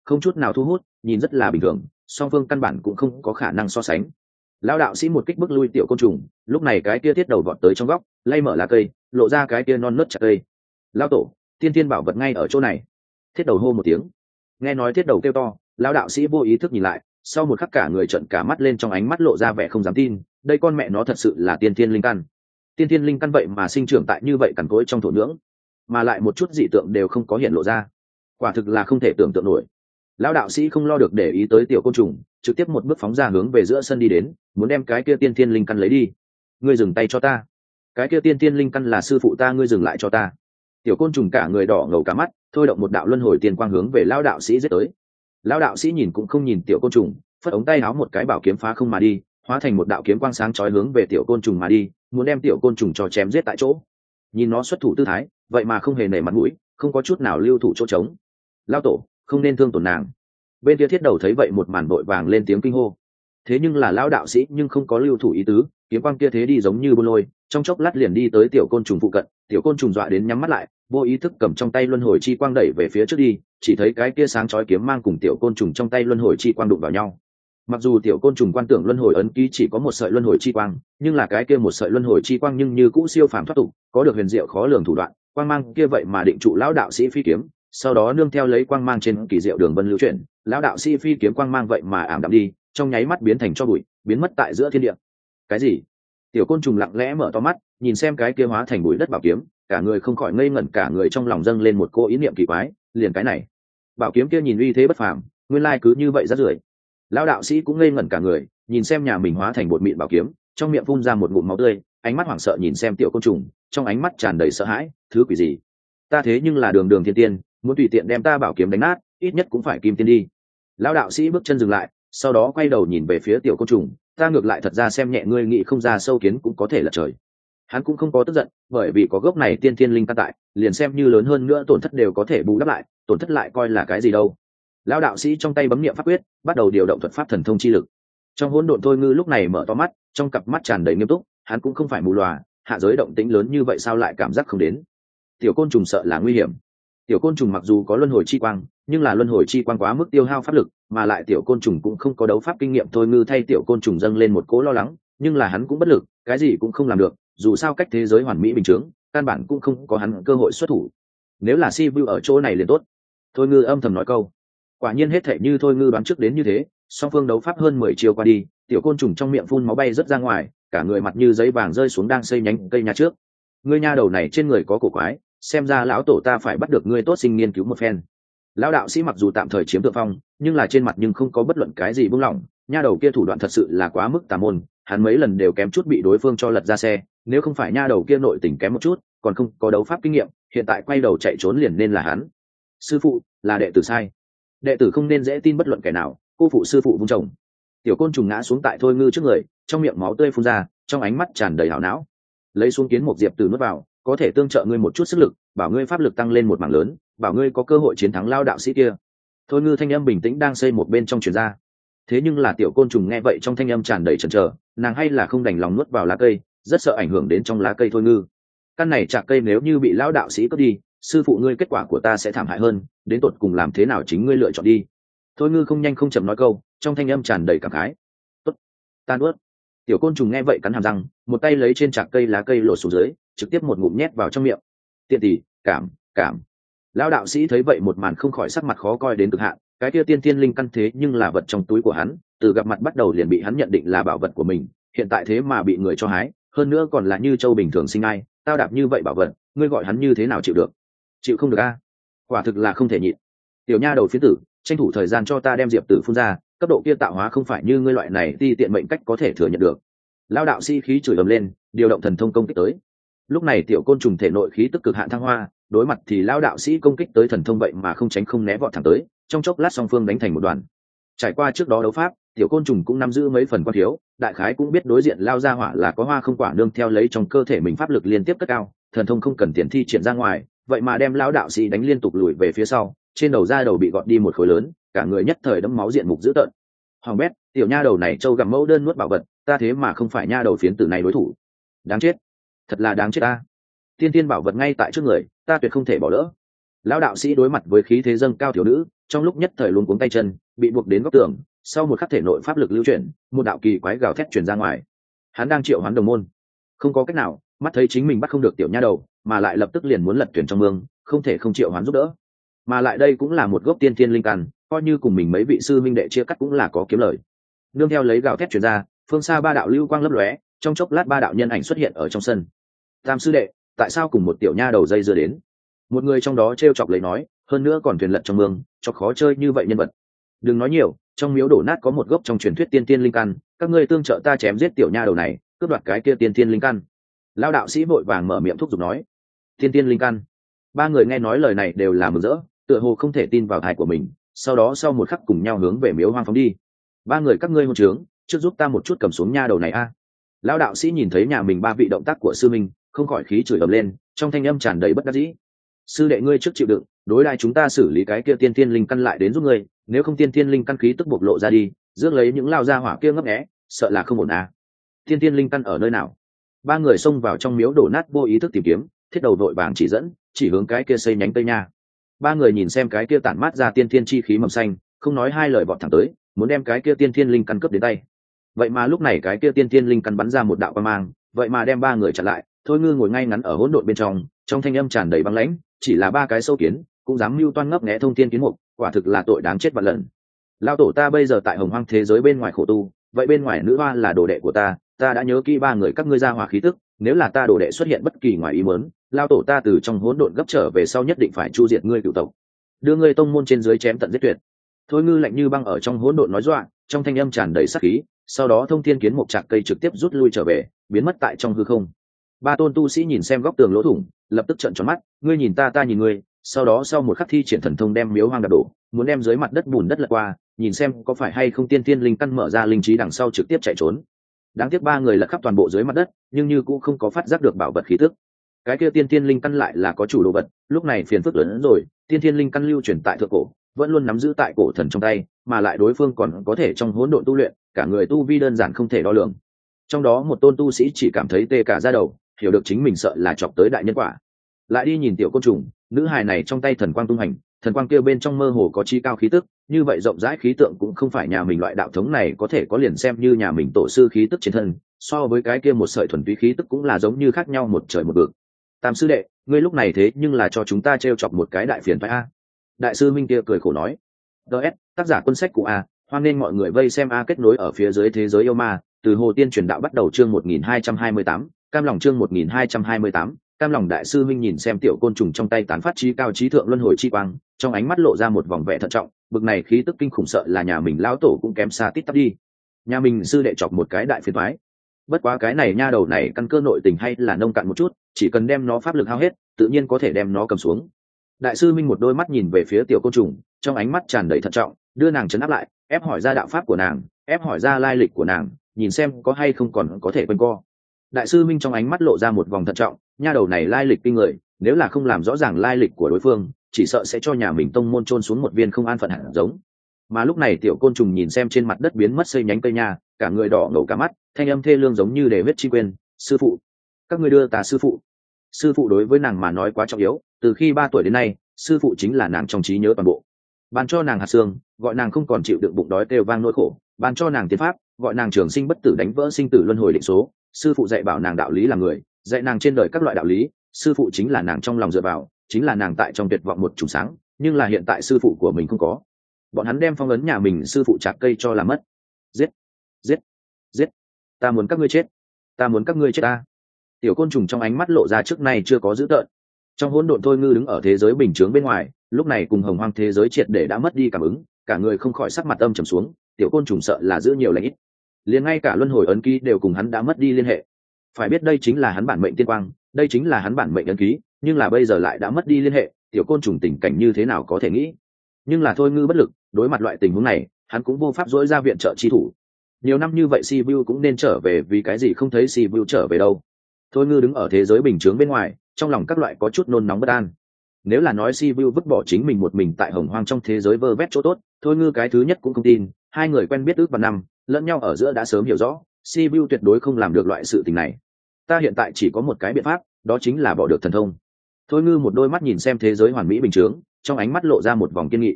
không chút nào thu hút, nhìn rất là bình thường, song phương căn bản cũng không có khả năng so sánh. Lão đạo sĩ một kích bước lui tiểu côn trùng, lúc này cái kia thiết đầu vọt tới trong góc, lay mở lá cây, lộ ra cái kia non nớt chặt cây. Lão tổ, tiên tiên bảo vật ngay ở chỗ này. Thiết đầu hô một tiếng. Nghe nói thiết đầu kêu to, lão đạo sĩ vô ý thức nhìn lại, sau một khắc cả người trợn cả mắt lên, trong ánh mắt lộ ra vẻ không dám tin, đây con mẹ nó thật sự là tiên tiên linh căn. Tiên tiên linh căn vậy mà sinh trưởng tại như vậy cằn cỗi trong thổ nhưỡng, mà lại một chút dị tượng đều không có hiện lộ ra, quả thực là không thể tưởng tượng nổi. Lão đạo sĩ không lo được để ý tới tiểu côn trùng, trực tiếp một bước phóng ra hướng về giữa sân đi đến, muốn đem cái kia tiên tiên linh căn lấy đi. Ngươi dừng tay cho ta, cái kia tiên tiên linh căn là sư phụ ta, ngươi dừng lại cho ta. Tiểu côn trùng cả người đỏ ngầu cả mắt, thôi động một đạo luân hồi tiền quang hướng về lão đạo sĩ giết tới. Lão đạo sĩ nhìn cũng không nhìn tiểu côn trùng, phất ống tay áo một cái bảo kiếm phá không mà đi, hóa thành một đạo kiếm quang sáng chói hướng về tiểu côn trùng mà đi, muốn đem tiểu côn trùng cho chém giết tại chỗ. Nhìn nó xuất thủ tư thái, vậy mà không hề nể mặt mũi, không có chút nào lưu thủ chỗ trống. Lão tổ, không nên thương tổn nàng. Bên kia thiết đầu thấy vậy một màn vội vàng lên tiếng kinh hô. Thế nhưng là lão đạo sĩ nhưng không có lưu thủ ý tứ, kiếm quang kia thế đi giống như buôn lôi, trong chốc lát liền đi tới tiểu côn trùng phụ cận. Tiểu côn trùng dọa đến nhắm mắt lại, vô ý thức cầm trong tay luân hồi chi quang đẩy về phía trước đi, chỉ thấy cái kia sáng chói kiếm mang cùng tiểu côn trùng trong tay luân hồi chi quang đụng vào nhau. Mặc dù tiểu côn trùng quan tưởng luân hồi ấn ký chỉ có một sợi luân hồi chi quang, nhưng là cái kia một sợi luân hồi chi quang nhưng như cũ siêu phàm thoát tục, có được huyền diệu khó lường thủ đoạn, quang mang kia vậy mà định trụ lão đạo sĩ phi kiếm, sau đó nương theo lấy quang mang trên kỳ diệu đường vân lưu chuyển, lão đạo sĩ phi kiếm quang mang vậy mà ảm đạm đi, trong nháy mắt biến thành cho bụi, biến mất tại giữa thiên địa. Cái gì? Tiểu côn trùng lặng lẽ mở to mắt, nhìn xem cái kia hóa thành bụi đất bảo kiếm, cả người không khỏi ngây ngẩn, cả người trong lòng dâng lên một cô ý niệm kỳ quái, liền cái này, bảo kiếm kia nhìn uy thế bất phàm, nguyên lai cứ như vậy rất rưởi. Lão đạo sĩ cũng ngây ngẩn cả người, nhìn xem nhà mình hóa thành bột mịn bảo kiếm, trong miệng phun ra một ngụm máu tươi, ánh mắt hoảng sợ nhìn xem tiểu côn trùng, trong ánh mắt tràn đầy sợ hãi, thứ quỷ gì? Ta thế nhưng là đường đường thiên tiên, muốn tùy tiện đem ta bảo kiếm đánh nát, ít nhất cũng phải kim tiên đi. Lão đạo sĩ bước chân dừng lại, sau đó quay đầu nhìn về phía tiểu côn trùng, ta ngược lại thật ra xem nhẹ ngươi, nghĩ không ra sâu kiến cũng có thể là trời. Hắn cũng không có tức giận, bởi vì có gốc này tiên thiên linh căn tại, liền xem như lớn hơn nữa tổn thất đều có thể bù đắp lại, tổn thất lại coi là cái gì đâu. Lão đạo sĩ trong tay bấm niệm pháp quyết, bắt đầu điều động thuật pháp thần thông chi lực. Trong hỗn độn thôi ngư lúc này mở to mắt, trong cặp mắt tràn đầy nghiêm túc, hắn cũng không phải mù lòa, hạ giới động tĩnh lớn như vậy sao lại cảm giác không đến. Tiểu côn trùng sợ là nguy hiểm. Tiểu côn trùng mặc dù có luân hồi chi quang, nhưng là luân hồi chi quang quá mức tiêu hao pháp lực, mà lại tiểu côn trùng cũng không có đấu pháp kinh nghiệm. Thôi ngư thay tiểu côn trùng dâng lên một cỗ lo lắng, nhưng là hắn cũng bất lực, cái gì cũng không làm được, dù sao cách thế giới hoàn mỹ bình thường, căn bản cũng không có hắn cơ hội xuất thủ. Nếu là Si Vu ở chỗ này liền tốt. Thôi ngư âm thầm nói câu. Quả nhiên hết thảy như thôi ngư đoán trước đến như thế, song phương đấu pháp hơn 10 chiêu qua đi, tiểu côn trùng trong miệng phun máu bay rất ra ngoài, cả người mặt như giấy vàng rơi xuống đang xây nhánh cây nhà trước. Ngươi nha đầu này trên người có cổ quái, xem ra lão tổ ta phải bắt được ngươi tốt sinh nghiên cứu một phen. Lão đạo sĩ mặc dù tạm thời chiếm thượng phong, nhưng là trên mặt nhưng không có bất luận cái gì buông lỏng, nha đầu kia thủ đoạn thật sự là quá mức tà môn, hắn mấy lần đều kém chút bị đối phương cho lật ra xe, nếu không phải nha đầu kia nội tình kém một chút, còn không có đấu pháp kinh nghiệm, hiện tại quay đầu chạy trốn liền nên là hắn. Sư phụ, là đệ tử sai. Đệ tử không nên dễ tin bất luận kẻ nào, cô phụ sư phụ vung chồng. Tiểu côn trùng ngã xuống tại thôi ngư trước người, trong miệng máu tươi phun ra, trong ánh mắt tràn đầy hảo não. Lấy xuống kiến một diệp từ nuốt vào, có thể tương trợ ngươi một chút sức lực, bảo ngươi pháp lực tăng lên một mảng lớn, bảo ngươi có cơ hội chiến thắng lao đạo sĩ kia. Thôi ngư thanh âm bình tĩnh đang xây một bên trong truyền ra. Thế nhưng là tiểu côn trùng nghe vậy trong thanh âm tràn đầy chần chờ, nàng hay là không đành lòng nuốt vào lá cây, rất sợ ảnh hưởng đến trong lá cây thôi ngư. Căn này chạc cây nếu như bị lão đạo sĩ cướp đi, sư phụ ngươi kết quả của ta sẽ thảm hại hơn, đến tột cùng làm thế nào chính ngươi lựa chọn đi. Thôi ngư không nhanh không chậm nói câu, trong thanh âm tràn đầy cảm khái. Tốt, tan ướt. Tiểu côn trùng nghe vậy cắn hàm răng, một tay lấy trên chạc cây lá cây lột xuống dưới, trực tiếp một ngụm nhét vào trong miệng. Tiện tỷ, cảm. Lão đạo sĩ thấy vậy một màn không khỏi sắc mặt khó coi đến cực hạn, cái kia tiên tiên linh căn thế nhưng là vật trong túi của hắn, từ gặp mặt bắt đầu liền bị hắn nhận định là bảo vật của mình, hiện tại thế mà bị người cho hái, hơn nữa còn là như châu bình thường sinh ai, tao đạp như vậy bảo vật, ngươi gọi hắn như thế nào chịu được? Chịu không được a? Quả thực là không thể nhịn. Tiểu nha đầu phiến tử, tranh thủ thời gian cho ta đem diệp tử phun ra, cấp độ kia tạo hóa không phải như ngươi loại này ti tiện mệnh cách có thể thừa nhận được. Lão đạo sĩ khí chửi ầm lên, điều động thần thông công kích tới. Lúc này tiểu côn trùng thể nội khí tức cực hạn thăng hoa, đối mặt thì lão đạo sĩ công kích tới thần thông vậy mà không tránh không né vọt thẳng tới, trong chốc lát song phương đánh thành một đoàn. Trải qua trước đó đấu pháp, tiểu côn trùng cũng nắm giữ mấy phần quan thiếu, đại khái cũng biết đối diện lao ra hỏa là có hoa không quả nương theo lấy trong cơ thể mình pháp lực liên tiếp cất cao, thần thông không cần tiền thi triển ra ngoài, vậy mà đem lão đạo sĩ đánh liên tục lùi về phía sau, trên đầu da đầu bị gọt đi một khối lớn, cả người nhất thời đẫm máu diện mục dữ tợn. Hoàng bét, tiểu nha đầu này trâu gặm mẫu đơn nuốt bảo vật, ta thế mà không phải nha đầu phiến tử này đối thủ. Đáng chết, thật là đáng chết ta. Tiên tiên bảo vật ngay tại trước người, ta tuyệt không thể bỏ lỡ. Lão đạo sĩ đối mặt với khí thế dâng cao thiếu nữ, trong lúc nhất thời luống cuống tay chân bị buộc đến góc tường. Sau một khắc thể nội pháp lực lưu chuyển, một đạo kỳ quái gào thét truyền ra ngoài. Hắn đang triệu hoán đồng môn, không có cách nào, mắt thấy chính mình bắt không được tiểu nha đầu, mà lại lập tức liền muốn lật thuyền trong mương, không thể không triệu hoán giúp đỡ. Mà lại đây cũng là một gốc tiên thiên linh căn, coi như cùng mình mấy vị sư minh đệ chia cắt cũng là có kiếm lời. Nương theo lấy gào thét truyền ra, phương xa ba đạo lưu quang lấp lóe, trong chốc lát ba đạo nhân ảnh xuất hiện ở trong sân. Tam sư đệ, tại sao cùng một tiểu nha đầu dây dưa đến? Một người trong đó trêu chọc lấy nói, hơn nữa còn thuyền lật trong mương, cho khó chơi như vậy nhân vật. Đừng nói nhiều, trong miếu đổ nát có một gốc trong truyền thuyết tiên thiên linh căn, các ngươi tương trợ ta chém giết tiểu nha đầu này, cướp đoạt cái kia tiên thiên linh căn. Lão đạo sĩ vội vàng mở miệng thúc giục nói. Tiên thiên linh căn. Ba người nghe nói lời này đều là mừng rỡ, tựa hồ không thể tin vào tai của mình, sau đó sau một khắc cùng nhau hướng về miếu hoang phóng đi. Ba người các ngươi hôn trướng, trước giúp ta một chút cầm xuống nha đầu này a. Lão đạo sĩ nhìn thấy nhà mình ba vị động tác của sư minh, không khỏi khí chửi ầm lên, trong thanh âm tràn đầy bất đắc dĩ. Sư đệ ngươi trước chịu đựng, đối lại chúng ta xử lý cái kia tiên thiên linh căn lại đến giúp ngươi, nếu không tiên thiên linh căn khí tức bộc lộ ra đi, rước lấy những lao ra hỏa kia ngấp nghé, sợ là không ổn à. Tiên thiên linh căn ở nơi nào? Ba người xông vào trong miếu đổ nát vô ý thức tìm kiếm, thiết đầu đội vàng chỉ dẫn, chỉ hướng cái kia xây nhánh tây nha. Ba người nhìn xem cái kia tản mát ra tiên thiên chi khí mầm xanh, không nói hai lời vọt thẳng tới, muốn đem cái kia tiên thiên linh căn cướp đến tay. Vậy mà lúc này cái kia tiên thiên linh căn bắn ra một đạo quang mang, vậy mà đem ba người chặn lại. Thôi Ngư ngồi ngay ngắn ở hỗn độn bên trong thanh âm tràn đầy băng lãnh, chỉ là ba cái sâu kiến cũng dám mưu toan ngấp nghé thông thiên kiến mục, quả thực là tội đáng chết vạn lần. Lão tổ ta bây giờ tại hồng hoang thế giới bên ngoài khổ tu, vậy bên ngoài nữ hoa là đồ đệ của ta đã nhớ kỹ ba người các ngươi ra hòa khí tức, nếu là ta đồ đệ xuất hiện bất kỳ ngoài ý muốn, lão tổ ta từ trong hỗn độn gấp trở về sau nhất định phải chu diệt ngươi cửu tộc, đưa ngươi tông môn trên dưới chém tận giết tuyệt. Thôi Ngư lạnh như băng ở trong hỗn độn nói dọa, trong thanh âm tràn đầy sát khí, sau đó thông thiên kiến mục chạc cây trực tiếp rút lui trở về, biến mất tại trong hư không. Ba tôn tu sĩ nhìn xem góc tường lỗ thủng, lập tức trợn tròn mắt, ngươi nhìn ta, ta nhìn ngươi, sau đó sau một khắc thi triển thần thông đem miếu hoang đập đổ, muốn đem dưới mặt đất bùn đất lật qua, nhìn xem có phải hay không tiên tiên linh căn mở ra linh trí đằng sau trực tiếp chạy trốn. Đáng tiếc ba người lật khắp toàn bộ dưới mặt đất, nhưng như cũng không có phát giác được bảo vật khí tức. Cái kia tiên tiên linh căn lại là có chủ đồ vật, lúc này phiền phức lớn hơn rồi, tiên tiên linh căn lưu truyền tại thượng cổ, vẫn luôn nắm giữ tại cổ thần trong tay, mà lại đối phương còn có thể trong hỗn độn tu luyện, cả người tu vi đơn giản không thể đo lường. Trong đó một tôn tu sĩ chỉ cảm thấy tê cả da đầu, hiểu được chính mình sợ là chọc tới đại nhân quả. Lại đi nhìn tiểu côn trùng, nữ hài này trong tay thần quang tung hành, thần quang kia bên trong mơ hồ có chi cao khí tức, như vậy rộng rãi khí tượng cũng không phải nhà mình loại đạo thống này có thể có, liền xem như nhà mình tổ sư khí tức trên thân, so với cái kia một sợi thuần túy khí tức cũng là giống như khác nhau một trời một vực. Tam sư đệ, ngươi lúc này thế nhưng là cho chúng ta trêu chọc một cái đại phiền phải a. Đại sư minh kia cười khổ nói. DS, tác giả quân sách của a, hoan nên mọi người vây xem a. Kết nối ở phía dưới thế giới yêu ma, từ Hồ Tiên truyền đạo bắt đầu. Chương 1228, cam lòng. Chương 1228, cam lòng. Đại sư minh nhìn xem tiểu côn trùng trong tay tán phát trí cao trí thượng luân hồi chi quang, trong ánh mắt lộ ra một vòng vẻ thận trọng, bực này khí tức kinh khủng sợ là nhà mình lão tổ cũng kém xa tít tắp đi. Nhà mình sư đệ chọc một cái đại phiền toái. Bất quá cái này nha đầu này căn cơ nội tình hay là nông cạn một chút, chỉ cần đem nó pháp lực hao hết, tự nhiên có thể đem nó cầm xuống. Đại sư minh một đôi mắt nhìn về phía tiểu côn trùng, trong ánh mắt tràn đầy thận trọng, đưa nàng trấn áp lại, ép hỏi ra đạo pháp của nàng, ép hỏi ra lai lịch của nàng, nhìn xem có hay không còn có thể quanh co. Đại sư minh trong ánh mắt lộ ra một vòng thận trọng, nha đầu này lai lịch kinh người, nếu là không làm rõ ràng lai lịch của đối phương, chỉ sợ sẽ cho nhà mình tông môn chôn xuống một viên không an phận hạt giống. Mà lúc này tiểu côn trùng nhìn xem trên mặt đất biến mất xây nhánh cây nha, cả người đỏ ngầu cả mắt, thanh âm thê lương giống như để huyết chi quên, sư phụ, các ngươi đưa ta sư phụ. Sư phụ đối với nàng mà nói quá trọng yếu, từ khi 3 tuổi đến nay, sư phụ chính là nàng trong trí nhớ toàn bộ. Ban cho nàng hạt xương, gọi nàng không còn chịu đựng bụng đói kêu vang nỗi khổ, ban cho nàng tiến pháp, gọi nàng trường sinh bất tử đánh vỡ sinh tử luân hồi định số. Sư phụ dạy bảo nàng đạo lý làm người, dạy nàng trên đời các loại đạo lý. Sư phụ chính là nàng trong lòng dựa vào, chính là nàng tại trong tuyệt vọng một chùm sáng, nhưng là hiện tại sư phụ của mình không có. Bọn hắn đem phong ấn nhà mình sư phụ chặt cây cho làm mất. Giết, giết, giết, ta muốn các ngươi chết, ta muốn các ngươi chết ta. Tiểu côn trùng trong ánh mắt lộ ra trước nay chưa có dữ tợn. Trong hỗn độn Thôi Ngư đứng ở thế giới bình chướng bên ngoài, lúc này cùng hồng hoang thế giới triệt để đã mất đi cảm ứng, cả người không khỏi sắc mặt âm trầm xuống. Tiểu côn trùng sợ là giữ nhiều lãnh ít, liền ngay cả luân hồi ấn ký đều cùng hắn đã mất đi liên hệ. Phải biết đây chính là hắn bản mệnh tiên quang, đây chính là hắn bản mệnh ấn ký, nhưng là bây giờ lại đã mất đi liên hệ, tiểu côn trùng tình cảnh như thế nào có thể nghĩ. Nhưng là Thôi Ngư bất lực, đối mặt loại tình huống này, hắn cũng vô pháp dỗi ra viện trợ chi thủ. Nhiều năm như vậy Sivu cũng nên trở về, vì cái gì không thấy Sivu trở về đâu. Thôi Ngư đứng ở thế giới bình chướng bên ngoài, trong lòng các loại có chút nôn nóng bất an. Nếu là nói Sivu vứt bỏ chính mình một mình tại hồng hoang trong thế giới vơ vét chỗ tốt, Thôi Ngư cái thứ nhất cũng không tin. Hai người quen biết ước vạn năm, lẫn nhau ở giữa đã sớm hiểu rõ, Sivu tuyệt đối không làm được loại sự tình này. Ta hiện tại chỉ có một cái biện pháp, đó chính là bỏ được thần thông. Thôi Ngư một đôi mắt nhìn xem thế giới hoàn mỹ bình chướng, trong ánh mắt lộ ra một vòng kiên nghị.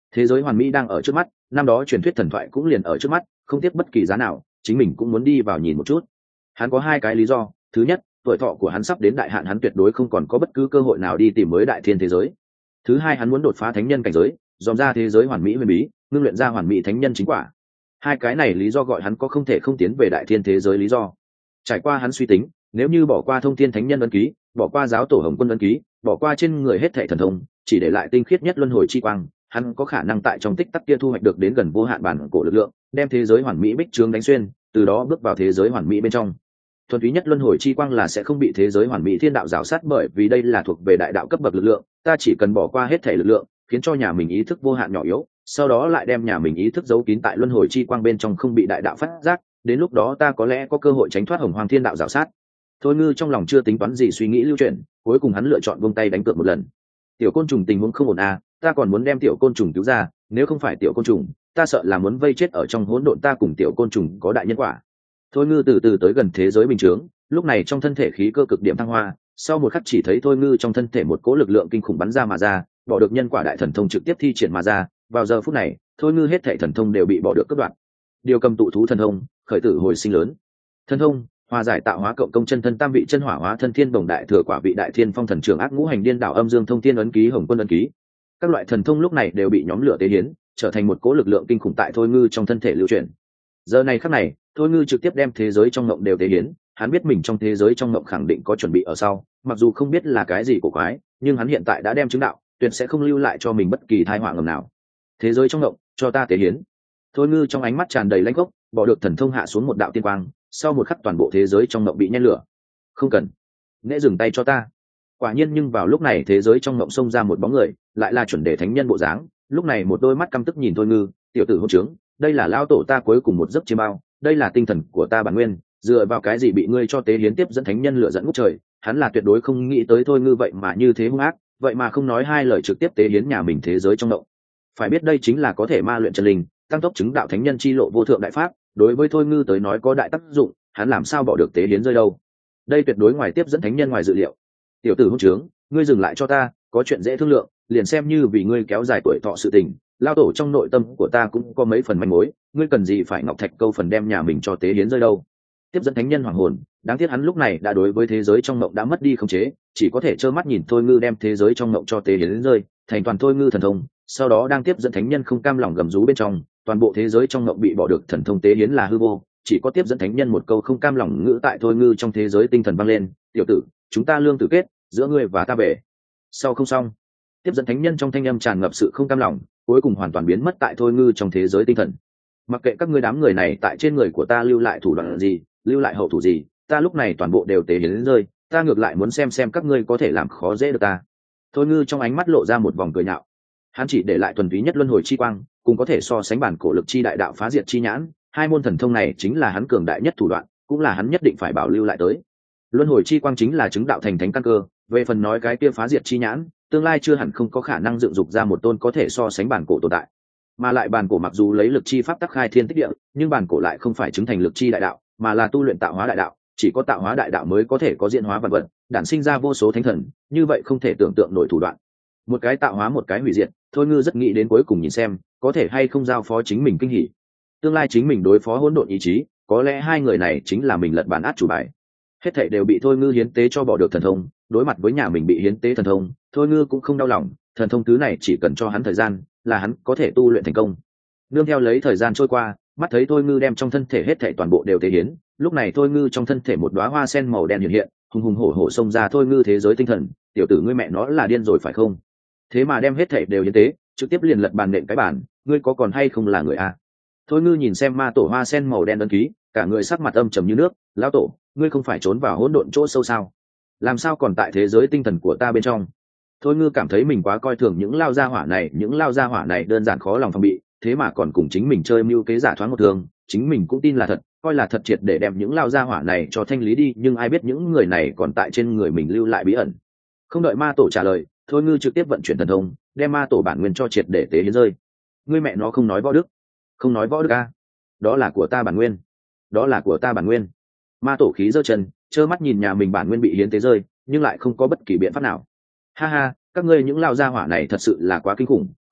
thế giới hoàn mỹ đang ở trước mắt, năm đó truyền thuyết thần thoại cũng liền ở trước mắt, không tiếc bất kỳ giá nào chính mình cũng muốn đi vào nhìn một chút. Hắn có hai cái lý do. Thứ nhất, tuổi thọ của hắn sắp đến đại hạn, hắn tuyệt đối không còn có bất cứ cơ hội nào đi tìm mới đại thiên thế giới. Thứ hai, hắn muốn đột phá thánh nhân cảnh giới, dòm ra thế giới hoàn mỹ huyền bí, ngưng luyện ra hoàn mỹ thánh nhân chính quả. Hai cái này lý do gọi hắn có không thể không tiến về đại thiên thế giới lý do. Trải qua hắn suy tính, nếu như bỏ qua thông thiên thánh nhân ấn ký, bỏ qua giáo tổ hồng quân ấn ký, bỏ qua trên người hết thảy thần thông, chỉ để lại tinh khiết nhất luân hồi chi quang, hắn có khả năng tại trong tích tắc kia thu hoạch được đến gần vô hạn bản cổ lực lượng, đem thế giới hoàn mỹ bích trướng đánh xuyên, từ đó bước vào thế giới hoàn mỹ bên trong. Thuần túy nhất luân hồi chi quang là sẽ không bị thế giới hoàn mỹ thiên đạo rào sát, bởi vì đây là thuộc về đại đạo cấp bậc lực lượng, ta chỉ cần bỏ qua hết thảy lực lượng, khiến cho nhà mình ý thức vô hạn nhỏ yếu, sau đó lại đem nhà mình ý thức giấu kín tại luân hồi chi quang bên trong không bị đại đạo phát giác, đến lúc đó ta có lẽ có cơ hội tránh thoát hồng hoàng thiên đạo rào sát. Thôi Ngư trong lòng chưa tính toán gì suy nghĩ lưu chuyển, cuối cùng hắn lựa chọn buông tay đánh cược một lần. Tiểu côn trùng tình huống không ổn à, ta còn muốn đem tiểu côn trùng cứu ra, nếu không phải tiểu côn trùng, ta sợ là muốn vây chết ở trong hỗn độn, ta cùng tiểu côn trùng có đại nhân quả. Thôi Ngư từ từ tới gần thế giới bình thường, lúc này trong thân thể khí cơ cực điểm thăng hoa, sau một khắc chỉ thấy Thôi Ngư trong thân thể một cỗ lực lượng kinh khủng bắn ra mà ra, bỏ được nhân quả đại thần thông trực tiếp thi triển mà ra. Vào giờ phút này, Thôi Ngư hết thảy thần thông đều bị bỏ được cắt đoạn. Điều cầm tụ thú thần thông, khởi tử hồi sinh lớn. Thần thông, hòa giải tạo hóa cộng công chân thân tam vị chân hỏa hóa thân thiên đồng đại thừa quả vị đại thiên phong thần trường ác ngũ hành điên đảo âm dương thông thiên ấn ký hồng quân ấn ký. Các loại thần thông lúc này đều bị nhóm lửa tế hiến, trở thành một cỗ lực lượng kinh khủng tại Thôi Ngư trong thân thể lưu chuyển. Giờ này khắc này, Thôi Ngư trực tiếp đem thế giới trong mộng đều tế hiến, hắn biết mình trong thế giới trong mộng khẳng định có chuẩn bị ở sau, mặc dù không biết là cái gì cổ quái, nhưng hắn hiện tại đã đem chứng đạo, tuyệt sẽ không lưu lại cho mình bất kỳ tai họa ngầm nào. Thế giới trong mộng, cho ta tế hiến. Thôi Ngư trong ánh mắt tràn đầy lãnh gốc, bỏ được thần thông hạ xuống một đạo tiên quang, sau một khắc toàn bộ thế giới trong mộng bị nhen lửa. Không cần, nễ dừng tay cho ta. Quả nhiên, nhưng vào lúc này thế giới trong mộng xông ra một bóng người, lại là chuẩn đề thánh nhân bộ dáng. Lúc này một đôi mắt căm tức nhìn Thôi Ngư, tiểu tử hỗn trướng, đây là lao tổ ta cuối cùng một giấc chiêm bao, đây là tinh thần của ta bản nguyên, dựa vào cái gì bị ngươi cho tế hiến tiếp dẫn thánh nhân lửa dẫn ngút trời. Hắn là tuyệt đối không nghĩ tới Thôi Ngư vậy mà như thế hung ác, vậy mà không nói hai lời trực tiếp tế hiến nhà mình thế giới trong mộng. Phải biết đây chính là có thể ma luyện chân linh, tăng tốc chứng đạo thánh nhân chi lộ vô thượng đại pháp, đối với Thôi Ngư tới nói có đại tác dụng, hắn làm sao bỏ được tế hiến rơi đâu. Đây tuyệt đối ngoài tiếp dẫn thánh nhân ngoài dự liệu. Tiểu tử hỗn trướng, ngươi dừng lại cho ta, có chuyện dễ thương lượng, liền xem như vì ngươi kéo dài tuổi thọ sự tình, lao tổ trong nội tâm của ta cũng có mấy phần manh mối, ngươi cần gì phải ngọc thạch câu phần đem nhà mình cho tế hiến rơi đâu. Tiếp dẫn thánh nhân hoàng hồn, đáng tiếc hắn lúc này đã đối với thế giới trong mộng đã mất đi khống chế, chỉ có thể trơ mắt nhìn Thôi Ngư đem thế giới trong mộng cho tế hiến rơi, thành toàn Thôi Ngư thần thông. Sau đó đang tiếp dẫn thánh nhân không cam lòng gầm rú bên trong, toàn bộ thế giới trong mộng bị bỏ được thần thông tế hiến là hư vô, chỉ có tiếp dẫn thánh nhân một câu không cam lòng ngữ tại Thôi Ngư trong thế giới tinh thần vang lên, tiểu tử, chúng ta lương tử kết, giữa ngươi và ta về. Sau không xong, tiếp dẫn thánh nhân trong thanh âm tràn ngập sự không cam lòng, cuối cùng hoàn toàn biến mất tại Thôi Ngư trong thế giới tinh thần. Mặc kệ các ngươi đám người này tại trên người của ta lưu lại thủ đoạn gì, lưu lại hậu thủ gì, ta lúc này toàn bộ đều tế hiến rơi, ta ngược lại muốn xem các ngươi có thể làm khó dễ được ta. Thôi Ngư trong ánh mắt lộ ra một vòng cười nhạo, hắn chỉ để lại thuần túy nhất luân hồi chi quang, cùng có thể so sánh bản cổ lực chi đại đạo phá diệt chi nhãn, hai môn thần thông này chính là hắn cường đại nhất thủ đoạn, cũng là hắn nhất định phải bảo lưu lại tới. Luân hồi chi quang chính là chứng đạo thành thánh căn cơ, về phần nói cái kia phá diệt chi nhãn, tương lai chưa hẳn không có khả năng dựng dục ra một tôn có thể so sánh bản cổ tồn tại. Mà lại bản cổ mặc dù lấy lực chi pháp tắc khai thiên tích địa, nhưng bản cổ lại không phải chứng thành lực chi đại đạo, mà là tu luyện tạo hóa đại đạo, chỉ có tạo hóa đại đạo mới có thể có diễn hóa vật vật, đản sinh ra vô số thánh thần, như vậy không thể tưởng tượng nổi thủ đoạn. Một cái tạo hóa một cái hủy diệt, Thôi Ngư rất nghĩ đến cuối cùng nhìn xem có thể hay không giao phó chính mình kinh hỉ. Tương lai chính mình đối phó hỗn độn ý chí, có lẽ hai người này chính là mình lật bản át chủ bài. Hết thảy đều bị Thôi Ngư hiến tế cho bỏ được thần thông, đối mặt với nhà mình bị hiến tế thần thông, Thôi Ngư cũng không đau lòng, thần thông thứ này chỉ cần cho hắn thời gian, là hắn có thể tu luyện thành công. Nương theo lấy thời gian trôi qua, mắt thấy Thôi Ngư đem trong thân thể hết thảy toàn bộ đều tế hiến, lúc này Thôi Ngư trong thân thể một đóa hoa sen màu đen hiện hiện, hùng hùng hổ hổ xông ra Thôi Ngư thế giới tinh thần, tiểu tử ngươi mẹ nó là điên rồi phải không? Thế mà đem hết thảy đều hiến tế, trực tiếp liền lật bàn nện cái bàn, ngươi có còn hay không là người a? Thôi Ngư nhìn xem ma tổ hoa sen màu đen ấn ký, cả người sắc mặt âm trầm như nước, lão tổ, ngươi không phải trốn vào hỗn độn chỗ sâu sao? Làm sao còn tại thế giới tinh thần của ta bên trong? Thôi Ngư cảm thấy mình quá coi thường những lao gia hỏa này đơn giản khó lòng phòng bị, thế mà còn cùng chính mình chơi mưu kế giả thoáng một thường, chính mình cũng tin là thật, coi là thật triệt để đem những lao gia hỏa này cho thanh lý đi, nhưng ai biết những người này còn tại trên người mình lưu lại bí ẩn. Không đợi ma tổ trả lời, Thôi Ngư trực tiếp vận chuyển thần thông, đem ma tổ bản nguyên cho triệt để tế hiến rơi. Ngươi mẹ nó không nói võ đức, không nói võ đức a? Đó là của ta bản nguyên, đó là của ta bản nguyên. Ma tổ khí giơ chân, trơ mắt nhìn nhà mình bản nguyên bị hiến tế rơi, nhưng lại không có bất kỳ biện pháp nào. Ha ha, các ngươi những lao gia hỏa này thật sự là quá kinh khủng,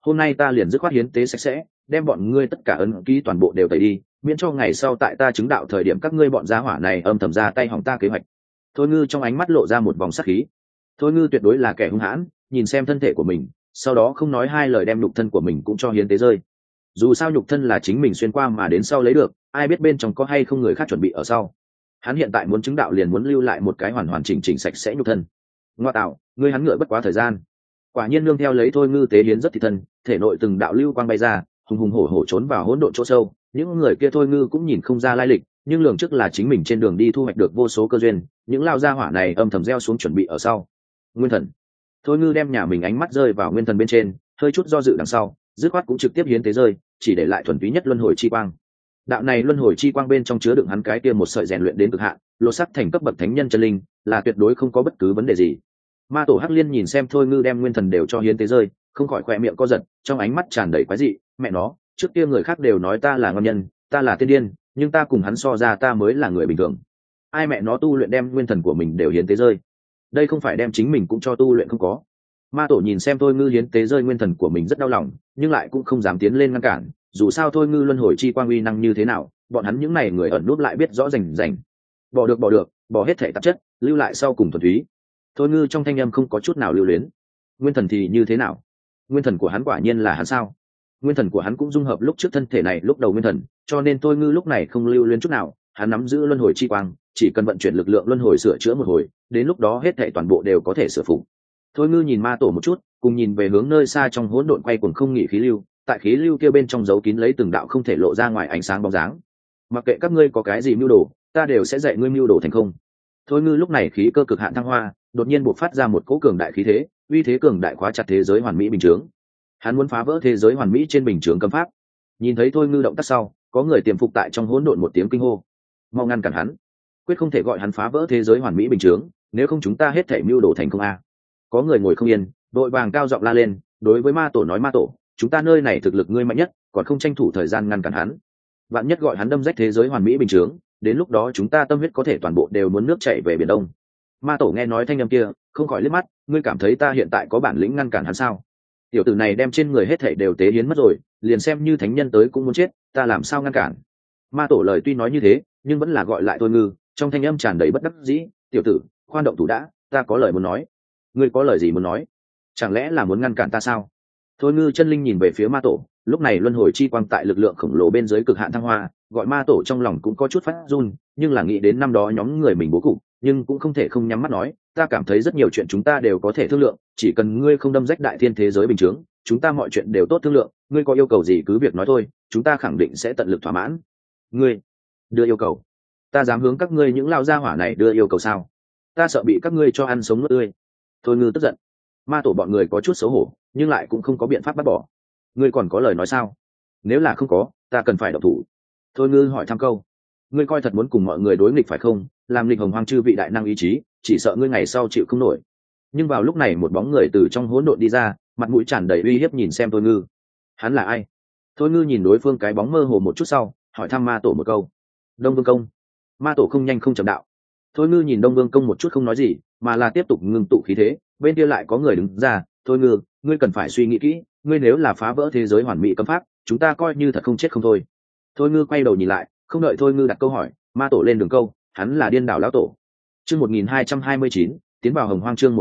hôm nay ta liền dứt khoát hiến tế sạch sẽ, đem bọn ngươi tất cả ấn ký toàn bộ đều tẩy đi, miễn cho ngày sau tại ta chứng đạo thời điểm các ngươi bọn gia hỏa này âm thầm ra tay hỏng ta kế hoạch. Thôi Ngư trong ánh mắt lộ ra một vòng sắc khí. Thôi Ngư tuyệt đối là kẻ hung hãn, nhìn xem thân thể của mình, sau đó không nói hai lời đem nhục thân của mình cũng cho hiến tế rơi. Dù sao nhục thân là chính mình xuyên qua mà đến sau lấy được, ai biết bên trong có hay không người khác chuẩn bị ở sau. Hắn hiện tại muốn chứng đạo liền muốn lưu lại một cái hoàn hoàn chỉnh chỉnh sạch sẽ nhục thân. Ngoa tạo, ngươi hắn ngựa bất quá thời gian. Quả nhiên nương theo lấy Thôi Ngư tế hiến rất thị thân, thể nội từng đạo lưu quang bay ra, hùng hùng hổ hổ trốn vào hỗn độn chỗ sâu. Những người kia Thôi Ngư cũng nhìn không ra lai lịch, nhưng lường trước là chính mình trên đường đi thu hoạch được vô số cơ duyên, những lao gia hỏa này âm thầm gieo xuống chuẩn bị ở sau. Nguyên thần. Thôi Ngư đem nhà mình ánh mắt rơi vào nguyên thần bên trên, hơi chút do dự đằng sau, dứt khoát cũng trực tiếp hiến tế rơi, chỉ để lại thuần túy nhất luân hồi chi quang. Đạo này luân hồi chi quang bên trong chứa đựng hắn cái kia một sợi rèn luyện đến cực hạn, lột sắc thành cấp bậc thánh nhân chân linh, là tuyệt đối không có bất cứ vấn đề gì. Ma tổ Hắc Liên nhìn xem Thôi Ngư đem nguyên thần đều cho hiến tế rơi, không khỏi khỏe miệng co giật, trong ánh mắt tràn đầy quái dị. Mẹ nó, trước kia người khác đều nói ta là ngon nhân, ta là tiên điên, nhưng ta cùng hắn so ra ta mới là người bình thường. Ai mẹ nó tu luyện đem nguyên thần của mình đều hiến tế rơi, đây không phải đem chính mình cũng cho tu luyện không có. Ma tổ nhìn xem Thôi Ngư hiến tế rơi nguyên thần của mình rất đau lòng, nhưng lại cũng không dám tiến lên ngăn cản. Dù sao Thôi Ngư luân hồi chi quang uy năng như thế nào, bọn hắn những này người ẩn núp lại biết rõ rành rành. Bỏ được, bỏ hết thể tạp chất, lưu lại sau cùng thuần túy. Thôi Ngư trong thanh âm không có chút nào lưu luyến. Nguyên thần thì như thế nào? Nguyên thần của hắn quả nhiên là hắn sao? Nguyên thần của hắn cũng dung hợp lúc trước thân thể này lúc đầu nguyên thần, cho nên Thôi Ngư lúc này không lưu luyến chút nào. Hắn nắm giữ luân hồi chi quang, chỉ cần vận chuyển lực lượng luân hồi sửa chữa một hồi, đến lúc đó hết thảy toàn bộ đều có thể sửa phục. Thôi Ngư nhìn ma tổ một chút, cùng nhìn về hướng nơi xa trong hỗn độn quay cuồng không nghỉ khí lưu, tại khí lưu kia bên trong giấu kín lấy từng đạo không thể lộ ra ngoài ánh sáng bóng dáng. Mặc kệ các ngươi có cái gì mưu đồ, ta đều sẽ dạy ngươi mưu đồ thành công. Thôi Ngư lúc này khí cơ cực hạn thăng hoa, đột nhiên bộc phát ra một cỗ cường đại khí thế, uy thế cường đại khóa chặt thế giới hoàn mỹ bình chướng. Hắn muốn phá vỡ thế giới hoàn mỹ trên bình chướng cấm pháp. Nhìn thấy Thôi Ngư động tác sau, có người tiềm phục tại trong hỗn độn một tiếng kinh hô, mau ngăn cản hắn, quyết không thể gọi hắn phá vỡ thế giới hoàn mỹ bình chướng, nếu không chúng ta hết thảy mưu đồ thành công a. Có người ngồi không yên, đội vàng cao giọng la lên, đối với ma tổ nói, ma tổ, chúng ta nơi này thực lực ngươi mạnh nhất, còn không tranh thủ thời gian ngăn cản hắn, vạn nhất gọi hắn đâm rách thế giới hoàn mỹ bình chướng, đến lúc đó chúng ta tâm huyết có thể toàn bộ đều muốn nước chảy về biển đông. Ma tổ nghe nói thanh âm kia, không khỏi liếc mắt, ngươi cảm thấy ta hiện tại có bản lĩnh ngăn cản hắn sao? Tiểu tử này đem trên người hết thảy đều tế hiến mất rồi, liền xem như thánh nhân tới cũng muốn chết, ta làm sao ngăn cản? Ma tổ lời tuy nói như thế, nhưng vẫn là gọi lại Thôi Ngư, trong thanh âm tràn đầy bất đắc dĩ, tiểu tử, khoan động thủ đã, ta có lời muốn nói. Ngươi có lời gì muốn nói? Chẳng lẽ là muốn ngăn cản ta sao? Thôi Ngư chân linh nhìn về phía ma tổ, lúc này luân hồi chi quang tại lực lượng khổng lồ bên dưới cực hạn thăng hoa, gọi ma tổ trong lòng cũng có chút phát run, nhưng là nghĩ đến năm đó nhóm người mình bố cục, nhưng cũng không thể không nhắm mắt nói, ta cảm thấy rất nhiều chuyện chúng ta đều có thể thương lượng, chỉ cần ngươi không đâm rách đại thiên thế giới bình chướng, chúng ta mọi chuyện đều tốt thương lượng, ngươi có yêu cầu gì cứ việc nói thôi, chúng ta khẳng định sẽ tận lực thỏa mãn. Ngươi đưa yêu cầu? Ta dám hướng các ngươi những lao gia hỏa này đưa yêu cầu sao? Ta sợ bị các ngươi cho ăn sống nuốt tươi. Thôi Ngư tức giận. Ma tổ bọn người có chút xấu hổ, nhưng lại cũng không có biện pháp bắt bỏ. Ngươi còn có lời nói sao? Nếu là không có, ta cần phải động thủ. Thôi Ngư hỏi thăm câu. Ngươi coi thật muốn cùng mọi người đối nghịch phải không? Làm nghịch hồng hoang chư vị đại năng ý chí, chỉ sợ ngươi ngày sau chịu không nổi. Nhưng vào lúc này một bóng người từ trong hỗn độn đi ra, mặt mũi tràn đầy uy hiếp nhìn xem Thôi Ngư. Hắn là ai? Thôi Ngư nhìn đối phương cái bóng mơ hồ một chút sau, hỏi thăm ma tổ một câu. Đông Vương Công. Ma tổ không nhanh không chậm đạo. Thôi Ngư nhìn Đông Vương Công một chút không nói gì, mà là tiếp tục ngưng tụ khí thế. Bên kia lại có người đứng ra, Thôi Ngư, ngươi cần phải suy nghĩ kỹ, ngươi nếu là phá vỡ thế giới hoàn mỹ cấm pháp, chúng ta coi như thật không chết không thôi. Thôi Ngư quay đầu nhìn lại, không đợi Thôi Ngư đặt câu hỏi, ma tổ lên đường câu, hắn là Điên Đảo lão tổ. Chương 1229, tiến vào Hồng Hoang. Chương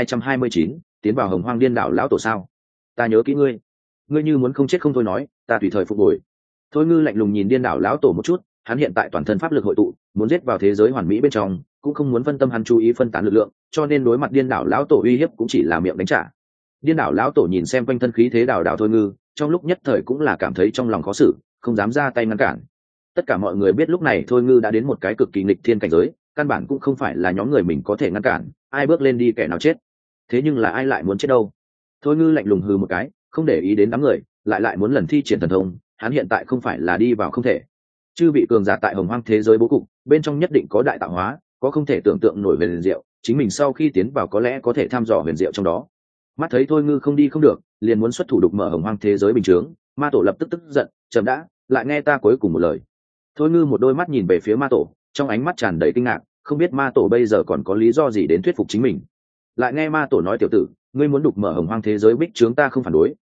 1229, tiến vào Hồng Hoang. Điên Đảo lão tổ sao? Ta nhớ kỹ ngươi. Ngươi như muốn không chết không thôi nói, ta tùy thời phục hồi. Thôi Ngư lạnh lùng nhìn Điên Đảo lão tổ một chút, hắn hiện tại toàn thân pháp lực hội tụ, muốn giết vào thế giới hoàn mỹ bên trong, cũng không muốn phân tâm hắn chú ý phân tán lực lượng, cho nên đối mặt Điên Đảo lão tổ uy hiếp cũng chỉ là miệng đánh trả. Điên Đảo lão tổ nhìn xem quanh thân khí thế đảo đảo Thôi Ngư, trong lúc nhất thời cũng là cảm thấy trong lòng khó xử, không dám ra tay ngăn cản. Tất cả mọi người biết lúc này Thôi Ngư đã đến một cái cực kỳ nghịch thiên cảnh giới, căn bản cũng không phải là nhóm người mình có thể ngăn cản, ai bước lên đi kẻ nào chết. Thế nhưng là ai lại muốn chết đâu? Thôi Ngư lạnh lùng hừ một cái, không để ý đến đám người, lại muốn lần thi triển thần thông, hắn hiện tại không phải là đi vào không thể. Chư vị cường giả tại Hồng Hoang thế giới bố cục, bên trong nhất định có đại tạo hóa, có không thể tưởng tượng nổi về huyền diệu, chính mình sau khi tiến vào có lẽ có thể thăm dò huyền diệu trong đó. Mắt thấy Thôi Ngư không đi không được, liền muốn xuất thủ đục mở Hồng Hoang thế giới bình chướng, ma tổ lập tức tức giận, chậm đã, lại nghe ta cuối cùng một lời. Thôi Ngư một đôi mắt nhìn về phía ma tổ, trong ánh mắt tràn đầy kinh ngạc, không biết ma tổ bây giờ còn có lý do gì đến thuyết phục chính mình. Lại nghe ma tổ nói, tiểu tử, ngươi muốn đục mở Hồng Hoang thế giới bích chướng ta không phản đối,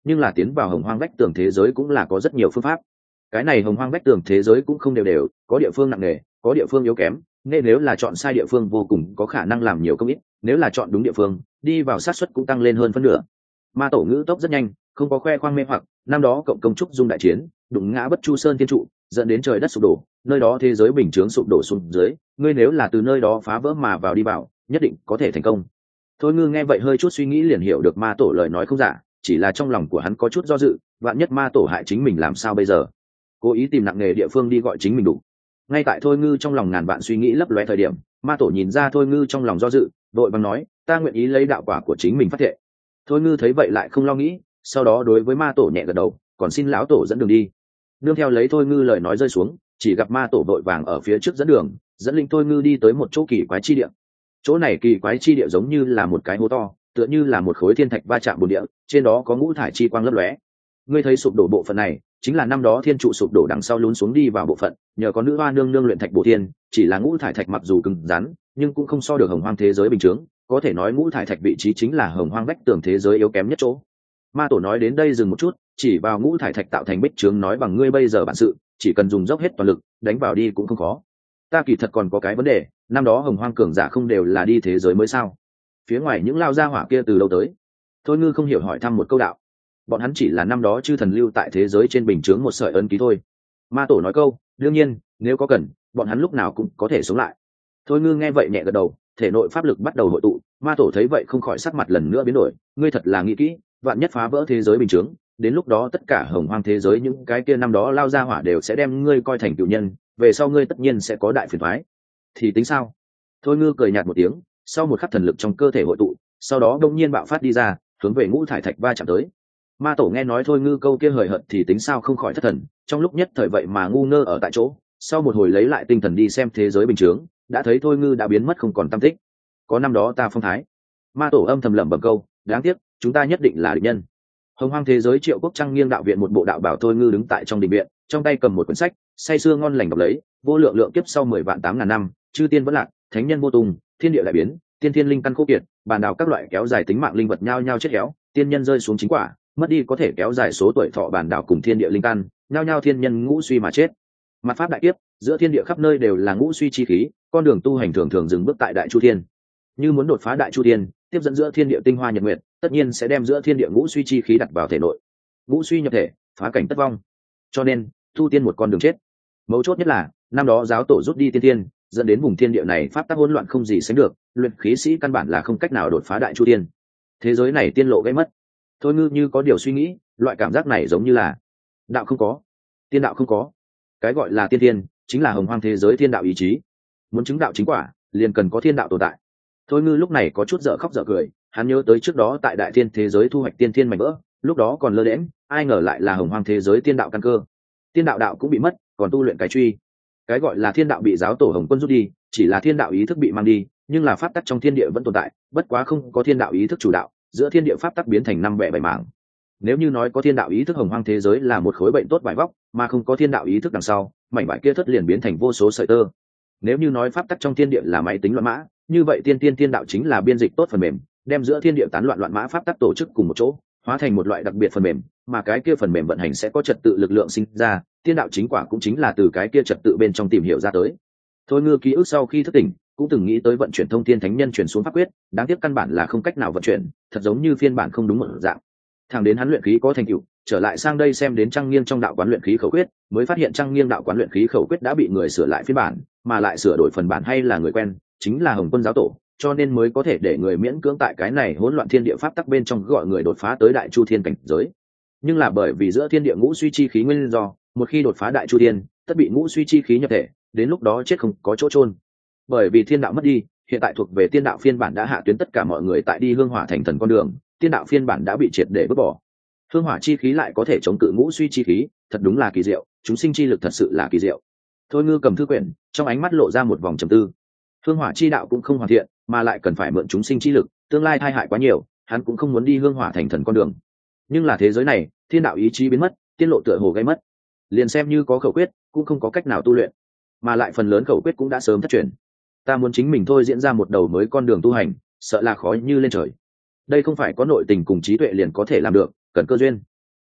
nhưng là tiến vào hồng hoang vách tường thế giới cũng là có rất nhiều phương pháp. Cái này hồng hoang vách tường thế giới cũng không đều đều, có địa phương nặng nề, có địa phương yếu kém, nên nếu là chọn sai địa phương vô cùng có khả năng làm nhiều công ít, nếu là chọn đúng địa phương đi vào sát suất cũng tăng lên hơn phân nửa. Ma tổ ngữ tốc rất nhanh, không có khoe khoang mê hoặc, năm đó cộng công trúc dung đại chiến đụng ngã bất chu sơn thiên trụ, dẫn đến trời đất sụp đổ, nơi đó thế giới bình chướng sụp đổ xuống dưới, ngươi nếu là từ nơi đó phá vỡ mà vào đi vào, nhất định có thể thành công. Thôi Ngư nghe vậy hơi chút suy nghĩ liền hiểu được ma tổ lời nói không giả, chỉ là trong lòng của hắn có chút do dự, vạn nhất ma tổ hại chính mình làm sao bây giờ. Cố ý tìm nặng nghề địa phương đi gọi chính mình đủ. Ngay tại Thôi Ngư trong lòng ngàn vạn suy nghĩ lấp lóe thời điểm, ma tổ nhìn ra Thôi Ngư trong lòng do dự, vội vàng nói, ta nguyện ý lấy đạo quả của chính mình phát thệ. Thôi Ngư thấy vậy lại không lo nghĩ, sau đó đối với ma tổ nhẹ gật đầu, còn xin lão tổ dẫn đường đi. Nương theo lấy Thôi Ngư lời nói rơi xuống, chỉ gặp ma tổ vội vàng ở phía trước dẫn đường, dẫn linh Thôi Ngư đi tới một chỗ kỳ quái chi địa. Chỗ này kỳ quái chi địa giống như là một cái hố to, tựa như là một khối thiên thạch va chạm bồn địa, trên đó có ngũ thải chi quang lấp lóe. Ngươi thấy sụp đổ bộ phận này, chính là năm đó thiên trụ sụp đổ đằng sau lún xuống đi vào bộ phận, nhờ có nữ hoa nương nương luyện thạch bổ thiên, chỉ là ngũ thải thạch mặc dù cứng rắn, nhưng cũng không so được hồng hoang thế giới bình thường, có thể nói ngũ thải thạch vị trí chính là hồng hoang vách tường thế giới yếu kém nhất chỗ. Ma tổ nói đến đây dừng một chút, chỉ vào ngũ thải thạch tạo thành bích trướng nói bằng ngươi bây giờ bản sự, chỉ cần dùng dốc hết toàn lực, đánh vào đi cũng không khó. Ta kỳ thật còn có cái vấn đề, năm đó hồng hoang cường giả không đều là đi thế giới mới sao? Phía ngoài những lao gia hỏa kia từ lâu tới. Thôi Ngư không hiểu hỏi thăm một câu đạo. Bọn hắn chỉ là năm đó chư thần lưu tại thế giới trên bình chướng một sợi ân ký thôi. Ma tổ nói câu, đương nhiên, nếu có cần, bọn hắn lúc nào cũng có thể sống lại. Thôi Ngư nghe vậy nhẹ gật đầu, thể nội pháp lực bắt đầu hội tụ. Ma tổ thấy vậy không khỏi sắc mặt lần nữa biến đổi, ngươi thật là nghĩ kỹ, vạn nhất phá vỡ thế giới bình chướng, đến lúc đó tất cả hồng hoang thế giới những cái kia năm đó lao ra hỏa đều sẽ đem ngươi coi thành cựu nhân, về sau ngươi tất nhiên sẽ có đại phiền toái. Thì tính sao? Thôi Ngư cười nhạt một tiếng, sau một khắc thần lực trong cơ thể hội tụ, sau đó đông nhiên bạo phát đi ra, hướng về ngũ thải thạch va chạm tới. Ma tổ nghe nói Thôi Ngư câu kia hời hợt thì tính sao không khỏi thất thần, trong lúc nhất thời vậy mà ngu ngơ ở tại chỗ, sau một hồi lấy lại tinh thần đi xem thế giới bình chướng, đã thấy Thôi Ngư đã biến mất không còn tăm tích. Có năm đó ta phong thái. Ma tổ âm thầm lẩm bẩm câu, đáng tiếc, chúng ta nhất định là địch nhân. Hồng hoang thế giới Triệu Quốc Trăng nghiêng đạo viện một bộ đạo bảo Thôi Ngư đứng tại trong đình viện, trong tay cầm một quyển sách, say sưa ngon lành đọc lấy, vô lượng lượng kiếp sau 10 vạn 8.000 năm, chư tiên vẫn lạc, thánh nhân vô tùng, thiên địa đại biến, tiên thiên linh căn khô kiệt, bàn đào các loại kéo dài tính mạng linh vật nhao nhao chết héo, tiên nhân rơi xuống chính quả, mất đi có thể kéo dài số tuổi thọ bàn đào cùng thiên địa linh căn, nhao nhao thiên nhân ngũ suy mà chết. Mặt pháp đại kiếp, giữa thiên địa khắp nơi đều là ngũ suy chi khí, con đường tu hành thường thường dừng bước tại đại chu thiên. Như muốn đột phá đại chu thiên, tiếp dẫn giữa thiên địa tinh hoa nhật nguyệt, tất nhiên sẽ đem giữa thiên địa ngũ suy chi khí đặt vào thể nội. Ngũ suy nhập thể, phá cảnh tất vong. Cho nên, tu tiên một con đường chết. Mấu chốt nhất là, năm đó giáo tổ rút đi tiên tiên, dẫn đến vùng thiên địa này pháp tắc hỗn loạn không gì sánh được, luyện khí sĩ căn bản là không cách nào đột phá đại chu thiên. Thế giới này tiên lộ gây mất. Thôi Ngư như có điều suy nghĩ, loại cảm giác này giống như là đạo không có, tiên đạo không có. Cái gọi là tiên tiên, chính là hồng hoang thế giới thiên đạo ý chí. Muốn chứng đạo chính quả, liền cần có thiên đạo tồn tại. Thôi Ngư lúc này có chút dở khóc dở cười, hắn nhớ tới trước đó tại đại thiên thế giới thu hoạch tiên thiên mảnh vỡ, lúc đó còn lơ đễnh, ai ngờ lại là hồng hoang thế giới tiên đạo căn cơ. Tiên đạo đạo cũng bị mất, còn tu luyện cái truy. Cái gọi là thiên đạo bị giáo tổ Hồng Quân rút đi, chỉ là thiên đạo ý thức bị mang đi, nhưng là pháp tắc trong thiên địa vẫn tồn tại, bất quá không có thiên đạo ý thức chủ đạo, giữa thiên địa pháp tắc biến thành năm bẻ bảy mảng. Nếu như nói có thiên đạo ý thức hồng hoang thế giới là một khối bệnh tốt vải vóc, mà không có thiên đạo ý thức đằng sau, mảnh vải kia thất liền biến thành vô số sợi tơ. Nếu như nói pháp tắc trong thiên địa là máy tính loạn mã, như vậy tiên đạo chính là biên dịch tốt phần mềm, đem giữa thiên địa tán loạn loạn mã pháp tắc tổ chức cùng một chỗ, hóa thành một loại đặc biệt phần mềm, mà cái kia phần mềm vận hành sẽ có trật tự lực lượng sinh ra, tiên đạo chính quả cũng chính là từ cái kia trật tự bên trong tìm hiểu ra tới. Thôi Ngư ký ức sau khi thức tỉnh, cũng từng nghĩ tới vận chuyển thông thiên thánh nhân chuyển xuống pháp quyết, đáng tiếc căn bản là không cách nào vận chuyển, thật giống như phiên bản không đúng một dạng. Thẳng đến hắn luyện khí có thành tựu, trở lại sang đây xem đến Trăng Nghiêng trong đạo quán luyện khí khẩu quyết, mới phát hiện Trăng Nghiêng đạo quán luyện khí khẩu quyết đã bị người sửa lại phiên bản, mà lại sửa đổi phần bản hay là người quen, chính là Hồng Quân giáo tổ, cho nên mới có thể để người miễn cưỡng tại cái này hỗn loạn thiên địa pháp tắc bên trong gọi người đột phá tới đại chu thiên cảnh giới. Nhưng là bởi vì giữa thiên địa ngũ suy chi khí nguyên do, một khi đột phá đại chu thiên, tất bị ngũ suy chi khí nhập thể, đến lúc đó chết không có chỗ chôn. Bởi vì thiên đạo mất đi, hiện tại thuộc về tiên đạo phiên bản đã hạ tuyến tất cả mọi người tại đi hương hỏa thành thần con đường, tiên đạo phiên bản đã bị triệt để vứt bỏ. Hương hỏa chi khí lại có thể chống cự ngũ suy chi khí, thật đúng là kỳ diệu, chúng sinh chi lực thật sự là kỳ diệu. Thôi Ngư cầm thư quyển, trong ánh mắt lộ ra một vòng trầm tư. Hương hỏa chi đạo cũng không hoàn thiện, mà lại cần phải mượn chúng sinh chi lực, tương lai tai hại quá nhiều, hắn cũng không muốn đi hương hỏa thành thần con đường. Nhưng là thế giới này, thiên đạo ý chí biến mất, tiên lộ tựa hồ gây mất, liền xem như có khẩu quyết, cũng không có cách nào tu luyện, mà lại phần lớn khẩu quyết cũng đã sớm thất truyền. Ta muốn chính mình thôi diễn ra một đầu mới con đường tu hành, sợ là khó như lên trời. Đây không phải có nội tình cùng trí tuệ liền có thể làm được, cần cơ duyên.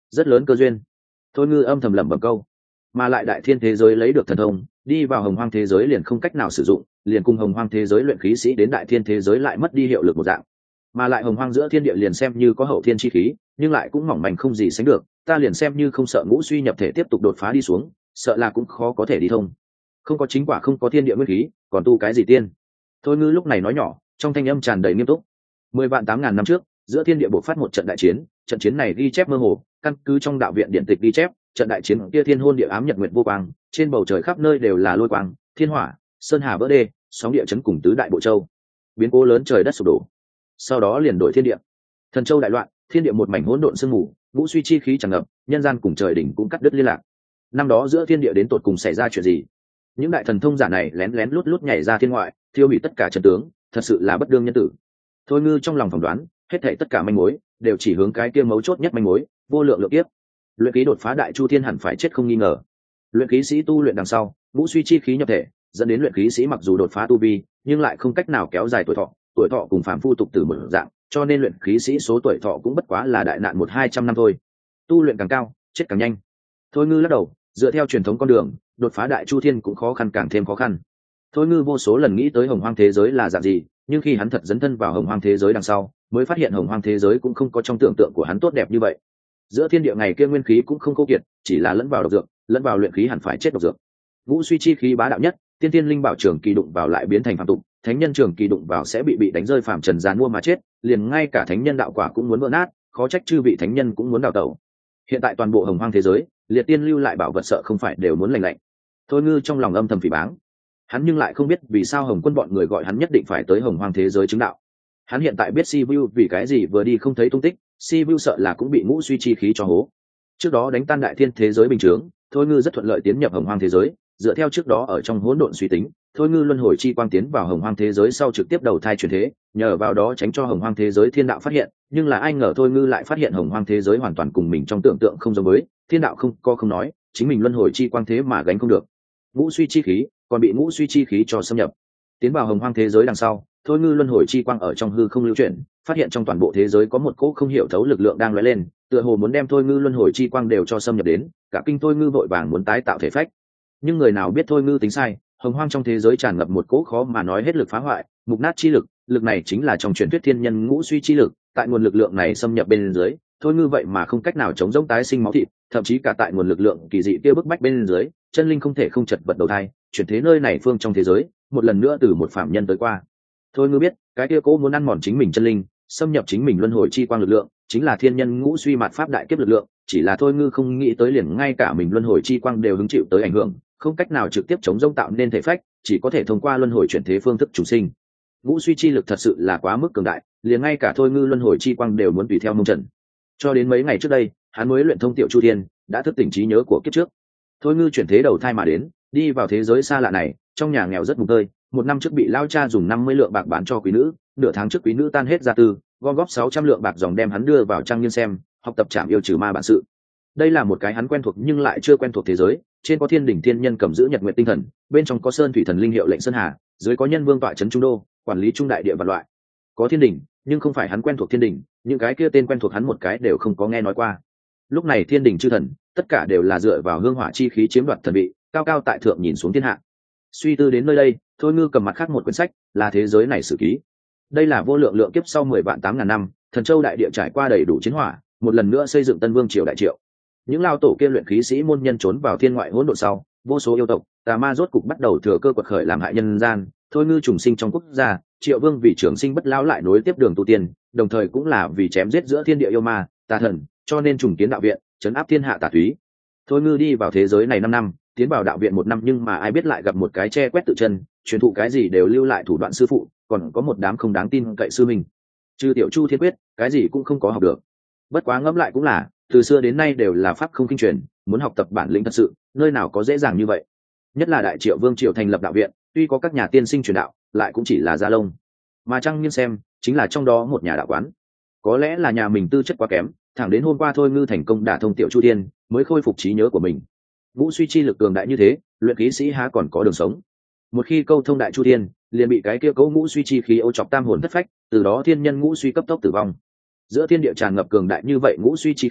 rất lớn cơ duyên. Thôi ngư âm thầm lẩm bẩm câu. Mà lại đại thiên thế giới lấy được thần thông, đi vào hồng hoang thế giới liền không cách nào sử dụng, liền cùng hồng hoang thế giới luyện khí sĩ đến đại thiên thế giới lại mất đi hiệu lực một dạng. Mà lại hồng hoang giữa thiên địa liền xem như có hậu thiên chi khí, nhưng lại cũng mỏng manh không gì sánh được, ta liền xem như không sợ ngũ suy nhập thể tiếp tục đột phá đi xuống, sợ là cũng khó có thể đi thông. Không có chính quả, không có thiên địa nguyên khí, còn tu cái gì tiên? Thôi ngư lúc này nói nhỏ, trong thanh âm tràn đầy nghiêm túc. 10 vạn 8 ngàn năm trước, giữa thiên địa bộc phát một trận đại chiến, trận chiến này ghi chép mơ hồ, căn cứ trong đạo viện điện tịch ghi chép, trận đại chiến kia thiên hôn địa ám, nhật nguyệt vô quang, trên bầu trời khắp nơi đều là lôi quang, thiên hỏa, sơn hà vỡ đê, sóng địa chấn cùng tứ đại bộ châu, biến cố lớn trời đất sụp đổ. Sau đó liền đổi thiên địa, thần châu đại loạn, thiên địa một mảnh hỗn độn sương mù, ngũ suy chi khí tràn ngập, nhân gian cùng trời đỉnh cũng cắt đứt liên lạc. Năm đó giữa thiên địa đến tột cùng xảy ra chuyện gì? Những đại thần thông giả này lén lén lút lút nhảy ra thiên ngoại, tiêu hủy tất cả trận tướng, thật sự là bất đương nhân tử. Thôi ngư trong lòng phỏng đoán, hết thảy tất cả manh mối đều chỉ hướng cái kia mấu chốt nhất manh mối, vô lượng lượng kiếp. Luyện khí đột phá đại chu thiên hẳn phải chết không nghi ngờ. Luyện khí sĩ tu luyện đằng sau, ngũ suy chi khí nhập thể, dẫn đến luyện khí sĩ mặc dù đột phá tu vi, nhưng lại không cách nào kéo dài tuổi thọ cùng phàm phu tục tử một dạng, cho nên luyện khí sĩ số tuổi thọ cũng bất quá là đại nạn 100-200 năm thôi. Tu luyện càng cao, chết càng nhanh. Thôi ngư lắc đầu, dựa theo truyền thống con đường, đột phá đại chu thiên cũng khó khăn, càng thêm khó khăn. Thôi ngư vô số lần nghĩ tới hồng hoang thế giới là dạng gì, nhưng khi hắn thật dấn thân vào hồng hoang thế giới đằng sau, mới phát hiện hồng hoang thế giới cũng không có trong tưởng tượng của hắn tốt đẹp như vậy. Giữa thiên địa ngày kia nguyên khí cũng không khô kiệt, chỉ là lẫn vào độc dược, lẫn vào luyện khí hẳn phải chết độc dược. Ngũ suy chi khí bá đạo nhất, tiên tiên linh bảo trường kỳ đụng vào lại biến thành phàm tục, thánh nhân trường kỳ đụng vào sẽ bị đánh rơi phàm trần giàn mua mà chết, liền ngay cả thánh nhân đạo quả cũng muốn vỡ nát, khó trách chư vị thánh nhân cũng muốn đào tẩu. Hiện tại toàn bộ hồng hoang thế giới, liệt tiên lưu lại bảo vật sợ không phải đều muốn lành lạnh. Thôi ngư trong lòng âm thầm phỉ báng. Hắn nhưng lại không biết vì sao hồng quân bọn người gọi hắn nhất định phải tới hồng hoang thế giới chứng đạo. Hắn hiện tại biết Sivu vì cái gì vừa đi không thấy tung tích, Sivu sợ là cũng bị ngũ suy chi khí cho hố. Trước đó đánh tan đại thiên thế giới bình thường, thôi ngư rất thuận lợi tiến nhập hồng hoang thế giới, dựa theo trước đó ở trong hỗn độn suy tính, thôi ngư luân hồi chi quang tiến vào hồng hoang thế giới sau trực tiếp đầu thai chuyển thế, nhờ vào đó tránh cho hồng hoang thế giới thiên đạo phát hiện. Nhưng là ai ngờ thôi ngư lại phát hiện hồng hoang thế giới hoàn toàn cùng mình trong tưởng tượng không giống với, thiên đạo không nói, chính mình luân hồi chi quang thế mà gánh không được. Ngũ suy chi khí còn bị ngũ suy chi khí cho xâm nhập. Tiến vào hồng hoang thế giới đằng sau, thôi ngư luân hồi chi quang ở trong hư không lưu chuyển, phát hiện trong toàn bộ thế giới có một cỗ không hiểu thấu lực lượng đang lóe lên, tựa hồ muốn đem thôi ngư luân hồi chi quang đều cho xâm nhập đến, cả kinh thôi ngư vội vàng muốn tái tạo thể phách. Nhưng người nào biết thôi ngư tính sai, hồng hoang trong thế giới tràn ngập một cỗ khó mà nói hết lực phá hoại, mục nát chi lực, lực này chính là trong truyền thuyết thiên nhân ngũ suy chi lực. Tại nguồn lực lượng này xâm nhập bên dưới, thôi ngư vậy mà không cách nào chống giống tái sinh máu thịt, thậm chí cả tại nguồn lực lượng kỳ dị kia bức bách bên dưới, chân linh không thể không chật vật đầu thai, chuyển thế nơi này phương trong thế giới, một lần nữa từ một phạm nhân tới qua. Thôi ngư biết, cái kia cố muốn ăn mòn chính mình chân linh, xâm nhập chính mình luân hồi chi quang lực lượng, chính là thiên nhân ngũ suy mạt pháp đại kiếp lực lượng, chỉ là thôi ngư không nghĩ tới liền ngay cả mình luân hồi chi quang đều hứng chịu tới ảnh hưởng, không cách nào trực tiếp chống giống tạo nên thể phách, chỉ có thể thông qua luân hồi chuyển thế phương thức chủ sinh. Ngũ suy chi lực thật sự là quá mức cường đại, liền ngay cả thôi ngư luân hồi chi quang đều muốn tùy theo mông trần. Cho đến mấy ngày trước đây, hắn mới luyện thông tiểu chu thiên, đã thức tỉnh trí nhớ của kiếp trước. Thôi ngư chuyển thế đầu thai mà đến, đi vào thế giới xa lạ này, trong nhà nghèo rất mục tơi, 1 năm trước bị lao cha dùng 50 lượng bạc bán cho quý nữ, nửa tháng trước quý nữ tan hết gia tư, gom góp 600 lượng bạc dòng đem hắn đưa vào trang nghiên xem, học tập trảm yêu trừ ma bản sự. Đây là một cái hắn quen thuộc nhưng lại chưa quen thuộc thế giới, trên có thiên đỉnh thiên nhân cầm giữ nhật nguyện tinh thần, bên trong có sơn thủy thần linh hiệu lệnh sơn hà, dưới có nhân vương tọa trấn trung đô, quản lý trung đại địa và loại. Có thiên đỉnh, nhưng không phải hắn quen thuộc thiên đỉnh, những cái kia tên quen thuộc hắn một cái đều không có nghe nói qua. Lúc này thiên đỉnh chư thần, tất cả đều là dựa vào hương hỏa chi khí chiếm đoạt thần vị, cao cao tại thượng nhìn xuống thiên hạ. Suy tư đến nơi đây, thôi ngư cầm mặt khác một quyển sách, là thế giới này sử ký. Đây là vô lượng lượng kiếp sau 10 vạn 8 ngàn năm, thần châu đại địa trải qua đầy đủ chiến hỏa, một lần nữa xây dựng tân vương triều đại triệu. Những lao tổ kia luyện khí sĩ môn nhân trốn vào thiên ngoại hỗn độn sau, vô số yêu tộc tà ma rốt cục bắt đầu thừa cơ quật khởi làm hại nhân gian. Thôi ngư trùng sinh trong quốc gia, triệu vương vì trường sinh bất lão lại nối tiếp đường tu tiên, đồng thời cũng là vì chém giết giữa thiên địa yêu ma tà thần, cho nên trùng kiến đạo viện, trấn áp thiên hạ tà túy. Thôi ngư đi vào thế giới này 5 năm, tiến vào đạo viện 1 năm, nhưng mà ai biết lại gặp một cái che quét tự chân, truyền thụ cái gì đều lưu lại thủ đoạn sư phụ, còn có một đám không đáng tin cậy sư mình. Trừ tiểu chu thiên quyết, cái gì cũng không có học được. Bất quá ngẫm lại cũng là, từ xưa đến nay đều là pháp không kinh truyền, muốn học tập bản lĩnh thật sự, nơi nào có dễ dàng như vậy. Nhất là đại triệu vương triều thành lập đạo viện, tuy có các nhà tiên sinh truyền đạo, lại cũng chỉ là gia lông. Mà Trăng Nghiên xem, chính là trong đó một nhà đạo quán. Có lẽ là nhà mình tư chất quá kém, thẳng đến hôm qua thôi ngư thành công đả thông tiểu chu thiên, mới khôi phục trí nhớ của mình. Ngũ suy chi lực cường đại như thế, luyện khí sĩ há còn có đường sống. Một khi câu thông đại chu thiên, liền bị cái kia cấu ngũ suy chi khí ô chọc tam hồn thất phách, từ đó thiên nhân ngũ suy cấp tốc tử vong. Giữa thiên địa tràn ngập cường đại như vậy ngũ suy chi khí,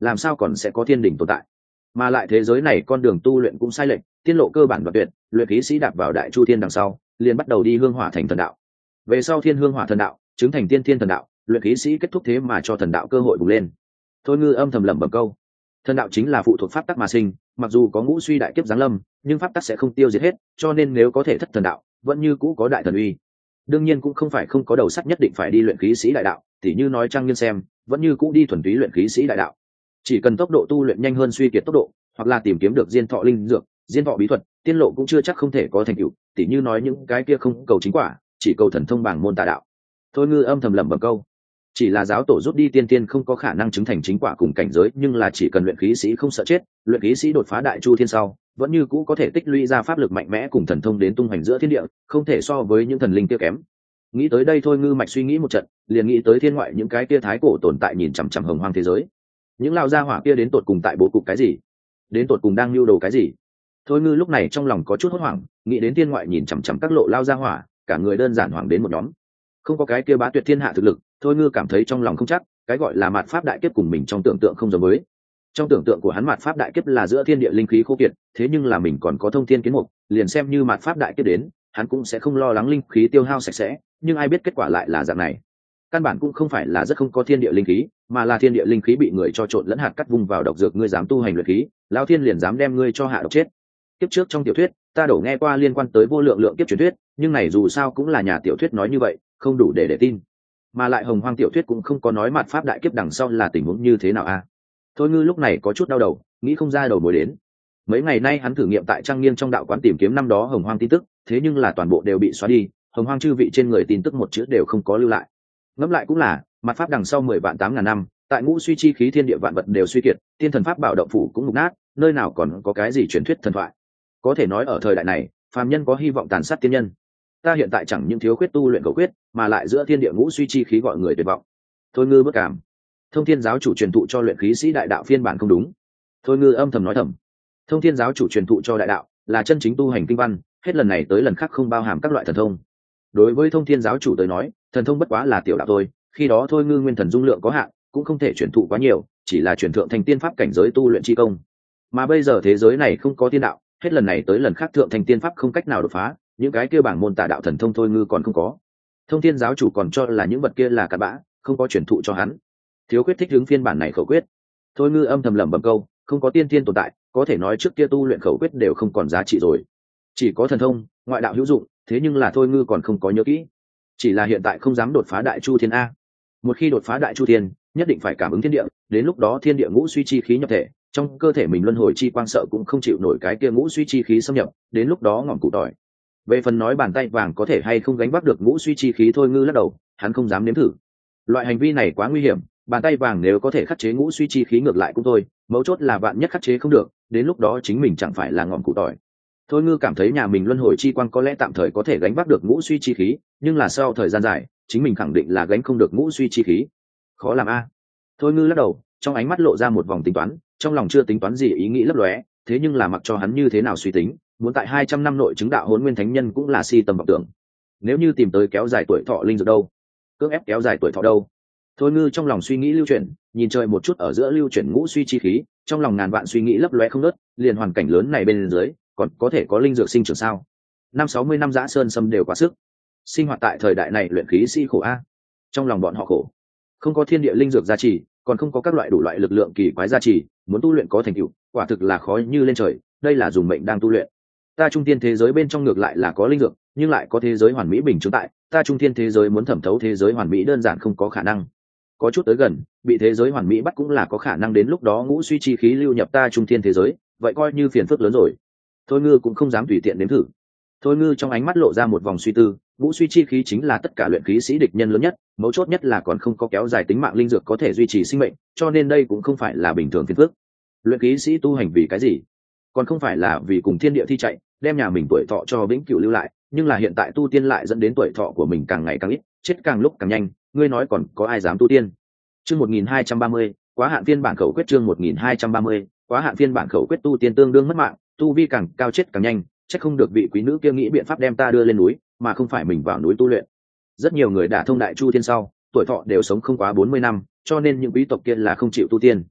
làm sao còn sẽ có thiên đình tồn tại? Mà lại thế giới này con đường tu luyện cũng sai lệch, tiên lộ cơ bản và tuyệt, luyện khí sĩ đạp vào đại chu thiên đằng sau liền bắt đầu đi hương hỏa thành thần đạo. Về sau thiên hương hỏa thần đạo chứng thành tiên thiên thần đạo, luyện khí sĩ kết thúc thế mà cho thần đạo cơ hội bùng lên. Thôi Ngư âm thầm lẩm bẩm câu, thần đạo chính là phụ thuộc pháp tắc mà sinh, mặc dù có ngũ suy đại kiếp giáng lâm, nhưng pháp tắc sẽ không tiêu diệt hết, cho nên nếu có thể thất thần đạo vẫn như cũ có đại thần uy. Đương nhiên cũng không phải không có đầu sắt nhất định phải đi luyện khí sĩ đại đạo, tỉ như nói Trang Nghiên xem vẫn như cũ đi thuần túy luyện khí sĩ đại đạo, chỉ cần tốc độ tu luyện nhanh hơn suy kiệt tốc độ, hoặc là tìm kiếm được diên thọ linh dược, diên thọ bí thuật, tiên lộ cũng chưa chắc không thể có thành tựu, tỉ như nói những cái kia không cầu chính quả, chỉ cầu thần thông bảng môn tà đạo. Thôi Ngư âm thầm lẩm bẩm câu, chỉ là giáo tổ rút đi tiên tiên không có khả năng chứng thành chính quả cùng cảnh giới, nhưng là chỉ cần luyện khí sĩ không sợ chết, luyện khí sĩ đột phá đại chu thiên sau vẫn như cũ có thể tích lũy ra pháp lực mạnh mẽ cùng thần thông đến tung hoành giữa thiên địa, không thể so với những thần linh kia kém. Nghĩ tới đây Thôi Ngư mạch suy nghĩ một trận, liền nghĩ tới thiên ngoại những cái kia thái cổ tồn tại nhìn chằm chằm hồng hoang thế giới, những lao gia hỏa kia đến tột cùng tại bố cục cái gì, đến tột cùng đang lưu đồ cái gì. Thôi Ngư lúc này trong lòng có chút hốt hoảng, nghĩ đến thiên ngoại nhìn chằm chằm các lộ lao gia hỏa, cả người đơn giản hoảng đến một nhóm. Không có cái kia bá tuyệt thiên hạ thực lực, Thôi Ngư cảm thấy trong lòng không chắc, cái gọi là mạt pháp đại kiếp cùng mình trong tưởng tượng không giống với. Trong tưởng tượng của hắn mạt pháp đại kiếp là giữa thiên địa linh khí khô kiệt, thế nhưng là mình còn có thông thiên kiến mục, liền xem như mạt pháp đại kiếp đến, hắn cũng sẽ không lo lắng linh khí tiêu hao sạch sẽ, nhưng ai biết kết quả lại là dạng này. Căn bản cũng không phải là rất không có thiên địa linh khí, mà là thiên địa linh khí bị người cho trộn lẫn hạt cắt vung vào độc dược, ngươi dám tu hành luyện khí, lão thiên liền dám đem ngươi cho hạ độc chết. Kiếp trước trong tiểu thuyết ta đổ nghe qua liên quan tới vô lượng lượng kiếp truyền thuyết, nhưng này dù sao cũng là nhà tiểu thuyết nói như vậy, không đủ để tin. Mà lại hồng hoang tiểu thuyết cũng không có nói mạt pháp đại kiếp đằng sau là tình huống như thế nào a. Thôi Ngư lúc này có chút đau đầu, nghĩ không ra đầu mối đến. Mấy ngày nay hắn thử nghiệm tại Trang Nghiên trong đạo quán tìm kiếm năm đó hồng hoang tin tức, thế nhưng là toàn bộ đều bị xóa đi, hồng hoang chư vị trên người tin tức một chữ đều không có lưu lại. Ngẫm lại cũng là, mạt pháp đằng sau 10 vạn 8.000 năm, tại ngũ suy chi khí thiên địa vạn vật đều suy kiệt, tiên thần pháp bảo động phủ cũng mục nát, nơi nào còn có cái gì truyền thuyết thần thoại. Có thể nói ở thời đại này, phàm nhân có hy vọng tàn sát tiên nhân. Ta hiện tại chẳng những thiếu khuyết tu luyện cầu quyết, mà lại giữa thiên địa ngũ suy chi khí gọi người tuyệt vọng. Thôi Ngư bất cảm, thông thiên giáo chủ truyền thụ cho luyện khí sĩ đại đạo phiên bản không đúng. Thôi Ngư âm thầm nói thầm, thông thiên giáo chủ truyền thụ cho đại đạo là chân chính tu hành kinh văn, hết lần này tới lần khác không bao hàm các loại thần thông. Đối với thông thiên giáo chủ tới nói, thần thông bất quá là tiểu đạo thôi, khi đó Thôi Ngư nguyên thần dung lượng có hạn, cũng không thể truyền thụ quá nhiều, chỉ là truyền thượng thành tiên pháp cảnh giới tu luyện chi công. Mà bây giờ thế giới này không có tiên đạo, hết lần này tới lần khác thượng thành tiên pháp không cách nào đột phá, những cái kia bảng môn tà đạo thần thông Thôi Ngư còn không có. Thông thiên giáo chủ còn cho là những vật kia là cặn bã, không có truyền thụ cho hắn, thiếu khuyết thích hướng phiên bản này khẩu quyết. Thôi Ngư âm thầm lẩm bẩm câu, không có tiên thiên tồn tại, có thể nói trước kia tu luyện khẩu quyết đều không còn giá trị rồi, chỉ có thần thông ngoại đạo hữu dụng, thế nhưng là Thôi Ngư còn không có nhớ kỹ, chỉ là hiện tại không dám đột phá đại chu thiên a. Một khi đột phá đại chu thiên, nhất định phải cảm ứng thiên địa, đến lúc đó thiên địa ngũ suy chi khí nhập thể, trong cơ thể mình luân hồi chi quang sợ cũng không chịu nổi cái kia ngũ suy chi khí xâm nhập, đến lúc đó ngọn cụ tỏi. Về phần nói bàn tay vàng có thể hay không gánh vác được ngũ suy chi khí, Thôi Ngư lắc đầu, hắn không dám nếm thử. Loại hành vi này quá nguy hiểm, bàn tay vàng nếu có thể khắc chế ngũ suy chi khí ngược lại cũng thôi, mấu chốt là vạn nhất khắc chế không được, đến lúc đó chính mình chẳng phải là ngọn cụ tỏi. Thôi Ngư cảm thấy nhà mình luân hồi chi quang có lẽ tạm thời có thể gánh vác được ngũ suy chi khí, nhưng là sau thời gian dài, chính mình khẳng định là gánh không được ngũ suy chi khí. Khó làm a. Thôi Ngư lắc đầu, trong ánh mắt lộ ra một vòng tính toán, trong lòng chưa tính toán gì ý nghĩ lấp lóe, thế nhưng là mặc cho hắn như thế nào suy tính, muốn tại 200 năm nội chứng đạo Hỗn Nguyên Thánh Nhân cũng là si tầm vọng tưởng. Nếu như tìm tới kéo dài tuổi thọ linh dược đâu, cưỡng ép kéo dài tuổi thọ đâu. Thôi Ngư trong lòng suy nghĩ lưu chuyển, nhìn trời một chút ở giữa lưu chuyển ngũ suy chi khí, trong lòng ngàn vạn suy nghĩ lấp lóe không ngớt, liền hoàn cảnh lớn này bên dưới, còn có thể có linh dược sinh trưởng sao? 60 năm dã sơn xâm đều quá sức. Sinh hoạt tại thời đại này luyện khí sĩ khổ a. Trong lòng bọn họ khổ. Không có thiên địa linh dược gia trì, còn không có các loại đủ loại lực lượng kỳ quái gia trì, muốn tu luyện có thành tựu, quả thực là khó như lên trời, đây là dùng mệnh đang tu luyện. Ta trung tiên thế giới bên trong ngược lại là có linh dược, nhưng lại có thế giới hoàn mỹ bình chứng tại, ta trung tiên thế giới muốn thẩm thấu thế giới hoàn mỹ đơn giản không có khả năng. Có chút tới gần, bị thế giới hoàn mỹ bắt cũng là có khả năng, đến lúc đó ngũ suy chi khí lưu nhập ta trung tiên thế giới, vậy coi như phiền phức lớn rồi. Thôi Ngư cũng không dám tùy tiện nếm thử. Thôi Ngư trong ánh mắt lộ ra một vòng suy tư, ngũ suy chi khí chính là tất cả luyện khí sĩ địch nhân lớn nhất, mấu chốt nhất là còn không có kéo dài tính mạng linh dược có thể duy trì sinh mệnh, cho nên đây cũng không phải là bình thường phiền phức. Luyện khí sĩ tu hành vì cái gì? Còn không phải là vì cùng thiên địa thi chạy, đem nhà mình tuổi thọ cho vĩnh cửu lưu lại, nhưng là hiện tại tu tiên lại dẫn đến tuổi thọ của mình càng ngày càng ít, chết càng lúc càng nhanh, ngươi nói còn có ai dám tu tiên? Chương 1230, quá hạn phiên bản khẩu quyết, chương 1230, quá hạn phiên bản khẩu quyết, tu tiên tương đương mất mạng, tu vi càng cao chết càng nhanh, chắc không được vị quý nữ kia nghĩ biện pháp đem ta đưa lên núi, mà không phải mình vào núi tu luyện. Rất nhiều người đả thông đại chu thiên sau, tuổi thọ đều sống không quá 40 năm, cho nên những quý tộc kia là không chịu tu tiên.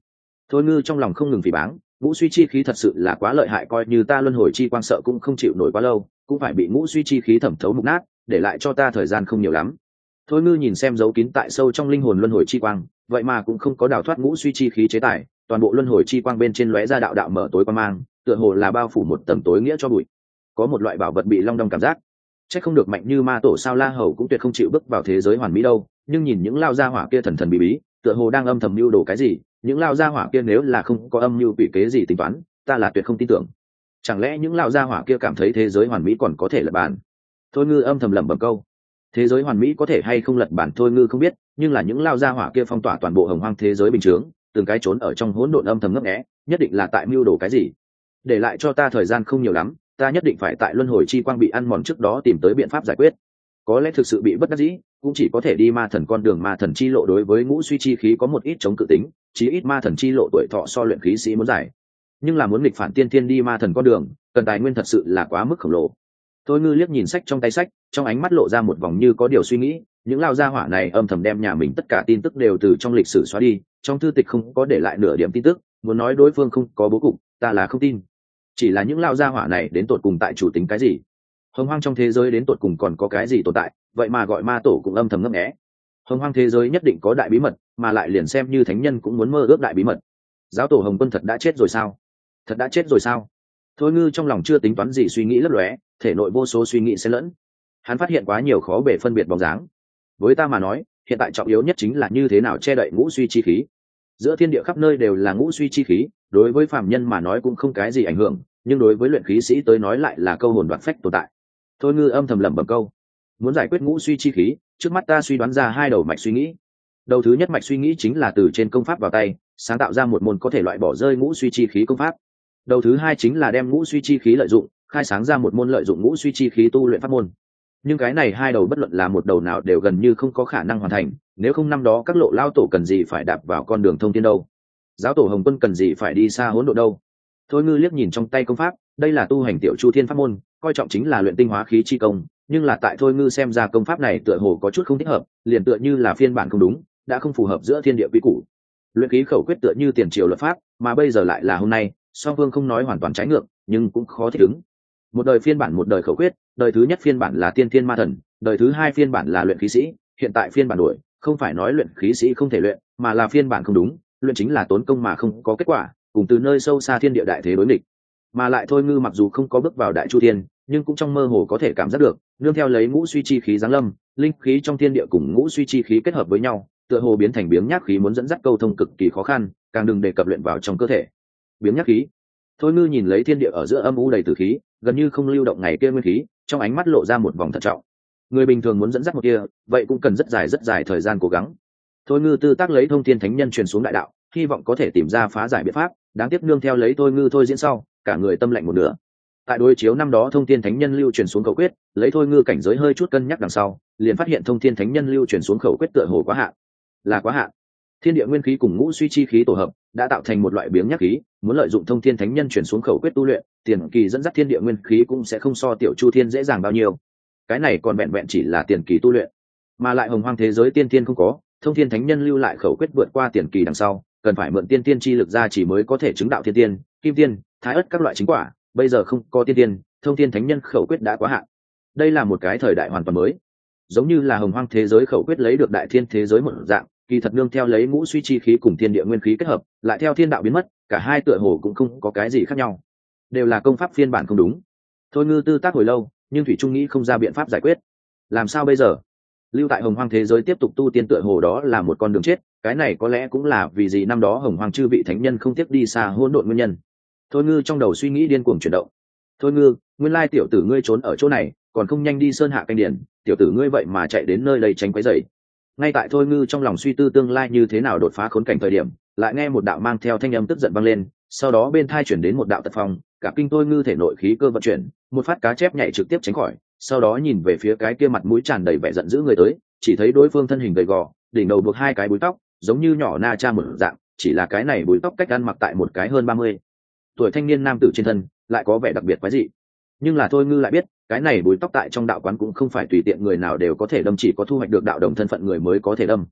Thôi ngư trong lòng không ngừng phỉ báng, ngũ suy chi khí thật sự là quá lợi hại, coi như ta luân hồi chi quang sợ cũng không chịu nổi quá lâu, cũng phải bị ngũ suy chi khí thẩm thấu mục nát, để lại cho ta thời gian không nhiều lắm. Thôi ngư nhìn xem dấu kín tại sâu trong linh hồn luân hồi chi quang, vậy mà cũng không có đào thoát ngũ suy chi khí chế tài, toàn bộ luân hồi chi quang bên trên lóe ra đạo đạo mở tối quang mang, tựa hồ là bao phủ một tầng tối nghĩa cho bụi. Có một loại bảo vật bị long đong cảm giác. Chắc không được mạnh như ma tổ sao La Hầu cũng tuyệt không chịu bước vào thế giới hoàn mỹ đâu, nhưng nhìn những lao gia hỏa kia thần thần bí bí, tựa hồ đang âm thầm mưu đồ cái gì, những lao gia hỏa kia nếu là không có âm mưu quỷ kế gì tính toán, ta là tuyệt không tin tưởng. Chẳng lẽ những lao gia hỏa kia cảm thấy thế giới hoàn mỹ còn có thể lật bàn? Thôi ngư âm thầm lẩm bẩm câu. Thế giới hoàn mỹ có thể hay không lật bản thôi ngư không biết, nhưng là những lao gia hỏa kia phong tỏa toàn bộ hồng hoang thế giới bình thường, từng cái trốn ở trong hỗn độn âm thầm ngấp nghé, nhất định là tại mưu đồ cái gì. Để lại cho ta thời gian không nhiều lắm, ta nhất định phải tại luân hồi chi quang bị ăn mòn trước đó tìm tới biện pháp giải quyết. Có lẽ thực sự bị bất đắc dĩ, cũng chỉ có thể đi ma thần con đường. Ma thần chi lộ đối với ngũ suy chi khí có một ít chống cự tính, chí ít ma thần chi lộ tuổi thọ so luyện khí sĩ muốn giải, nhưng là muốn nghịch phản tiên thiên đi ma thần con đường, cần tài nguyên thật sự là quá mức khổng lồ. Thôi ngư liếc nhìn sách trong tay sách, trong ánh mắt lộ ra một vòng như có điều suy nghĩ. Những lao gia hỏa này âm thầm đem nhà mình tất cả tin tức đều từ trong lịch sử xóa đi, trong thư tịch không có để lại nửa điểm tin tức, muốn nói đối phương không có bố cục, ta là không tin. Chỉ là những lao gia hỏa này đến tột cùng tại chủ tính cái gì? Hồng hoang trong thế giới đến tột cùng còn có cái gì tồn tại, vậy mà gọi ma tổ cũng âm thầm ngấp nghé. Hồng hoang thế giới nhất định có đại bí mật, mà lại liền xem như thánh nhân cũng muốn mơ ước đại bí mật. Giáo tổ Hồng Quân thật đã chết rồi sao? Thật đã chết rồi sao? Thôi ngư trong lòng chưa tính toán gì, suy nghĩ lấp lóe, thể nội vô số suy nghĩ xen lẫn. Hắn phát hiện quá nhiều khó bề phân biệt bóng dáng. Với ta mà nói, hiện tại trọng yếu nhất chính là như thế nào che đậy ngũ suy chi khí. Giữa thiên địa khắp nơi đều là ngũ suy chi khí, đối với phàm nhân mà nói cũng không cái gì ảnh hưởng, nhưng đối với luyện khí sĩ tới nói lại là câu hồn đoạt phách tồn tại. Thôi ngư âm thầm lẩm bẩm câu. Muốn giải quyết ngũ suy chi khí, trước mắt ta suy đoán ra hai đầu mạch suy nghĩ. Đầu thứ nhất mạch suy nghĩ chính là từ trên công pháp vào tay, sáng tạo ra một môn có thể loại bỏ rơi ngũ suy chi khí công pháp. Đầu thứ hai chính là đem ngũ suy chi khí lợi dụng, khai sáng ra một môn lợi dụng ngũ suy chi khí tu luyện pháp môn. Nhưng cái này hai đầu bất luận là một đầu nào đều gần như không có khả năng hoàn thành, nếu không năm đó các lộ lao tổ cần gì phải đạp vào con đường thông thiên đâu, giáo tổ Hồng Quân cần gì phải đi xa hỗn độn đâu. Thôi ngư liếc nhìn trong tay công pháp, đây là tu hành tiểu chu thiên pháp môn, coi trọng chính là luyện tinh hóa khí chi công, nhưng là tại thôi ngư xem ra công pháp này tựa hồ có chút không thích hợp, liền tựa như là phiên bản không đúng, đã không phù hợp giữa thiên địa quy củ. Luyện khí khẩu quyết tựa như tiền triều luật pháp, mà bây giờ lại là hôm nay, song phương không nói hoàn toàn trái ngược, nhưng cũng khó thích ứng. Một đời phiên bản một đời khẩu quyết, đời thứ nhất phiên bản là tiên thiên ma thần, đời thứ hai phiên bản là luyện khí sĩ. Hiện tại phiên bản đổi, không phải nói luyện khí sĩ không thể luyện, mà là phiên bản không đúng, luyện chính là tốn công mà không có kết quả, cùng từ nơi sâu xa thiên địa đại thế đối nghịch. Mà lại thôi ngư mặc dù không có bước vào đại chu thiên, nhưng cũng trong mơ hồ có thể cảm giác được, nương theo lấy ngũ suy chi khí giáng lâm, linh khí trong thiên địa cùng ngũ suy chi khí kết hợp với nhau, tựa hồ biến thành biếng nhác khí, muốn dẫn dắt câu thông cực kỳ khó khăn, càng đừng đề cập luyện vào trong cơ thể. Biếng nhác khí. Thôi ngư nhìn lấy thiên địa ở giữa âm u đầy tử khí, gần như không lưu động ngày kia nguyên khí, trong ánh mắt lộ ra một vòng thận trọng. Người bình thường muốn dẫn dắt một kia, vậy cũng cần rất dài thời gian cố gắng. Thôi ngư tư tác lấy thông thiên thánh nhân truyền xuống đại đạo, hy vọng có thể tìm ra phá giải biện pháp, đáng tiếc nương theo lấy thôi ngư thôi diễn sau, cả người tâm lạnh một nửa. Tại đối chiếu năm đó thông thiên thánh nhân lưu truyền xuống khẩu quyết, lấy thôi ngư cảnh giới hơi chút cân nhắc đằng sau, liền phát hiện thông thiên thánh nhân lưu truyền xuống khẩu quyết tựa hồ quá hạn, là quá hạn. Thiên địa nguyên khí cùng ngũ suy chi khí tổ hợp, đã tạo thành một loại biếng nhác khí, muốn lợi dụng thông thiên thánh nhân truyền xuống khẩu quyết tu luyện, tiền kỳ dẫn dắt thiên địa nguyên khí cũng sẽ không so tiểu chu thiên dễ dàng bao nhiêu. Cái này còn vẹn vẹn chỉ là tiền kỳ tu luyện, mà lại hồng hoang thế giới tiên thiên không có, thông thiên thánh nhân lưu lại khẩu quyết vượt qua tiền kỳ đằng sau, cần phải mượn tiên tiên chi lực ra chỉ mới có thể chứng đạo thiên tiên, kim tiên, thái ất các loại chính quả. Bây giờ không có tiên tiên, thông thiên thánh nhân khẩu quyết đã quá hạn. Đây là một cái thời đại hoàn toàn mới, giống như là hồng hoang thế giới khẩu quyết lấy được đại thiên thế giới một dạng, kỳ thật nương theo lấy ngũ suy chi khí cùng thiên địa nguyên khí kết hợp, lại theo thiên đạo biến mất, cả hai tựa hồ cũng không có cái gì khác nhau, đều là công pháp phiên bản không đúng. Thôi ngư tư tác hồi lâu, nhưng thủy trung nghĩ không ra biện pháp giải quyết. Làm sao bây giờ? Lưu tại hồng hoang thế giới tiếp tục tu tiên tựa hồ đó là một con đường chết, cái này có lẽ cũng là vì gì năm đó hồng hoang chư vị thánh nhân không tiếc đi xa hỗn độn nguyên nhân. Thôi ngư trong đầu suy nghĩ điên cuồng chuyển động. Thôi ngư, nguyên lai tiểu tử ngươi trốn ở chỗ này, còn không nhanh đi sơn hạ canh điển, tiểu tử ngươi vậy mà chạy đến nơi đây tránh quấy rầy. Ngay tại thôi ngư trong lòng suy tư tương lai như thế nào đột phá khốn cảnh thời điểm, lại nghe một đạo mang theo thanh âm tức giận vang lên, sau đó bên thai chuyển đến một đạo tật phong, cả kinh thôi ngư thể nội khí cơ vận chuyển, một phát cá chép nhảy trực tiếp tránh khỏi, sau đó nhìn về phía cái kia mặt mũi tràn đầy vẻ giận dữ người tới, chỉ thấy đối phương thân hình gầy gò, đỉnh đầu buộc hai cái búi tóc, giống như nhỏ na cha một dạng, chỉ là cái này búi tóc cách ăn mặc tại một cái hơn 30 tuổi thanh niên nam tử trên thân, lại có vẻ đặc biệt quái dị. Nhưng là thôi ngư lại biết, cái này búi tóc tại trong đạo quán cũng không phải tùy tiện người nào đều có thể đâm, chỉ có thu hoạch được đạo đồng thân phận người mới có thể đâm.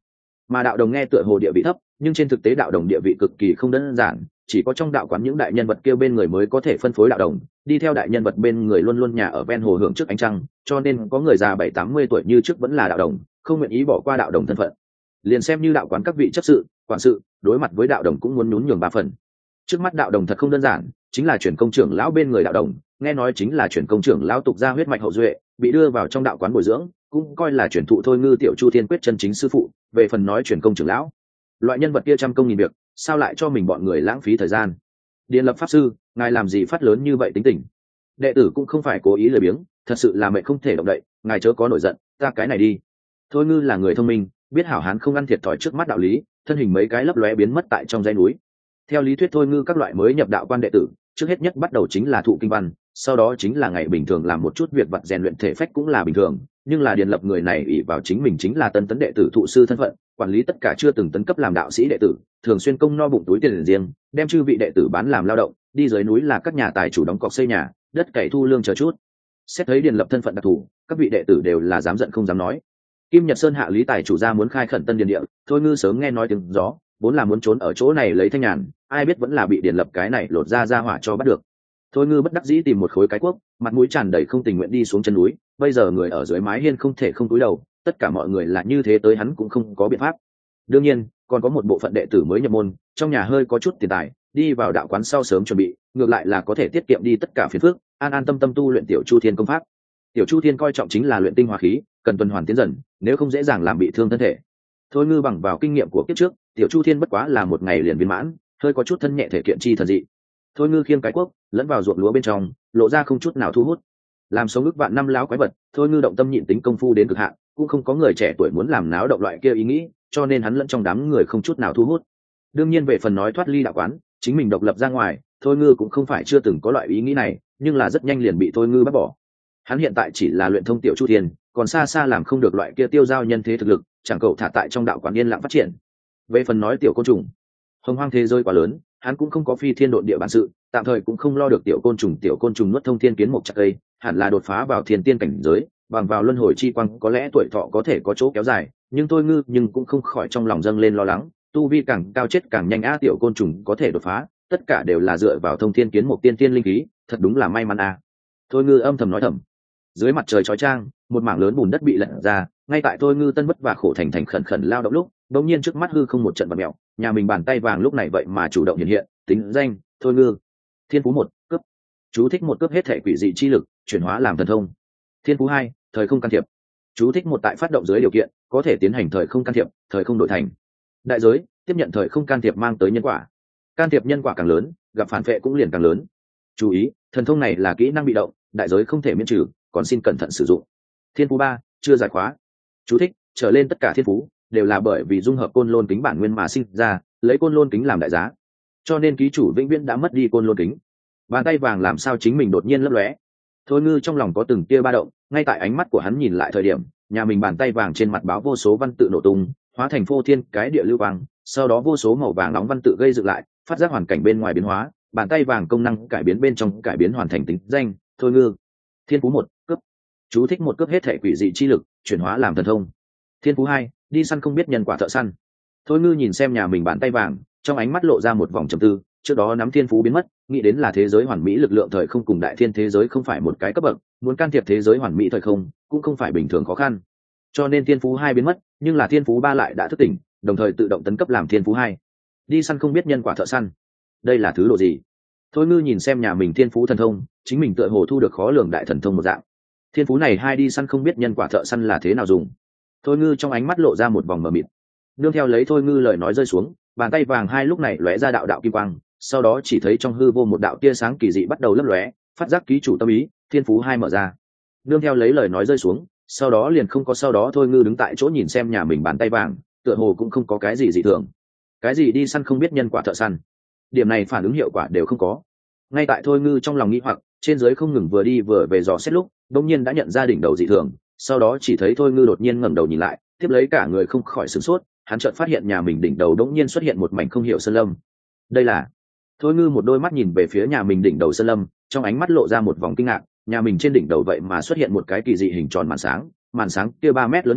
mà đạo đồng nghe tựa hồ địa vị thấp, nhưng trên thực tế đạo đồng địa vị cực kỳ không đơn giản, chỉ có trong đạo quán những đại nhân vật kêu bên người mới có thể phân phối đạo đồng, đi theo đại nhân vật bên người luôn luôn nhà ở ven hồ hưởng trước ánh trăng, cho nên có người già 70-80 tuổi như trước vẫn là đạo đồng, không nguyện ý bỏ qua đạo đồng thân phận. Liền xem như đạo quán các vị chấp sự, quản sự, đối mặt với đạo đồng cũng muốn nhún nhường 3 phần. Trước mắt đạo đồng thật không đơn giản, chính là chuyển công trưởng lão bên người đạo đồng, nghe nói chính là chuyển công trưởng lão tục ra huyết mạch hậu duệ, bị đưa vào trong đạo quán bồi dưỡng, cũng coi là chuyển thụ thôi ngư tiểu chu thiên quyết chân chính sư phụ. Về phần nói chuyển công trưởng lão, loại nhân vật kia trăm công nghìn việc, sao lại cho mình bọn người lãng phí thời gian? Điền Lập pháp sư, ngài làm gì phát lớn như vậy tính tình? Đệ tử cũng không phải cố ý lười biếng, thật sự là mệnh không thể động đậy, ngài chớ có nổi giận, ta cái này đi. Thôi ngư là người thông minh, biết hảo hán không ăn thiệt thòi trước mắt đạo lý, thân hình mấy cái lấp lóe biến mất tại trong dãy núi. Theo lý thuyết thôi ngư các loại mới nhập đạo quan đệ tử, trước hết nhất bắt đầu chính là thụ kinh văn, sau đó chính là ngày bình thường làm một chút việc vặt rèn luyện thể phách cũng là bình thường, nhưng là Điền Lập người này ỷ vào chính mình chính là tân tấn đệ tử thụ sư thân phận, quản lý tất cả chưa từng tấn cấp làm đạo sĩ đệ tử, thường xuyên công no bụng túi tiền riêng, đem chư vị đệ tử bán làm lao động, đi dưới núi là các nhà tài chủ đóng cọc xây nhà, đất cày thu lương chờ chút. Xét thấy Điền Lập thân phận đặc thù, các vị đệ tử đều là dám giận không dám nói. Kim Nhật Sơn hạ lý tài chủ gia muốn khai khẩn tân điền địa, thôi ngư sớm nghe nói tiếng gió, vốn là muốn trốn ở chỗ này lấy thanh nhàn, ai biết vẫn là bị Điền Lập cái này lột ra hỏa cho bắt được. Thôi ngư bất đắc dĩ tìm một khối cái cuốc, mặt mũi tràn đầy không tình nguyện đi xuống chân núi, bây giờ người ở dưới mái hiên không thể không cúi đầu, tất cả mọi người là như thế tới hắn cũng không có biện pháp. Đương nhiên còn có một bộ phận đệ tử mới nhập môn, trong nhà hơi có chút tiền tài, đi vào đạo quán sau sớm chuẩn bị, ngược lại là có thể tiết kiệm đi tất cả phiền phức, an an tâm tâm tu luyện tiểu chu thiên công pháp. Tiểu chu thiên coi trọng chính là luyện tinh hóa khí, cần tuần hoàn tiến dần, nếu không dễ dàng làm bị thương thân thể. Thôi ngư bằng vào kinh nghiệm của kiếp trước, tiểu chu thiên bất quá là một ngày liền viên mãn, hơi có chút thân nhẹ thể kiện chi thần dị. Thôi ngư khiêng cái cuốc lẫn vào ruộng lúa bên trong, lộ ra không chút nào thu hút. Làm sống ức vạn năm láo quái vật, thôi ngư động tâm nhịn tính công phu đến cực hạn, cũng không có người trẻ tuổi muốn làm náo động loại kia ý nghĩ, cho nên hắn lẫn trong đám người không chút nào thu hút. Đương nhiên về phần nói thoát ly đạo quán, chính mình độc lập ra ngoài, thôi ngư cũng không phải chưa từng có loại ý nghĩ này, nhưng là rất nhanh liền bị thôi ngư bắt bỏ. Hắn hiện tại chỉ là luyện thông tiểu chu thiên, còn xa xa làm không được loại kia tiêu giao nhân thế thực lực, chẳng cậu thả tại trong đạo quán yên lặng phát triển. Về phần nói tiểu côn trùng, hồng hoang thế giới quá lớn, hắn cũng không có phi thiên độn địa bản sự, tạm thời cũng không lo được tiểu côn trùng nuốt thông thiên kiến một chặt cây, hẳn là đột phá vào thiên tiên cảnh giới, bằng vào luân hồi chi quang có lẽ tuổi thọ có thể có chỗ kéo dài, nhưng thôi ngư nhưng cũng không khỏi trong lòng dâng lên lo lắng, tu vi càng cao chết càng nhanh tiểu côn trùng có thể đột phá, tất cả đều là dựa vào thông thiên kiến một tiên tiên linh khí, thật đúng là may mắn Thôi ngư âm thầm nói thầm. Dưới mặt trời chói chang, một mảng lớn bùn đất bị lật ra, ngay tại thôi ngư tân vất và khổ thành khẩn khẩn lao động lúc, đột nhiên trước mắt hư không một trận bạt mèo, nhà mình bàn tay vàng lúc này vậy mà chủ động hiện hiện, tính danh thôi ngư, thiên phú 1, cướp, chú thích 1 cướp hết thể quỷ dị chi lực, chuyển hóa làm thần thông. Thiên phú 2, thời không can thiệp, chú thích 1 tại phát động dưới điều kiện có thể tiến hành thời không can thiệp, thời không đổi thành. Đại giới, tiếp nhận thời không can thiệp mang tới nhân quả, can thiệp nhân quả càng lớn, gặp phản vệ cũng liền càng lớn. Chú ý, thần thông này là kỹ năng bị động, đại giới không thể miễn trừ, còn xin cẩn thận sử dụng. Thiên phú 3, chưa giải khóa, chú thích, trở lên tất cả thiên phú đều là bởi vì dung hợp côn lôn kính bản nguyên mà sinh ra, lấy côn lôn kính làm đại giá, cho nên ký chủ vĩnh viễn đã mất đi côn lôn kính. Bàn tay vàng làm sao chính mình đột nhiên lấp lóe. Thôi ngư trong lòng có từng tia ba động, ngay tại ánh mắt của hắn nhìn lại thời điểm, nhà mình bàn tay vàng trên mặt báo vô số văn tự nổ tung, hóa thành phô thiên cái địa lưu quang, sau đó vô số màu vàng nóng văn tự gây dựng lại, phát giác hoàn cảnh bên ngoài biến hóa, bàn tay vàng công năng cải biến bên trong cải biến hoàn thành tính danh thôi ngư. Thiên phú 1, cướp, chú thích 1 cướp hết thể quỷ dị chi lực, chuyển hóa làm thần thông. Thiên phú 2, đi săn không biết nhân quả thợ săn. Thôi ngư nhìn xem nhà mình bàn tay vàng, trong ánh mắt lộ ra một vòng trầm tư, trước đó nắm thiên phú biến mất, nghĩ đến là thế giới hoàn mỹ lực lượng thời không cùng đại thiên thế giới không phải một cái cấp bậc, muốn can thiệp thế giới hoàn mỹ thời không cũng không phải bình thường khó khăn, cho nên thiên phú 2 biến mất, nhưng là thiên phú 3 lại đã thức tỉnh, đồng thời tự động tấn cấp làm thiên phú 2. Đi săn không biết nhân quả thợ săn, đây là thứ độ gì? Thôi ngư nhìn xem nhà mình thiên phú thần thông, chính mình tựa hồ thu được khó lường đại thần thông một dạng. Thiên phú này 2 đi săn không biết nhân quả thợ săn là thế nào dùng? Thôi ngư trong ánh mắt lộ ra một vòng mờ mịt. Nương theo lấy thôi ngư lời nói rơi xuống, bàn tay vàng 2 lúc này lóe ra đạo đạo kim quang, sau đó chỉ thấy trong hư vô một đạo tia sáng kỳ dị bắt đầu lấp lóe, phát giác ký chủ tâm ý, thiên phú 2 mở ra. Nương theo lấy lời nói rơi xuống, sau đó liền không có sau đó thôi ngư đứng tại chỗ nhìn xem nhà mình bàn tay vàng, tựa hồ cũng không có cái gì dị thường. Cái gì đi săn không biết nhân quả thợ săn, điểm này phản ứng hiệu quả đều không có. Ngay tại thôi ngư trong lòng nghĩ hoặc, trên dưới không ngừng vừa đi vừa về dò xét lúc, đột nhiên đã nhận ra đỉnh đầu dị thường, sau đó chỉ thấy thôi ngư đột nhiên ngẩng đầu nhìn lại, tiếp lấy cả người không khỏi sửng sốt, hắn chợt phát hiện nhà mình đỉnh đầu đột nhiên xuất hiện một mảnh không hiểu sơn lâm. Đây là... Thôi ngư một đôi mắt nhìn về phía nhà mình đỉnh đầu sơn lâm, trong ánh mắt lộ ra một vòng kinh ngạc, nhà mình trên đỉnh đầu vậy mà xuất hiện một cái kỳ dị hình tròn màn sáng kia 3 mét lớn nhỏ,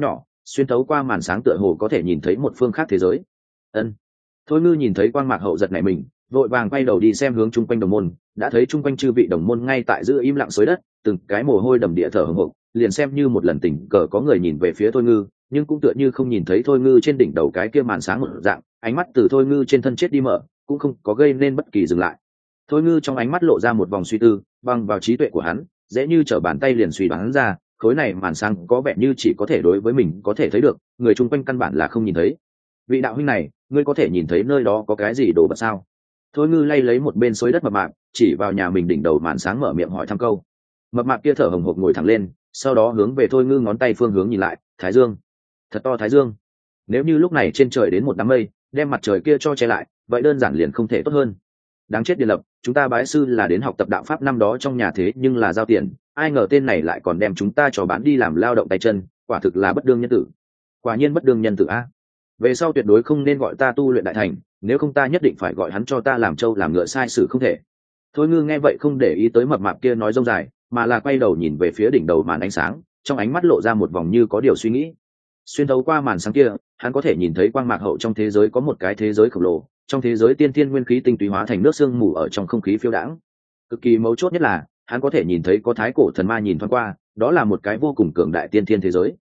xuyên thấu qua màn sáng tựa hồ có thể nhìn thấy một phương khác thế giới. Ân. Thôi Ngư nhìn thấy quang mạc hậu giật nảy mình, vội vàng quay đầu đi xem hướng chung quanh đồng môn, đã thấy chung quanh chư vị đồng môn ngay tại giữ im lặng xối đất, từng cái mồ hôi đầm địa thở hổn hển, liền xem như một lần tình cờ có người nhìn về phía Thôi Ngư, nhưng cũng tựa như không nhìn thấy Thôi Ngư trên đỉnh đầu cái kia màn sáng một dạng, ánh mắt từ Thôi Ngư trên thân chết đi mở, cũng không có gây nên bất kỳ dừng lại. Thôi Ngư trong ánh mắt lộ ra một vòng suy tư, bằng vào trí tuệ của hắn, dễ như trở bàn tay liền suy đoán ra, khối này màn sáng có vẻ như chỉ có thể đối với mình có thể thấy được, người chung quanh căn bản là không nhìn thấy. Vị đạo huynh này, ngươi có thể nhìn thấy nơi đó có cái gì đồ vật sao? Thôi Ngư lay lấy một bên xối đất mập mạp, chỉ vào nhà mình đỉnh đầu màn sáng mở miệng hỏi thăm câu. Mập mạp kia thở hồng hộc ngồi thẳng lên, sau đó hướng về Thôi Ngư ngón tay phương hướng nhìn lại, Thái Dương, thật to Thái Dương. Nếu như lúc này trên trời đến một đám mây, đem mặt trời kia cho che lại, vậy đơn giản liền không thể tốt hơn. Đáng chết Điền Lập, chúng ta bái sư là đến học tập đạo pháp năm đó trong nhà thế nhưng là giao tiền, ai ngờ tên này lại còn đem chúng ta cho bán đi làm lao động tay chân, quả thực là bất đương nhân tử. Quả nhiên bất đương nhân tử a. Về sau tuyệt đối không nên gọi ta tu luyện đại thành, nếu không ta nhất định phải gọi hắn cho ta làm trâu làm ngựa sai sự không thể. Thôi Ngư nghe vậy không để ý tới mập mạp kia nói rông dài, mà là quay đầu nhìn về phía đỉnh đầu màn ánh sáng, trong ánh mắt lộ ra một vòng như có điều suy nghĩ. Xuyên thấu qua màn sáng kia, hắn có thể nhìn thấy quang mạc hậu trong thế giới có một cái thế giới khổng lồ, trong thế giới tiên thiên nguyên khí tinh túy hóa thành nước sương mù ở trong không khí phiêu đãng. Cực kỳ mấu chốt nhất là, hắn có thể nhìn thấy có thái cổ thần ma nhìn thoáng qua, đó là một cái vô cùng cường đại tiên thiên thế giới.